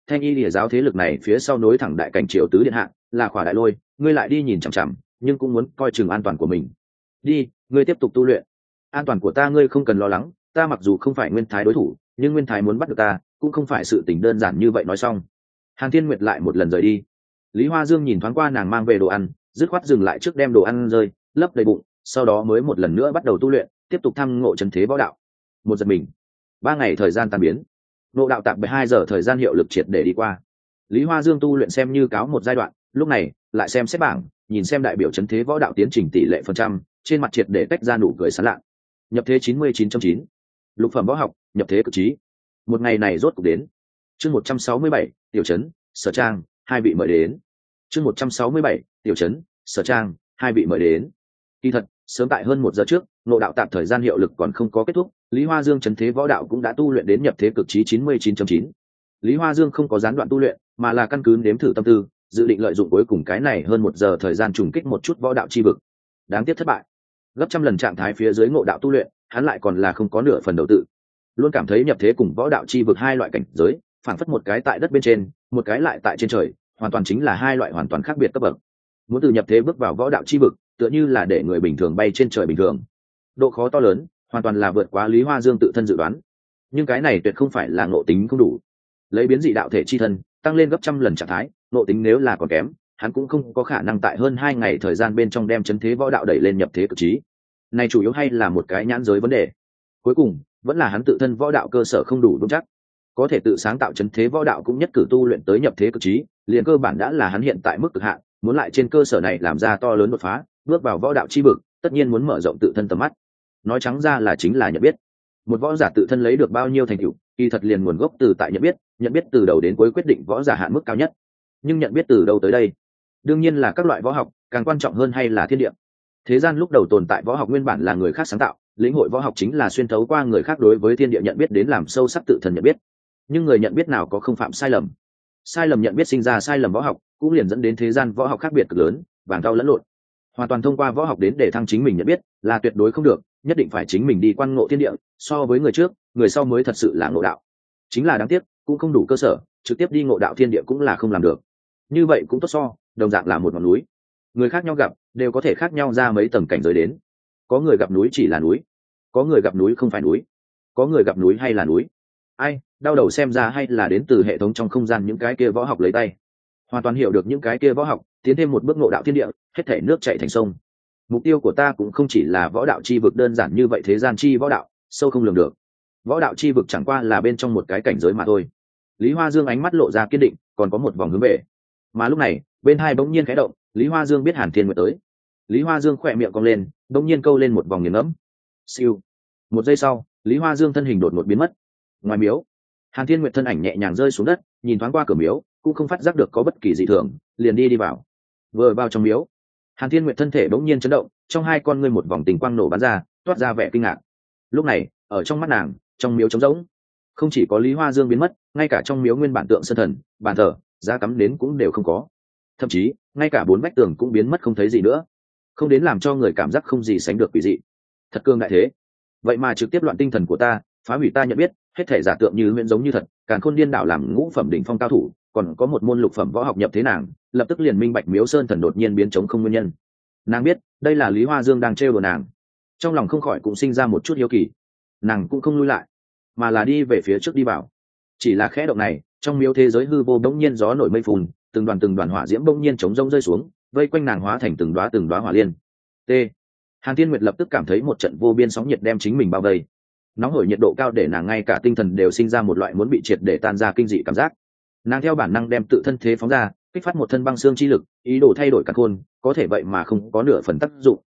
Thanh Y Lìa giáo thế lực này phía sau nối thẳng đại cảnh triều tứ điện hạ, là Khỏa Đại Lôi, ngươi lại đi nhìn chằm chằm, nhưng cũng muốn coi chừng an toàn của mình. Đi, ngươi tiếp tục tu luyện. An toàn của ta ngươi không cần lo lắng, ta mặc dù không phải Nguyên Thái đối thủ, nhưng Nguyên Thái muốn bắt được ta, cũng không phải sự tình đơn giản như vậy. Nói xong, Hàn Thiên Nguyệt lại một lần rời đi. Lý Hoa Dương nhìn thoáng qua nàng mang về đồ ăn, dứt khoát dừng lại trước đem đồ ăn rơi, lấp đầy bụng, sau đó mới một lần nữa bắt đầu tu luyện, tiếp tục thăm ngộ trần thế võ đạo. Một giật mình, 3 ngày thời gian tan biến, ngộ đạo tạm 12 giờ thời gian hiệu lực triệt để đi qua. Lý Hoa Dương tu luyện xem như cáo một giai đoạn, lúc này lại xem xét bảng, nhìn xem đại biểu trấn thế võ đạo tiến trình tỷ lệ phần trăm, trên mặt triệt để tách ra nụ cười sảng lạ. Nhập thế 99.9, lục phẩm võ học, nhập thế cực trí. Một ngày này rốt cục đến. Chương 167, tiểu trấn, Sở Trang, hai vị mời đến. Chương 167, tiểu trấn, Sở Trang, hai vị mời đến. Kỳ thật, sớm tại hơn 1 giờ trước, ngộ đạo tạm thời gian hiệu lực còn không có kết thúc, Lý Hoa Dương trấn thế võ đạo cũng đã tu luyện đến nhập thế cực trí 99.9. Lý Hoa Dương không có gián đoạn tu luyện, mà là căn cứ nếm thử tâm tư, dự định lợi dụng cuối cùng cái này hơn 1 giờ thời gian trùng kích một chút võ đạo chi vực. Đáng tiếc thất bại. Gấp trăm lần trạng thái phía dưới ngộ đạo tu luyện, hắn lại còn là không có nửa phần đầu tự. Luôn cảm thấy nhập thế cùng võ đạo chi vực hai loại cảnh giới, phản phất một cái tại đất bên trên, một cái lại tại trên trời, hoàn toàn chính là hai loại hoàn toàn khác biệt cấp bậc. Muốn từ nhập thế bước vào võ đạo chi vực, tựa như là để người bình thường bay trên trời bình thường. Độ khó to lớn, hoàn toàn là vượt quá Lý Hoa Dương tự thân dự đoán. Nhưng cái này tuyệt không phải là ngộ tính không đủ. Lấy biến dị đạo thể chi thân, tăng lên gấp trăm lần trạng thái, ngộ tính nếu là còn kém, hắn cũng không có khả năng tại hơn 2 ngày thời gian bên trong đem chấn thế võ đạo đẩy lên nhập thế cực trí. Này chủ yếu hay là một cái nhãn giới vấn đề. Cuối cùng, vẫn là hắn tự thân võ đạo cơ sở không đủ vững chắc. Có thể tự sáng tạo chấn thế võ đạo cũng nhất cử tu luyện tới nhập thế cực trí, liền cơ bản đã là hắn hiện tại mức cực hạn, muốn lại trên cơ sở này làm ra to lớn đột phá, bước vào võ đạo chi vực, tất nhiên muốn mở rộng tự thân tầm mắt. Nói trắng ra là chính là nhận biết. Một võ giả tự thân lấy được bao nhiêu thành tựu, kỳ thật liền nguồn gốc từ tại nhận biết từ đầu đến cuối quyết định võ giả hạn mức cao nhất. Nhưng nhận biết từ đâu tới đây? Đương nhiên là các loại võ học, càng quan trọng hơn hay là thiên địa. Thế gian lúc đầu tồn tại võ học nguyên bản là người khác sáng tạo, lĩnh hội võ học chính là xuyên thấu qua người khác đối với thiên địa nhận biết đến làm sâu sắc tự thân nhận biết. Nhưng người nhận biết nào có không phạm sai lầm? Sai lầm nhận biết sinh ra sai lầm võ học, cũng liền dẫn đến thế gian võ học khác biệt cực lớn, vàng cao lẫn lộn. Hoàn toàn thông qua võ học đến để thăng chính mình nhận biết là tuyệt đối không được, nhất định phải chính mình đi quan ngộ thiên địa, so với người trước, người sau mới thật sự là ngộ đạo. Chính là đáng tiếc, cũng không đủ cơ sở, trực tiếp đi ngộ đạo thiên địa cũng là không làm được. Như vậy cũng tốt so, đồng dạng là một ngọn núi. Người khác nhau gặp, đều có thể khác nhau ra mấy tầng cảnh giới đến. Có người gặp núi chỉ là núi, có người gặp núi không phải núi, có người gặp núi hay là núi. Ai, đau đầu xem ra hay là đến từ hệ thống trong không gian những cái kia võ học lấy tay. Hoàn toàn hiểu được những cái kia võ học, tiến thêm một bước ngộ đạo thiên địa, hết thảy nước chảy thành sông. Mục tiêu của ta cũng không chỉ là võ đạo chi vực đơn giản như vậy, thế gian chi võ đạo, sâu không lường được. Võ đạo chi vực chẳng qua là bên trong một cái cảnh giới mà thôi. Lý Hoa Dương ánh mắt lộ ra kiên định, còn có một vòng hướng về. Mà lúc này, bên hai bỗng nhiên khẽ động, Lý Hoa Dương biết Hàn Thiên Nguyệt tới. Lý Hoa Dương khỏe miệng cong lên, bỗng nhiên câu lên một vòng nghiền ngẫm. Siêu. Một giây sau, Lý Hoa Dương thân hình đột ngột biến mất. Ngoài miếu, Hàn Thiên Nguyệt thân ảnh nhẹ nhàng rơi xuống đất, nhìn thoáng qua cửa miếu, cũng không phát giác được có bất kỳ dị thường, liền đi vào. Vừa vào trong miếu, Hàn Thiên Nguyệt thân thể bỗng nhiên chấn động, trong hai con ngươi một vòng tình quang nổ bắn ra, toát ra vẻ kinh ngạc. Lúc này, ở trong mắt nàng, trong miếu trống rỗng, không chỉ có Lý Hoa Dương biến mất, ngay cả trong miếu nguyên bản tượng sơn thần, bàn thờ, giá cắm nến cũng đều không có. Thậm chí, ngay cả 4 vách tường cũng biến mất không thấy gì nữa. Không đến làm cho người cảm giác không gì sánh được quỷ dị. Thật cương đại thế. Vậy mà trực tiếp loạn tinh thần của ta, phá hủy ta nhận biết, hết thể giả tượng như huyễn giống như thật, càn khôn điên đảo làm ngũ phẩm đỉnh phong cao thủ, còn có một môn lục phẩm võ học nhập thế nàng, lập tức liền minh bạch miếu sơn thần đột nhiên biến trống không nguyên nhân. Nàng biết, đây là Lý Hoa Dương đang trêu đùa nàng. Trong lòng không khỏi cũng sinh ra một chút hiếu kỳ. Nàng cũng không lui lại, mà là đi về phía trước đi vào. Chỉ là khẽ động này, trong miếu thế giới hư vô bỗng nhiên gió nổi mây phun, từng đoàn hỏa diễm bỗng nhiên chống rông rơi xuống, vây quanh nàng hóa thành từng đóa hỏa liên. T. Hàn Thiên Nguyệt lập tức cảm thấy một trận vô biên sóng nhiệt đem chính mình bao vây. Nóng hổi nhiệt độ cao để nàng ngay cả tinh thần đều sinh ra một loại muốn bị triệt để tan ra kinh dị cảm giác. Nàng theo bản năng đem tự thân thế phóng ra, kích phát một thân băng xương chi lực, ý đồ thay đổi cả khôn, có thể vậy mà không có nửa phần tác dụng.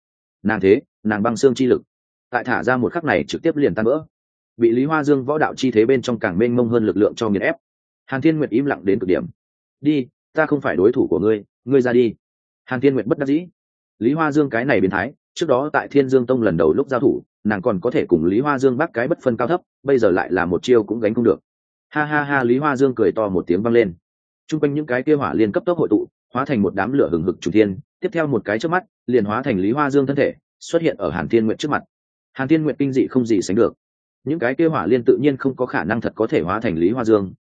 Nàng băng xương chi lực, tại thả ra một khắc này trực tiếp liền tan vỡ, bị Lý Hoa Dương võ đạo chi thế bên trong càng mênh mông hơn lực lượng cho nghiền ép. Hàn Thiên Nguyệt im lặng đến cực điểm. Đi, ta không phải đối thủ của ngươi, ngươi ra đi. Hàn Thiên Nguyệt bất đắc dĩ. Lý Hoa Dương cái này biến thái, trước đó tại Thiên Dương Tông lần đầu lúc giao thủ, nàng còn có thể cùng Lý Hoa Dương bác cái bất phân cao thấp, bây giờ lại là một chiêu cũng gánh không được. Ha ha ha, Lý Hoa Dương cười to một tiếng vang lên. Trung quanh những cái kia hỏa liên cấp tốc hội tụ, hóa thành một đám lửa hừng hực trùng thiên, tiếp theo một cái chớp mắt, liền hóa thành Lý Hoa Dương thân thể, xuất hiện ở Hàn Thiên Nguyệt trước mặt. Hàn Thiên Nguyệt kinh dị không gì sánh được. Những cái kia hỏa liên tự nhiên không có khả năng thật có thể hóa thành Lý Hoa Dương,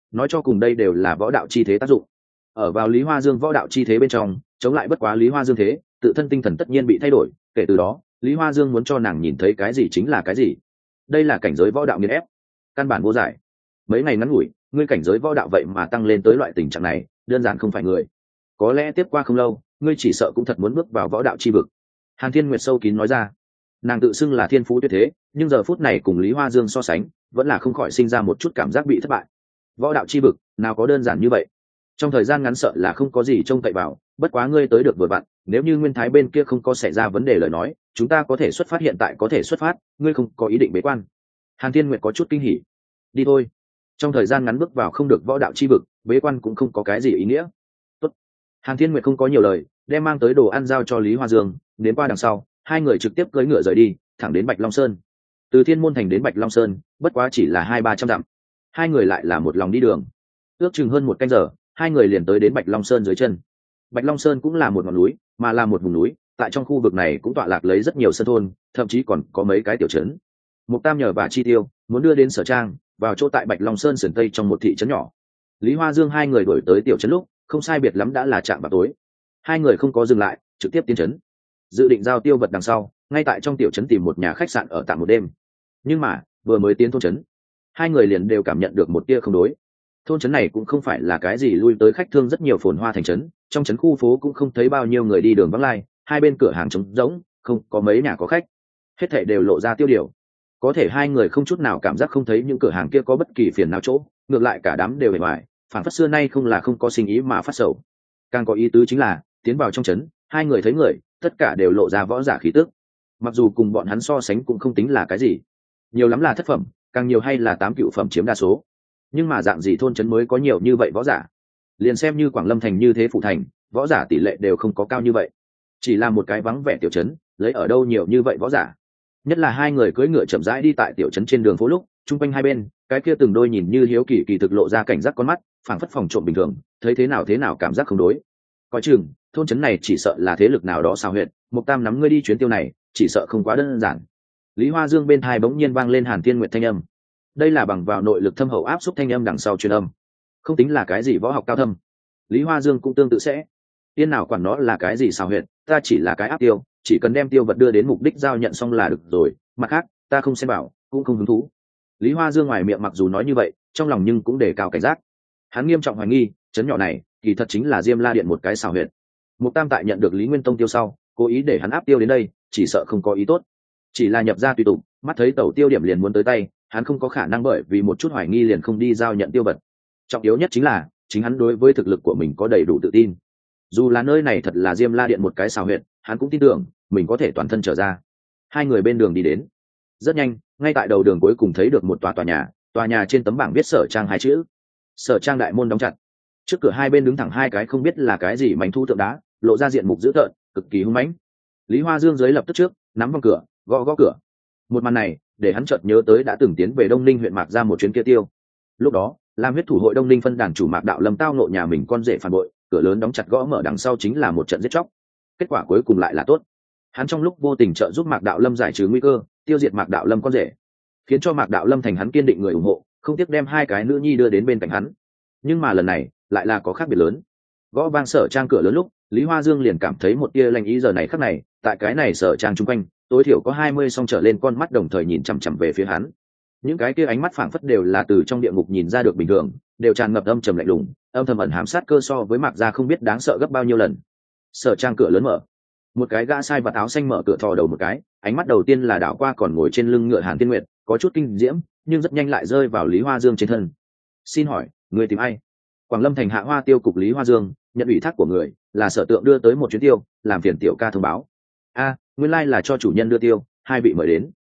nói cho cùng đây đều là võ đạo chi thế tác dụng. Ở vào Lý Hoa Dương võ đạo chi thế bên trong, chống lại bất quá Lý Hoa Dương thế, tự thân tinh thần tất nhiên bị thay đổi, kể từ đó Lý Hoa Dương muốn cho nàng nhìn thấy cái gì chính là cái gì. Đây là cảnh giới võ đạo nghiền ép, căn bản vô giải. Mấy ngày ngắn ngủi, ngươi cảnh giới võ đạo vậy mà tăng lên tới loại tình trạng này, đơn giản không phải người. Có lẽ tiếp qua không lâu, ngươi chỉ sợ cũng thật muốn bước vào võ đạo chi vực. Hàn Thiên Nguyệt sâu kín nói ra. Nàng tự xưng là thiên phú tuyệt thế, nhưng giờ phút này cùng Lý Hoa Dương so sánh, vẫn là không khỏi sinh ra một chút cảm giác bị thất bại. Võ đạo chi vực nào có đơn giản như vậy, trong thời gian ngắn sợ là không có gì trông cậy vào. Bất quá ngươi tới được vừa vặn, nếu như Nguyên Thái bên kia không có xảy ra vấn đề lời nói, chúng ta có thể xuất phát, hiện tại có thể xuất phát, ngươi không có ý định bế quan. Hàn Thiên Nguyệt có chút kinh hỉ. Đi thôi, trong thời gian ngắn bước vào không được võ đạo chi vực, bế quan cũng không có cái gì ý nghĩa. Tốt. Hàn Thiên Nguyệt không có nhiều lời, đem mang tới đồ ăn giao cho Lý Hoa Dương. Đến qua đằng sau, hai người trực tiếp cưỡi ngựa rời đi, thẳng đến Bạch Long Sơn. Từ Thiên Môn Thành đến Bạch Long Sơn bất quá chỉ là 200-300 dặm, hai người lại là một lòng đi đường. Ước chừng hơn một canh giờ, hai người liền tới đến Bạch Long Sơn dưới chân. Bạch Long Sơn cũng là một ngọn núi, mà là một vùng núi, tại trong khu vực này cũng tọa lạc lấy rất nhiều sơn thôn, thậm chí còn có mấy cái tiểu trấn. Mục Tam nhờ bà chi tiêu, muốn đưa đến Sở Trang, vào chỗ tại Bạch Long Sơn sườn tây trong một thị trấn nhỏ. Lý Hoa Dương hai người đuổi tới tiểu trấn lúc, không sai biệt lắm đã là chạm vào tối. Hai người không có dừng lại, trực tiếp tiến trấn. Dự định giao tiêu vật đằng sau, ngay tại trong tiểu trấn tìm một nhà khách sạn ở tạm một đêm. Nhưng mà, vừa mới tiến thôn trấn, hai người liền đều cảm nhận được một tia không đối. Thôn trấn này cũng không phải là cái gì lui tới khách thương rất nhiều phồn hoa thành trấn, trong trấn khu phố cũng không thấy bao nhiêu người đi đường vắng lai, hai bên cửa hàng trống rỗng, không có mấy nhà có khách, hết thảy đều lộ ra tiêu điều. Có thể hai người không chút nào cảm giác không thấy những cửa hàng kia có bất kỳ phiền não chỗ, ngược lại cả đám đều bề ngoài, phản phất xưa nay không là không có sinh ý mà phát sầu. Càng có ý tứ chính là tiến vào trong trấn, hai người thấy người, tất cả đều lộ ra võ giả khí tức. Mặc dù cùng bọn hắn so sánh cũng không tính là cái gì, nhiều lắm là thất phẩm, càng nhiều hay là 8 cựu phẩm chiếm đa số. Nhưng mà dạng gì thôn trấn mới có nhiều như vậy võ giả? Liền xem như Quảng Lâm thành như thế phụ thành, võ giả tỷ lệ đều không có cao như vậy. Chỉ là một cái vắng vẻ tiểu trấn, lấy ở đâu nhiều như vậy võ giả? Nhất là hai người cưỡi ngựa chậm rãi đi tại tiểu trấn trên đường phố lúc, chung quanh hai bên, cái kia từng đôi nhìn như hiếu kỳ kỳ thực lộ ra cảnh giác con mắt, phảng phất phòng trộm bình thường, thấy thế nào cảm giác không đối. Coi chừng, thôn trấn này chỉ sợ là thế lực nào đó xào huyệt, Mục Tam nắm ngươi đi chuyến tiêu này, chỉ sợ không quá đơn giản. Lý Hoa Dương bên tai bỗng nhiên vang lên Hàn Thiên Nguyệt thanh âm. Đây là bằng vào nội lực thâm hậu áp xúc thanh âm đằng sau truyền âm, không tính là cái gì võ học cao thâm. Lý Hoa Dương cũng tương tự sẽ, tiên nào quản nó là cái gì xào huyệt, ta chỉ là cái áp tiêu, chỉ cần đem tiêu vật đưa đến mục đích giao nhận xong là được rồi, mặt khác ta không xem bảo, cũng không hứng thú. Lý Hoa Dương ngoài miệng mặc dù nói như vậy, trong lòng nhưng cũng đề cao cảnh giác. Hắn nghiêm trọng hoài nghi, trấn nhỏ này kỳ thật chính là Diêm La Điện một cái xào huyệt. Mục Tam tại nhận được Lý Nguyên Tông tiêu sau, cố ý để hắn áp tiêu đến đây, chỉ sợ không có ý tốt. Chỉ là nhập ra tùy tục, mắt thấy tẩu tiêu điểm liền muốn tới tay, hắn không có khả năng bởi vì một chút hoài nghi liền không đi giao nhận tiêu vật. Trọng yếu nhất chính là chính hắn đối với thực lực của mình có đầy đủ tự tin. Dù là nơi này thật là Diêm La Điện một cái xào huyệt, hắn cũng tin tưởng mình có thể toàn thân trở ra. Hai người bên đường đi đến, rất nhanh, ngay tại đầu đường cuối cùng thấy được một tòa nhà trên tấm bảng viết Sở Trang hai chữ. Sở Trang đại môn đóng chặt, trước cửa hai bên đứng thẳng hai cái không biết là cái gì mảnh thu tượng đá, lộ ra diện mục dữ tợn, cực kỳ hung mãnh. Lý Hoa Dương dưới lập tức trước nắm vòng cửa, gõ cửa. Một màn này để hắn chợt nhớ tới đã từng tiến về Đông Ninh huyện Mạc ra một chuyến kia tiêu. Lúc đó làm huyết thủ hội Đông Ninh phân đàn chủ Mạc Đạo Lâm tao nộ nhà mình con rể phản bội, cửa lớn đóng chặt gõ mở đằng sau chính là một trận giết chóc. Kết quả cuối cùng lại là tốt, hắn trong lúc vô tình trợ giúp Mạc Đạo Lâm giải trừ nguy cơ, tiêu diệt Mạc Đạo Lâm con rể, khiến cho Mạc Đạo Lâm thành hắn kiên định người ủng hộ, không tiếc đem hai cái nữ nhi đưa đến bên cạnh hắn. Nhưng mà lần này lại là có khác biệt lớn. Gõ vang Sở Trang cửa lớn lúc, Lý Hoa Dương liền cảm thấy một tia lanh ý. Giờ này khắc này, tại cái này Sở Trang chung quanh, tối thiểu có 20 song trở lên con mắt đồng thời nhìn chằm chằm về phía hắn. Những cái kia ánh mắt phảng phất đều là từ trong địa ngục nhìn ra được bình thường, đều tràn ngập âm trầm lạnh lùng, âm thầm ẩn hàm sát cơ so với Mạc gia không biết đáng sợ gấp bao nhiêu lần. Sở Trang cửa lớn mở, một cái gã sai vặt áo xanh mở cửa thò đầu một cái, ánh mắt đầu tiên là đảo qua còn ngồi trên lưng ngựa Hàn Tiên Nguyệt, có chút kinh diễm, nhưng rất nhanh lại rơi vào Lý Hoa Dương trên thân. Xin hỏi, người tìm ai? Quảng Lâm thành hạ hoa tiêu cục Lý Hoa Dương nhận ủy thác của người, là Sở Tượng đưa tới một chuyến tiêu, làm phiền tiểu ca thông báo. Nguyên lai là cho chủ nhân đưa tiêu, hai vị mời đến.